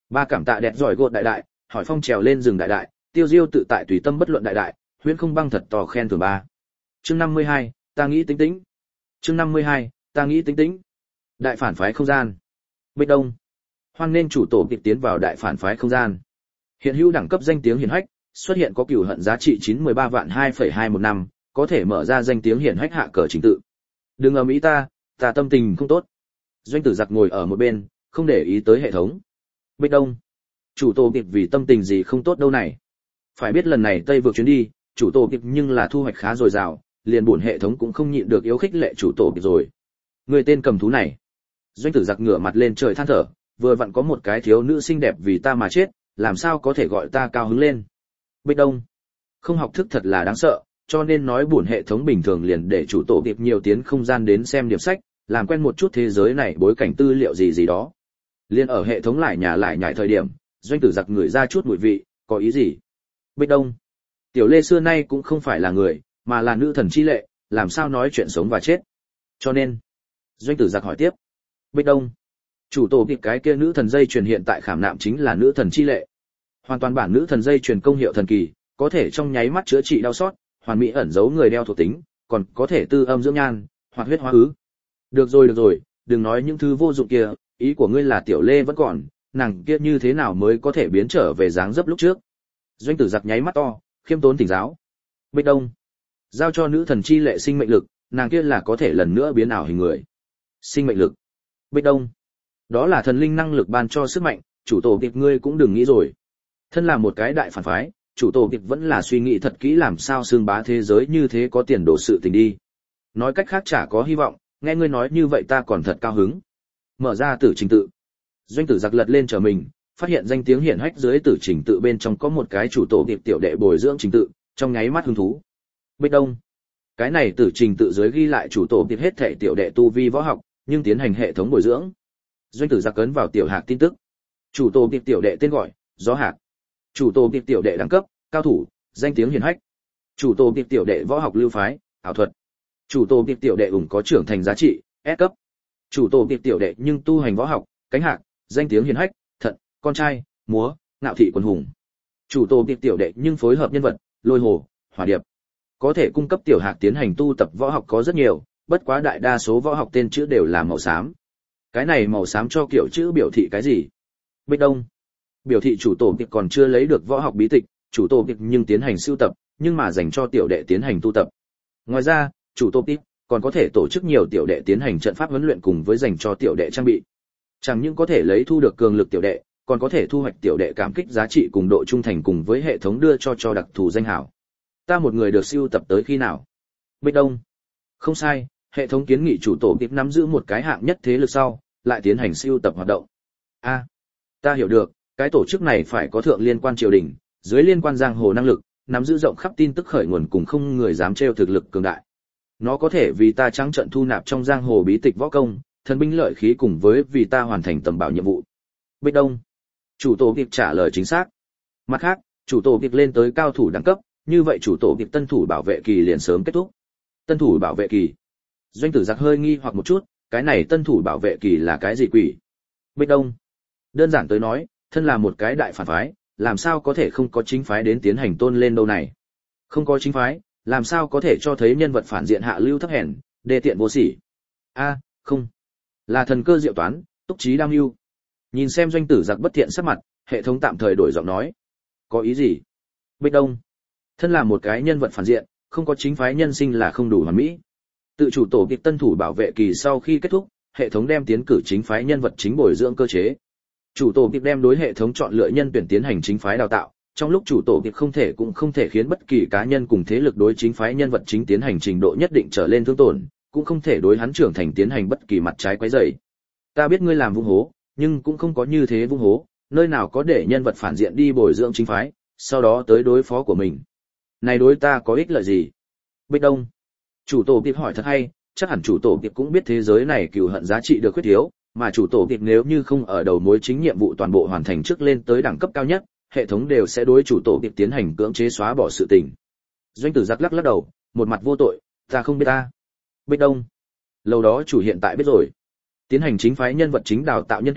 Ba cảm tạ đẹp giỏi gột đại đại, hỏi phong trèo lên rừng đại đại, tiêu diêu tự tại tùy tâm bất luận đại đại, huyễn không băng thật tò khen thưởng ba. Chương năm mươi hai, ta nghĩ tính tính. Chương năm mươi hai, ta nghĩ tính tính. Đại phản phái không gian. Bích Đông. Hoan nên chủ tổ kịp tiến vào đại phản phái không gian. Hiện hữu đẳng cấp danh tiếng hiển hách, xuất hiện có cửu hận giá trị chín mươi ba vạn hai phẩy hai một năm, có thể mở ra danh tiếng hiển hách hạ cờ trình tự. Đừng ầm ĩ ta, ta tâm tình không tốt. Doanh tử giặc ngồi ở một bên, không để ý tới hệ thống. Bích Đông. Chủ tổ kịp vì tâm tình gì không tốt đâu này. Phải biết lần này Tây vượt chuyến đi, chủ tổ kịp nhưng là thu hoạch khá dồi dào, liền buồn hệ thống cũng không nhịn được yếu khích lệ chủ tổ kịp rồi. Người tên cầm thú này. Doanh tử giặc ngửa mặt lên trời than thở, vừa vặn có một cái thiếu nữ xinh đẹp vì ta mà chết, làm sao có thể gọi ta cao hứng lên. Bích Đông. Không học thức thật là đáng sợ, cho nên nói buồn hệ thống bình thường liền để chủ tổ kịp nhiều tiến không gian đến xem điểm sách, làm quen một chút thế giới này bối cảnh tư liệu gì gì đó. Liên ở hệ thống lại nhà lại nhảy thời điểm, doanh tử giặc ngửi ra chút mùi vị, có ý gì? Bích Đông. Tiểu Lê xưa nay cũng không phải là người, mà là nữ thần chi lệ, làm sao nói chuyện sống và chết. Cho nên, doanh tử giặc hỏi tiếp. Bích Đông. Chủ tổ kịp cái kia nữ thần dây truyền hiện tại khảm nạm chính là nữ thần chi lệ. Hoàn toàn bản nữ thần dây truyền công hiệu thần kỳ, có thể trong nháy mắt chữa trị đau sót, hoàn mỹ ẩn giấu người đeo thuộc tính, còn có thể tư âm dưỡng nhan, hoạt huyết hóa ứ. Được rồi được rồi, đừng nói những thứ vô dụng kia, ý của ngươi là Tiểu Lê vẫn còn, nàng kia như thế nào mới có thể biến trở về dáng dấp lúc trước. Doanh tử giặc nháy mắt to, khiêm tốn tỉnh giáo. Bích Đông. Giao cho nữ thần chi lệ sinh mệnh lực, nàng kia là có thể lần nữa biến ảo hình người. Sinh mệnh lực. Bích Đông. Đó là thần linh năng lực ban cho sức mạnh, chủ tổ kịp ngươi cũng đừng nghĩ rồi. Thân là một cái đại phản phái, chủ tổ kịp vẫn là suy nghĩ thật kỹ làm sao xương bá thế giới như thế có tiền đồ sự tình đi. Nói cách khác chả có hy vọng, nghe ngươi nói như vậy ta còn thật cao hứng. Mở ra tử trình tự. Doanh tử giặc lật lên trở mình, phát hiện danh tiếng hiển hách dưới tử trình tự bên trong có một cái chủ tổ kịp tiểu đệ bồi dưỡng trình tự, trong nháy mắt hứng thú. Bích Đông. Cái này tử trình tự dưới ghi lại chủ tổ kịp hết thảy tiểu đệ tu vi võ học, nhưng tiến hành hệ thống bồi dưỡng. Doanh tử giặc ấn vào tiểu hạc tin tức. Chủ tổ kịp tiểu đệ tên gọi, Gió Hạc. Chủ tổ kịp tiểu đệ đẳng cấp, cao thủ, danh tiếng hiển hách. Chủ tổ kịp tiểu đệ võ học lưu phái, ảo thuật. Chủ tổ kịp tiểu đệ ủng có trưởng thành giá trị, S cấp. Chủ tổ kịp tiểu đệ nhưng tu hành võ học, cánh hạc, danh tiếng hiển hách, thận, con trai, múa, ngạo thị quần hùng. Chủ tổ kịp tiểu đệ nhưng phối hợp nhân vật, lôi hồ, hỏa điệp. Có thể cung cấp tiểu hạc tiến hành tu tập võ học có rất nhiều, bất quá đại đa số võ học tên chữ đều là màu xám. Cái này màu xám cho kiểu chữ biểu thị cái gì? Bích Đông. Biểu thị chủ tổ kịp còn chưa lấy được võ học bí tịch, chủ tổ kịp nhưng tiến hành sưu tập, nhưng mà dành cho tiểu đệ tiến hành tu tập. Ngoài ra, chủ tổ kịp còn có thể tổ chức nhiều tiểu đệ tiến hành trận pháp huấn luyện cùng với dành cho tiểu đệ trang bị. Chẳng những có thể lấy thu được cường lực tiểu đệ, còn có thể thu hoạch tiểu đệ cảm kích giá trị cùng độ trung thành cùng với hệ thống đưa cho cho đặc thù danh hảo. Ta một người được sưu tập tới khi nào? Bích Đông. Không sai, hệ thống kiến nghị chủ tổ kịp nắm giữ một cái hạng nhất thế lực sau, lại tiến hành sưu tập hoạt động. A, ta hiểu được, cái tổ chức này phải có thượng liên quan triều đình, dưới liên quan giang hồ năng lực, nắm giữ rộng khắp tin tức khởi nguồn cùng không người dám trêu thực lực cường đại. Nó có thể vì ta trắng trận thu nạp trong giang hồ bí tịch võ công, thần binh lợi khí cùng với vì ta hoàn thành tầm bảo nhiệm vụ. Bích Đông. Chủ tổ kịp trả lời chính xác. Mặt khác, chủ tổ kịp lên tới cao thủ đẳng cấp, như vậy chủ tổ kịp tân thủ bảo vệ kỳ liền sớm kết thúc. Tân thủ bảo vệ kỳ. Doanh tử giặc hơi nghi hoặc một chút, cái này tân thủ bảo vệ kỳ là cái gì quỷ? Bích Đông. Đơn giản tới nói, thân là một cái đại phản phái, làm sao có thể không có chính phái đến tiến hành tôn lên đâu này? Không có chính phái, làm sao có thể cho thấy nhân vật phản diện hạ lưu thấp hèn, đê tiện vô sỉ? A, không. Là thần cơ diệu toán, túc trí đam mưu. Nhìn xem doanh tử giặc bất thiện sắc mặt, hệ thống tạm thời đổi giọng nói. Có ý gì? Bích Đông. Thân là một cái nhân vật phản diện, không có chính phái nhân sinh là không đủ hoàn mỹ. Tự chủ tổ kịp tân thủ bảo vệ kỳ sau khi kết thúc, hệ thống đem tiến cử chính phái nhân vật chính bồi dưỡng cơ chế. Chủ tổ kịp đem đối hệ thống chọn lựa nhân tuyển tiến hành chính phái đào tạo, trong lúc chủ tổ kịp không thể cũng không thể khiến bất kỳ cá nhân cùng thế lực đối chính phái nhân vật chính tiến hành trình độ nhất định trở lên thương tổn, cũng không thể đối hắn trưởng thành tiến hành bất kỳ mặt trái quấy rầy. Ta biết ngươi làm vung hố, nhưng cũng không có như thế vung hố, nơi nào có để nhân vật phản diện đi bồi dưỡng chính phái, sau đó tới đối phó của mình. Này đối ta có ích lợi gì? Bích Đông. Chủ tổ kịp hỏi thật hay, chắc hẳn chủ tổ kịp cũng biết thế giới này cừu hận giá trị được khuyết thiếu, mà chủ tổ kịp nếu như không ở đầu mối chính nhiệm vụ toàn bộ hoàn thành trước lên tới đẳng cấp cao nhất, hệ thống đều sẽ đối chủ tổ kịp tiến hành cưỡng chế xóa bỏ sự tình. Doanh tử giặc lắc lắc đầu, một mặt vô tội, ta không biết ta. Bích Đông. Lâu đó chủ hiện tại biết rồi. Tiến hành chính phái nhân vật chính đào tạo nhân tuyển,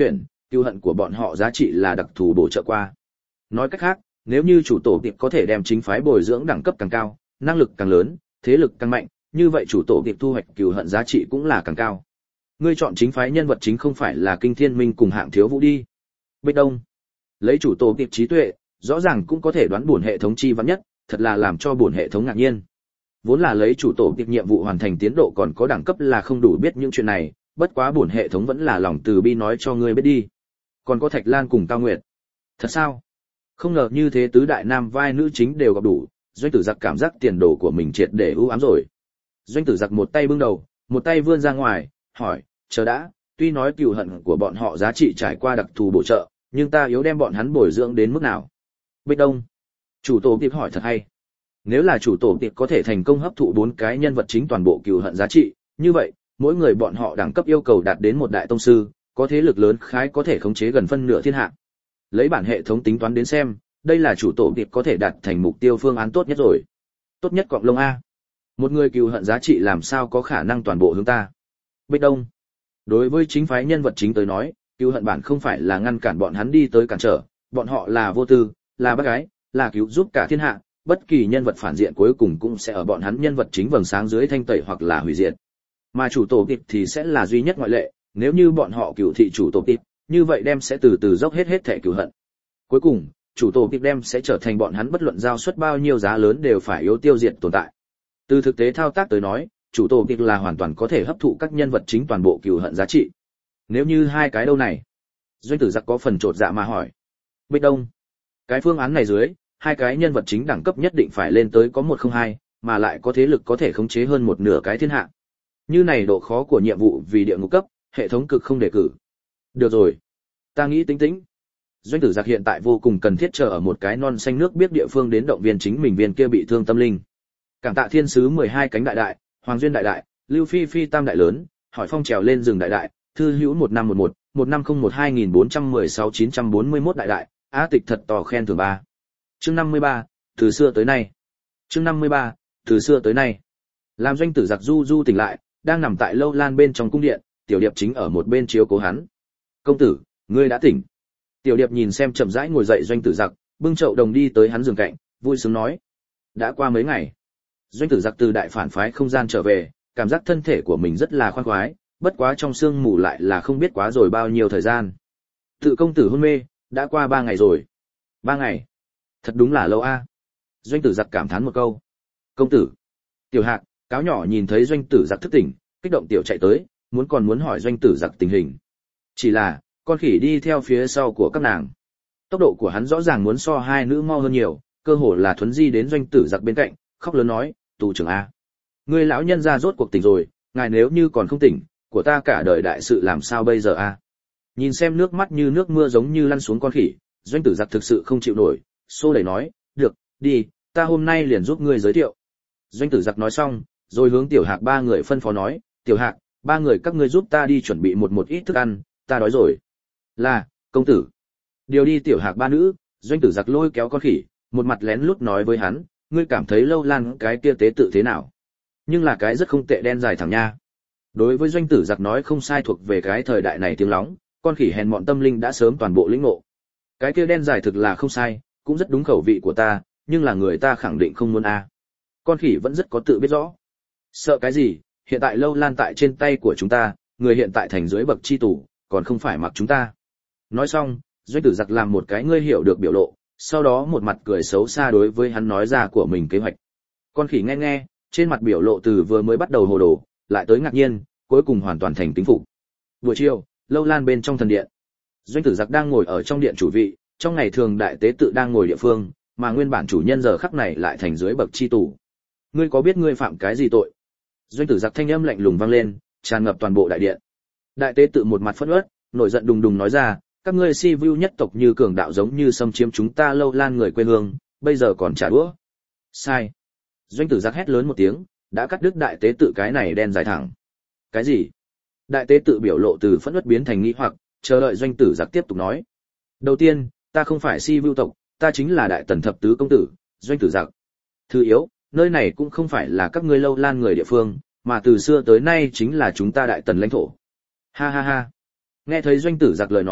cừu hận của bọn họ giá trị là đặc thù bổ trợ qua. Nói cách khác, nếu như chủ tổ tiệp có thể đem chính phái bồi dưỡng đẳng cấp càng cao, năng lực càng lớn, thế lực càng mạnh, như vậy chủ tổ tiệp thu hoạch cừu hận giá trị cũng là càng cao. Ngươi chọn chính phái nhân vật chính không phải là Kinh Thiên Minh cùng Hạng Thiếu Vũ đi. Bích Đông, lấy chủ tổ tiệp trí tuệ, rõ ràng cũng có thể đoán bổn hệ thống chi vắn nhất, thật là làm cho bổn hệ thống ngạc nhiên. Vốn là lấy chủ tổ tiệp nhiệm vụ hoàn thành tiến độ còn có đẳng cấp là không đủ biết những chuyện này, bất quá bổn hệ thống vẫn là lòng từ bi nói cho ngươi biết đi. Còn có Thạch Lan cùng Cao Nguyệt. Thật sao? Không ngờ như thế tứ đại nam vai nữ chính đều gặp đủ, Doanh Tử Giặc cảm giác tiền đồ của mình triệt để ưu ám rồi. Doanh Tử Giặc một tay bưng đầu, một tay vươn ra ngoài, hỏi, chờ đã, tuy nói cừu hận của bọn họ giá trị trải qua đặc thù bổ trợ, nhưng ta yếu đem bọn hắn bồi dưỡng đến mức nào? Bích Đông. Chủ tổ tiệp hỏi thật hay. Nếu là chủ tổ tiệp có thể thành công hấp thụ bốn cái nhân vật chính toàn bộ cừu hận giá trị, như vậy, mỗi người bọn họ đẳng cấp yêu cầu đạt đến một đại tông sư, có thế lực lớn khái có thể khống chế gần phân nửa thiên hạ. Lấy bản hệ thống tính toán đến xem, đây là chủ tổ tiệp có thể đạt thành mục tiêu phương án tốt nhất rồi. Tốt nhất cọng lông a. Một người cừu hận giá trị làm sao có khả năng toàn bộ hướng ta? Bích Đông. Đối với chính phái nhân vật chính tới nói, cừu hận bản không phải là ngăn cản bọn hắn đi tới cản trở, bọn họ là vô tư, là bác gái, là cứu giúp cả thiên hạ, bất kỳ nhân vật phản diện cuối cùng cũng sẽ ở bọn hắn nhân vật chính vầng sáng dưới thanh tẩy hoặc là hủy diệt. Mà chủ tổ tiệp thì sẽ là duy nhất ngoại lệ, nếu như bọn họ cửu thị chủ tổ tiệp, như vậy đem sẽ từ từ dốc hết hết thể cửu hận. Cuối cùng, chủ tổ tiệp đem sẽ trở thành bọn hắn bất luận giao suất bao nhiêu giá lớn đều phải yếu tiêu diệt tồn tại. Từ thực tế thao tác tới nói, chủ tổ tiệp là hoàn toàn có thể hấp thụ các nhân vật chính toàn bộ cửu hận giá trị. Nếu như hai cái đâu này? Doanh Tử Giặc có phần trột dạ mà hỏi. Bích Đông. Cái phương án này dưới, hai cái nhân vật chính đẳng cấp nhất định phải lên tới có một không hai, mà lại có thế lực có thể khống chế hơn một nửa cái thiên hạ. Như này độ khó của nhiệm vụ vì địa ngục cấp, hệ thống cực không đề cử. Được rồi, ta nghĩ tính tính. Doanh Tử Giặc hiện tại vô cùng cần thiết chờ ở một cái non xanh nước biết địa phương đến động viên chính mình viên kia bị thương tâm linh. Cảm tạ thiên sứ mười hai cánh đại đại, Hoàng duyên đại đại, Lưu Phi Phi tam đại lớn, hỏi phong trèo lên rừng đại đại, thư hữu một năm một một, một năm không một hai nghìn bốn trăm mười sáu chín trăm bốn mươi mốt đại đại, á tịch thật tỏ khen thưởng ba. Chương năm mươi ba, từ xưa tới nay. Chương năm mươi ba, từ xưa tới nay. Làm Doanh Tử Giặc du du tỉnh lại, đang nằm tại lâu lan bên trong cung điện, Tiểu Điệp chính ở một bên chiếu cố hắn. "Công tử, ngươi đã tỉnh." Tiểu Điệp nhìn xem chậm rãi ngồi dậy Doanh Tử Giặc, bưng chậu đồng đi tới hắn giường cạnh, vui sướng nói: "Đã qua mấy ngày." Doanh Tử Giặc từ đại phản phái không gian trở về, cảm giác thân thể của mình rất là khoan khoái, bất quá trong sương mù lại là không biết quá rồi bao nhiêu thời gian. "Tự công tử hôn mê, đã qua ba ngày rồi." Ba ngày? Thật đúng là lâu a. Doanh Tử Giặc cảm thán một câu. "Công tử." Tiểu Hạc, cáo nhỏ nhìn thấy Doanh Tử Giặc thức tỉnh, kích động tiểu chạy tới, muốn còn muốn hỏi Doanh Tử Giặc tình hình. Chỉ là, con khỉ đi theo phía sau của các nàng. Tốc độ của hắn rõ ràng muốn so hai nữ mau hơn nhiều, cơ hồ là thuấn di đến Doanh Tử Giặc bên cạnh, khóc lớn nói: "Tù trưởng a, ngươi lão nhân gia rốt cuộc tỉnh rồi, ngài nếu như còn không tỉnh, của ta cả đời đại sự làm sao bây giờ a?" Nhìn xem nước mắt như nước mưa giống như lăn xuống con khỉ, Doanh Tử Giặc thực sự không chịu nổi, xô đẩy nói: "Được, đi, ta hôm nay liền giúp ngươi giới thiệu." Doanh Tử Giặc nói xong, rồi hướng Tiểu Hạc ba người phân phó nói: "Tiểu Hạc, ba người các ngươi giúp ta đi chuẩn bị một một ít thức ăn, ta đói rồi." "Là, công tử." Điều đi Tiểu Hạc ba nữ, Doanh Tử Giặc lôi kéo con khỉ, một mặt lén lút nói với hắn: "Ngươi cảm thấy lâu lan cái kia tế tự thế nào? Nhưng là cái rất không tệ, đen dài thẳng nha." Đối với Doanh Tử Giặc nói không sai thuộc về cái thời đại này tiếng lóng, con khỉ hèn mọn tâm linh đã sớm toàn bộ lĩnh ngộ. Cái kia đen dài thực là không sai, cũng rất đúng khẩu vị của ta, nhưng là người ta khẳng định không muốn a. Con khỉ vẫn rất có tự biết rõ. Sợ cái gì, hiện tại lâu lan tại trên tay của chúng ta, người hiện tại thành dưới bậc chi tủ, còn không phải mặc chúng ta. Nói xong, Doanh Tử Giặc làm một cái ngươi hiểu được biểu lộ, sau đó một mặt cười xấu xa đối với hắn nói ra của mình kế hoạch. Con khỉ nghe nghe, trên mặt biểu lộ từ vừa mới bắt đầu hồ đồ, lại tới ngạc nhiên, cuối cùng hoàn toàn thành kính phục. Buổi chiều, lâu lan bên trong thần điện. Doanh Tử Giặc đang ngồi ở trong điện chủ vị, trong ngày thường đại tế tự đang ngồi địa phương, mà nguyên bản chủ nhân giờ khắc này lại thành dưới bậc chi tù. "Ngươi có biết ngươi phạm cái gì tội?" Doanh Tử Giặc thanh âm lạnh lùng vang lên, tràn ngập toàn bộ đại điện. Đại tế tự một mặt phẫn uất, nổi giận đùng đùng nói ra: "Các ngươi si vu nhất tộc như cường đạo giống như xâm chiếm chúng ta lâu lan người quê hương, bây giờ còn trả đũa." "Sai." Doanh Tử Giặc hét lớn một tiếng, đã cắt đứt đại tế tự cái này đen dài thẳng. "Cái gì?" Đại tế tự biểu lộ từ phẫn uất biến thành nghi hoặc, chờ đợi Doanh Tử Giặc tiếp tục nói. "Đầu tiên, ta không phải si vu tộc, ta chính là đại tần thập tứ công tử, Doanh Tử Giặc. Thứ yếu, nơi này cũng không phải là các ngươi lâu lan người địa phương, mà từ xưa tới nay chính là chúng ta đại tần lãnh thổ." Ha ha ha. Nghe thấy Doanh Tử Giặc lời nói,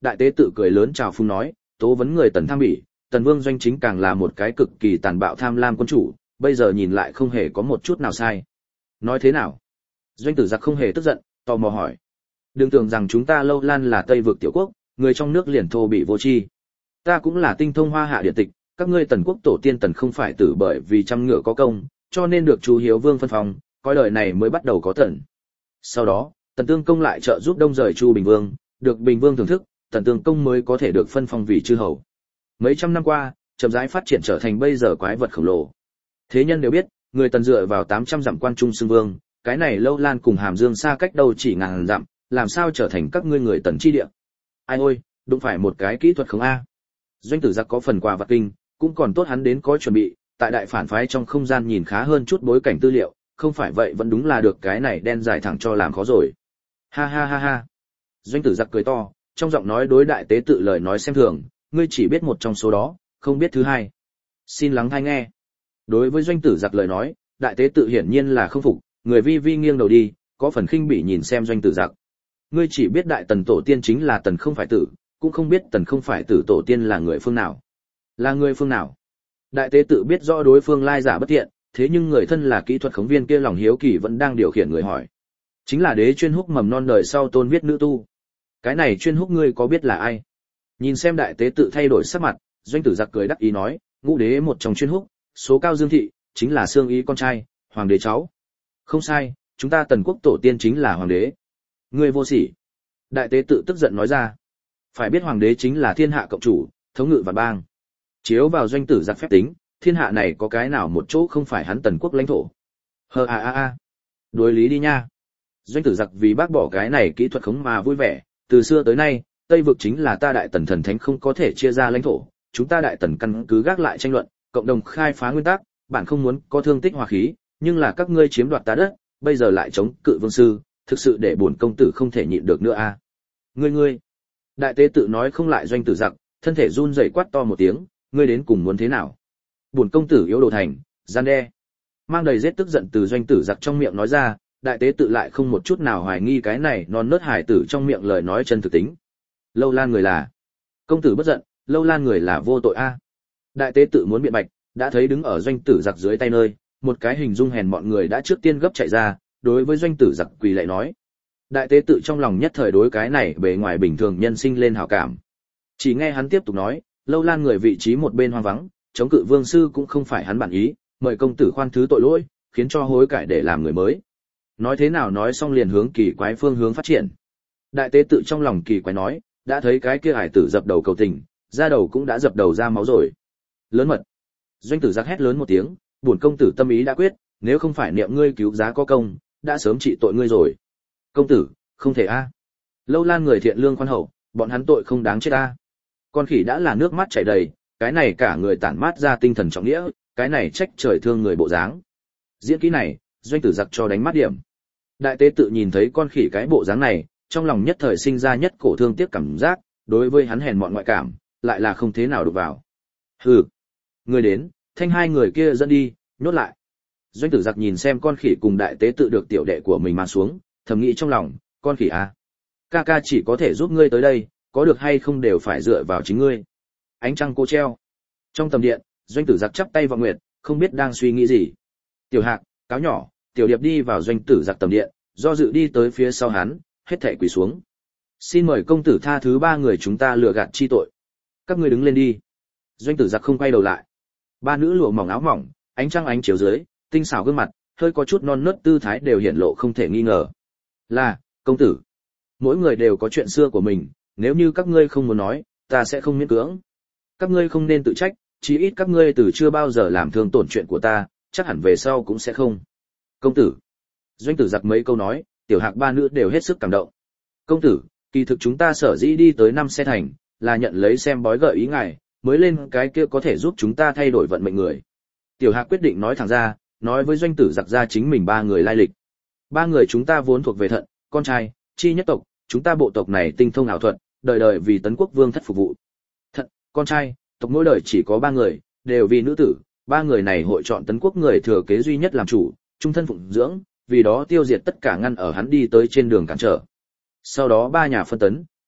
đại tế tự cười lớn chào phúng nói, tố vấn người Tần tham bỉ, Tần Vương Doanh chính càng là một cái cực kỳ tàn bạo tham lam quân chủ, bây giờ nhìn lại không hề có một chút nào sai. Nói thế nào? Doanh Tử Giặc không hề tức giận, tò mò hỏi. Đừng tưởng rằng chúng ta Lâu Lan là Tây vực tiểu quốc, người trong nước liền thô bị vô tri. Ta cũng là tinh thông Hoa Hạ điện tịch, các ngươi Tần quốc tổ tiên Tần không phải tử bởi vì trăm ngựa có công, cho nên được Chu Hiếu Vương phân phong, coi đời này mới bắt đầu có Tần. Sau đó, Tần Tương Công lại trợ giúp đông rời Chu Bình Vương, được Bình Vương thưởng thức, Tần Tương Công mới có thể được phân phong vì chư hầu. Mấy trăm năm qua, chậm rãi phát triển trở thành bây giờ quái vật khổng lồ. Thế nhân đều biết, người Tần dựa vào tám trăm dặm quan trung xưng vương, cái này Lâu Lan cùng Hàm Dương xa cách đâu chỉ ngàn dặm, làm sao trở thành các ngươi người Tần chi địa? Ai ôi, đụng phải một cái kỹ thuật không a. Doanh Tử Giặc có phần quà vật kinh, cũng còn tốt hắn đến có chuẩn bị, tại đại phản phái trong không gian nhìn khá hơn chút bối cảnh tư liệu, không phải vậy vẫn đúng là được cái này đen dài thẳng cho làm khó rồi. Ha ha ha ha. Doanh Tử Giặc cười to, trong giọng nói đối đại tế tự lời nói xem thường, ngươi chỉ biết một trong số đó, không biết thứ hai. Xin lắng tai nghe. Đối với Doanh Tử Giặc lời nói, đại tế tự hiển nhiên là không phục, người vi vi nghiêng đầu đi, có phần khinh bỉ nhìn xem Doanh Tử Giặc. Ngươi chỉ biết đại Tần tổ tiên chính là Tần không phải tử, cũng không biết Tần không phải tử tổ tiên là người phương nào. Là người phương nào? Đại tế tự biết rõ đối phương lai giả bất thiện, thế nhưng người thân là kỹ thuật khống viên kia lòng hiếu kỳ vẫn đang điều khiển người hỏi. Chính là đế chuyên húc mầm non đời sau tôn viết nữ tu. Cái này chuyên húc ngươi có biết là ai? Nhìn xem đại tế tự thay đổi sắc mặt, Doanh Tử Giặc cười đắc ý nói, ngũ đế một trong chuyên húc, số cao dương thị, chính là xương ý con trai, hoàng đế cháu. Không sai, chúng ta Tần quốc tổ tiên chính là hoàng đế. Ngươi vô sỉ. Đại tế tự tức giận nói ra. Phải biết hoàng đế chính là thiên hạ cộng chủ, thống ngự vạn bang. Chiếu vào Doanh Tử Giặc phép tính, thiên hạ này có cái nào một chỗ không phải hắn Tần quốc lãnh thổ. Hờ a a a. Đối lý đi nha. Doanh Tử Giặc vì bác bỏ cái này kỹ thuật khống mà vui vẻ, từ xưa tới nay, Tây vực chính là ta đại Tần thần thánh không có thể chia ra lãnh thổ, chúng ta đại Tần căn cứ gác lại tranh luận, cộng đồng khai phá nguyên tắc, bản không muốn có thương tích hòa khí, nhưng là các ngươi chiếm đoạt ta đất, bây giờ lại chống cự vương sư, thực sự để bổn công tử không thể nhịn được nữa a. À? Ngươi ngươi. Đại tế tự nói không lại Doanh Tử Giặc, thân thể run rẩy quát to một tiếng, ngươi đến cùng muốn thế nào? Bổn công tử yếu đồ thành, gian đe. Mang đầy giết tức giận từ Doanh Tử Giặc trong miệng nói ra, đại tế tự lại không một chút nào hoài nghi cái này non nớt hải tử trong miệng lời nói chân thực tính. Lâu Lan người là. Công tử bất giận, Lâu Lan người là vô tội a. À? Đại tế tự muốn biện bạch, đã thấy đứng ở Doanh Tử Giặc dưới tay nơi, một cái hình dung hèn mọn người đã trước tiên gấp chạy ra, đối với Doanh Tử Giặc quỳ lạy nói. Đại tế tự trong lòng nhất thời đối cái này bề ngoài bình thường nhân sinh lên hảo cảm. Chỉ nghe hắn tiếp tục nói, Lâu Lan người vị trí một bên hoang vắng, chống cự vương sư cũng không phải hắn bản ý, mời công tử khoan thứ tội lỗi, khiến cho hối cải để làm người mới. Nói thế nào nói xong liền hướng kỳ quái phương hướng phát triển. Đại tế tự trong lòng kỳ quái nói, đã thấy cái kia hải tử dập đầu cầu tình, ra đầu cũng đã dập đầu ra máu rồi. Lớn mật. Doanh Tử Giặc hét lớn một tiếng, bổn công tử tâm ý đã quyết, nếu không phải niệm ngươi cứu giá có công, đã sớm trị tội ngươi rồi. Công tử, không thể a. À. Lâu Lan người thiện lương khoan hậu, bọn hắn tội không đáng chết a. À. Con khỉ đã là nước mắt chảy đầy, cái này cả người tản mát ra tinh thần trọng nghĩa, cái này trách trời thương người bộ dáng. Diễn kỹ này, Doanh Tử Giặc cho đánh mắt điểm. Đại tế tự nhìn thấy con khỉ cái bộ dáng này, trong lòng nhất thời sinh ra nhất cổ thương tiếc cảm giác, đối với hắn hèn mọn ngoại cảm, lại là không thế nào đụng vào. Hừ, người đến, thanh hai người kia dẫn đi, nhốt lại. Doanh Tử Giặc nhìn xem con khỉ cùng đại tế tự được tiểu đệ của mình mang xuống, thầm nghĩ trong lòng, con khỉ à, ca ca chỉ có thể giúp ngươi tới đây, có được hay không đều phải dựa vào chính ngươi. Ánh trăng cô treo. Trong tầm điện, Doanh Tử Giặc chắp tay vào nguyệt, không biết đang suy nghĩ gì. Tiểu Hạc, cáo nhỏ, Tiểu Điệp đi vào Doanh Tử Giặc tầm điện, do dự đi tới phía sau hắn, hết thảy quỳ xuống. Xin mời công tử tha thứ ba người chúng ta lừa gạt chi tội. Các ngươi đứng lên đi. Doanh Tử Giặc không quay đầu lại. Ba nữ lụa mỏng áo mỏng, ánh trăng ánh chiếu dưới, tinh xảo gương mặt, hơi có chút non nớt tư thái đều hiển lộ không thể nghi ngờ. Là, công tử. Mỗi người đều có chuyện xưa của mình, nếu như các ngươi không muốn nói, ta sẽ không miễn cưỡng. Các ngươi không nên tự trách, chí ít các ngươi từ chưa bao giờ làm thương tổn chuyện của ta, chắc hẳn về sau cũng sẽ không. Công tử. Doanh Tử Giặc mấy câu nói, Tiểu Hạc ba nữ đều hết sức cảm động. Công tử, kỳ thực chúng ta sở dĩ đi tới năm xe thành, là nhận lấy xem bói gợi ý ngài, mới lên cái kia có thể giúp chúng ta thay đổi vận mệnh người. Tiểu Hạc quyết định nói thẳng ra, nói với Doanh Tử Giặc ra chính mình ba người lai lịch. Ba người chúng ta vốn thuộc về Thận, con trai, chi nhất tộc, chúng ta bộ tộc này tinh thông ảo thuật, đời đời vì Tấn quốc vương thất phục vụ. Thận, con trai, tộc mỗi đời chỉ có ba người, đều vì nữ tử, ba người này hội chọn Tấn quốc người thừa kế duy nhất làm chủ, trung thân phụng dưỡng, vì đó tiêu diệt tất cả ngăn ở hắn đi tới trên đường cản trở. Sau đó ba nhà phân tấn,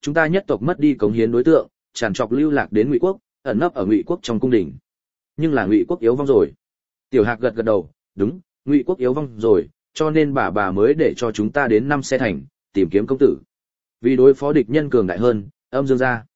Chúng ta nhất tộc mất đi cống hiến đối tượng, tràn trọc lưu lạc đến Ngụy quốc, ẩn nấp ở Ngụy quốc trong cung đình. Nhưng là Ngụy quốc yếu vong rồi. Tiểu Hạc gật gật đầu, đúng, Ngụy quốc yếu vong rồi, cho nên bà bà mới để cho chúng ta đến năm xe thành, tìm kiếm công tử. Vì đối phó địch nhân cường đại hơn, âm dương gia.